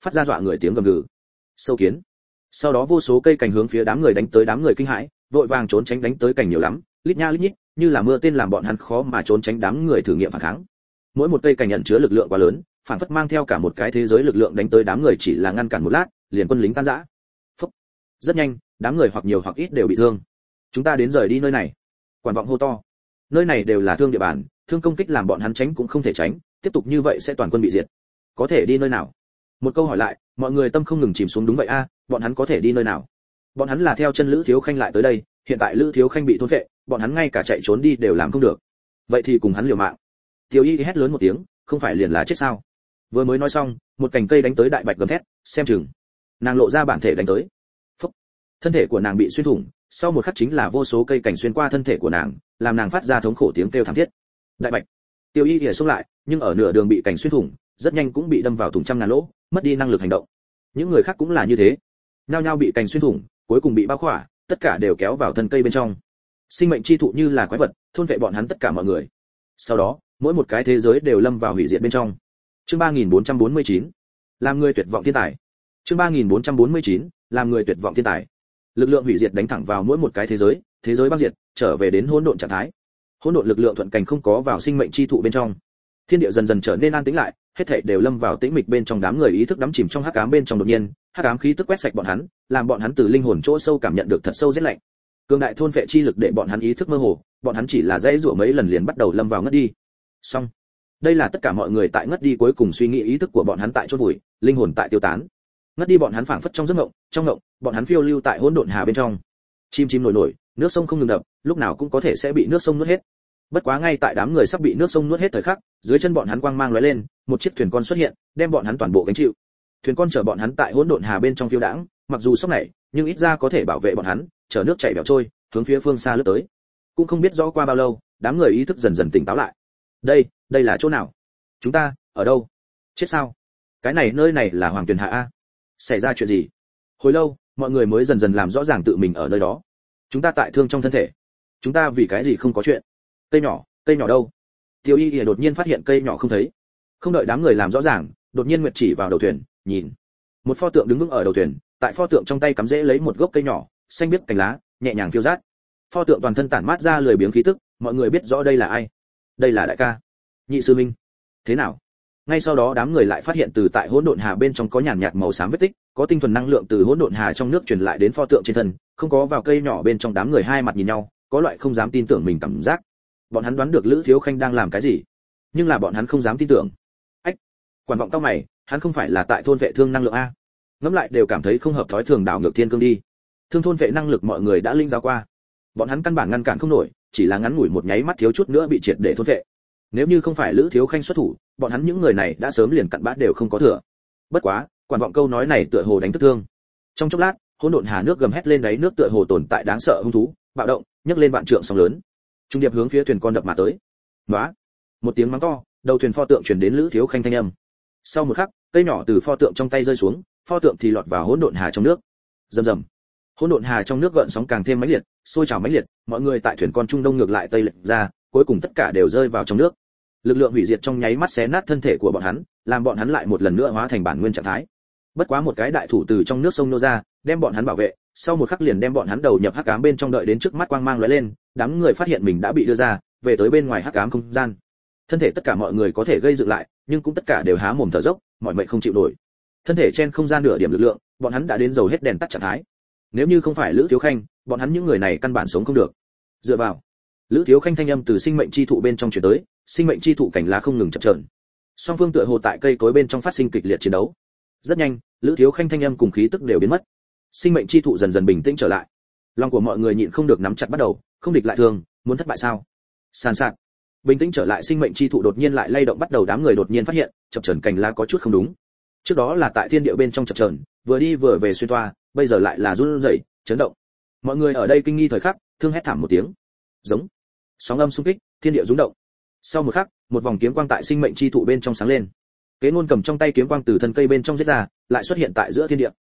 phát ra dọa người tiếng gầm gừ. Sâu kiến. Sau đó vô số cây cành hướng phía đám người đánh tới, đám người kinh hãi, vội vàng trốn tránh, đánh tới cành nhiều lắm, lít nha lít nhít, như là mưa tên làm bọn hắn khó mà trốn tránh, đám người thử nghiệm phản kháng. Mỗi một cây cành nhận chứa lực lượng quá lớn, phản phất mang theo cả một cái thế giới lực lượng đánh tới, đám người chỉ là ngăn cản một lát, liền quân lính tan rã. Phốc. Rất nhanh, đám người hoặc nhiều hoặc ít đều bị thương. Chúng ta đến rời đi nơi này. Quản vọng hô to. Nơi này đều là thương địa bàn, thương công kích làm bọn hắn tránh cũng không thể tránh, tiếp tục như vậy sẽ toàn quân bị diệt. Có thể đi nơi nào? Một câu hỏi lại, mọi người tâm không ngừng chìm xuống. Đúng vậy a, bọn hắn có thể đi nơi nào? Bọn hắn là theo chân Lữ Thiếu Khanh lại tới đây, hiện tại Lữ Thiếu Khanh bị thôn phệ, bọn hắn ngay cả chạy trốn đi đều làm không được. Vậy thì cùng hắn liều mạng. Tiêu Y hét lớn một tiếng, không phải liền là chết sao? Vừa mới nói xong, một cành cây đánh tới, Đại Bạch gầm thét, xem chừng. Nàng lộ ra bản thể đánh tới. Phốc. Thân thể của nàng bị xuyên thủng, sau một khắc chính là vô số cây cành xuyên qua thân thể của nàng, làm nàng phát ra thống khổ tiếng kêu thảm thiết. Đại Bạch. Tiêu Y lìa xông lại, nhưng ở nửa đường bị cành xuyên thủng, rất nhanh cũng bị đâm vào thủng trăm ngàn lỗ, mất đi năng lực hành động. Những người khác cũng là như thế, nhao nhao bị cành xuyên thủng, cuối cùng bị bao khỏa, tất cả đều kéo vào thân cây bên trong. Sinh mệnh chi thụ như là quái vật, thôn vệ bọn hắn tất cả mọi người. Sau đó, mỗi một cái thế giới đều lâm vào hủy diệt bên trong. Chương 3449, làm người tuyệt vọng thiên tài. Chương 3449, làm người tuyệt vọng thiên tài. Lực lượng hủy diệt đánh thẳng vào mỗi một cái thế giới băng diệt, trở về đến hỗn độn trạng thái. Hỗn độn lực lượng thuận cảnh không có vào sinh mệnh chi thụ bên trong. Thiên địa dần dần trở nên an tĩnh lại, hết thảy đều lâm vào tĩnh mịch bên trong, đám người ý thức đắm chìm trong hắc ám bên trong. Đột nhiên, hắc ám khí tức quét sạch bọn hắn, làm bọn hắn từ linh hồn chỗ sâu cảm nhận được thật sâu rét lạnh. Cường đại thôn phệ chi lực để bọn hắn ý thức mơ hồ, bọn hắn chỉ là dãy rủa mấy lần liền bắt đầu lâm vào ngất đi. Xong. Đây là tất cả mọi người tại ngất đi cuối cùng suy nghĩ, ý thức của bọn hắn tại chôn vùi, linh hồn tại tiêu tán. Ngất đi bọn hắn phảng phất trong giấc mộng, trong mộng, bọn hắn phiêu lưu tại hỗn độn hà bên trong. Chim chim nổi nổi, nước sông không ngừng đập, lúc nào cũng có thể sẽ bị nước sông nuốt hết. Bất quá ngay tại đám người sắp bị nước sông nuốt hết thời khắc, dưới chân bọn hắn quang mang lóe lên, một chiếc thuyền con xuất hiện, đem bọn hắn toàn bộ gánh chịu. Thuyền con chở bọn hắn tại hỗn độn hà bên trong phiêu đãng, mặc dù sốc này, nhưng ít ra có thể bảo vệ bọn hắn, chở nước chảy bẻo trôi, hướng phía phương xa lướt tới. Cũng không biết rõ qua bao lâu, đám người ý thức dần dần tỉnh táo lại. Đây là chỗ nào? Chúng ta ở đâu? Chết sao? Cái này nơi này là Hoàng Tuyền Hạ a. Xảy ra chuyện gì? Hồi lâu, mọi người mới dần dần làm rõ ràng tự mình ở nơi đó. Chúng ta tại thương trong thân thể. Chúng ta vì cái gì không có chuyện? Cây nhỏ đâu? Tiêu Y đột nhiên phát hiện cây nhỏ không thấy. Không đợi đám người làm rõ ràng, đột nhiên Nguyệt chỉ vào đầu thuyền, nhìn. Một pho tượng đứng vững ở đầu thuyền, tại pho tượng trong tay cắm rễ lấy một gốc cây nhỏ, xanh biếc cành lá, nhẹ nhàng phiêu dát. Pho tượng toàn thân tản mát ra lười biếng khí tức, mọi người biết rõ đây là ai. Đây là đại ca, Nhị sư minh. Thế nào? Ngay sau đó đám người lại phát hiện từ tại hỗn độn hà bên trong có nhàn nhạt màu xám vết tích, có tinh thuần năng lượng từ hỗn độn hà trong nước truyền lại đến pho tượng trên thân, không có vào cây nhỏ bên trong. Đám người hai mặt nhìn nhau, có loại không dám tin tưởng mình cảm giác. Bọn hắn đoán được Lữ Thiếu Khanh đang làm cái gì, nhưng là bọn hắn không dám tin tưởng. Ách, Quản vọng cao mày, hắn không phải là tại thôn vệ thương năng lượng a? Ngẫm lại đều cảm thấy không hợp thói thường, đảo ngược thiên cương đi. Thương thôn vệ năng lực mọi người đã linh giáo qua, bọn hắn căn bản ngăn cản không nổi, chỉ là ngắn ngủi một nháy mắt thiếu chút nữa bị triệt để thôn vệ. Nếu như không phải Lữ Thiếu Khanh xuất thủ, bọn hắn những người này đã sớm liền cặn bã đều không có thừa. Bất quá, Quản vọng câu nói này tựa hồ đánh thức thương. Trong chốc lát, hỗn độn hà nước gầm hét lên, đáy nước tựa hồ tồn tại đáng sợ hung thú, bạo động, nhấc lên vạn trượng sóng lớn. Trung điệp hướng phía thuyền con đập mà tới. Nóa! Một tiếng mắng to, đầu thuyền pho tượng truyền đến Lữ Thiếu Khanh thanh âm. Sau một khắc, cây nhỏ từ pho tượng trong tay rơi xuống, pho tượng thì lọt vào hỗn độn hà trong nước. Rầm rầm. Hỗn độn hà trong nước gợn sóng càng thêm mãnh liệt, sôi trào mãnh liệt, mọi người tại thuyền con trung đông ngược lại tây lệch ra, cuối cùng tất cả đều rơi vào trong nước. Lực lượng hủy diệt trong nháy mắt xé nát thân thể của bọn hắn, làm bọn hắn lại một lần nữa hóa thành bản nguyên trạng thái. Bất quá một cái đại thủ từ trong nước sông nô ra, đem bọn hắn bảo vệ, sau một khắc liền đem bọn hắn đầu nhập hắc ám bên trong. Đợi đến trước mắt quang mang lóe lên, đám người phát hiện mình đã bị đưa ra, về tới bên ngoài hắc ám không gian. Thân thể tất cả mọi người có thể gây dựng lại, nhưng cũng tất cả đều há mồm thở dốc, mọi mệnh không chịu nổi. Thân thể trên không gian nửa điểm lực lượng, bọn hắn đã đến dầu hết đèn tắt trạng thái. Nếu như không phải Lữ Thiếu Khanh, bọn hắn những người này căn bản sống không được. Dựa vào. Lữ Thiếu Khanh thanh âm từ sinh mệnh chi thụ bên trong truyền tới, sinh mệnh chi thụ cành lá không ngừng chập chờn. Song phương tựa hồ tại cây cối bên trong phát sinh kịch liệt chiến đấu. Rất nhanh, Lữ Thiếu Khanh thanh âm cùng khí tức đều biến mất. Sinh mệnh chi thụ dần dần bình tĩnh trở lại. Lòng của mọi người nhịn không được nắm chặt bắt đầu, không địch lại thường, muốn thất bại sao? Sàn sạt. Bình tĩnh trở lại sinh mệnh chi thụ đột nhiên lại lay động bắt đầu, đám người đột nhiên phát hiện, chập chờn cành lá có chút không đúng. Trước đó là tại thiên địa bên trong chập chờn, vừa đi vừa về xuyên toa, bây giờ lại là run rẩy, chấn động. Mọi người ở đây kinh nghi thời khắc, thương hét thảm một tiếng. Giống. Sóng âm xung kích, thiên địa rung động. Sau một khắc, một vòng kiếm quang tại sinh mệnh chi thụ bên trong sáng lên. Kế Ngôn cầm trong tay kiếm quang từ thân cây bên trong giết ra, lại xuất hiện tại giữa thiên địa.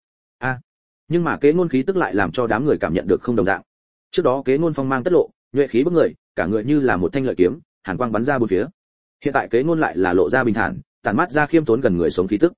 Nhưng mà Kế Ngôn khí tức lại làm cho đám người cảm nhận được không đồng dạng. Trước đó Kế Ngôn phong mang tất lộ, nhuệ khí bức người, cả người như là một thanh lợi kiếm, hàn quang bắn ra bốn phía. Hiện tại Kế Ngôn lại là lộ ra bình thản, tản mát ra khiêm tốn gần người sống khí tức.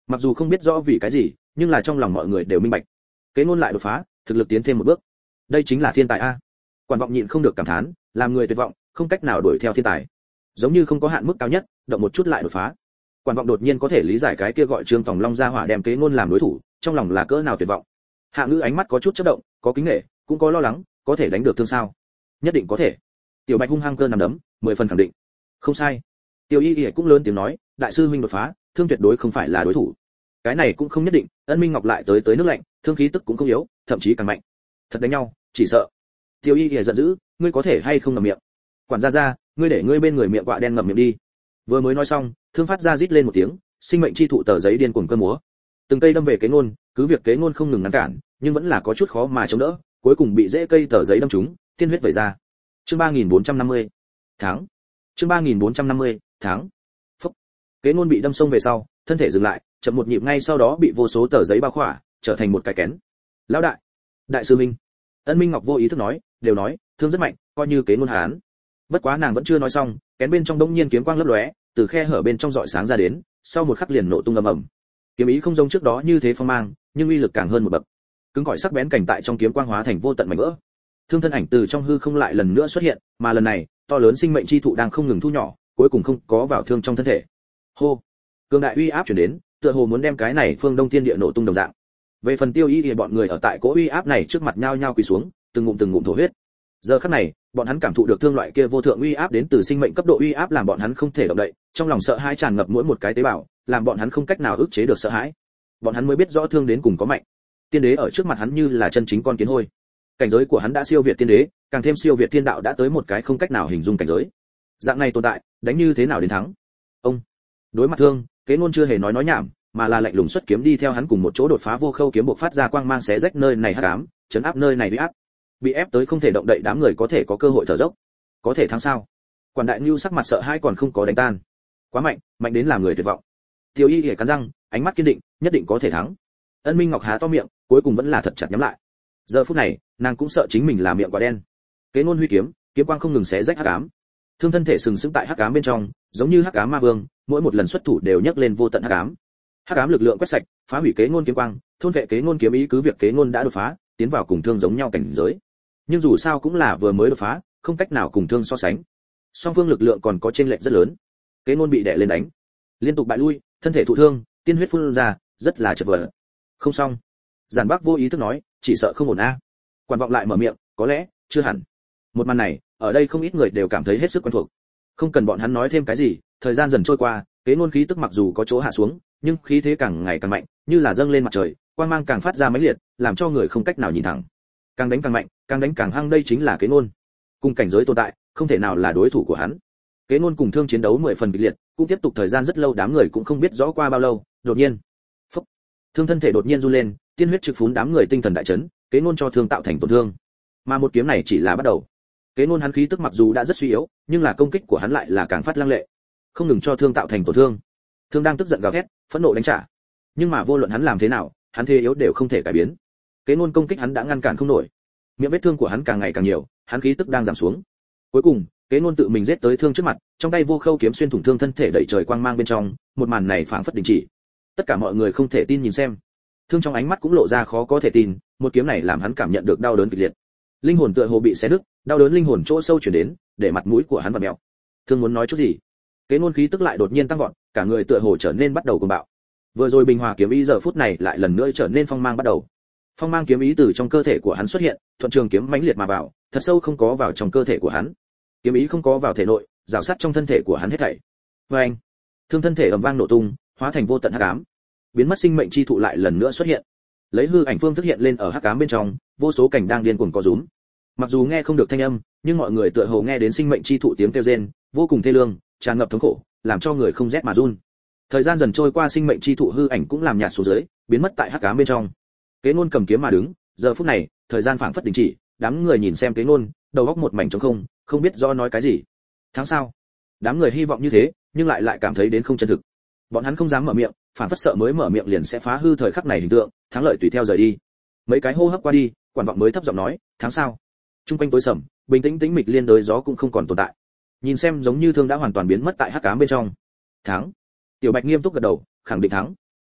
Mặc dù không biết rõ vì cái gì, nhưng là trong lòng mọi người đều minh bạch. Kế Ngôn lại đột phá, thực lực tiến thêm một bước. Đây chính là thiên tài a. Quản vọng nhịn không được cảm thán, làm người tuyệt vọng, không cách nào đuổi theo thiên tài. Giống như không có hạn mức cao nhất, động một chút lại đột phá. Quản vọng đột nhiên có thể lý giải cái kia gọi Trương Tòng Long ra hỏa đem Kế Ngôn làm đối thủ, trong lòng là cỡ nào tuyệt vọng. Hạ Ngữ ánh mắt có chút chớp động, có kính nể, cũng có lo lắng, có thể đánh được thương sao? Nhất định có thể. Tiểu Bạch hung hăng cơ nằm đấm, 10 phần khẳng định. Không sai. Tiêu Y Y cũng lớn tiếng nói, đại sư huynh đột phá, thương tuyệt đối không phải là đối thủ. Cái này cũng không nhất định, Ân Minh Ngọc lại tới nước lạnh, thương khí tức cũng không yếu, thậm chí càng mạnh. Thật đánh nhau, chỉ sợ. Tiêu Y Y giận dữ, ngươi có thể hay không ngậm miệng? Quản gia gia, ngươi để ngươi bên người miệng quạ đen ngậm miệng đi. Vừa mới nói xong, thương phát ra rít lên một tiếng, sinh mệnh chi thụ tờ giấy điên cuồng cơ múa. Từng cây đâm về Kế Ngôn, cứ việc Kế Ngôn không ngừng ngăn cản, nhưng vẫn là có chút khó mà chống đỡ, cuối cùng bị rễ cây tờ giấy đâm trúng, tiên huyết vẩy ra. Chương 3450. Tháng. Chương 3450. Tháng. Phốc. Kế Ngôn bị đâm xông về sau, thân thể dừng lại, chậm một nhịp ngay sau đó bị vô số tờ giấy bao khỏa, trở thành một cái kén. Lão đại, đại sư minh. Ân Minh Ngọc vô ý thức nói, đều nói, thương rất mạnh, coi như Kế Ngôn hán. Bất quá nàng vẫn chưa nói xong, kén bên trong đống nhiên kiếm quang lấp lóe, từ khe hở bên trong rọi sáng ra đến, sau một khắc liền nổ tung ầm ầm. Kiếm ý không giống trước đó như thế phong mang, nhưng uy lực càng hơn một bậc. Cứng cỏi sắc bén cảnh tại trong kiếm quang hóa thành vô tận mảnh vỡ. Thương thân ảnh từ trong hư không lại lần nữa xuất hiện, mà lần này, to lớn sinh mệnh chi thụ đang không ngừng thu nhỏ, cuối cùng không có vào thương trong thân thể. Hô, cường đại uy áp truyền đến, tựa hồ muốn đem cái này phương Đông Thiên Địa nổ tung đồng dạng. Về phần Tiêu Y thì bọn người ở tại cỗ uy áp này trước mặt nhao nhao quỳ xuống, từng ngụm thổ huyết. Giờ khắc này, bọn hắn cảm thụ được thương loại kia vô thượng uy áp đến từ sinh mệnh cấp độ uy áp làm bọn hắn không thể động đậy, trong lòng sợ hãi tràn ngập mỗi một cái tế bào, làm bọn hắn không cách nào ức chế được sợ hãi. Bọn hắn mới biết rõ thương đến cùng có mạnh. Tiên đế ở trước mặt hắn như là chân chính con kiến hôi. Cảnh giới của hắn đã siêu việt tiên đế, càng thêm siêu việt thiên đạo đã tới một cái không cách nào hình dung cảnh giới. Dạng này tồn tại, đánh như thế nào đến thắng? Ông đối mặt thương, Kế Ngôn chưa hề nói nhảm, mà là lạnh lùng xuất kiếm đi theo hắn cùng một chỗ đột phá vô khâu kiếm bộc phát ra quang mang xé rách nơi này hắc ám, chấn áp nơi này uy áp. Bị ép tới không thể động đậy đám người có thể có cơ hội thở dốc. Có thể thắng sao? Quản đại Nưu sắc mặt sợ hãi còn không có đánh tan. Quá mạnh, mạnh đến làm người tuyệt vọng. Tiêu Y cắn răng, ánh mắt kiên định, nhất định có thể thắng. Ân Minh Ngọc há to miệng, cuối cùng vẫn là thật chặt nhắm lại. Giờ phút này, nàng cũng sợ chính mình là miệng quả đen. Kế Ngôn huy kiếm, kiếm quang không ngừng xé rách hắc ám. Thương thân thể sừng sững tại hắc ám bên trong, giống như hắc ám ma vương, mỗi một lần xuất thủ đều nhấc lên vô tận hắc ám. Hắc ám lực lượng quét sạch, phá hủy Kế Ngôn kiếm quang, thôn vệ Kế Ngôn kiếm ý cứ việc Kế Ngôn đã đột phá, tiến vào cùng thương giống nhau cảnh giới. Nhưng dù sao cũng là vừa mới đột phá, không cách nào cùng thương so sánh. Song phương lực lượng còn có chênh lệch rất lớn. Kế Ngôn bị đè lên đánh, liên tục bại lui, thân thể thụ thương, tiên huyết phun ra, rất là chật vật. Không xong. Giản Bắc vô ý thức nói, chỉ sợ không ổn a. Quản vọng lại mở miệng, có lẽ, chưa hẳn. Một màn này, ở đây không ít người đều cảm thấy hết sức quen thuộc. Không cần bọn hắn nói thêm cái gì, thời gian dần trôi qua, Kế Ngôn khí tức mặc dù có chỗ hạ xuống, nhưng khí thế càng ngày càng mạnh, như là dâng lên mặt trời, quang mang càng phát ra mãnh liệt, làm cho người không cách nào nhìn thẳng. Càng đánh càng mạnh, càng đánh càng hăng, đây chính là Kế Ngôn. Cùng cảnh giới tồn tại, không thể nào là đối thủ của hắn. Kế Ngôn cùng thương chiến đấu 10 phần kịch liệt, cũng tiếp tục thời gian rất lâu, đám người cũng không biết rõ qua bao lâu, đột nhiên, phốc, thương thân thể đột nhiên run lên, tiên huyết trực phún, đám người tinh thần đại chấn, Kế Ngôn cho thương tạo thành tổn thương. Mà một kiếm này chỉ là bắt đầu. Kế Ngôn hắn khí tức mặc dù đã rất suy yếu, nhưng là công kích của hắn lại là càng phát lăng lệ, không ngừng cho thương tạo thành tổn thương. Thương đang tức giận gào thét, phẫn nộ đánh trả. Nhưng mà vô luận hắn làm thế nào, hắn thế yếu đều không thể cải biến. Kế Ngôn công kích hắn đã ngăn cản không nổi. Miệng vết thương của hắn càng ngày càng nhiều, hắn khí tức đang giảm xuống. Cuối cùng, Kế Ngôn tự mình giết tới thương trước mặt, trong tay vô khâu kiếm xuyên thủng thương thân thể đẩy trời quang mang bên trong, một màn này phảng phất đình chỉ. Tất cả mọi người không thể tin nhìn xem. Thương trong ánh mắt cũng lộ ra khó có thể tin, một kiếm này làm hắn cảm nhận được đau đớn kịch liệt. Linh hồn tựa hồ bị xé nứt, đau đớn linh hồn chỗ sâu truyền đến, để mặt mũi của hắn vặn mèo. Thương muốn nói chút gì? Kế Ngôn khí tức lại đột nhiên tăng vọt, cả người tựa hồ trở nên bắt đầu cuồng bạo. Vừa rồi bình hòa kiếm ý giờ phút này lại lần nữa trở nên phong mang bắt đầu. Phong mang kiếm ý từ trong cơ thể của hắn xuất hiện, thuận trường kiếm mãnh liệt mà vào, thật sâu không có vào trong cơ thể của hắn. Kiếm ý không có vào thể nội, rào sát trong thân thể của hắn hết thảy. Oeng! Thương thân thể ầm vang nổ tung, hóa thành vô tận hắc ám. Biến mất sinh mệnh chi thụ lại lần nữa xuất hiện. Lấy hư ảnh phương thức hiện lên ở hắc ám bên trong, vô số cảnh đang điên cuồng co rúm. Mặc dù nghe không được thanh âm, nhưng mọi người tựa hồ nghe đến sinh mệnh chi thụ tiếng kêu rên, vô cùng thê lương, tràn ngập thống khổ, làm cho người không rét mà run. Thời gian dần trôi qua, sinh mệnh chi thụ hư ảnh cũng làm nhạt xuống dưới, biến mất tại hắc ám bên trong. Kế Ngôn cầm kiếm mà đứng, giờ phút này, thời gian phảng phất đình chỉ, đám người nhìn xem Kế Ngôn, đầu óc một mảnh trống không, không biết do nói cái gì. Tháng sau, đám người hy vọng như thế, nhưng lại cảm thấy đến không chân thực. Bọn hắn không dám mở miệng, phảng phất sợ mới mở miệng liền sẽ phá hư thời khắc này hình tượng, thắng lợi tùy theo rời đi. Mấy cái hô hấp qua đi, Quản vọng mới thấp giọng nói, tháng sau. Trung quanh tối sầm, bình tĩnh tĩnh mịch, liên đới gió cũng không còn tồn tại. Nhìn xem giống như thương đã hoàn toàn biến mất tại hắc ám bên trong. Thắng. Tiểu Bạch nghiêm túc gật đầu, khẳng định thắng.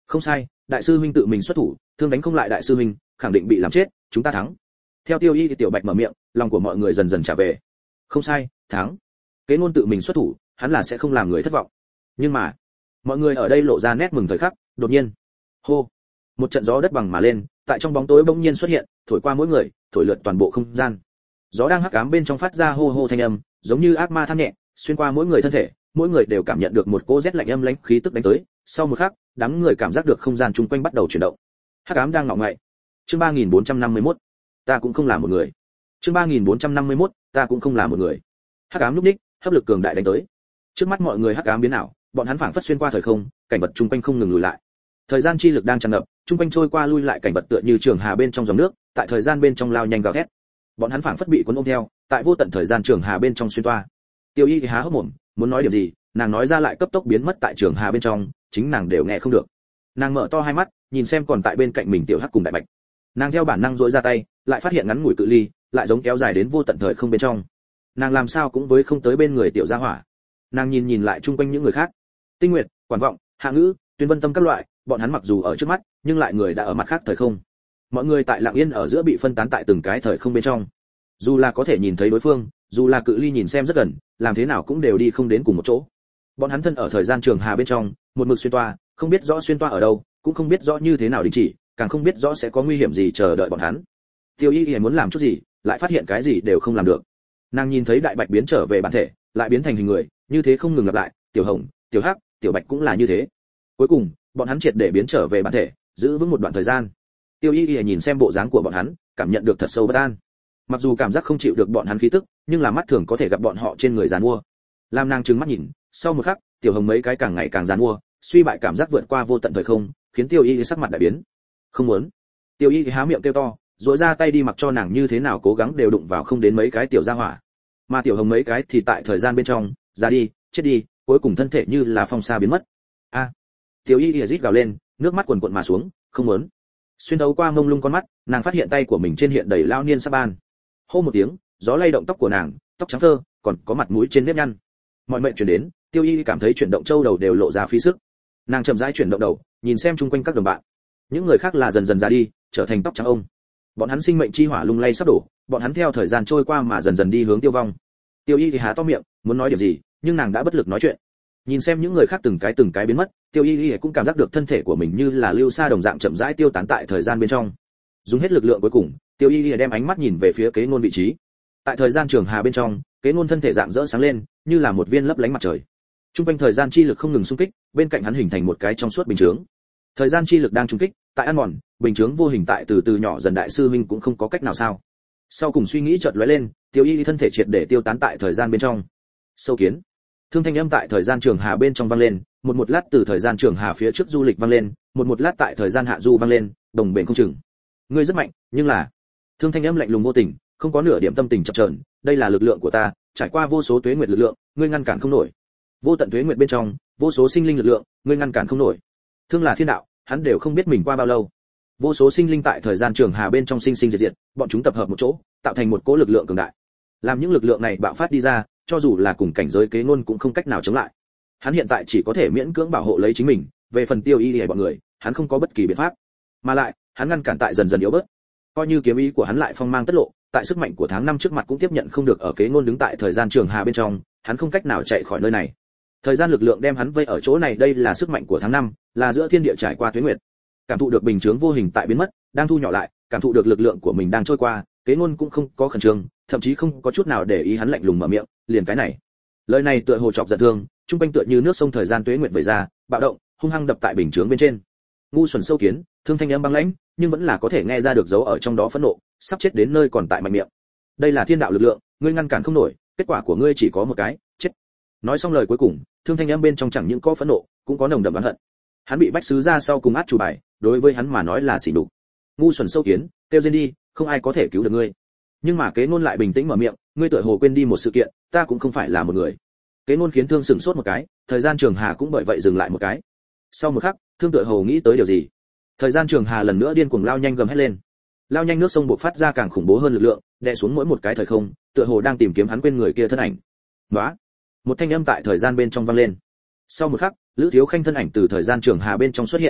Không sai, đại sư huynh tự mình xuất thủ, thương đánh không lại đại sư huynh, khẳng định bị làm chết, chúng ta thắng. Theo Tiêu Y thì Tiểu Bạch mở miệng, lòng của mọi người dần dần trả về. Không sai, thắng. Kế Ngôn tự mình xuất thủ, hắn là sẽ không làm người thất vọng. Nhưng mà, mọi người ở đây lộ ra nét mừng thời khắc, đột nhiên, hô, một trận gió đất bằng mà lên, tại trong bóng tối bỗng nhiên xuất hiện, thổi qua mỗi người, thổi lượn toàn bộ không gian. Gió đang hắc ám bên trong phát ra hô hô thanh âm, giống như ác ma than nhẹ, xuyên qua mỗi người thân thể, mỗi người đều cảm nhận được một cỗ rét lạnh âm lãnh khí tức đánh tới. Sau một khắc, đám người cảm giác được không gian chung quanh bắt đầu chuyển động. Hắc ám đang ngọ ngậy. Chương 3451, ta cũng không là một người. Chương 3451, ta cũng không là một người. Hắc ám lúc ních, hấp lực cường đại đánh tới. Trước mắt mọi người hắc ám biến ảo, bọn hắn phảng phất xuyên qua thời không, cảnh vật chung quanh không ngừng lùi lại. Thời gian chi lực đang tràn ngập, chung quanh trôi qua lui lại cảnh vật tựa như trường hà bên trong dòng nước, tại thời gian bên trong lao nhanh gào thét. Bọn hắn phảng phất bị cuốn ôm theo, tại vô tận thời gian trường hà bên trong xuyên toa. Tiêu Y há hốc mồm, muốn nói điểm gì, nàng nói ra lại cấp tốc biến mất tại trường hà bên trong, chính nàng đều nghe không được. Nàng mở to hai mắt, nhìn xem còn tại bên cạnh mình Tiểu Hắc cùng Đại Bạch. Nàng theo bản năng duỗi ra tay, lại phát hiện ngắn ngủi cự ly, lại giống kéo dài đến vô tận thời không bên trong. Nàng làm sao cũng với không tới bên người Tiểu Gia Hỏa. Nàng nhìn lại chung quanh những người khác. Tinh Nguyệt, Quản Vọng, Hạ Ngữ, Tuyên Vân Tâm các loại, bọn hắn mặc dù ở trước mắt, nhưng lại người đã ở mặt khác thời không. Mọi người tại lặng yên ở giữa bị phân tán tại từng cái thời không bên trong. Dù là có thể nhìn thấy đối phương, dù là cự ly nhìn xem rất gần, làm thế nào cũng đều đi không đến cùng một chỗ. Bọn hắn thân ở thời gian trường hà bên trong, một mực xuyên toa, không biết rõ xuyên toa ở đâu, cũng không biết rõ như thế nào đình chỉ, càng không biết rõ sẽ có nguy hiểm gì chờ đợi bọn hắn. Tiêu Y muốn làm chút gì, lại phát hiện cái gì đều không làm được. Nàng nhìn thấy Đại Bạch biến trở về bản thể, lại biến thành hình người, như thế không ngừng lặp lại, Tiểu Hồng, Tiểu Hắc, Tiểu Bạch cũng là như thế. Cuối cùng, bọn hắn triệt để biến trở về bản thể, giữ vững một đoạn thời gian. Tiêu Y nhìn xem bộ dáng của bọn hắn, cảm nhận được thật sâu bất an. Mặc dù cảm giác không chịu được bọn hắn khí tức, nhưng là mắt thường có thể gặp bọn họ trên người giàn mua. Lam nàng trừng mắt nhìn, sau một khắc, Tiểu Hồng mấy cái càng ngày càng giàn mua, suy bại cảm giác vượt qua vô tận thời không, khiến Tiêu Y sắc mặt đại biến. Không muốn. Tiêu Y há miệng kêu to, rũa ra tay đi mặc cho nàng như thế nào cố gắng đều đụng vào không đến mấy cái tiểu gia hỏa. Mà Tiểu Hồng mấy cái thì tại thời gian bên trong, ra đi, chết đi, cuối cùng thân thể như là phong sa biến mất. A. Tiêu Y rít gào lên, nước mắt quần quần mà xuống, không muốn. Xuyên thấu qua mông lung con mắt, nàng phát hiện tay của mình trên hiện đầy lao niên sa ban. Hô một tiếng, gió lay động tóc của nàng, tóc trắng phơ, còn có mặt mũi trên nếp nhăn. Mọi mệnh chuyển đến, Tiêu Y cảm thấy chuyển động châu đầu đều lộ ra phí sức. Nàng chậm rãi chuyển động đầu, nhìn xem chung quanh các đồng bạn. Những người khác là dần dần ra đi, trở thành tóc trắng ông. Bọn hắn sinh mệnh chi hỏa lung lay sắp đổ, bọn hắn theo thời gian trôi qua mà dần dần đi hướng tiêu vong. Tiêu Y há to miệng, muốn nói điểm gì, nhưng nàng đã bất lực nói chuyện. Nhìn xem những người khác từng cái biến mất, Tiêu Y cũng cảm giác được thân thể của mình như là lưu sa đồng dạng chậm rãi tiêu tán tại thời gian bên trong. Dùng hết lực lượng cuối cùng, Tiêu Y đem ánh mắt nhìn về phía Kế Ngôn vị trí. Tại thời gian trường hà bên trong, Kế Ngôn thân thể dạng dỡ sáng lên, như là một viên lấp lánh mặt trời. Trung quanh thời gian chi lực không ngừng xung kích, bên cạnh hắn hình thành một cái trong suốt bình chướng. Thời gian chi lực đang xung kích, tại ăn mòn, bình chướng vô hình tại từ từ nhỏ dần, đại sư huynh cũng không có cách nào sao? Sau cùng suy nghĩ chợt lóe lên, Tiêu Y thân thể triệt để tiêu tán tại thời gian bên trong. Sâu kiến. Thương thanh âm tại thời gian trường hà bên trong vang lên, một lát từ thời gian trường hà phía trước du lịch vang lên, một lát tại thời gian hạ du vang lên, đồng bền không chừng. Ngươi rất mạnh, nhưng là Thương thanh âm lạnh lùng vô tình, không có nửa điểm tâm tình chập chờn, đây là lực lượng của ta, trải qua vô số tuế nguyệt lực lượng, ngươi ngăn cản không nổi. Vô tận tuế nguyệt bên trong, vô số sinh linh lực lượng, ngươi ngăn cản không nổi. Thương là thiên đạo, hắn đều không biết mình qua bao lâu. Vô số sinh linh tại thời gian trường hà bên trong sinh sinh diệt diệt, bọn chúng tập hợp một chỗ, tạo thành một cỗ lực lượng cường đại. Làm những lực lượng này bạo phát đi ra, cho dù là cùng cảnh giới Kế Ngôn cũng không cách nào chống lại. Hắn hiện tại chỉ có thể miễn cưỡng bảo hộ lấy chính mình, về phần Tiêu Y bọn người, hắn không có bất kỳ biện pháp. Mà lại, hắn ngăn cản tại dần dần yếu bớt. Coi như kiếm ý của hắn lại phong mang tất lộ, tại sức mạnh của tháng năm trước mặt cũng tiếp nhận không được, ở Kế Ngôn đứng tại thời gian trường hà bên trong, hắn không cách nào chạy khỏi nơi này. Thời gian lực lượng đem hắn vây ở chỗ này, đây là sức mạnh của tháng năm, là giữa thiên địa trải qua tuế nguyệt. Cảm thụ được bình chướng vô hình tại biến mất, đang thu nhỏ lại, cảm thụ được lực lượng của mình đang trôi qua, Kế Ngôn cũng không có khẩn trương, thậm chí không có chút nào để ý, hắn lạnh lùng mở miệng, liền cái này. Lời này tựa hồ chọc giận Thương, trung quanh tựa như nước sông thời gian tuế nguyệt vẩy ra, bạo động, hung hăng đập tại bình chướng bên trên. Ngu xuẩn sâu kiến, Thương thanh âm băng lãnh, nhưng vẫn là có thể nghe ra được dấu ở trong đó phẫn nộ, sắp chết đến nơi còn tại mạnh miệng. Đây là thiên đạo lực lượng, ngươi ngăn cản không nổi, kết quả của ngươi chỉ có một cái, chết. Nói xong lời cuối cùng, Thương thanh âm bên trong chẳng những có phẫn nộ, cũng có nồng đậm oán hận. Hắn bị bách sứ ra sau cùng át chủ bài, đối với hắn mà nói là sỉ nhục. Ngu xuẩn sâu kiến, kêu lên đi, không ai có thể cứu được ngươi. Nhưng mà Kế Ngôn lại bình tĩnh mở miệng, ngươi tựa hồ quên đi một sự kiện, ta cũng không phải là một người. Kế Ngôn khiến Thương sửng sốt một cái, thời gian trường hà cũng bởi vậy dừng lại một cái. Sau một khắc, Thương tựa hồ nghĩ tới điều gì. Thời gian trường hà lần nữa điên cuồng lao nhanh gầm hết lên. Lao nhanh nước sông bộc phát ra càng khủng bố hơn lực lượng, đè xuống mỗi một cái thời không, tựa hồ đang tìm kiếm hắn quên người kia thân ảnh. Đó, một thanh âm tại thời gian bên trong vang lên. Sau một khắc, Lữ Thiếu Khanh thân ảnh từ thời gian trường hà bên trong xuất hiện.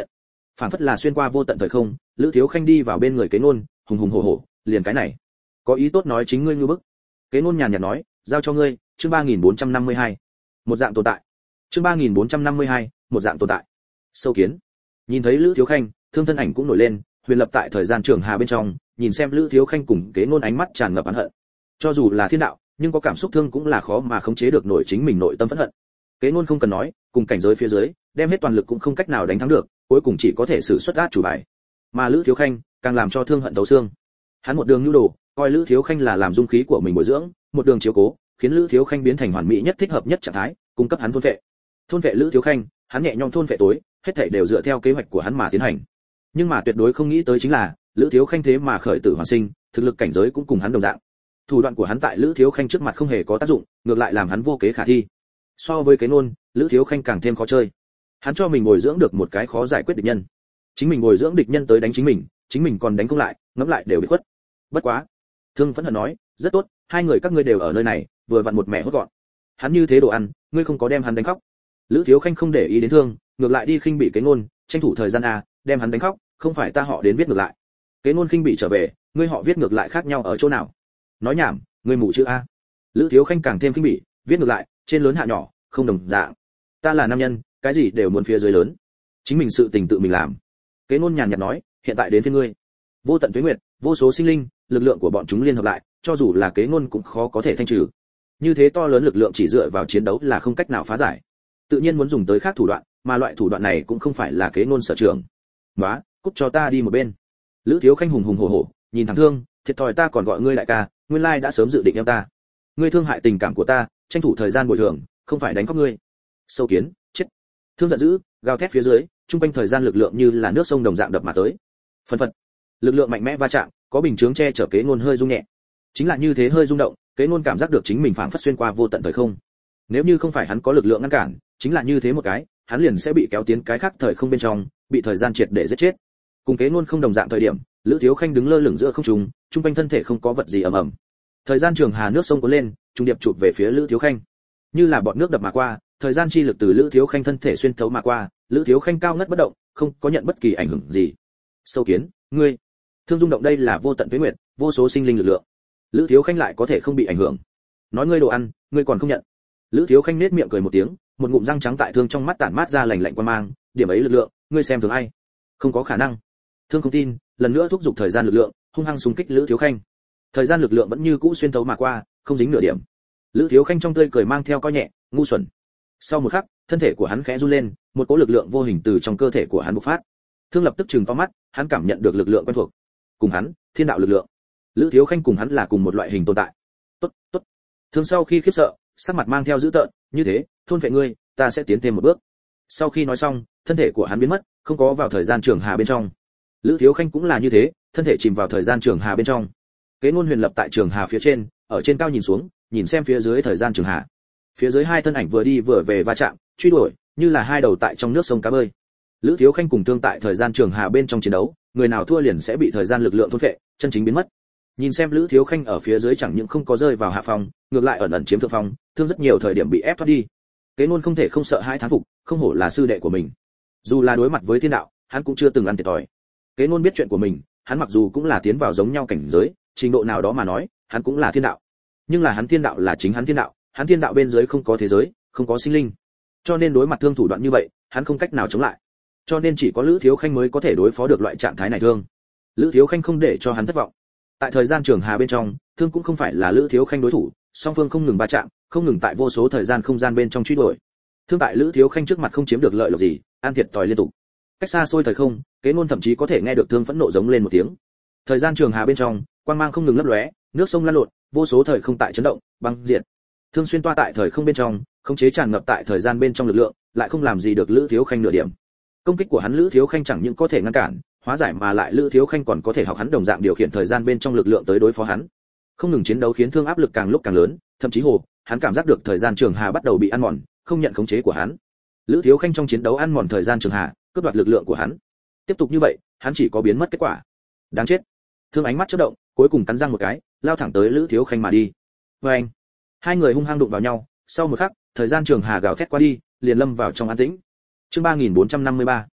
phảng phất là xuyên qua vô tận thời không, Lữ Thiếu Khanh đi vào bên người Kế Nôn, hùng hùng hổ hổ, liền cái này, có ý tốt nói chính ngươi như bức. Kế Nôn nhàn nhạt nói, giao cho ngươi, chương 3452. Một dạng tồn tại. Chương 3452, một dạng tồn tại. Sâu kiến. Nhìn thấy Lữ Thiếu Khanh, Thương thân ảnh cũng nổi lên, huyền lập tại thời gian trường hà bên trong, nhìn xem Lữ Thiếu Khanh cùng Kế Nôn ánh mắt tràn ngập oán hận. Cho dù là thiên đạo, nhưng có cảm xúc thương cũng là khó mà khống chế được nổi chính mình nội tâm phẫn hận. Kế Nôn không cần nói, cùng cảnh giới phía dưới, đem hết toàn lực cũng không cách nào đánh thắng được, cuối cùng chỉ có thể sử xuất át chủ bài. Mà Lữ Thiếu Khanh càng làm cho Thương hận thấu xương. Hắn một đường nhu đồ, coi Lữ Thiếu Khanh là làm dung khí của mình bồi dưỡng, một đường chiếu cố, khiến Lữ Thiếu Khanh biến thành hoàn mỹ nhất thích hợp nhất trạng thái, cung cấp hắn thôn vệ. Thôn vệ Lữ Thiếu Khanh, hắn nhẹ nhõm thôn vệ tối, hết thảy đều dựa theo kế hoạch của hắn mà tiến hành. Nhưng mà tuyệt đối không nghĩ tới chính là, Lữ Thiếu Khanh thế mà khởi tử hoàn sinh, thực lực cảnh giới cũng cùng hắn đồng dạng. Thủ đoạn của hắn tại Lữ Thiếu Khanh trước mặt không hề có tác dụng, ngược lại làm hắn vô kế khả thi. So với Kế Nôn, Lữ Thiếu Khanh càng thêm khó chơi. Hắn cho mình bồi dưỡng được một cái khó giải quyết địch nhân. Chính mình bồi dưỡng địch nhân tới đánh chính mình còn đánh không lại, ngẫm lại đều bị khuất. Bất quá, Thương phẫn hận nói, rất tốt, hai người các ngươi đều ở nơi này, vừa vặn một mẹ hốt gọn. Hắn như thế đồ ăn, ngươi không có đem hắn đánh khóc. Lữ Thiếu Khanh không để ý đến Thương, ngược lại đi khinh bị Kế Nôn, tranh thủ thời gian đem hắn đánh khóc, không phải ta họ đến viết ngược lại. Kế Nôn khinh bị trở về, ngươi họ viết ngược lại khác nhau ở chỗ nào? Nói nhảm, ngươi mù chữ a. Lữ Thiếu Khanh càng thêm khinh bỉ, viết ngược lại, trên lớn hạ nhỏ, không đồng dạng. Ta là nam nhân, cái gì đều muốn phía dưới lớn. Chính mình sự tình tự mình làm. Kế Nôn nhàn nhạt nói, hiện tại đến phiên ngươi. Vô tận tuế nguyệt, vô số sinh linh, lực lượng của bọn chúng liên hợp lại, cho dù là Kế Nôn cũng khó có thể thanh trừ. Như thế to lớn lực lượng chỉ dựa vào chiến đấu là không cách nào phá giải. Tự nhiên muốn dùng tới khác thủ đoạn, mà loại thủ đoạn này cũng không phải là Kế Nôn sở trường. "Nóa, cút cho ta đi một bên." Lữ Thiếu Khanh hùng hùng hổ hổ, nhìn thẳng Thương, thiệt thòi ta còn gọi ngươi đại ca, nguyên lai đã sớm dự định em ta. Ngươi thương hại tình cảm của ta, tranh thủ thời gian bồi thường, không phải đánh khóc ngươi. Sâu kiến, chết. Thương giận dữ, gào thét phía dưới, trung quanh thời gian lực lượng như là nước sông đồng dạng đập mà tới. Phân phật, lực lượng mạnh mẽ va chạm, có bình chướng che chở Kế Nôn hơi rung nhẹ. Chính là như thế hơi rung động, Kế Nôn cảm giác được chính mình phảng phất xuyên qua vô tận thời không. Nếu như không phải hắn có lực lượng ngăn cản, chính là như thế một cái, hắn liền sẽ bị kéo tiến cái khác thời không bên trong, bị thời gian triệt để giết chết. Cùng Kế Nôn không đồng dạng thời điểm, Lữ Thiếu Khanh đứng lơ lửng giữa không trung, trung quanh thân thể không có vật gì ầm ầm. Thời gian trường hà nước sông cuốn lên, trung điệp chụp về phía Lữ Thiếu Khanh. Như là bọt nước đập mà qua, thời gian chi lực từ Lữ Thiếu Khanh thân thể xuyên thấu mà qua, Lữ Thiếu Khanh cao ngất bất động, không có nhận bất kỳ ảnh hưởng gì. Sâu kiến, ngươi. Thương rung động đây là vô tận tuế nguyệt, vô số sinh linh lực lượng. Lữ Thiếu Khanh lại có thể không bị ảnh hưởng. Nói ngươi đồ ăn, ngươi còn không nhận. Lữ Thiếu Khanh nết miệng cười một tiếng, một ngụm răng trắng tại Thương trong mắt tản mát ra lạnh lạnh quan mang, điểm ấy lực lượng, ngươi xem thường ai? Không có khả năng. Thương không tin, lần nữa thúc giục thời gian lực lượng, hung hăng xung kích Lữ Thiếu Khanh. Thời gian lực lượng vẫn như cũ xuyên thấu mà qua, không dính nửa điểm. Lữ Thiếu Khanh trong tươi cười mang theo coi nhẹ, ngu xuẩn. Sau một khắc, thân thể của hắn khẽ run lên, một cỗ lực lượng vô hình từ trong cơ thể của hắn bộc phát. Thương lập tức trừng to mắt, hắn cảm nhận được lực lượng quen thuộc. Cùng hắn, thiên đạo lực lượng. Lữ Thiếu Khanh cùng hắn là cùng một loại hình tồn tại. Tốt, tốt. Thương sau khi khiếp sợ, sắc mặt mang theo dữ tợn, như thế, thôn vệ ngươi, ta sẽ tiến thêm một bước. Sau khi nói xong, thân thể của hắn biến mất, không có vào thời gian trường hà bên trong. Lữ Thiếu Khanh cũng là như thế, thân thể chìm vào thời gian trường hà bên trong. Kế Nôn huyền lập tại trường hà phía trên, ở trên cao nhìn xuống, nhìn xem phía dưới thời gian trường hà. Phía dưới hai thân ảnh vừa đi vừa về va chạm, truy đuổi, như là hai đầu tại trong nước sông cá bơi. Lữ Thiếu Khanh cùng Thương tại thời gian trường hà bên trong chiến đấu, người nào thua liền sẽ bị thời gian lực lượng thôn phệ, chân chính biến mất. Nhìn xem Lữ Thiếu Khanh ở phía dưới chẳng những không có rơi vào hạ phong, ngược lại ẩn ẩn chiếm thượng phong, Thương rất nhiều thời điểm bị ép thoát đi. Kế Nôn không thể không sợ hãi thán phục, không hổ là sư đệ của mình. Dù là đối mặt với thiên đạo, hắn cũng chưa từng ăn thiệt thòi. Kế Nôn biết chuyện của mình, hắn mặc dù cũng là tiến vào giống nhau cảnh giới, trình độ nào đó mà nói, hắn cũng là thiên đạo. Nhưng là hắn thiên đạo là chính hắn thiên đạo bên dưới không có thế giới, không có sinh linh. Cho nên đối mặt Thương thủ đoạn như vậy, hắn không cách nào chống lại. Cho nên chỉ có Lữ Thiếu Khanh mới có thể đối phó được loại trạng thái này Thương. Lữ Thiếu Khanh không để cho hắn thất vọng. Tại thời gian trường hà bên trong, Thương cũng không phải là Lữ Thiếu Khanh đối thủ, song phương không ngừng va chạm, không ngừng tại vô số thời gian không gian bên trong truy đuổi. Thương tại Lữ Thiếu Khanh trước mặt không chiếm được lợi lộc gì, ăn thiệt thòi liên tục. Cách xa xôi thời không, Kế Nôn thậm chí có thể nghe được Thương phẫn nộ giống lên một tiếng. Thời gian trường hà bên trong, quang mang không ngừng lấp lóe, nước sông lăn lộn, vô số thời không tại chấn động, băng diệt. Thương xuyên toa tại thời không bên trong, khống chế tràn ngập tại thời gian bên trong lực lượng, lại không làm gì được Lữ Thiếu Khanh nửa điểm. Công kích của hắn Lữ Thiếu Khanh chẳng những có thể ngăn cản, hóa giải mà lại Lữ Thiếu Khanh còn có thể học hắn đồng dạng điều khiển thời gian bên trong lực lượng tới đối phó hắn. Không ngừng chiến đấu khiến Thương áp lực càng lúc càng lớn, thậm chí hắn cảm giác được thời gian trường hà bắt đầu bị ăn mòn, không nhận khống chế của hắn. Lữ Thiếu Khanh trong chiến đấu ăn mòn thời gian trường hà, cướp đoạt lực lượng của hắn. Tiếp tục như vậy, hắn chỉ có biến mất kết quả. Đáng chết. Thương ánh mắt chớp động, cuối cùng cắn răng một cái, lao thẳng tới Lữ Thiếu Khanh mà đi. Oeng! Hai người hung hăng đụng vào nhau, sau một khắc, thời gian trường hà gào thét qua đi, liền lâm vào trong an tĩnh. Chương 3453.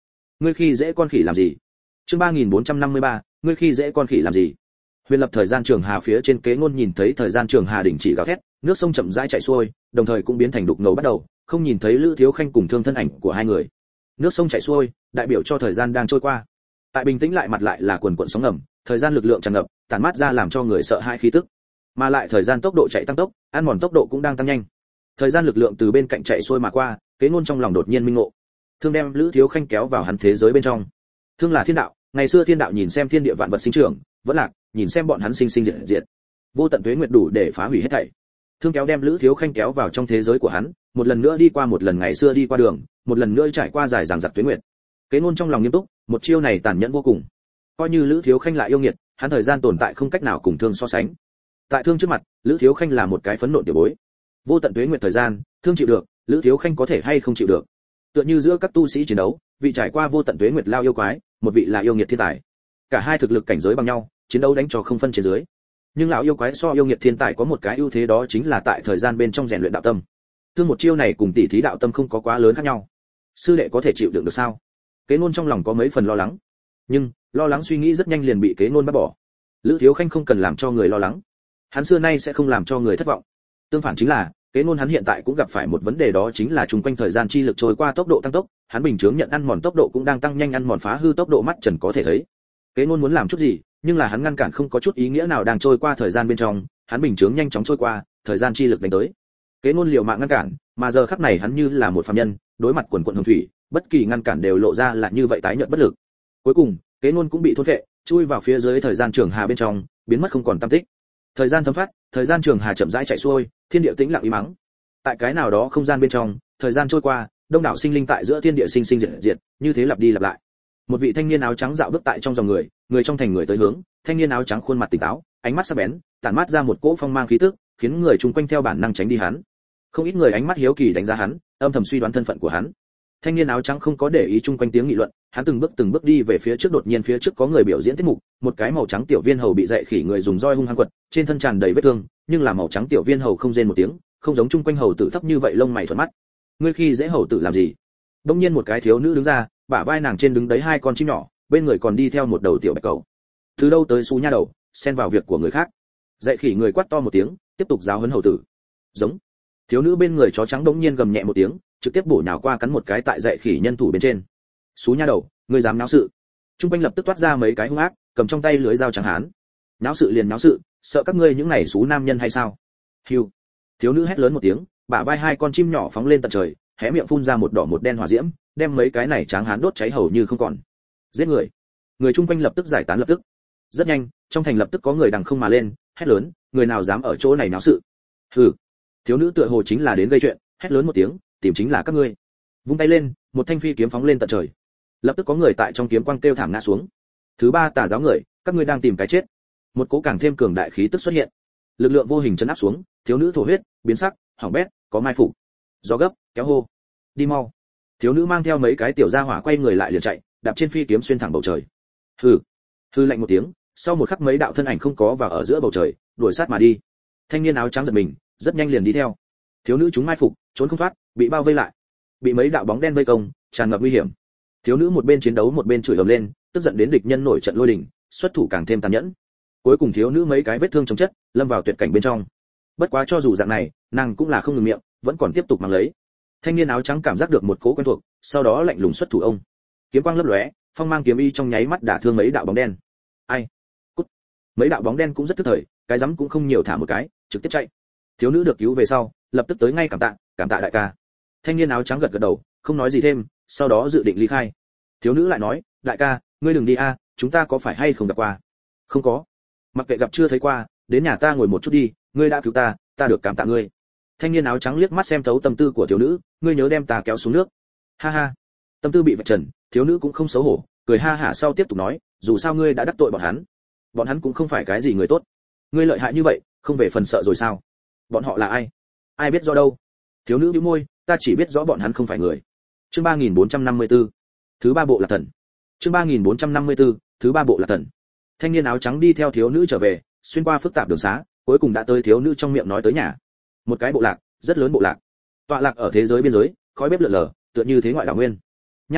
ngươi khi dễ con khỉ làm gì? Chương 3453, ngươi khi dễ con khỉ làm gì? Huyền lập thời gian trường hà phía trên Kế Ngôn nhìn thấy thời gian trường hà đình chỉ gào thét, nước sông chậm rãi chảy xuôi, đồng thời cũng biến thành đục ngầu bắt đầu, không nhìn thấy Lữ Thiếu Khanh cùng Thương thân ảnh của hai người. Nước sông chảy xuôi, đại biểu cho thời gian đang trôi qua. Tại bình tĩnh lại mặt lại là quần quần sóng ngầm, thời gian lực lượng tràn ngập, tản mát ra làm cho người sợ hãi khí tức. Mà lại thời gian tốc độ chạy tăng tốc, ăn mòn tốc độ cũng đang tăng nhanh. Thời gian lực lượng từ bên cạnh chạy xuôi mà qua, Kế Ngôn trong lòng đột nhiên minh ngộ. Thương đem Lữ Thiếu Khanh kéo vào hắn thế giới bên trong. Thương là thiên đạo, ngày xưa thiên đạo nhìn xem thiên địa vạn vật sinh trưởng, vẫn lạc, nhìn xem bọn hắn sinh sinh diệt diệt. Vô tận tuế nguyệt đủ để phá hủy hết thảy. Thương kéo đem Lữ Thiếu Khanh kéo vào trong thế giới của hắn, một lần nữa đi qua một lần ngày xưa đi qua đường, một lần nữa trải qua dài dằng dặc tuế nguyệt. Kế Ngôn trong lòng nghiêm túc, một chiêu này tàn nhẫn vô cùng. Coi như Lữ Thiếu Khanh lại yêu nghiệt, hắn thời gian tồn tại không cách nào cùng Thương so sánh. Tại Thương trước mặt, Lữ Thiếu Khanh là một cái phấn nộ tiểu bối. Vô tận tuế nguyệt thời gian, Thương chịu được, Lữ Thiếu Khanh có thể hay không chịu được. Tựa như giữa các tu sĩ chiến đấu, vị trải qua vô tận tuế nguyệt lao yêu quái, một vị là yêu nghiệt thiên tài. Cả hai thực lực cảnh giới bằng nhau, chiến đấu đánh cho không phân trên dưới. Nhưng lão yêu quái so yêu nghiệt thiên tài có một cái ưu thế, đó chính là tại thời gian bên trong rèn luyện đạo tâm. Thương một chiêu này cùng tỷ thí đạo tâm không có quá lớn khác nhau. Sư đệ có thể chịu đựng được sao? Kế Ngôn trong lòng có mấy phần lo lắng. Nhưng, lo lắng suy nghĩ rất nhanh liền bị Kế Ngôn bắt bỏ. Lữ Thiếu Khanh không cần làm cho người lo lắng. Hắn xưa nay sẽ không làm cho người thất vọng. Tương phản chính là, Kế Ngôn hắn hiện tại cũng gặp phải một vấn đề, đó chính là chung quanh thời gian chi lực trôi qua tốc độ tăng tốc, hắn bình chứng nhận ăn mòn tốc độ cũng đang tăng nhanh, ăn mòn phá hư tốc độ mắt trần có thể thấy. Kế Ngôn muốn làm chút gì, nhưng là hắn ngăn cản không có chút ý nghĩa nào đang trôi qua thời gian bên trong, hắn bình chứng nhanh chóng trôi qua, thời gian chi lực đánh tới. Kế Ngôn liều mạng ngăn cản, mà giờ khắc này hắn như là một phàm nhân, đối mặt quần quần hồng thủy, bất kỳ ngăn cản đều lộ ra là như vậy tái nhợt bất lực. Cuối cùng, Kế Ngôn cũng bị thôn phệ, chui vào phía dưới thời gian trường hà bên trong, biến mất không còn tăm tích. Thời gian thấm phát, thời gian trường hà chậm rãi chạy xuôi, thiên địa tĩnh lặng im mắng. Tại cái nào đó không gian bên trong, thời gian trôi qua, đông đảo sinh linh tại giữa thiên địa sinh sinh diệt diệt, như thế lặp đi lặp lại. Một vị thanh niên áo trắng dạo bước tại trong dòng người, người trong thành người tới hướng, thanh niên áo trắng khuôn mặt tỉnh táo, ánh mắt sắc bén, tản mát ra một cỗ phong mang khí tức, khiến người chung quanh theo bản năng tránh đi hắn. Không ít người ánh mắt hiếu kỳ đánh giá hắn, âm thầm suy đoán thân phận của hắn. Thanh niên áo trắng không có để ý chung quanh tiếng nghị luận, hắn từng bước đi về phía trước, đột nhiên phía trước có người biểu diễn tiết mục, một cái màu trắng tiểu viên hầu bị dạy khỉ người dùng roi hung hăng quật, trên thân tràn đầy vết thương, nhưng là màu trắng tiểu viên hầu không rên một tiếng, không giống chung quanh hầu tử thấp như vậy lông mày thuận mắt. Ngươi khi dễ hầu tử làm gì? Đột nhiên một cái thiếu nữ đứng ra, bả vai nàng trên đứng đấy hai con chim nhỏ, bên người còn đi theo một đầu tiểu bạch cầu. Từ đâu tới xú nha đầu, xen vào việc của người khác. Dạy khỉ người quát to một tiếng, tiếp tục giáo huấn hầu tử. Giống. Thiếu nữ bên người chó trắng đống nhiên gầm nhẹ một tiếng, trực tiếp bổ nhào qua cắn một cái tại dạy khỉ nhân thủ bên trên. Xú nha đầu, ngươi dám náo sự? Trung quanh lập tức toát ra mấy cái hung ác, cầm trong tay lưới dao trắng hán. Náo sự liền náo sự, sợ các ngươi những này xú nam nhân hay sao? Hưu. Thiếu nữ hét lớn một tiếng, bả vai hai con chim nhỏ phóng lên tận trời, hé miệng phun ra một đỏ một đen hỏa diễm, đem mấy cái này tráng hán đốt cháy hầu như không còn. Giết người. Người chung quanh lập tức giải tán lập tức. Rất nhanh, trong thành lập tức có người đằng không mà lên, hét lớn, người nào dám ở chỗ này náo sự? Hừ. Thiếu nữ tựa hồ chính là đến gây chuyện, hét lớn một tiếng, tìm chính là các ngươi. Vung tay lên, một thanh phi kiếm phóng lên tận trời. Lập tức có người tại trong kiếm quang kêu thảm ngã xuống. Thứ ba tà giáo người, các ngươi đang tìm cái chết. Một cỗ càng thêm cường đại khí tức xuất hiện. Lực lượng vô hình chấn áp xuống, thiếu nữ thổ huyết, biến sắc, hỏng bét, có mai phục. Gió gấp, kéo hô. Đi mau. Thiếu nữ mang theo mấy cái tiểu gia hỏa quay người lại liền chạy, đạp trên phi kiếm xuyên thẳng bầu trời. Hừ. Hừ lạnh một tiếng, sau một khắc mấy đạo thân ảnh không có vào ở giữa bầu trời, đuổi sát mà đi. Thanh niên áo trắng giật mình, rất nhanh liền đi theo. Thiếu nữ chúng mai phục, trốn không thoát, bị bao vây lại. Bị mấy đạo bóng đen vây công, tràn ngập nguy hiểm. Thiếu nữ một bên chiến đấu một bên chửi ầm lên, tức giận đến địch nhân nổi trận lôi đình, xuất thủ càng thêm tàn nhẫn. Cuối cùng thiếu nữ mấy cái vết thương chống chất, lâm vào tuyệt cảnh bên trong. Bất quá cho dù dạng này, nàng cũng là không ngừng miệng, vẫn còn tiếp tục mang lấy. Thanh niên áo trắng cảm giác được một cỗ quen thuộc, sau đó lạnh lùng xuất thủ ông. Kiếm quang lấp lóe, phong mang kiếm y trong nháy mắt đả thương mấy đạo bóng đen. Ai? Cút. Mấy đạo bóng đen cũng rất tức thời, cái rắm cũng không nhiều thả một cái, trực tiếp chạy. Thiếu nữ được cứu về sau, lập tức tới ngay cảm tạ đại ca. Thanh niên áo trắng gật gật đầu, không nói gì thêm, sau đó dự định ly khai. Thiếu nữ lại nói, đại ca, ngươi đừng đi a, chúng ta có phải hay không gặp qua? Không có. Mặc kệ gặp chưa thấy qua, đến nhà ta ngồi một chút đi, ngươi đã cứu ta, ta được cảm tạ ngươi. Thanh niên áo trắng liếc mắt xem thấu tâm tư của thiếu nữ, ngươi nhớ đem ta kéo xuống nước. Ha ha. Tâm tư bị vạch trần, thiếu nữ cũng không xấu hổ, cười ha hả sau tiếp tục nói, dù sao ngươi đã đắc tội bọn hắn cũng không phải cái gì người tốt. Ngươi lợi hại như vậy, không về phần sợ rồi sao? Bọn họ là ai? Ai biết rõ đâu. Thiếu nữ bĩu môi, ta chỉ biết rõ bọn hắn không phải người. Chương 3454. Thứ ba bộ là thần. Chương 3454. Thứ ba bộ là thần. Thanh niên áo trắng đi theo thiếu nữ trở về, xuyên qua phức tạp đường xá, cuối cùng đã tới thiếu nữ trong miệng nói tới nhà. Một cái bộ lạc, rất lớn bộ lạc. Tọa lạc ở thế giới biên giới, khói bếp lượn lờ, tựa như thế ngoại đảo nguyên. Nha đầu,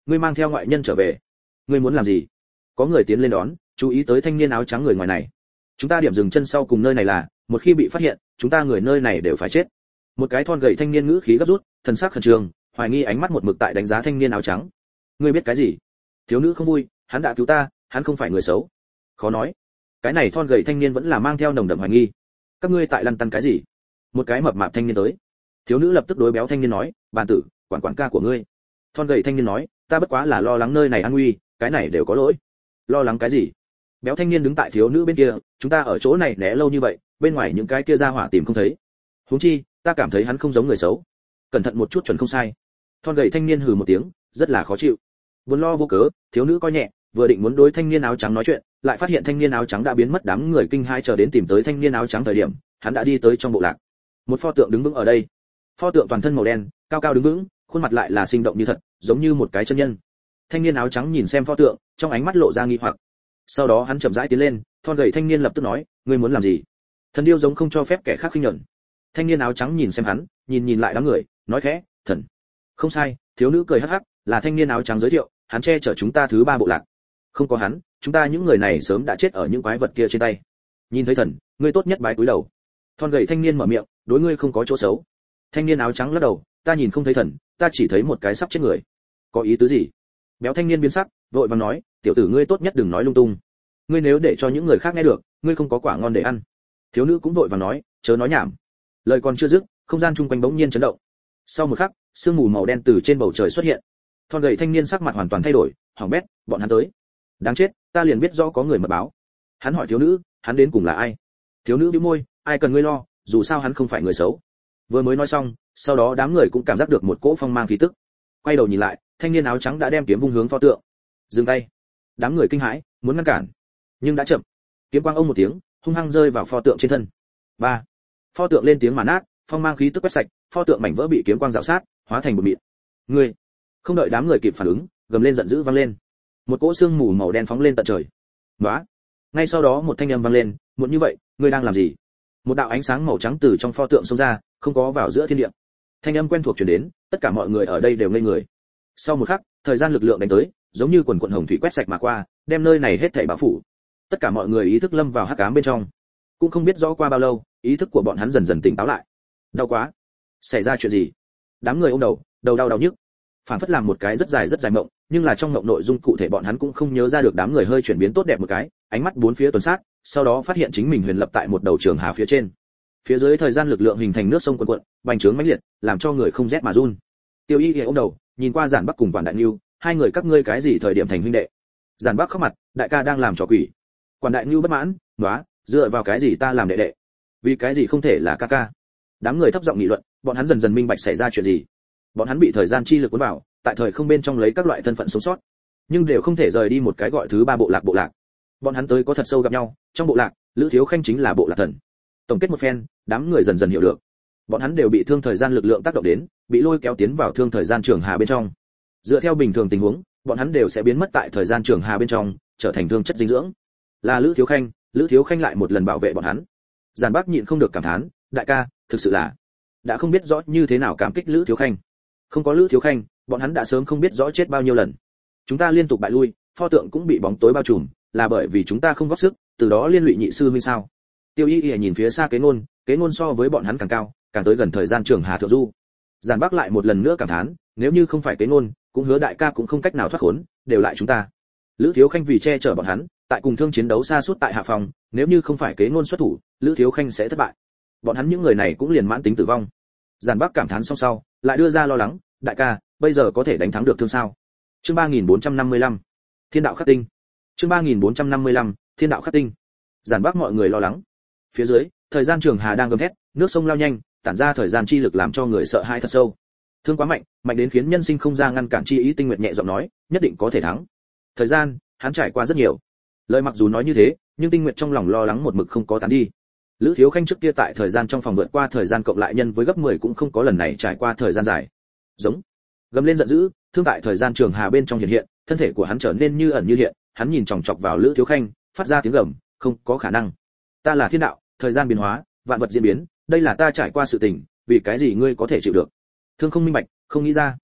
ngươi mang theo ngoại nhân trở về, ngươi muốn làm gì? Có người tiến lên đón, chú ý tới thanh niên áo trắng người ngoài này. Chúng ta điểm dừng chân sau cùng nơi này là, một khi bị phát hiện, chúng ta người nơi này đều phải chết. Một cái thon gầy thanh niên ngữ khí gấp rút, thần sắc khẩn trương, hoài nghi ánh mắt một mực tại đánh giá thanh niên áo trắng. Ngươi biết cái gì? Thiếu nữ không vui, hắn đã cứu ta, hắn không phải người xấu. Khó nói. Cái này thon gầy thanh niên vẫn là mang theo nồng đậm hoài nghi. Các ngươi tại lăn tăn cái gì? Một cái mập mạp thanh niên tới. Thiếu nữ lập tức đối béo thanh niên nói, bàn tử, quản ca của ngươi. Thon gầy thanh niên nói, ta bất quá là lo lắng nơi này an nguy, cái này đều có lỗi. Lo lắng cái gì? Béo thanh niên đứng tại thiếu nữ bên kia, chúng ta ở chỗ này né lâu như vậy, bên ngoài những cái kia ra hỏa tìm không thấy. Huống chi, ta cảm thấy hắn không giống người xấu. Cẩn thận một chút chuẩn không sai. Thon gầy thanh niên hừ một tiếng, rất là khó chịu. Buồn lo vô cớ, thiếu nữ coi nhẹ, vừa định muốn đối thanh niên áo trắng nói chuyện, lại phát hiện thanh niên áo trắng đã biến mất, đám người kinh hãi chờ đến tìm tới thanh niên áo trắng thời điểm, hắn đã đi tới trong bộ lạc. Một pho tượng đứng vững ở đây. Pho tượng toàn thân màu đen, cao cao đứng vững, khuôn mặt lại là sinh động như thật, giống như một cái chân nhân. Thanh niên áo trắng nhìn xem pho tượng, trong ánh mắt lộ ra nghi hoặc. Sau đó hắn chậm rãi tiến lên, thon gầy thanh niên lập tức nói, ngươi muốn làm gì? Thần điêu giống không cho phép kẻ khác khinh nhẫn. Thanh niên áo trắng nhìn xem hắn, nhìn lại đám người, nói khẽ, thần. Không sai, thiếu nữ cười hắc hắc, là thanh niên áo trắng giới thiệu, hắn che chở chúng ta thứ 3 bộ lạc. Không có hắn, chúng ta những người này sớm đã chết ở những quái vật kia trên tay. Nhìn thấy thần, ngươi tốt nhất bái cúi đầu. Thon gầy thanh niên mở miệng, đối ngươi không có chỗ xấu. Thanh niên áo trắng lắc đầu, ta nhìn không thấy thần, ta chỉ thấy một cái sắp chết người. Có ý tứ gì? Béo thanh niên biến sắc, vội vàng nói, tiểu tử ngươi tốt nhất đừng nói lung tung. Ngươi nếu để cho những người khác nghe được, ngươi không có quả ngon để ăn. Thiếu nữ cũng vội vàng nói, chớ nói nhảm. Lời còn chưa dứt, không gian chung quanh bỗng nhiên chấn động. Sau một khắc, sương mù màu đen từ trên bầu trời xuất hiện. Thon gầy thanh niên sắc mặt hoàn toàn thay đổi, hỏng bét, bọn hắn tới. Đáng chết, ta liền biết rõ có người mật báo. Hắn hỏi thiếu nữ, hắn đến cùng là ai? Thiếu nữ bĩu môi, ai cần ngươi lo, dù sao hắn không phải người xấu. Vừa mới nói xong, sau đó đám người cũng cảm giác được một cỗ phong mang khí tức. Quay đầu nhìn lại, thanh niên áo trắng đã đem kiếm vung hướng pho tượng. Dừng tay. Đám người kinh hãi, muốn ngăn cản, nhưng đã chậm. Kiếm quang ông một tiếng, hung hăng rơi vào pho tượng trên thân. Ba. Pho tượng lên tiếng mà nát, phong mang khí tức quét sạch, pho tượng mảnh vỡ bị kiếm quang rào sát, hóa thành bột mịn. Ngươi! Không đợi đám người kịp phản ứng, gầm lên giận dữ vang lên. Một cỗ sương mù màu đen phóng lên tận trời. Đóa! Ngay sau đó một thanh âm vang lên, muộn như vậy, ngươi đang làm gì? Một đạo ánh sáng màu trắng từ trong pho tượng xông ra, không có vào giữa thiên địa. Thanh âm quen thuộc truyền đến, tất cả mọi người ở đây đều ngây người. Sau một khắc, thời gian lực lượng đánh tới, giống như quần quần hồng thủy quét sạch mà qua, đem nơi này hết thảy bao phủ. Tất cả mọi người ý thức lâm vào hắc ám bên trong. Cũng không biết rõ qua bao lâu, ý thức của bọn hắn dần dần tỉnh táo lại. Đau quá! Xảy ra chuyện gì? Đám người ôm đầu, đầu đau nhức. Phản phất làm một cái rất dài mộng, nhưng là trong mộng nội dung cụ thể bọn hắn cũng không nhớ ra được. Đám người hơi chuyển biến tốt đẹp một cái, ánh mắt bốn phía tuần sát, sau đó phát hiện chính mình huyền lập tại một đầu trường hà phía trên. Phía dưới thời gian lực lượng hình thành nước sông cuồn cuộn, bành trướng mãnh liệt, làm cho người không rét mà run. Tiêu Y ôm đầu, nhìn qua Giản Bắc cùng Quản Đại Nưu, hai người các ngươi cái gì thời điểm thành huynh đệ? Giản Bắc khóc mặt, đại ca đang làm trò quỷ. Quản Đại Nưu bất mãn, nói, dựa vào cái gì ta làm đệ đệ? Vì cái gì không thể là ca ca? Đám người thấp giọng nghị luận, bọn hắn dần dần minh bạch xảy ra chuyện gì. Bọn hắn bị thời gian chi lực cuốn vào, tại thời không bên trong lấy các loại thân phận sống sót, nhưng đều không thể rời đi một cái gọi thứ 3 bộ lạc. Bọn hắn tới có thật sâu gặp nhau, trong bộ lạc, Lữ Thiếu Khanh chính là bộ lạc thần. Tổng kết một phen, đám người dần dần hiểu được, bọn hắn đều bị thương thời gian lực lượng tác động đến, bị lôi kéo tiến vào thương thời gian trường hà bên trong. Dựa theo bình thường tình huống, bọn hắn đều sẽ biến mất tại thời gian trường hà bên trong, trở thành thương chất dinh dưỡng. Là Lữ Thiếu Khanh lại một lần bảo vệ bọn hắn. Giản Bắc nhịn không được cảm thán, đại ca, thực sự là đã không biết rõ như thế nào cảm kích Lữ Thiếu Khanh. Không có Lữ Thiếu Khanh, bọn hắn đã sớm không biết rõ chết bao nhiêu lần. Chúng ta liên tục bại lui, pho tượng cũng bị bóng tối bao trùm, là bởi vì chúng ta không góp sức, từ đó liên lụy nhị sư huynh sao? Tiêu Y Y nhìn phía xa Kế Ngôn so với bọn hắn càng cao, càng tới gần thời gian trường hà thượng du. Giản Bắc lại một lần nữa cảm thán, nếu như không phải Kế Ngôn, cũng hứa đại ca cũng không cách nào thoát khốn, đều lại chúng ta. Lữ Thiếu Khanh vì che chở bọn hắn, tại cùng thương chiến đấu xa suốt tại hạ phòng, nếu như không phải Kế Ngôn xuất thủ, Lữ Thiếu Khanh sẽ thất bại. Bọn hắn những người này cũng liền mãn tính tử vong. Giản Bắc cảm thán xong sau, lại đưa ra lo lắng, đại ca, bây giờ có thể đánh thắng được thương sao? Chương 3455, Thiên đạo khắc tinh. Chương 3455, Thiên đạo khắc tinh. Giản Bắc mọi người lo lắng. Phía dưới, thời gian trường hà đang gầm thét, nước sông lao nhanh, tản ra thời gian chi lực làm cho người sợ hãi thật sâu. Thương quá mạnh, mạnh đến khiến nhân sinh không ra ngăn cản chi ý. Tinh Nguyệt nhẹ giọng nói, nhất định có thể thắng. Thời gian, hắn trải qua rất nhiều. Lời mặc dù nói như thế, nhưng Tinh Nguyệt trong lòng lo lắng một mực không có tán đi. Lữ Thiếu Khanh trước kia tại thời gian trong phòng vượt qua thời gian cộng lại nhân với gấp 10 cũng không có lần này trải qua thời gian dài. Giống. Gầm lên giận dữ, thương tại thời gian trường hà bên trong hiện, thân thể của hắn trở nên như ẩn như hiện, hắn nhìn chòng chọc vào Lữ Thiếu Khanh, phát ra tiếng gầm, không có khả năng. Ta là thiên đạo, thời gian biến hóa, vạn vật diễn biến, đây là ta trải qua sự tình, vì cái gì ngươi có thể chịu được? Thương không minh bạch, không nghĩ ra.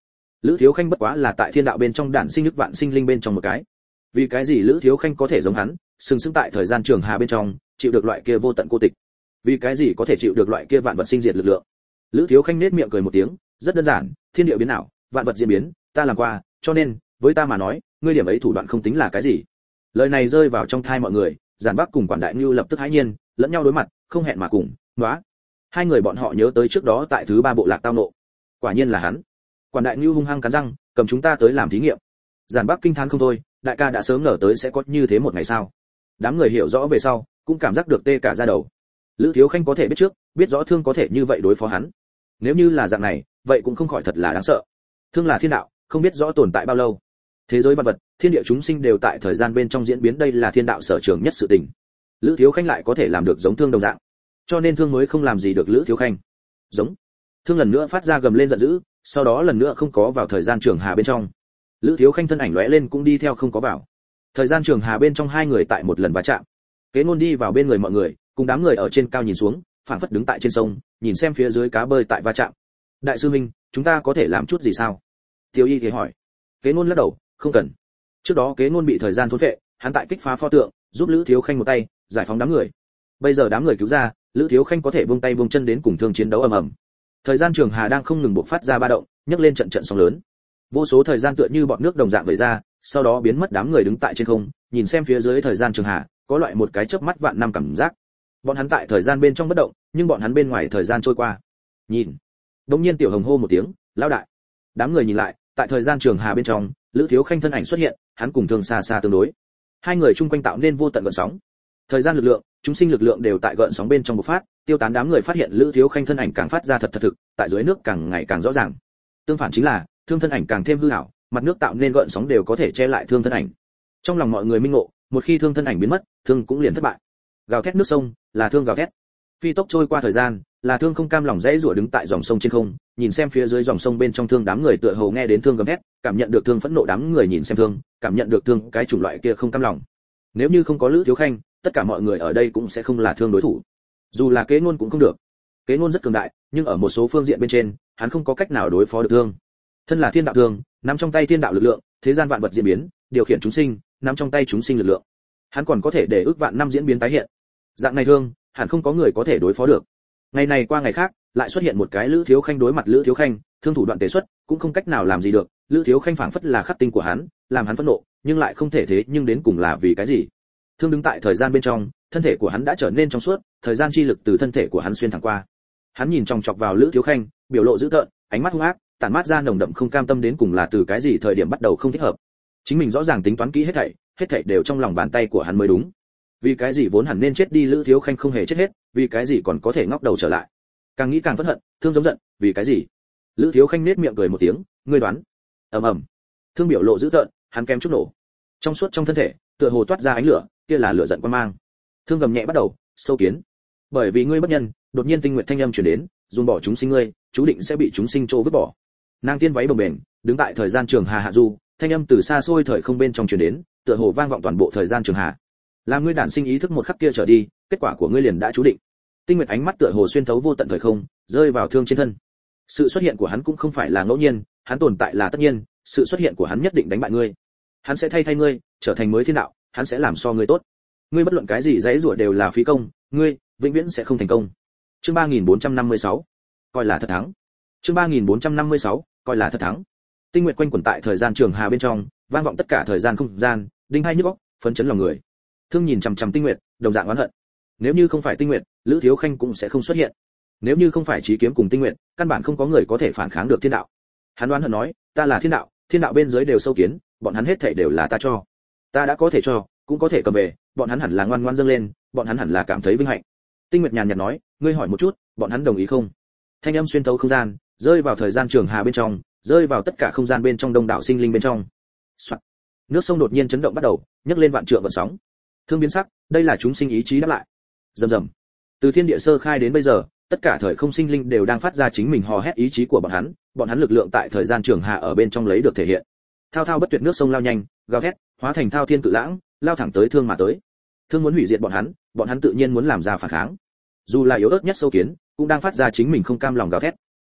Lữ Thiếu Khanh bất quá là tại thiên đạo bên trong đản sinh ức vạn sinh linh bên trong một cái. Vì cái gì Lữ Thiếu Khanh có thể giống hắn, sừng sững tại thời gian trường hà bên trong, chịu được loại kia vô tận cô tịch? Vì cái gì có thể chịu được loại kia vạn vật sinh diệt lực lượng? Lữ Thiếu Khanh nết miệng cười một tiếng, rất đơn giản, thiên địa biến ảo, vạn vật diễn biến, ta làm qua, cho nên, với ta mà nói, ngươi điểm ấy thủ đoạn không tính là cái gì. Lời này rơi vào trong tai mọi người, Giản Bắc cùng Quản Đại Nưu lập tức hãi nhiên, lẫn nhau đối mặt, không hẹn mà cùng, "Nóa." Hai người bọn họ nhớ tới trước đó tại thứ ba bộ lạc tao nộ. Quả nhiên là hắn. Quản Đại Nưu hung hăng cắn răng, cầm chúng ta tới làm thí nghiệm. Giản Bắc kinh thán không thôi, đại ca đã sớm ngờ tới sẽ có như thế một ngày sao? Đám người hiểu rõ về sau, cũng cảm giác được tê cả da đầu. Lữ Thiếu Khanh có thể biết trước, biết rõ Thương có thể như vậy đối phó hắn. Nếu như là dạng này, vậy cũng không khỏi thật là đáng sợ. Thương là thiên đạo, không biết rõ tồn tại bao lâu. Thế giới vạn vật, thiên địa chúng sinh đều tại thời gian bên trong diễn biến, đây là thiên đạo sở trường nhất sự tình. Lữ Thiếu Khanh lại có thể làm được giống Thương đồng dạng, cho nên Thương mới không làm gì được Lữ Thiếu Khanh. Giống. Thương lần nữa phát ra gầm lên giận dữ, sau đó lần nữa không có vào thời gian trường hà bên trong. Lữ Thiếu Khanh thân ảnh lóe lên cũng đi theo không có vào. Thời gian trường hà bên trong hai người tại một lần va chạm. Kế Ngôn đi vào bên người mọi người, cùng đám người ở trên cao nhìn xuống, phảng phất đứng tại trên sông, nhìn xem phía dưới cá bơi tại va chạm. Đại sư minh, chúng ta có thể làm chút gì sao? Tiêu Y thì hỏi. Kế Ngôn lắc đầu, không cần. Trước đó Kế Ngôn bị thời gian thôn phệ, hắn tại kích phá pho tượng, giúp Lữ Thiếu Khanh một tay, giải phóng đám người. Bây giờ đám người cứu ra, Lữ Thiếu Khanh có thể buông tay buông chân đến cùng Thương chiến đấu ầm ầm. Thời gian trường hà đang không ngừng bộc phát ra ba động, nhấc lên trận trận sóng lớn. Vô số thời gian tựa như bọt nước đồng dạng vẩy ra, sau đó biến mất, đám người đứng tại trên không, nhìn xem phía dưới thời gian trường hà, có loại một cái chớp mắt vạn năm cảm giác. Bọn hắn tại thời gian bên trong bất động, nhưng bọn hắn bên ngoài thời gian trôi qua. Nhìn. Đống nhiên Tiểu Hồng hô một tiếng, lão đại. Đám người nhìn lại, tại thời gian trường hà bên trong, Lữ Thiếu Khanh thân ảnh xuất hiện, hắn cùng Thương xa xa tương đối. Hai người chung quanh tạo nên vô tận gợn sóng. Thời gian lực lượng, chúng sinh lực lượng đều tại gợn sóng bên trong bộc phát, tiêu tán, đám người phát hiện Lữ Thiếu Khanh thân ảnh càng phát ra thật thực, tại dưới nước càng ngày càng rõ ràng. Tương phản chính là, Thương thân ảnh càng thêm hư ảo, mặt nước tạo nên gợn sóng đều có thể che lại Thương thân ảnh. Trong lòng mọi người minh ngộ, một khi Thương thân ảnh biến mất, Thương cũng liền thất bại. Gào thét nước sông, là Thương gào thét. Phi tốc trôi qua thời gian, là Thương không cam lòng dãy rủa đứng tại dòng sông trên không, nhìn xem phía dưới dòng sông bên trong Thương, đám người tựa hồ nghe đến Thương gầm thét, cảm nhận được Thương phẫn nộ, đám người nhìn xem Thương, cảm nhận được Thương cái chủng loại kia không cam lòng. Nếu như không có Lữ Thiếu Khanh, tất cả mọi người ở đây cũng sẽ không là Thương đối thủ. Dù là Kế Ngôn cũng không được. Kế Ngôn rất cường đại, nhưng ở một số phương diện bên trên, hắn không có cách nào đối phó được Thương. Thân là thiên đạo Thương, nắm trong tay thiên đạo lực lượng, thế gian vạn vật diễn biến, điều khiển chúng sinh, nắm trong tay chúng sinh lực lượng. Hắn còn có thể để ước vạn năm diễn biến tái hiện. Dạng này Thương, hẳn không có người có thể đối phó được. Ngày này qua ngày khác, lại xuất hiện một cái Lữ Thiếu Khanh, đối mặt Lữ Thiếu Khanh, Thương thủ đoạn tế xuất, cũng không cách nào làm gì được. Lữ Thiếu Khanh phảng phất là khắc tinh của hắn, làm hắn phẫn nộ, nhưng lại không thể thế, nhưng đến cùng là vì cái gì? Thương đứng tại thời gian bên trong, thân thể của hắn đã trở nên trong suốt, thời gian chi lực từ thân thể của hắn xuyên thẳng qua. Hắn nhìn chòng chọc vào Lữ Thiếu Khanh, biểu lộ dữ tợn, ánh mắt hung ác, tản mát ra nồng đậm không cam tâm, đến cùng là từ cái gì thời điểm bắt đầu không thích hợp. Chính mình rõ ràng tính toán kỹ hết thảy đều trong lòng bàn tay của hắn mới đúng. Vì cái gì vốn hẳn nên chết đi Lữ Thiếu Khanh không hề chết hết, vì cái gì còn có thể ngóc đầu trở lại? Càng nghĩ càng phẫn hận, Thương giống giận, vì cái gì? Lữ Thiếu Khanh nết miệng cười một tiếng, ngươi đoán. Ầm ầm. Thương biểu lộ dữ tợn, hắn kém chút nổ. Trong suốt trong thân thể, tựa hồ toát ra ánh lửa, kia là lửa giận quan mang. Thương gầm nhẹ bắt đầu, sâu kiến. Bởi vì ngươi bất nhân, đột nhiên tinh nguyện thanh âm truyền đến, dùng bỏ chúng sinh ngươi, chú định sẽ bị chúng sinh trô vứt bỏ. Nàng tiên váy bồng bềnh, đứng tại thời gian trường hà hạ du, thanh âm từ xa xôi thời không bên trong truyền đến, tựa hồ vang vọng toàn bộ thời gian trường hà. Làm ngươi đản sinh ý thức một khắc kia trở đi, kết quả của ngươi liền đã chú định. Tinh nguyệt ánh mắt tựa hồ xuyên thấu vô tận thời không, rơi vào Thương trên thân. Sự xuất hiện của hắn cũng không phải là ngẫu nhiên, hắn tồn tại là tất nhiên, sự xuất hiện của hắn nhất định đánh bại ngươi. Hắn sẽ thay ngươi, trở thành mới thiên đạo, hắn sẽ làm so ngươi tốt. Ngươi bất luận cái gì dãy rủa đều là phí công, ngươi vĩnh viễn sẽ không thành công. Chương 3456, coi là thật thắng. Chương 3456, coi là thật thắng. Tinh nguyệt quanh quẩn tại thời gian trường hà bên trong, vang vọng tất cả thời gian không gian, đinh hai nhức óc, phấn chấn lòng người. Thương nhìn chằm chằm Tinh nguyệt, đồng dạng oán hận. Nếu như không phải Tinh nguyệt, Lữ Thiếu Khanh cũng sẽ không xuất hiện. Nếu như không phải Chí Kiếm cùng Tinh nguyệt, căn bản không có người có thể phản kháng được thiên đạo. Hắn oán hận nói, ta là thiên đạo bên dưới đều sâu kiến, bọn hắn hết thảy đều là ta cho. Ta đã có thể cho, cũng có thể cầm về, bọn hắn hẳn là ngoan ngoãn dâng lên, bọn hắn hẳn là cảm thấy vinh hạnh. Tinh nguyệt nhàn nhạt nói, ngươi hỏi một chút, bọn hắn đồng ý không? Thanh âm xuyên thấu không gian, rơi vào thời gian trường hà bên trong, rơi vào tất cả không gian bên trong đông đảo sinh linh bên trong. Soạn. Nước sông đột nhiên chấn động bắt đầu, nhấc lên vạn trượng gợn sóng. Thương biến sắc, đây là chúng sinh ý chí đáp lại. Rầm rầm. Từ thiên địa sơ khai đến bây giờ, tất cả thời không sinh linh đều đang phát ra chính mình hò hét ý chí của bọn hắn lực lượng tại thời gian trường hà ở bên trong lấy được thể hiện. Thao thao bất tuyệt nước sông lao nhanh, gào thét, hóa thành thao thiên cự lãng, lao thẳng tới Thương mà tới. Thương muốn hủy diệt bọn hắn tự nhiên muốn làm ra phản kháng. Dù là yếu ớt nhất sâu kiến, cũng đang phát ra chính mình không cam lòng gào thét.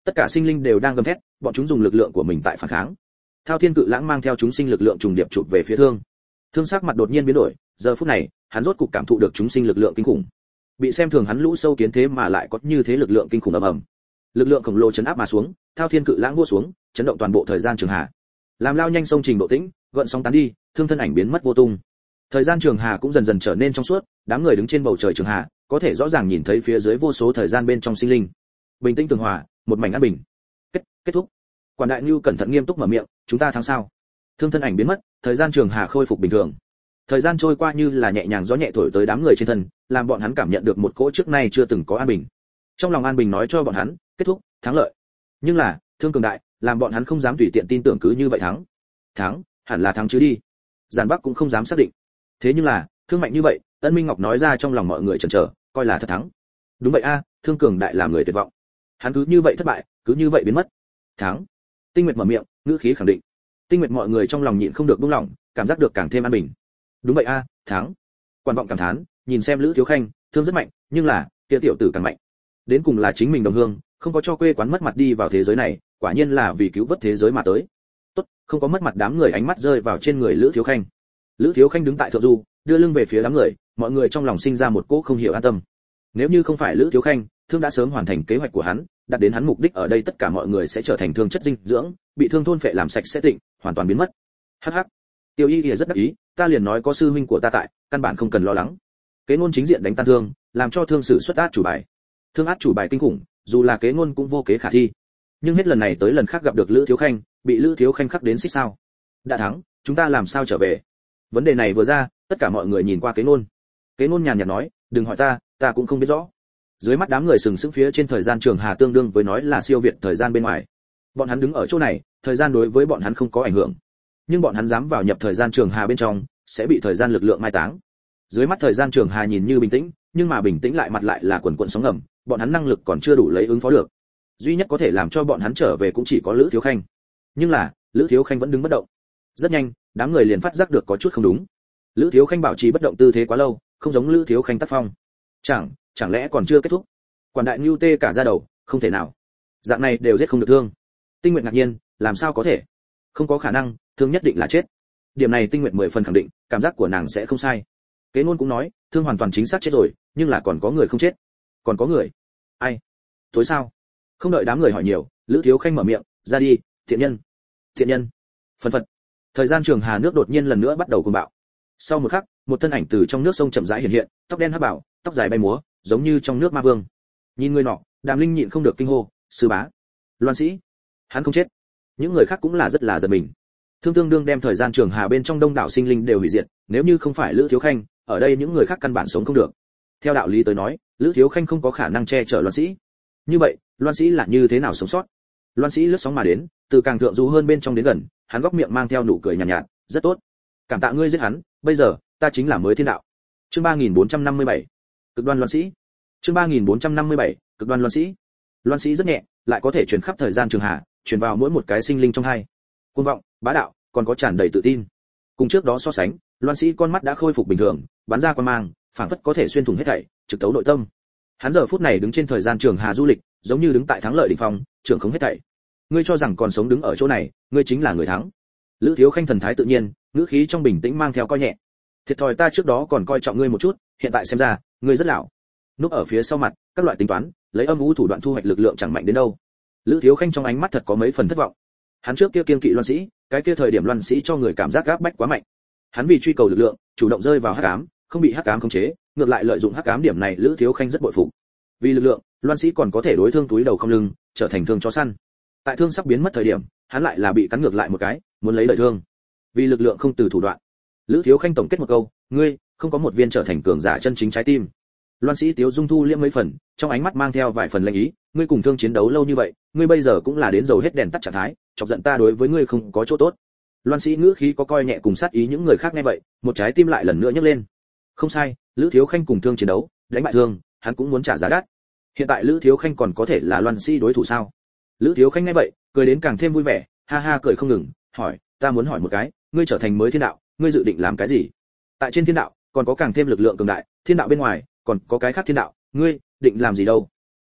Tất cả sinh linh đều đang gầm thét, bọn chúng dùng lực lượng của mình tại phản kháng. Thao Thiên Cự Lãng mang theo chúng sinh lực lượng trùng điệp chụp về phía Thương. Thương sắc mặt đột nhiên biến đổi, giờ phút này, hắn rốt cục cảm thụ được chúng sinh lực lượng kinh khủng. Bị xem thường hắn lũ sâu kiến thế mà lại có như thế lực lượng kinh khủng ầm ầm. Lực lượng khổng lồ chấn áp mà xuống, Thao Thiên Cự Lãng vỗ xuống, chấn động toàn bộ thời gian trường hà. Làm lao nhanh sông trình độ tĩnh, gợn sóng tán đi, Thương thân ảnh biến mất vô tung. Thời gian trường hà cũng dần dần trở nên trong suốt, đám người đứng trên bầu trời trường hà, có thể rõ ràng nhìn thấy phía dưới vô số thời gian bên trong sinh linh. Bình tĩnh tường hòa, một mảnh an bình. Kết thúc. Quản đại Nưu cẩn thận nghiêm túc mở miệng, chúng ta thắng sao? Thương thân ảnh biến mất, thời gian trường hà khôi phục bình thường. Thời gian trôi qua như là nhẹ nhàng gió nhẹ thổi tới đám người trên thân, làm bọn hắn cảm nhận được một cỗ trước nay chưa từng có an bình. Trong lòng an bình nói cho bọn hắn, kết thúc, thắng lợi. Nhưng là, Thương cường đại, làm bọn hắn không dám tùy tiện tin tưởng cứ như vậy thắng. Thắng, hẳn là thắng chứ đi. Giản Bắc cũng không dám xác định. Thế nhưng là, Thương mạnh như vậy, Ân Minh Ngọc nói ra trong lòng mọi người chần chờ, coi là thật thắng. Đúng vậy a, Thương cường đại làm người tuyệt vọng. Hắn cứ như vậy thất bại, cứ như vậy biến mất. Thắng. Tinh Nguyệt mở miệng, ngữ khí khẳng định. Tinh Nguyệt mọi người trong lòng nhịn không được buông lỏng, cảm giác được càng thêm an bình. Đúng vậy a, thắng. Quan vọng cảm thán, nhìn xem Lữ Thiếu Khanh, Thương rất mạnh, nhưng là, kia tiểu tử càng mạnh. Đến cùng là chính mình đồng hương, không có cho quê quán mất mặt đi vào thế giới này, quả nhiên là vì cứu vớt thế giới mà tới. Tốt, không có mất mặt, đám người ánh mắt rơi vào trên người Lữ Thiếu Khanh. Lữ Thiếu Khanh đứng tại thượng du, đưa lưng về phía đám người, mọi người trong lòng sinh ra một cỗ không hiểu an tâm. Nếu như không phải Lữ Thiếu Khanh, Thương đã sớm hoàn thành kế hoạch của hắn, đạt đến hắn mục đích, ở đây tất cả mọi người sẽ trở thành thương chất dinh dưỡng, bị Thương thôn phệ làm sạch sẽ tịnh, hoàn toàn biến mất. Hắc hắc. Tiêu Y Y rất đắc ý, ta liền nói có sư huynh của ta tại, căn bản không cần lo lắng. Kế ngôn chính diện đánh tan Thương, làm cho Thương sử xuất át chủ bài. Thương át chủ bài kinh khủng, dù là kế ngôn cũng vô kế khả thi. Nhưng hết lần này tới lần khác gặp được Lữ Thiếu Khanh, bị Lữ Thiếu Khanh khắc đến xích sao. Đã thắng, chúng ta làm sao trở về? Vấn đề này vừa ra, tất cả mọi người nhìn qua kế ngôn. Kế ngôn nhàn nhạt nói, đừng hỏi ta cũng không biết rõ. Dưới mắt đám người sừng sững phía trên thời gian trường hà tương đương với nói là siêu việt thời gian bên ngoài. Bọn hắn đứng ở chỗ này, thời gian đối với bọn hắn không có ảnh hưởng. Nhưng bọn hắn dám vào nhập thời gian trường hà bên trong, sẽ bị thời gian lực lượng mai táng. Dưới mắt thời gian trường hà nhìn như bình tĩnh, nhưng mà bình tĩnh lại mặt lại là quần quần sóng ngầm, bọn hắn năng lực còn chưa đủ lấy ứng phó được. Duy nhất có thể làm cho bọn hắn trở về cũng chỉ có Lữ Thiếu Khanh. Nhưng là, Lữ Thiếu Khanh vẫn đứng bất động. Rất nhanh, đám người liền phát giác được có chút không đúng. Lữ Thiếu Khanh bảo trì bất động tư thế quá lâu, không giống Lữ Thiếu Khanh tác phong. Chẳng lẽ còn chưa kết thúc? Quản đại Nưu tê cả da đầu, không thể nào. Dạng này đều giết không được Thương. Tinh Nguyệt ngạc nhiên, làm sao có thể? Không có khả năng, Thương nhất định là chết. Điểm này Tinh Nguyệt 10 phần khẳng định, cảm giác của nàng sẽ không sai. Kế ngôn cũng nói, Thương hoàn toàn chính xác chết rồi, nhưng là còn có người không chết. Còn có người? Ai? Tối sao? Không đợi đám người hỏi nhiều, Lữ Thiếu Khanh mở miệng, ra đi, thiện nhân. Thiện nhân. Phân phật. Thời gian trường hà nước đột nhiên lần nữa bắt đầu cuồng bạo. Sau một khắc, một thân ảnh từ trong nước sông chậm rãi hiện hiện, tóc đen hắc bảo, tóc dài bay múa, giống như trong nước ma vương. Nhìn người nọ, Đàm Linh nhịn không được kinh hô, sư bá, Loan Sĩ, hắn không chết. Những người khác cũng là rất là giật mình. Thương tương đương đem thời gian trường hà bên trong đông đảo sinh linh đều hủy diệt, nếu như không phải Lữ Thiếu Khanh, ở đây những người khác căn bản sống không được. Theo đạo lý tới nói, Lữ Thiếu Khanh không có khả năng che chở Loan Sĩ. Như vậy, Loan Sĩ là như thế nào sống sót? Loan Sĩ lướt sóng mà đến, từ càng thượng du hơn bên trong đến gần, hắn góc miệng mang theo nụ cười nhàn nhạt, rất tốt. Cảm tạ ngươi giết hắn, bây giờ, ta chính là mới thiên đạo. Chương 3457. Cực đoan Loan Sĩ. Chương 3457. Cực đoan Loan Sĩ. Loan Sĩ rất nhẹ, lại có thể truyền khắp thời gian trường hà, truyền vào mỗi một cái sinh linh trong hai. Cuồng vọng, bá đạo, còn có tràn đầy tự tin. Cùng trước đó so sánh, Loan Sĩ con mắt đã khôi phục bình thường, bắn ra quang mang, phảng phất có thể xuyên thủng hết thảy, trực tấu nội tâm. Hắn giờ phút này đứng trên thời gian trường hà du lịch, giống như đứng tại thắng lợi đỉnh phong, trưởng không hết thảy. Ngươi cho rằng còn sống đứng ở chỗ này, ngươi chính là người thắng. Lữ Thiếu Khanh thần thái tự nhiên, ngữ khí trong bình tĩnh mang theo coi nhẹ. Thiệt thòi ta trước đó còn coi trọng ngươi một chút, hiện tại xem ra, ngươi rất lão. Núp ở phía sau mặt, các loại tính toán, lấy âm u thủ đoạn thu hoạch lực lượng chẳng mạnh đến đâu. Lữ Thiếu Khanh trong ánh mắt thật có mấy phần thất vọng. Hắn trước kia kiêng kỵ Loan Sĩ, cái kia thời điểm Loan Sĩ cho người cảm giác gáp bách quá mạnh. Hắn vì truy cầu lực lượng, chủ động rơi vào hắc ám, không bị hắc ám khống chế, ngược lại lợi dụng hắc ám điểm này, Lữ Thiếu Khanh rất bội phục. Vì lực lượng, Loan Sĩ còn có thể đối Thương túi đầu không lưng, trở thành Thương chó săn. Tại Thương sắp biến mất thời điểm, hắn lại là bị cắn ngược lại một cái, muốn lấy đời Thương. Vì lực lượng không từ thủ đoạn. Lữ Thiếu Khanh tổng kết một câu, ngươi không có một viên trở thành cường giả chân chính trái tim. Loan Sĩ tiếu dung thu liễm mấy phần, trong ánh mắt mang theo vài phần lệnh ý, ngươi cùng Thương chiến đấu lâu như vậy, ngươi bây giờ cũng là đến dầu hết đèn tắt trạng thái, chọc giận ta đối với ngươi không có chỗ tốt. Loan Sĩ ngữ khí có coi nhẹ cùng sát ý, những người khác nghe vậy, một trái tim lại lần nữa nhấc lên. Không sai, Lữ Thiếu Khanh cùng Thương chiến đấu, đánh bại Thương, hắn cũng muốn trả giá đắt. Hiện tại Lữ Thiếu Khanh còn có thể là Loan Sĩ đối thủ sao? Lữ Thiếu Khanh nghe vậy, cười đến càng thêm vui vẻ, ha ha cười không ngừng, hỏi, ta muốn hỏi một cái, ngươi trở thành mới thiên đạo, ngươi dự định làm cái gì? Tại trên thiên đạo, còn có càng thêm lực lượng cường đại, thiên đạo bên ngoài, còn có cái khác thiên đạo, ngươi định làm gì đâu?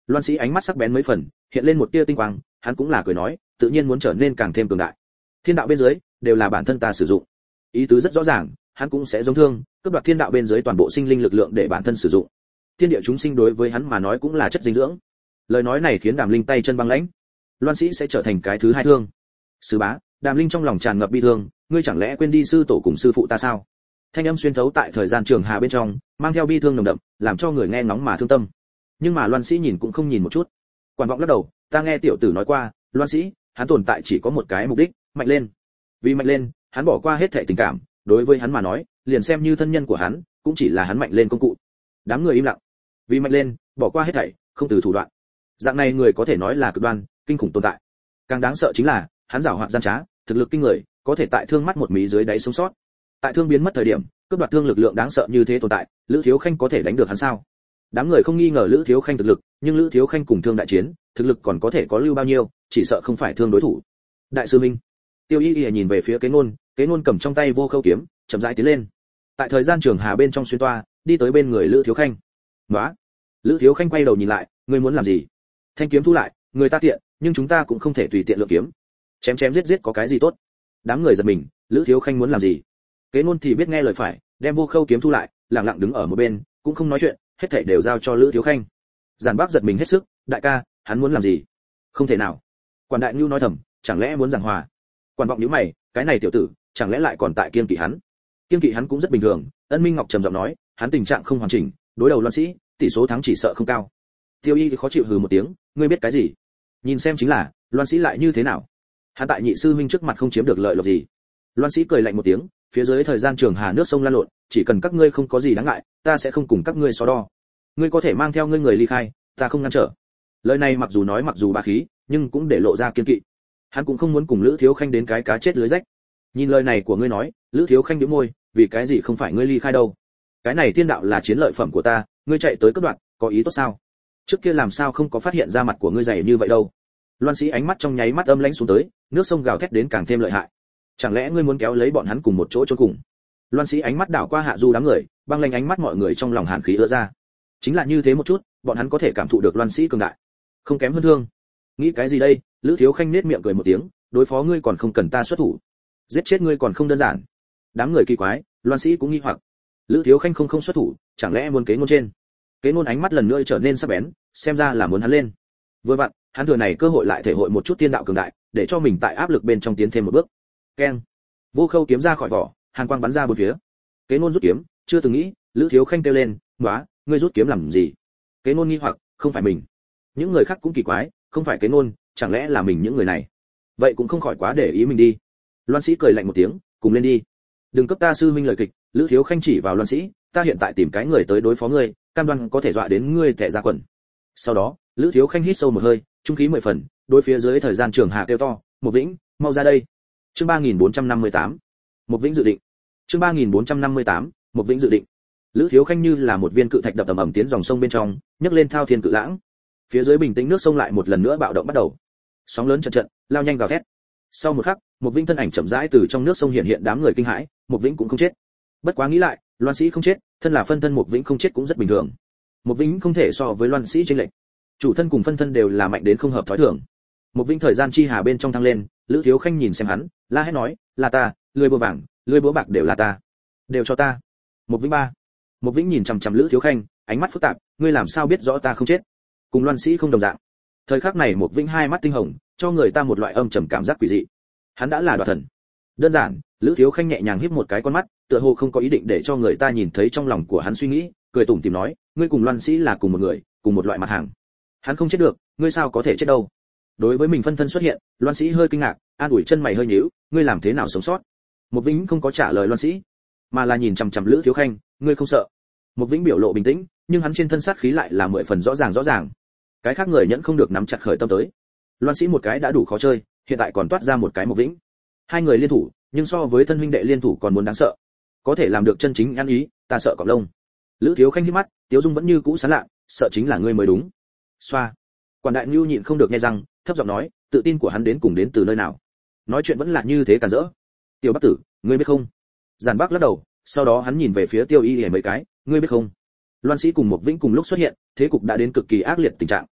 Loan Sĩ ánh mắt sắc bén mấy phần, hiện lên một tia tinh quang, hắn cũng là cười nói, tự nhiên muốn trở nên càng thêm cường đại. Thiên đạo bên dưới đều là bản thân ta sử dụng. Ý tứ rất rõ ràng, hắn cũng sẽ giống thương, cướp đoạt thiên đạo bên dưới toàn bộ sinh linh lực lượng để bản thân sử dụng. Thiên địa chúng sinh đối với hắn mà nói cũng là chất dinh dưỡng. Lời nói này khiến Đàm Linh tay chân băng lãnh. Loan Sĩ sẽ trở thành cái thứ hai thương. Sư bá, Đàm Linh trong lòng tràn ngập bi thương, ngươi chẳng lẽ quên đi sư tổ cùng sư phụ ta sao? Thanh âm xuyên thấu tại thời gian trường hà bên trong, mang theo bi thương nồng đậm, làm cho người nghe ngóng mà thương tâm. Nhưng mà Loan Sĩ nhìn cũng không nhìn một chút. Quản vọng lắc đầu, ta nghe tiểu tử nói qua, Loan Sĩ, hắn tồn tại chỉ có một cái mục đích, mạnh lên. Vì mạnh lên, hắn bỏ qua hết thảy tình cảm, đối với hắn mà nói, liền xem như thân nhân của hắn, cũng chỉ là hắn mạnh lên công cụ. Đám người im lặng. Vì mạnh lên, bỏ qua hết thảy, không từ thủ đoạn. Dạng này người có thể nói là cực đoan, kinh khủng tồn tại. Càng đáng sợ chính là, hắn giảo hoạt gian trá, thực lực kinh người, có thể tại thương mắt một mí dưới đáy sống sót. Tại thương biến mất thời điểm, cướp đoạt thương lực lượng đáng sợ như thế tồn tại, Lữ Thiếu Khanh có thể đánh được hắn sao? Đám người không nghi ngờ Lữ Thiếu Khanh thực lực, nhưng Lữ Thiếu Khanh cùng thương đại chiến, thực lực còn có thể có lưu bao nhiêu, chỉ sợ không phải thương đối thủ. Đại sư minh. Tiêu Y Y nhìn về phía Kế Ngôn cầm trong tay vô khâu kiếm, chậm rãi tiến lên. Tại thời gian trường hà bên trong xuyên toa, đi tới bên người Lữ Thiếu Khanh. "Nóa." Lữ Thiếu Khanh quay đầu nhìn lại, "Ngươi muốn làm gì?" Thanh kiếm thu lại, "Người ta tiện, nhưng chúng ta cũng không thể tùy tiện lượng kiếm. Chém chém giết giết có cái gì tốt?" Đám người giật mình, Lữ Thiếu Khanh muốn làm gì? Kế Ngôn thì biết nghe lời phải, đem vô khâu kiếm thu lại, lặng lặng đứng ở một bên, cũng không nói chuyện, hết thảy đều giao cho Lữ Thiếu Khanh. Giản Bác giật mình hết sức, "Đại ca, hắn muốn làm gì?" "Không thể nào." Quản Đại Nưu nói thầm, "Chẳng lẽ muốn giảng hòa?" Quản Vọng nhíu mày, "Cái này tiểu tử, chẳng lẽ lại còn tại kiên kỵ hắn?" Kiên kỵ hắn cũng rất bình thường, Ân Minh Ngọc trầm giọng nói, "Hắn tình trạng không hoàn chỉnh, đối đầu Loan Sĩ, tỷ số thắng chỉ sợ không cao." Tiêu Y thì khó chịu hừ một tiếng, "Ngươi biết cái gì? Nhìn xem chính là, Loan Sĩ lại như thế nào? Hắn tại nhị sư huynh trước mặt không chiếm được lợi lộc gì." Loan Sĩ cười lạnh một tiếng, "Phía dưới thời gian trường hà nước sông lan lộn, chỉ cần các ngươi không có gì đáng ngại, ta sẽ không cùng các ngươi so đo. Ngươi có thể mang theo ngươi người ly khai, ta không ngăn trở." Lời này mặc dù bá khí, nhưng cũng để lộ ra kiên kỵ. Hắn cũng không muốn cùng Lữ Thiếu Khanh đến cái cá chết lưới rách. Nhìn lời này của ngươi nói, Lữ Thiếu Khanh nhếch môi, "Vì cái gì không phải ngươi ly khai đâu? Cái này thiên đạo là chiến lợi phẩm của ta, ngươi chạy tới cướp đoạt, có ý tốt sao? Trước kia làm sao không có phát hiện ra mặt của ngươi dày như vậy đâu?" Loan Sĩ ánh mắt trong nháy mắt âm lãnh xuống tới, nước sông gào thét đến càng thêm lợi hại. "Chẳng lẽ ngươi muốn kéo lấy bọn hắn cùng một chỗ chôn cùng?" Loan Sĩ ánh mắt đảo qua Hạ Du đám người, băng lãnh ánh mắt mọi người trong lòng hàn khí ứa ra. Chính là như thế một chút, bọn hắn có thể cảm thụ được Loan Sĩ cường đại, không kém hơn thương. Nghĩ cái gì đây? Lữ Thiếu Khanh nết miệng cười một tiếng, "Đối phó ngươi còn không cần ta xuất thủ, giết chết ngươi còn không đơn giản." Đám người kỳ quái, Loan Sĩ cũng nghi hoặc, Lữ Thiếu Khanh không xuất thủ, chẳng lẽ muốn Kế Ngôn trên? Kế Ngôn ánh mắt lần nữa trở nên sắc bén, xem ra là muốn hắn lên. Vừa vặn, hắn thừa này cơ hội lại thể hội một chút tiên đạo cường đại, để cho mình tại áp lực bên trong tiến thêm một bước. Keng. Vô khâu kiếm ra khỏi vỏ, hàn quang bắn ra bốn phía. Kế Ngôn rút kiếm, chưa từng nghĩ, Lữ Thiếu Khanh kêu lên, "Nóa, ngươi rút kiếm làm gì?" Kế Ngôn nghi hoặc, "Không phải mình." Những người khác cũng kỳ quái, "Không phải Kế Ngôn, chẳng lẽ là mình những người này?" Vậy cũng không khỏi quá để ý mình đi. Loan Sĩ cười lạnh một tiếng, "Cùng lên đi. Đừng cấp ta sư huynh lời kịch." Lữ Thiếu Khanh chỉ vào Loan Sĩ, "Ta hiện tại tìm cái người tới đối phó ngươi, cam đoan có thể dọa đến ngươi tè ra quần." Sau đó, Lữ Thiếu Khanh hít sâu một hơi, trung khí 10 phần, đối phía dưới thời gian trường hà kêu to, "Một Vĩnh, mau ra đây." Chương 3458. Một Vĩnh dự định. Chương 3458. Một Vĩnh dự định. Lữ Thiếu Khanh như là một viên cự thạch đập ầm ầm tiến dòng sông bên trong, nhấc lên thao thiên cự lãng. Phía dưới bình tĩnh nước sông lại một lần nữa bạo động bắt đầu. Sóng lớn trận, lao nhanh gào thét. Sau một khắc, Một Vĩnh thân ảnh chậm rãi từ trong nước sông hiện hiện, đám người kinh hãi, Một Vĩnh cũng không chết. Bất quá nghĩ lại, Loan Sĩ không chết, thân là phân thân Một Vĩnh không chết cũng rất bình thường. Một Vĩnh không thể so với Loan Sĩ chênh lệch. Chủ thân cùng phân thân đều là mạnh đến không hợp thói thường. Một Vĩnh thời gian chi hà bên trong thăng lên, Lữ Thiếu Khanh nhìn xem hắn, la hét nói, "Là ta, lưỡi búa vàng, lưỡi búa bạc đều là ta, đều cho ta." Một Vĩnh ba. Một Vĩnh nhìn chằm chằm Lữ Thiếu Khanh, ánh mắt phức tạp, "Ngươi làm sao biết rõ ta không chết?" Cùng Loan Sĩ không đồng dạng. Thời khắc này Một Vĩnh hai mắt tinh hồng, cho người ta một loại âm trầm cảm giác quỷ dị. Hắn đã là đoạt thần. Đơn giản, Lữ Thiếu Khanh nhẹ nhàng híp một cái con mắt, tựa hồ không có ý định để cho người ta nhìn thấy trong lòng của hắn suy nghĩ, cười tủm tỉm nói, "Ngươi cùng Loan Sĩ là cùng một người, cùng một loại mặt hàng. Hắn không chết được, ngươi sao có thể chết đâu?" Đối với mình phân thân xuất hiện, Loan Sĩ hơi kinh ngạc, an ủi chân mày hơi nhíu, "Ngươi làm thế nào sống sót?" Một Vĩnh không có trả lời Loan Sĩ, mà là nhìn chằm chằm Lữ Thiếu Khanh, "Ngươi không sợ?" Một Vĩnh biểu lộ bình tĩnh, nhưng hắn trên thân sát khí lại là 10 phần rõ ràng. Cái khác người nhẫn không được nắm chặt khởi tâm tới. Loan Sĩ một cái đã đủ khó chơi, hiện tại còn toát ra một cái Một Vĩnh. Hai người liên thủ, nhưng so với thân huynh đệ liên thủ còn muốn đáng sợ. Có thể làm được chân chính ăn ý, ta sợ cọp lông. Lữ Thiếu Khanh híp mắt, Tiếu Dung vẫn như cũ sán lạ, "Sợ chính là ngươi mới đúng." Xoa. Quản Đại Nưu nhịn không được nghe răng, thấp giọng nói, tự tin của hắn đến cùng đến từ nơi nào? Nói chuyện vẫn là như thế cản rỡ. "Tiểu Bắc Tử, ngươi biết không?" Giản Bắc lắc đầu, sau đó hắn nhìn về phía Tiêu Y Y mấy cái, "Ngươi biết không?" Loan Sĩ cùng Một Vĩnh cùng lúc xuất hiện, thế cục đã đến cực kỳ ác liệt tình trạng.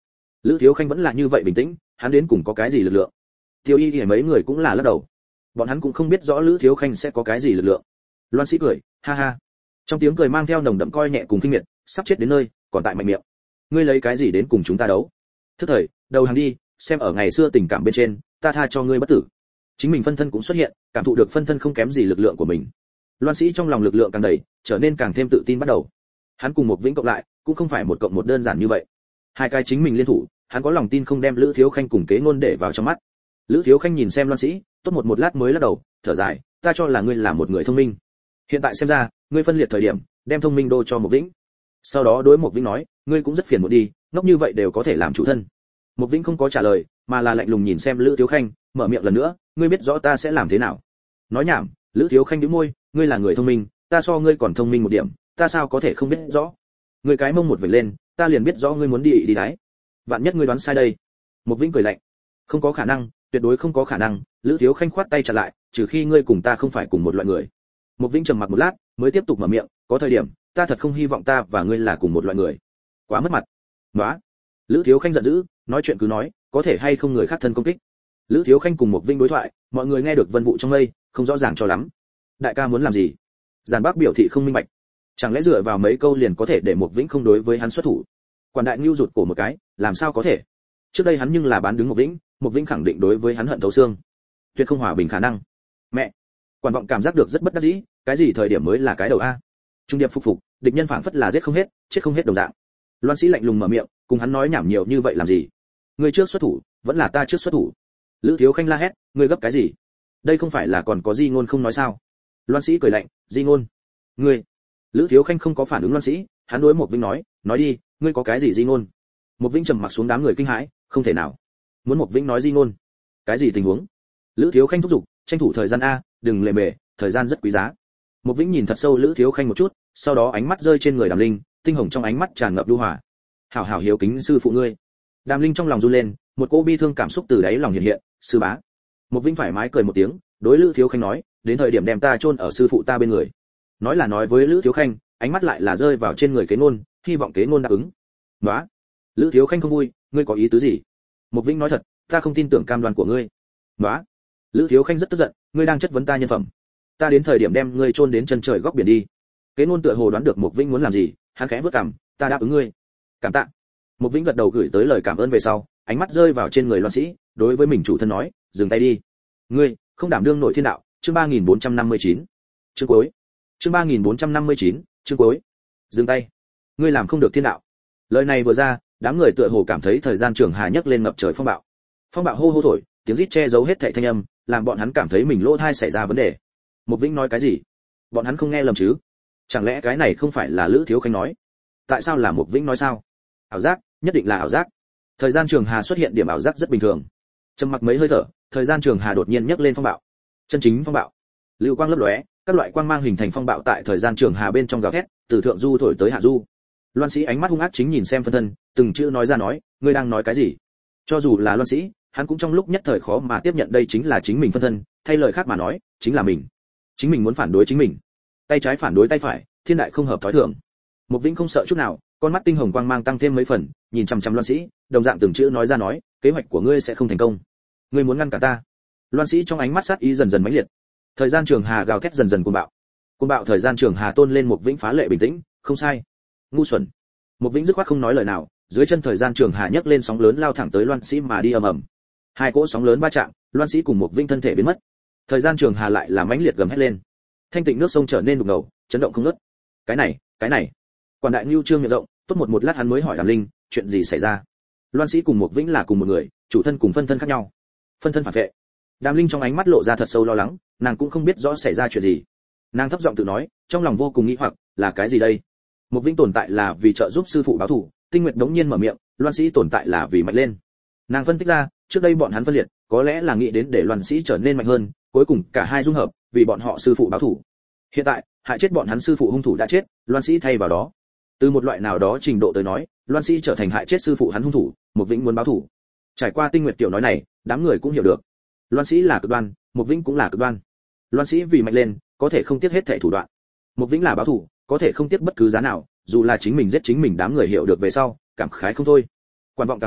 Lữ Thiếu Khanh vẫn là như vậy bình tĩnh, hắn đến cùng có cái gì lực lượng? Tiêu Y Y mấy người cũng là lắc đầu. Bọn hắn cũng không biết rõ Lữ Thiếu Khanh sẽ có cái gì lực lượng. Loan Sĩ cười, ha ha. Trong tiếng cười mang theo nồng đậm coi nhẹ cùng kinh miệt, sắp chết đến nơi, còn tại mạnh miệng. Ngươi lấy cái gì đến cùng chúng ta đấu? Thức thời, đầu hàng đi, xem ở ngày xưa tình cảm bên trên, ta tha cho ngươi bất tử. Chính mình phân thân cũng xuất hiện, cảm thụ được phân thân không kém gì lực lượng của mình. Loan Sĩ trong lòng lực lượng càng đầy, trở nên càng thêm tự tin bắt đầu. Hắn cùng một Vĩnh cộng lại, cũng không phải một cộng một đơn giản như vậy. Hai cái chính mình liên thủ, hắn có lòng tin không đem Lữ Thiếu Khanh cùng Kế Ngôn để vào trong mắt. Lữ Thiếu Khanh nhìn xem Loan Sĩ, tốt một lát mới lắc đầu, thở dài, ta cho là ngươi là một người thông minh. Hiện tại xem ra, ngươi phân liệt thời điểm, đem thông minh đô cho một Vĩnh. Sau đó đối một Vĩnh nói, ngươi cũng rất phiền muộn đi, ngốc như vậy đều có thể làm chủ thân. Một Vĩnh không có trả lời, mà là lạnh lùng nhìn xem Lữ Thiếu Khanh, mở miệng lần nữa, ngươi biết rõ ta sẽ làm thế nào? Nói nhảm, Lữ Thiếu Khanh nhếch môi, ngươi là người thông minh, ta so ngươi còn thông minh một điểm, ta sao có thể không biết rõ? Ngươi cái mông một vểnh lên, ta liền biết rõ ngươi muốn đi đái. Vạn nhất ngươi đoán sai đây. Một Vĩnh cười lạnh, không có khả năng, tuyệt đối không có khả năng. Lữ Thiếu Khanh khoát tay chặn lại, trừ khi ngươi cùng ta không phải cùng một loại người. Một Vĩnh trầm mặc một lát, mới tiếp tục mở miệng, có thời điểm, ta thật không hy vọng ta và ngươi là cùng một loại người. Quá mất mặt. Nóa. Lữ Thiếu Khanh giận dữ, nói chuyện cứ nói, có thể hay không người khác thân công kích. Lữ Thiếu Khanh cùng một Vĩnh đối thoại, mọi người nghe được vân vụ trong mây, không rõ ràng cho lắm. Đại ca muốn làm gì? Giản Bác biểu thị không minh bạch. Chẳng lẽ dựa vào mấy câu liền có thể để một Vĩnh không đối với hắn xuất thủ? Quản đại Nưu rụt cổ một cái, làm sao có thể? Trước đây hắn nhưng là bán đứng một Vĩnh khẳng định đối với hắn hận thấu xương, tuyệt không hòa bình khả năng. Mẹ. Quản vọng cảm giác được rất bất đắc dĩ, cái gì thời điểm mới là cái đầu a? Trung điệp phục, địch nhân phảng phất là giết không hết, chết không hết đồng dạng. Loan Sĩ lạnh lùng mở miệng, cùng hắn nói nhảm nhiều như vậy làm gì? Ngươi trước xuất thủ, vẫn là ta trước xuất thủ? Lữ Thiếu Khanh la hét, ngươi gấp cái gì? Đây không phải là còn có Di Ngôn không nói sao? Loan Sĩ cười lạnh, Di Ngôn? Ngươi? Lữ Thiếu Khanh không có phản ứng Loan Sĩ, hắn đối một Vĩnh nói đi, ngươi có cái gì Di Ngôn? Một Vĩnh trầm mặc xuống, đám người kinh hãi, không thể nào. Muốn một Vĩnh nói Di Ngôn? Cái gì tình huống? Lữ Thiếu Khanh thúc giục, tranh thủ thời gian a, đừng lề mề, thời gian rất quý giá. Một Vĩnh nhìn thật sâu Lữ Thiếu Khanh một chút, sau đó ánh mắt rơi trên người Đàm Linh, tinh hồng trong ánh mắt tràn ngập lưu hỏa. Hảo hảo hiếu kính sư phụ ngươi. Đàm Linh trong lòng run lên, một cỗ bi thương cảm xúc từ đáy lòng hiện hiện, sư bá. Một Vĩnh thoải mái cười một tiếng, đối Lữ Thiếu Khanh nói, đến thời điểm đem ta chôn ở sư phụ ta bên người. Nói là nói với Lữ Thiếu Khanh, ánh mắt lại là rơi vào trên người Kế Ngôn, hy vọng Kế Ngôn đáp ứng. Nóa. Lữ Thiếu Khanh không vui, ngươi có ý tứ gì? Một Vĩnh nói thật, ta không tin tưởng cam đoan của ngươi. Nóa. Lữ Thiếu Khanh rất tức giận, ngươi đang chất vấn ta nhân phẩm. Ta đến thời điểm đem ngươi chôn đến chân trời góc biển đi. Kế Ngôn tựa hồ đoán được Một Vĩnh muốn làm gì, hắn khẽ vớt cằm, ta đáp ứng ngươi. Cảm tạ. Một Vĩnh gật đầu gửi tới lời cảm ơn về sau, ánh mắt rơi vào trên người Loan Sĩ, đối với mình chủ thân nói, dừng tay đi. Ngươi không đảm đương nội thiên đạo. Chương 3459. Chương cuối. Chương 3459. Chương cuối. Dừng tay. Ngươi làm không được thiên đạo. Lời này vừa ra, đám người tựa hồ cảm thấy thời gian trường hà nhấc lên ngập trời phong bạo. Phong bạo hô hô thổi, tiếng rít che giấu hết thảy thanh âm, làm bọn hắn cảm thấy mình lỗ tai xảy ra vấn đề. Một Vĩnh nói cái gì? Bọn hắn không nghe lầm chứ? Chẳng lẽ cái này không phải là Lữ Thiếu Khanh nói? Tại sao là Một Vĩnh nói sao? Ảo giác, nhất định là ảo giác. Thời gian trường hà xuất hiện điểm ảo giác rất bình thường. Trầm mặc mấy hơi thở, thời gian trường hà đột nhiên nhấc lên phong bạo. Chân chính phong bạo. Lưu quang lấp lóe, các loại quang mang hình thành phong bạo tại thời gian trường hà bên trong gào thét, từ thượng du thổi tới hạ du. Loan Sĩ ánh mắt hung ác chính nhìn xem phân thân, từng chữ nói ra nói, ngươi đang nói cái gì? Cho dù là Loan Sĩ, hắn cũng trong lúc nhất thời khó mà tiếp nhận đây chính là chính mình phân thân, thay lời khác mà nói, chính là mình. Chính mình muốn phản đối chính mình. Tay trái phản đối tay phải, thiên đại không hợp thói thường. Một Vĩnh không sợ chút nào, con mắt tinh hồng quang mang tăng thêm mấy phần, nhìn chằm chằm Loan Sĩ, đồng dạng từng chữ nói ra nói, kế hoạch của ngươi sẽ không thành công. Ngươi muốn ngăn cản ta? Loan Sĩ trong ánh mắt sát ý dần dần mãnh liệt. Thời gian trường hà gào thét dần dần cuồng bạo. Cuồng bạo thời gian trường hà tôn lên Một Vĩnh phá lệ bình tĩnh, không sai. Ngu xuẩn. Một Vĩnh dứt khoát không nói lời nào, dưới chân thời gian trường hà nhấc lên sóng lớn lao thẳng tới Loan Sĩ mà đi ầm ầm. Hai cỗ sóng lớn va chạm, Loan Sĩ cùng Một Vĩnh thân thể biến mất. Thời gian trường hà lại là mãnh liệt gầm hét lên. Thanh tịnh nước sông trở nên đục ngầu, chấn động không ngớt. Cái này. Quản đại Nưu trương miệng rộng, tốt một lát hắn mới hỏi Đàm Linh, chuyện gì xảy ra? Loan Sĩ cùng Một Vĩnh là cùng một người, chủ thân cùng phân thân khác nhau. Phân thân phản vệ. Đàm Linh trong ánh mắt lộ ra thật sâu lo lắng, nàng cũng không biết rõ xảy ra chuyện gì. Nàng thấp giọng tự nói, trong lòng vô cùng nghi hoặc, là cái gì đây? Một Vĩnh tồn tại là vì trợ giúp sư phụ báo thù, Tinh Nguyệt đống nhiên mở miệng, Loan Sĩ tồn tại là vì mạnh lên. Nàng phân tích ra, trước đây bọn hắn phân liệt, có lẽ là nghĩ đến để Loan Sĩ trở nên mạnh hơn, cuối cùng cả hai dung hợp, vì bọn họ sư phụ báo thù. Hiện tại, hại chết bọn hắn sư phụ hung thủ đã chết, Loan Sĩ thay vào đó. Từ một loại nào đó trình độ tới nói, Loan Sĩ trở thành hại chết sư phụ hắn hung thủ, Một Vĩnh muốn báo thù. Trải qua Tinh Nguyệt tiểu nói này, đám người cũng hiểu được. Loan Sĩ là cực đoan, Một Vĩnh cũng là cực đoan. Loan Sĩ vì mạnh lên, có thể không tiếc hết thảy thủ đoạn. Một Vĩnh là báo thù, có thể không tiếc bất cứ giá nào, dù là chính mình giết chính mình, đám người hiểu được về sau, cảm khái không thôi. Quan vọng cảm khái,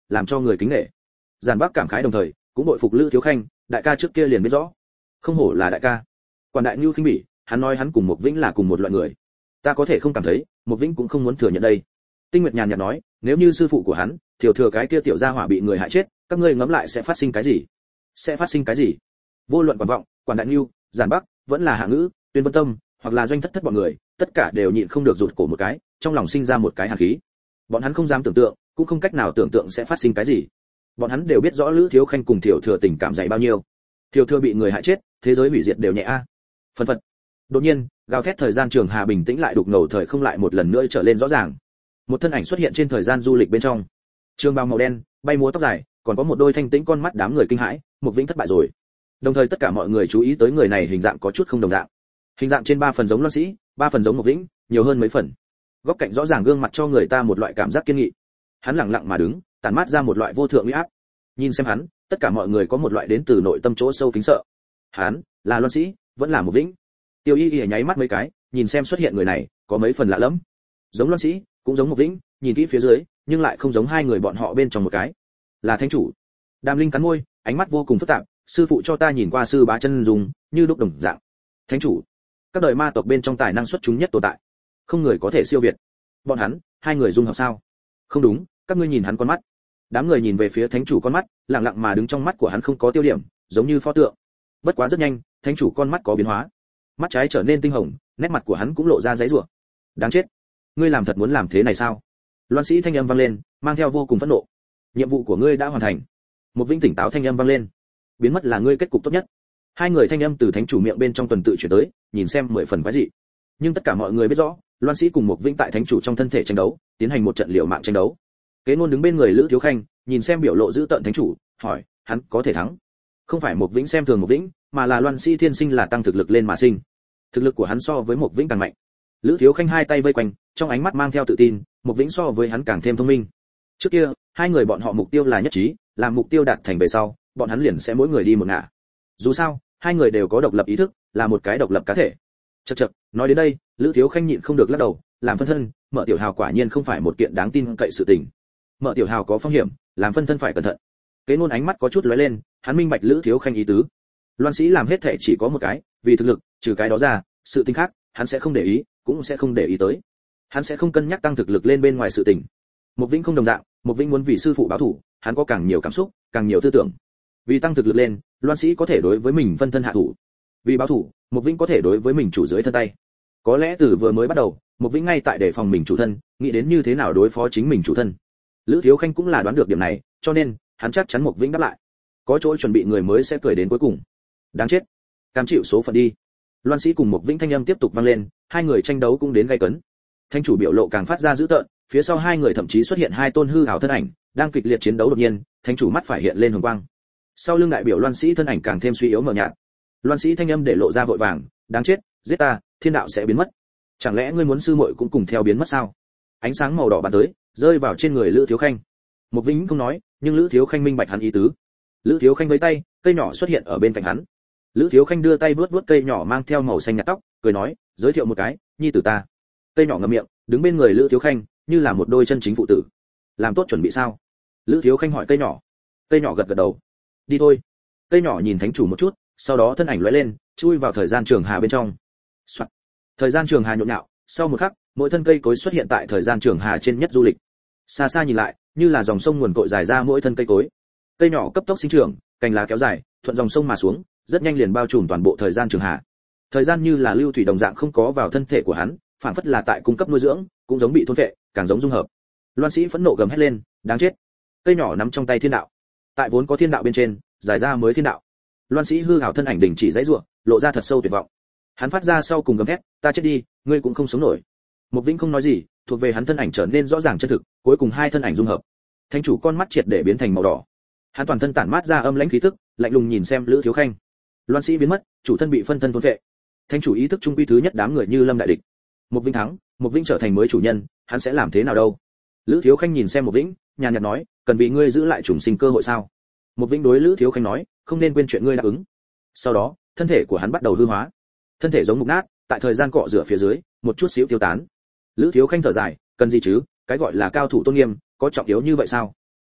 làm cho người kính nể. Giản Bắc cảm khái đồng thời cũng bội phục Lữ Thiếu Khanh, đại ca trước kia liền biết rõ, không hổ là đại ca. Quản đại nhu khinh bỉ, hắn nói hắn cùng Mục Vĩnh là cùng một loại người, ta có thể không cảm thấy, Mục Vĩnh cũng không muốn thừa nhận đây. Tinh Nguyệt nhàn nhạt nói, nếu như sư phụ của hắn, Thiều Thừa cái kia tiểu gia hỏa bị người hại chết, các ngươi ngẫm lại sẽ phát sinh cái gì? Sẽ phát sinh cái gì? Vô luận Quản Vọng, Quản đại nhu, Giản Bắc, vẫn là Hạ Ngữ, Tuyên Vân Tâm, hoặc là Doanh Thất Thất bọn người, tất cả đều nhịn không được rụt cổ một cái, trong lòng sinh ra một cái hàn khí. Bọn hắn không dám tưởng tượng, cũng không cách nào tưởng tượng sẽ phát sinh cái gì. Bọn hắn đều biết rõ Lữ Thiếu Khanh cùng Thiều Thừa tình cảm dày bao nhiêu. Thiều Thừa bị người hại chết, thế giới hủy diệt đều nhẹ a. Phân phật. Đột nhiên, gào thét thời gian trường hà bình tĩnh lại đục ngầu thời không lại một lần nữa trở lên rõ ràng. Một thân ảnh xuất hiện trên thời gian du lịch bên trong. Trường bào màu đen, bay múa tóc dài, còn có một đôi thanh tĩnh con mắt, đám người kinh hãi, Mục Vĩnh thất bại rồi. Đồng thời tất cả mọi người chú ý tới người này hình dạng có chút không đồng dạng. Hình dạng trên 3 phần giống Loan Sĩ, 3 phần giống Mục Vĩnh, nhiều hơn mấy phần. Góc cạnh rõ ràng gương mặt cho người ta một loại cảm giác kiên nghị. Hắn lặng lặng mà đứng, tản mát ra một loại vô thượng uy áp. Nhìn xem hắn, tất cả mọi người có một loại đến từ nội tâm chỗ sâu kính sợ. Hắn là Loan Sĩ, vẫn là Mục Vĩnh. Tiêu Y Y nháy mắt mấy cái, nhìn xem xuất hiện người này, có mấy phần lạ lẫm. Giống Loan Sĩ, cũng giống Mục Vĩnh, nhìn kỹ phía dưới, nhưng lại không giống hai người bọn họ bên trong một cái. Là thánh chủ. Đàm Linh cắn môi, ánh mắt vô cùng phức tạp, sư phụ cho ta nhìn qua sư bá chân dùng, như đúc đồng dạng. Thánh chủ, các đời ma tộc bên trong tài năng xuất chúng nhất tồn tại, không người có thể siêu việt. Bọn hắn, hai người dung hợp sao? Không đúng, các ngươi nhìn hắn con mắt. Đám người nhìn về phía thánh chủ con mắt, lặng lặng mà đứng trong mắt của hắn không có tiêu điểm, giống như pho tượng. Bất quá rất nhanh, thánh chủ con mắt có biến hóa. Mắt trái trở nên tinh hồng, nét mặt của hắn cũng lộ ra giãy giụa. Đáng chết, ngươi làm thật muốn làm thế này sao? Loan Sĩ thanh âm vang lên, mang theo vô cùng phẫn nộ. Nhiệm vụ của ngươi đã hoàn thành. Một Vĩnh tỉnh táo thanh âm vang lên. Biến mất là ngươi kết cục tốt nhất. Hai người thanh âm từ thánh chủ miệng bên trong tuần tự chuyển tới, nhìn xem 10 phần quái dị. Nhưng tất cả mọi người biết rõ, Loan Sĩ cùng một Vĩnh tại thánh chủ trong thân thể tranh đấu, tiến hành một trận liều mạng tranh đấu. Kế Ngôn đứng bên người Lữ Thiếu Khanh, nhìn xem biểu lộ dữ tợn thánh chủ, hỏi, hắn có thể thắng? Không phải một Vĩnh xem thường một Vĩnh, mà là Loan Sĩ thiên sinh là tăng thực lực lên mà sinh. Thực lực của hắn so với một Vĩnh càng mạnh. Lữ Thiếu Khanh hai tay vây quanh, trong ánh mắt mang theo tự tin, một Vĩnh so với hắn càng thêm thông minh. Trước kia, hai người bọn họ mục tiêu là nhất trí, làm mục tiêu đạt thành về sau, bọn hắn liền sẽ mỗi người đi một ngả. Dù sao, hai người đều có độc lập ý thức, là một cái độc lập cá thể. Chậc chậc, nói đến đây, Lữ Thiếu Khanh nhịn không được lắc đầu, làm phân thân, Mở Tiểu Hào quả nhiên không phải một kiện đáng tin cậy sự tình. Mở Tiểu Hào có phong hiểm, làm phân thân phải cẩn thận. Kế Ngôn ánh mắt có chút lóe lên, hắn minh bạch Lữ Thiếu Khanh ý tứ. Loan Sĩ làm hết thể chỉ có một cái, vì thực lực, trừ cái đó ra, sự tình khác, hắn sẽ không để ý, cũng sẽ không để ý tới. Hắn sẽ không cân nhắc tăng thực lực lên bên ngoài sự tình. Một Vĩnh không đồng dạng, Một Vĩnh muốn vì sư phụ báo thù, hắn có càng nhiều cảm xúc, càng nhiều tư tưởng. Vì tăng thực lực lên, Loan Sĩ có thể đối với mình phân thân hạ thủ. Vì báo thù, Một Vĩnh có thể đối với mình chủ dưới thân tay. Có lẽ từ vừa mới bắt đầu, Một Vĩnh ngay tại đề phòng mình chủ thân, nghĩ đến như thế nào đối phó chính mình chủ thân. Lữ Thiếu Khanh cũng là đoán được điểm này, cho nên hắn chắc chắn Một Vĩnh đáp lại. Có chỗ chuẩn bị người mới sẽ cười đến cuối cùng. Đáng chết, cam chịu số phận đi. Loan Sĩ cùng Một Vĩnh thanh âm tiếp tục vang lên, hai người tranh đấu cũng đến gay cấn. Thanh chủ biểu lộ càng phát ra dữ tợn, phía sau hai người thậm chí xuất hiện hai tôn hư ảo thân ảnh, đang kịch liệt chiến đấu đột nhiên, Thanh chủ mắt phải hiện lên hồng quang. Sau lưng đại biểu Loan Sĩ thân ảnh càng thêm suy yếu mờ nhạt. Loan Sĩ thanh âm để lộ ra vội vàng, đáng chết, giết ta, thiên đạo sẽ biến mất. Chẳng lẽ ngươi muốn sư muội cũng cùng theo biến mất sao? Ánh sáng màu đỏ bắn tới, rơi vào trên người Lữ Thiếu Khanh. Một Vĩnh không nói, nhưng Lữ Thiếu Khanh minh bạch hắn ý tứ. Lữ Thiếu Khanh với tay, cây nhỏ xuất hiện ở bên cạnh hắn. Lữ Thiếu Khanh đưa tay vuốt vuốt cây nhỏ mang theo màu xanh nhạt tóc, cười nói, giới thiệu một cái, nhi tử ta. Cây nhỏ ngậm miệng, đứng bên người Lữ Thiếu Khanh, như là một đôi chân chính phụ tử. Làm tốt chuẩn bị sao? Lữ Thiếu Khanh hỏi cây nhỏ. Cây nhỏ gật gật đầu. Đi thôi. Cây nhỏ nhìn thánh chủ một chút, sau đó thân ảnh lóe lên, chui vào thời gian trường hà bên trong. Soạn. Thời gian trường hà nhộn nhạo, sau một khắc, mỗi thân cây cối xuất hiện tại thời gian trường hà trên nhất du lịch. Xa xa nhìn lại, như là dòng sông nguồn cội dài ra mỗi thân cây cối. Cây nhỏ cấp tốc sinh trưởng, cành lá kéo dài, thuận dòng sông mà xuống, rất nhanh liền bao trùm toàn bộ thời gian trường hà. Thời gian như là lưu thủy đồng dạng không có vào thân thể của hắn, phản phất là tại cung cấp nuôi dưỡng, cũng giống bị thôn phệ, càng giống dung hợp. Loan Sĩ phẫn nộ gầm hét lên, đáng chết. Cây nhỏ nắm trong tay thiên đạo. Tại vốn có thiên đạo bên trên, giải ra mới thiên đạo. Loan Sĩ hư hảo thân ảnh đình chỉ dãy rủa, lộ ra thật sâu tuyệt vọng. Hắn phát ra sau cùng gầm thét, ta chết đi, ngươi cũng không sống nổi. Một Vĩnh không nói gì, thuộc về hắn thân ảnh trở nên rõ ràng chân thực, cuối cùng hai thân ảnh dung hợp. Thánh chủ con mắt triệt để biến thành màu đỏ. Hắn toàn thân tản mát ra âm lãnh khí tức, lạnh lùng nhìn xem Lữ Thiếu Khanh. Loan Sĩ biến mất, chủ thân bị phân thân thôn phệ. Thánh chủ ý thức trung quy thứ nhất đám người như lâm đại địch. Một Vĩnh thắng, Một Vĩnh trở thành mới chủ nhân, hắn sẽ làm thế nào đâu? Lữ Thiếu Khanh nhìn xem Một Vĩnh, nhàn nhạt nói, cần vì ngươi giữ lại trùng sinh cơ hội sao? Một Vĩnh đối Lữ Thiếu Khanh nói, không nên quên chuyện ngươi đáp ứng. Sau đó, thân thể của hắn bắt đầu hư hóa. Thân thể giống mục nát, tại thời gian cọ rửa phía dưới, một chút xíu tiêu tán. Lữ Thiếu Khanh thở dài, cần gì chứ, cái gọi là cao thủ tôn nghiêm, có trọng yếu như vậy sao?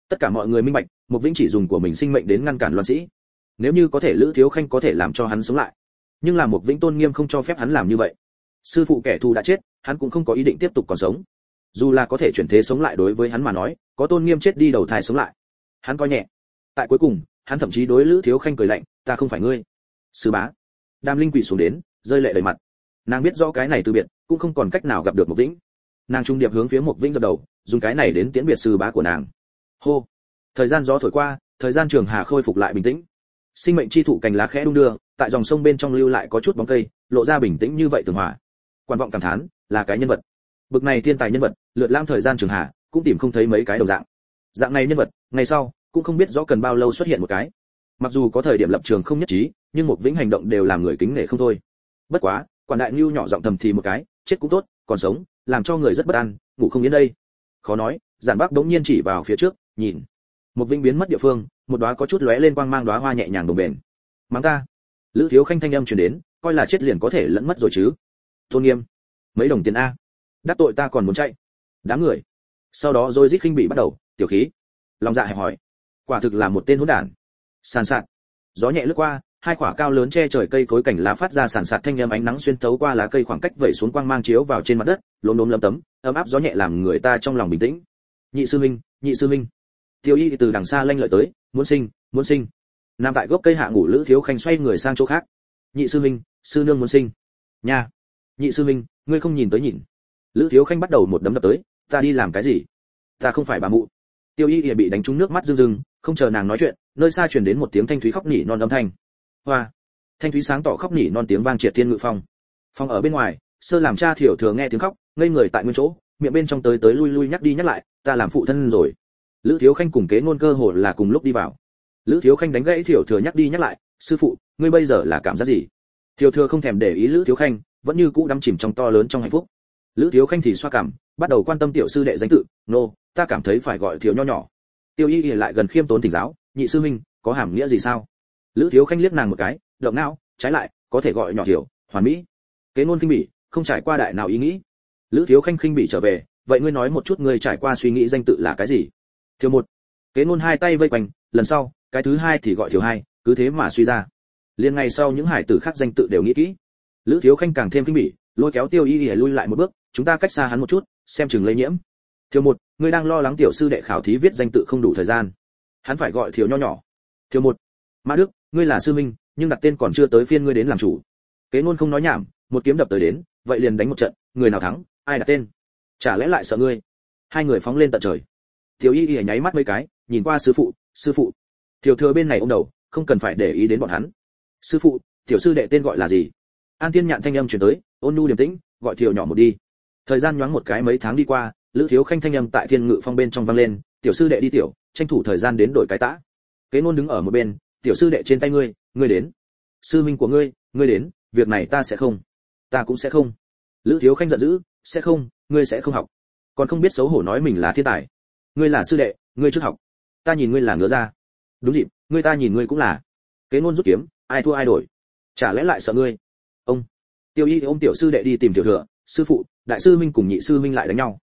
Tất cả mọi người minh bạch, Mục Vĩnh chỉ dùng của mình sinh mệnh đến ngăn cản Loan Sĩ. Nếu như có thể Lữ Thiếu Khanh có thể làm cho hắn sống lại, nhưng là Mục Vĩnh tôn nghiêm không cho phép hắn làm như vậy. Sư phụ kẻ thù đã chết, hắn cũng không có ý định tiếp tục còn sống. Dù là có thể chuyển thế sống lại đối với hắn mà nói, có tôn nghiêm chết đi đầu thai sống lại. Hắn coi nhẹ. Tại cuối cùng, hắn thậm chí đối Lữ Thiếu Khanh cười lạnh, ta không phải ngươi. Sư bá. Đàm Linh quỳ xuống đến, rơi lệ đầy mặt. Nàng biết rõ cái này từ biệt, cũng không còn cách nào gặp được Mục Vĩnh. Nàng trung điệp hướng phía Mục Vĩnh dập đầu, dùng cái này đến tiễn biệt sư bá của nàng. Hô. Thời gian gió thổi qua, thời gian trường hà khôi phục lại bình tĩnh. Sinh mệnh chi thụ cành lá khẽ đung đưa, tại dòng sông bên trong lưu lại có chút bóng cây, lộ ra bình tĩnh như vậy tường hòa. Quan vọng cảm thán, là cái nhân vật. Bực này thiên tài nhân vật, lượt lam thời gian trường hà, cũng tìm không thấy mấy cái đồng dạng. Dạng này nhân vật, ngày sau cũng không biết rõ cần bao lâu xuất hiện một cái. Mặc dù có thời điểm lập trường không nhất trí, nhưng Mục Vĩnh hành động đều làm người kính nể không thôi. Bất quá, Quản Đại Nưu nhỏ giọng thầm thì một cái, chết cũng tốt, còn sống, làm cho người rất bất an, ngủ không yên đây. Khó nói, Giản Bắc đống nhiên chỉ vào phía trước, nhìn. Mục Vĩnh biến mất địa phương, một đóa có chút lóe lên quang mang đóa hoa nhẹ nhàng đồng bền. Mắng ta. Lữ Thiếu Khanh thanh âm truyền đến, coi là chết liền có thể lẫn mất rồi chứ. Tôn nghiêm. Mấy đồng tiền a. Đắc tội ta còn muốn chạy. Đám người. Sau đó rồi rít khinh bị bắt đầu, tiểu khí. Lòng dạ hẹp hỏi. Quả thực là một tên hỗn đản. Sàn sạt. Gió nhẹ lướt qua, hai quả cao lớn che trời cây cối cảnh lá phát ra sàn sạt thanh âm ánh nắng xuyên thấu qua lá cây khoảng cách vẩy xuống quang mang chiếu vào trên mặt đất, lốm đốm lấm tấm, ấm áp gió nhẹ làm người ta trong lòng bình tĩnh. Nhị sư minh. Tiêu Y từ đằng xa lanh lợi tới, muốn sinh. Nằm tại gốc cây hạ ngủ Lữ Thiếu Khanh xoay người sang chỗ khác. Nhị sư minh, sư nương muốn sinh. Nha. Nhị sư minh, ngươi không nhìn tới nhìn. Lữ Thiếu Khanh bắt đầu một đấm đập tới, ta đi làm cái gì? Ta không phải bà mụ. Tiêu Y bị đánh trúng nước mắt rưng rưng, không chờ nàng nói chuyện, nơi xa truyền đến một tiếng thanh thúy khóc nỉ non âm thanh. Hoa. Thanh thúy sáng tỏ khóc nỉ non tiếng vang triệt thiên ngự phong. Phong ở bên ngoài, Sơ làm cha Thiểu Thừa nghe tiếng khóc, ngây người tại nguyên chỗ, miệng bên trong tới lui lui nhắc đi nhắc lại, ta làm phụ thân rồi. Lữ Thiếu Khanh cùng Kế Ngôn cơ hồ là cùng lúc đi vào. Lữ Thiếu Khanh đánh gãy Thiểu Thừa nhắc đi nhắc lại, sư phụ, ngươi bây giờ là cảm giác gì? Thiểu Thừa không thèm để ý Lữ Thiếu Khanh, vẫn như cũ đắm chìm trong to lớn trong hạnh phúc. Lữ Thiếu Khanh thì xoa cằm, bắt đầu quan tâm tiểu sư đệ danh tự, nô, ta cảm thấy phải gọi Thiếu nho nhỏ. Tiêu Y lại gần khiêm tốn thỉnh giáo, nhị sư minh, có hàm nghĩa gì sao? Lữ Thiếu Khanh liếc nàng một cái, động não, trái lại, có thể gọi nhỏ Thiểu, hoàn mỹ. Kế Ngôn khinh bỉ, không trải qua đại nào ý nghĩ. Lữ Thiếu Khanh khinh bỉ trở về, vậy ngươi nói một chút ngươi trải qua suy nghĩ danh tự là cái gì? Thiếu một. Kế Ngôn hai tay vây quanh, lần sau, cái thứ hai thì gọi Thiếu hai, cứ thế mà suy ra. Liên ngày sau những hải tử khác danh tự đều nghĩ kỹ. Lữ Thiếu Khanh càng thêm khinh bỉ, lôi kéo Tiêu Y lui lại một bước, chúng ta cách xa hắn một chút, xem chừng lây nhiễm. Thiếu một, ngươi đang lo lắng tiểu sư đệ khảo thí viết danh tự không đủ thời gian. Hắn phải gọi Thiếu nho nhỏ. Thiếu một. Mã Đức, ngươi là sư minh, nhưng đặt tên còn chưa tới phiên ngươi đến làm chủ. Kế Ngôn không nói nhảm, một kiếm đập tới đến, vậy liền đánh một trận, người nào thắng, ai đặt tên. Chả lẽ lại sợ ngươi? Hai người phóng lên tận trời. Thiếu Y nháy mắt mấy cái, nhìn qua sư phụ. Thiểu Thừa bên này ôm đầu, không cần phải để ý đến bọn hắn. Sư phụ, tiểu sư đệ tên gọi là gì? An Tiên Nhạn thanh âm truyền tới, ôn nhu điềm tĩnh, gọi Thiểu nhỏ một đi. Thời gian nhoáng một cái mấy tháng đi qua, Lữ Thiếu Khanh thanh âm tại Thiên Ngự Phong bên trong vang lên, tiểu sư đệ đi tiểu, tranh thủ thời gian đến đổi cái tã. Kế Ngôn đứng ở một bên, tiểu sư đệ trên tay ngươi đến. Sư minh của ngươi đến, việc này ta sẽ không. Ta cũng sẽ không. Lữ Thiếu Khanh giận dữ, sẽ không, ngươi sẽ không học. Còn không biết xấu hổ nói mình là thiên tài. Ngươi là sư đệ, ngươi trước học. Ta nhìn ngươi là ngứa ra. Đúng dịp, ngươi ta nhìn ngươi cũng là. Kế Ngôn rút kiếm, ai thua ai đổi. Chả lẽ lại sợ ngươi? Ông. Tiêu Y ôm tiểu sư đệ đi tìm Tiểu Thừa, sư phụ, đại sư minh cùng nhị sư minh lại đánh nhau.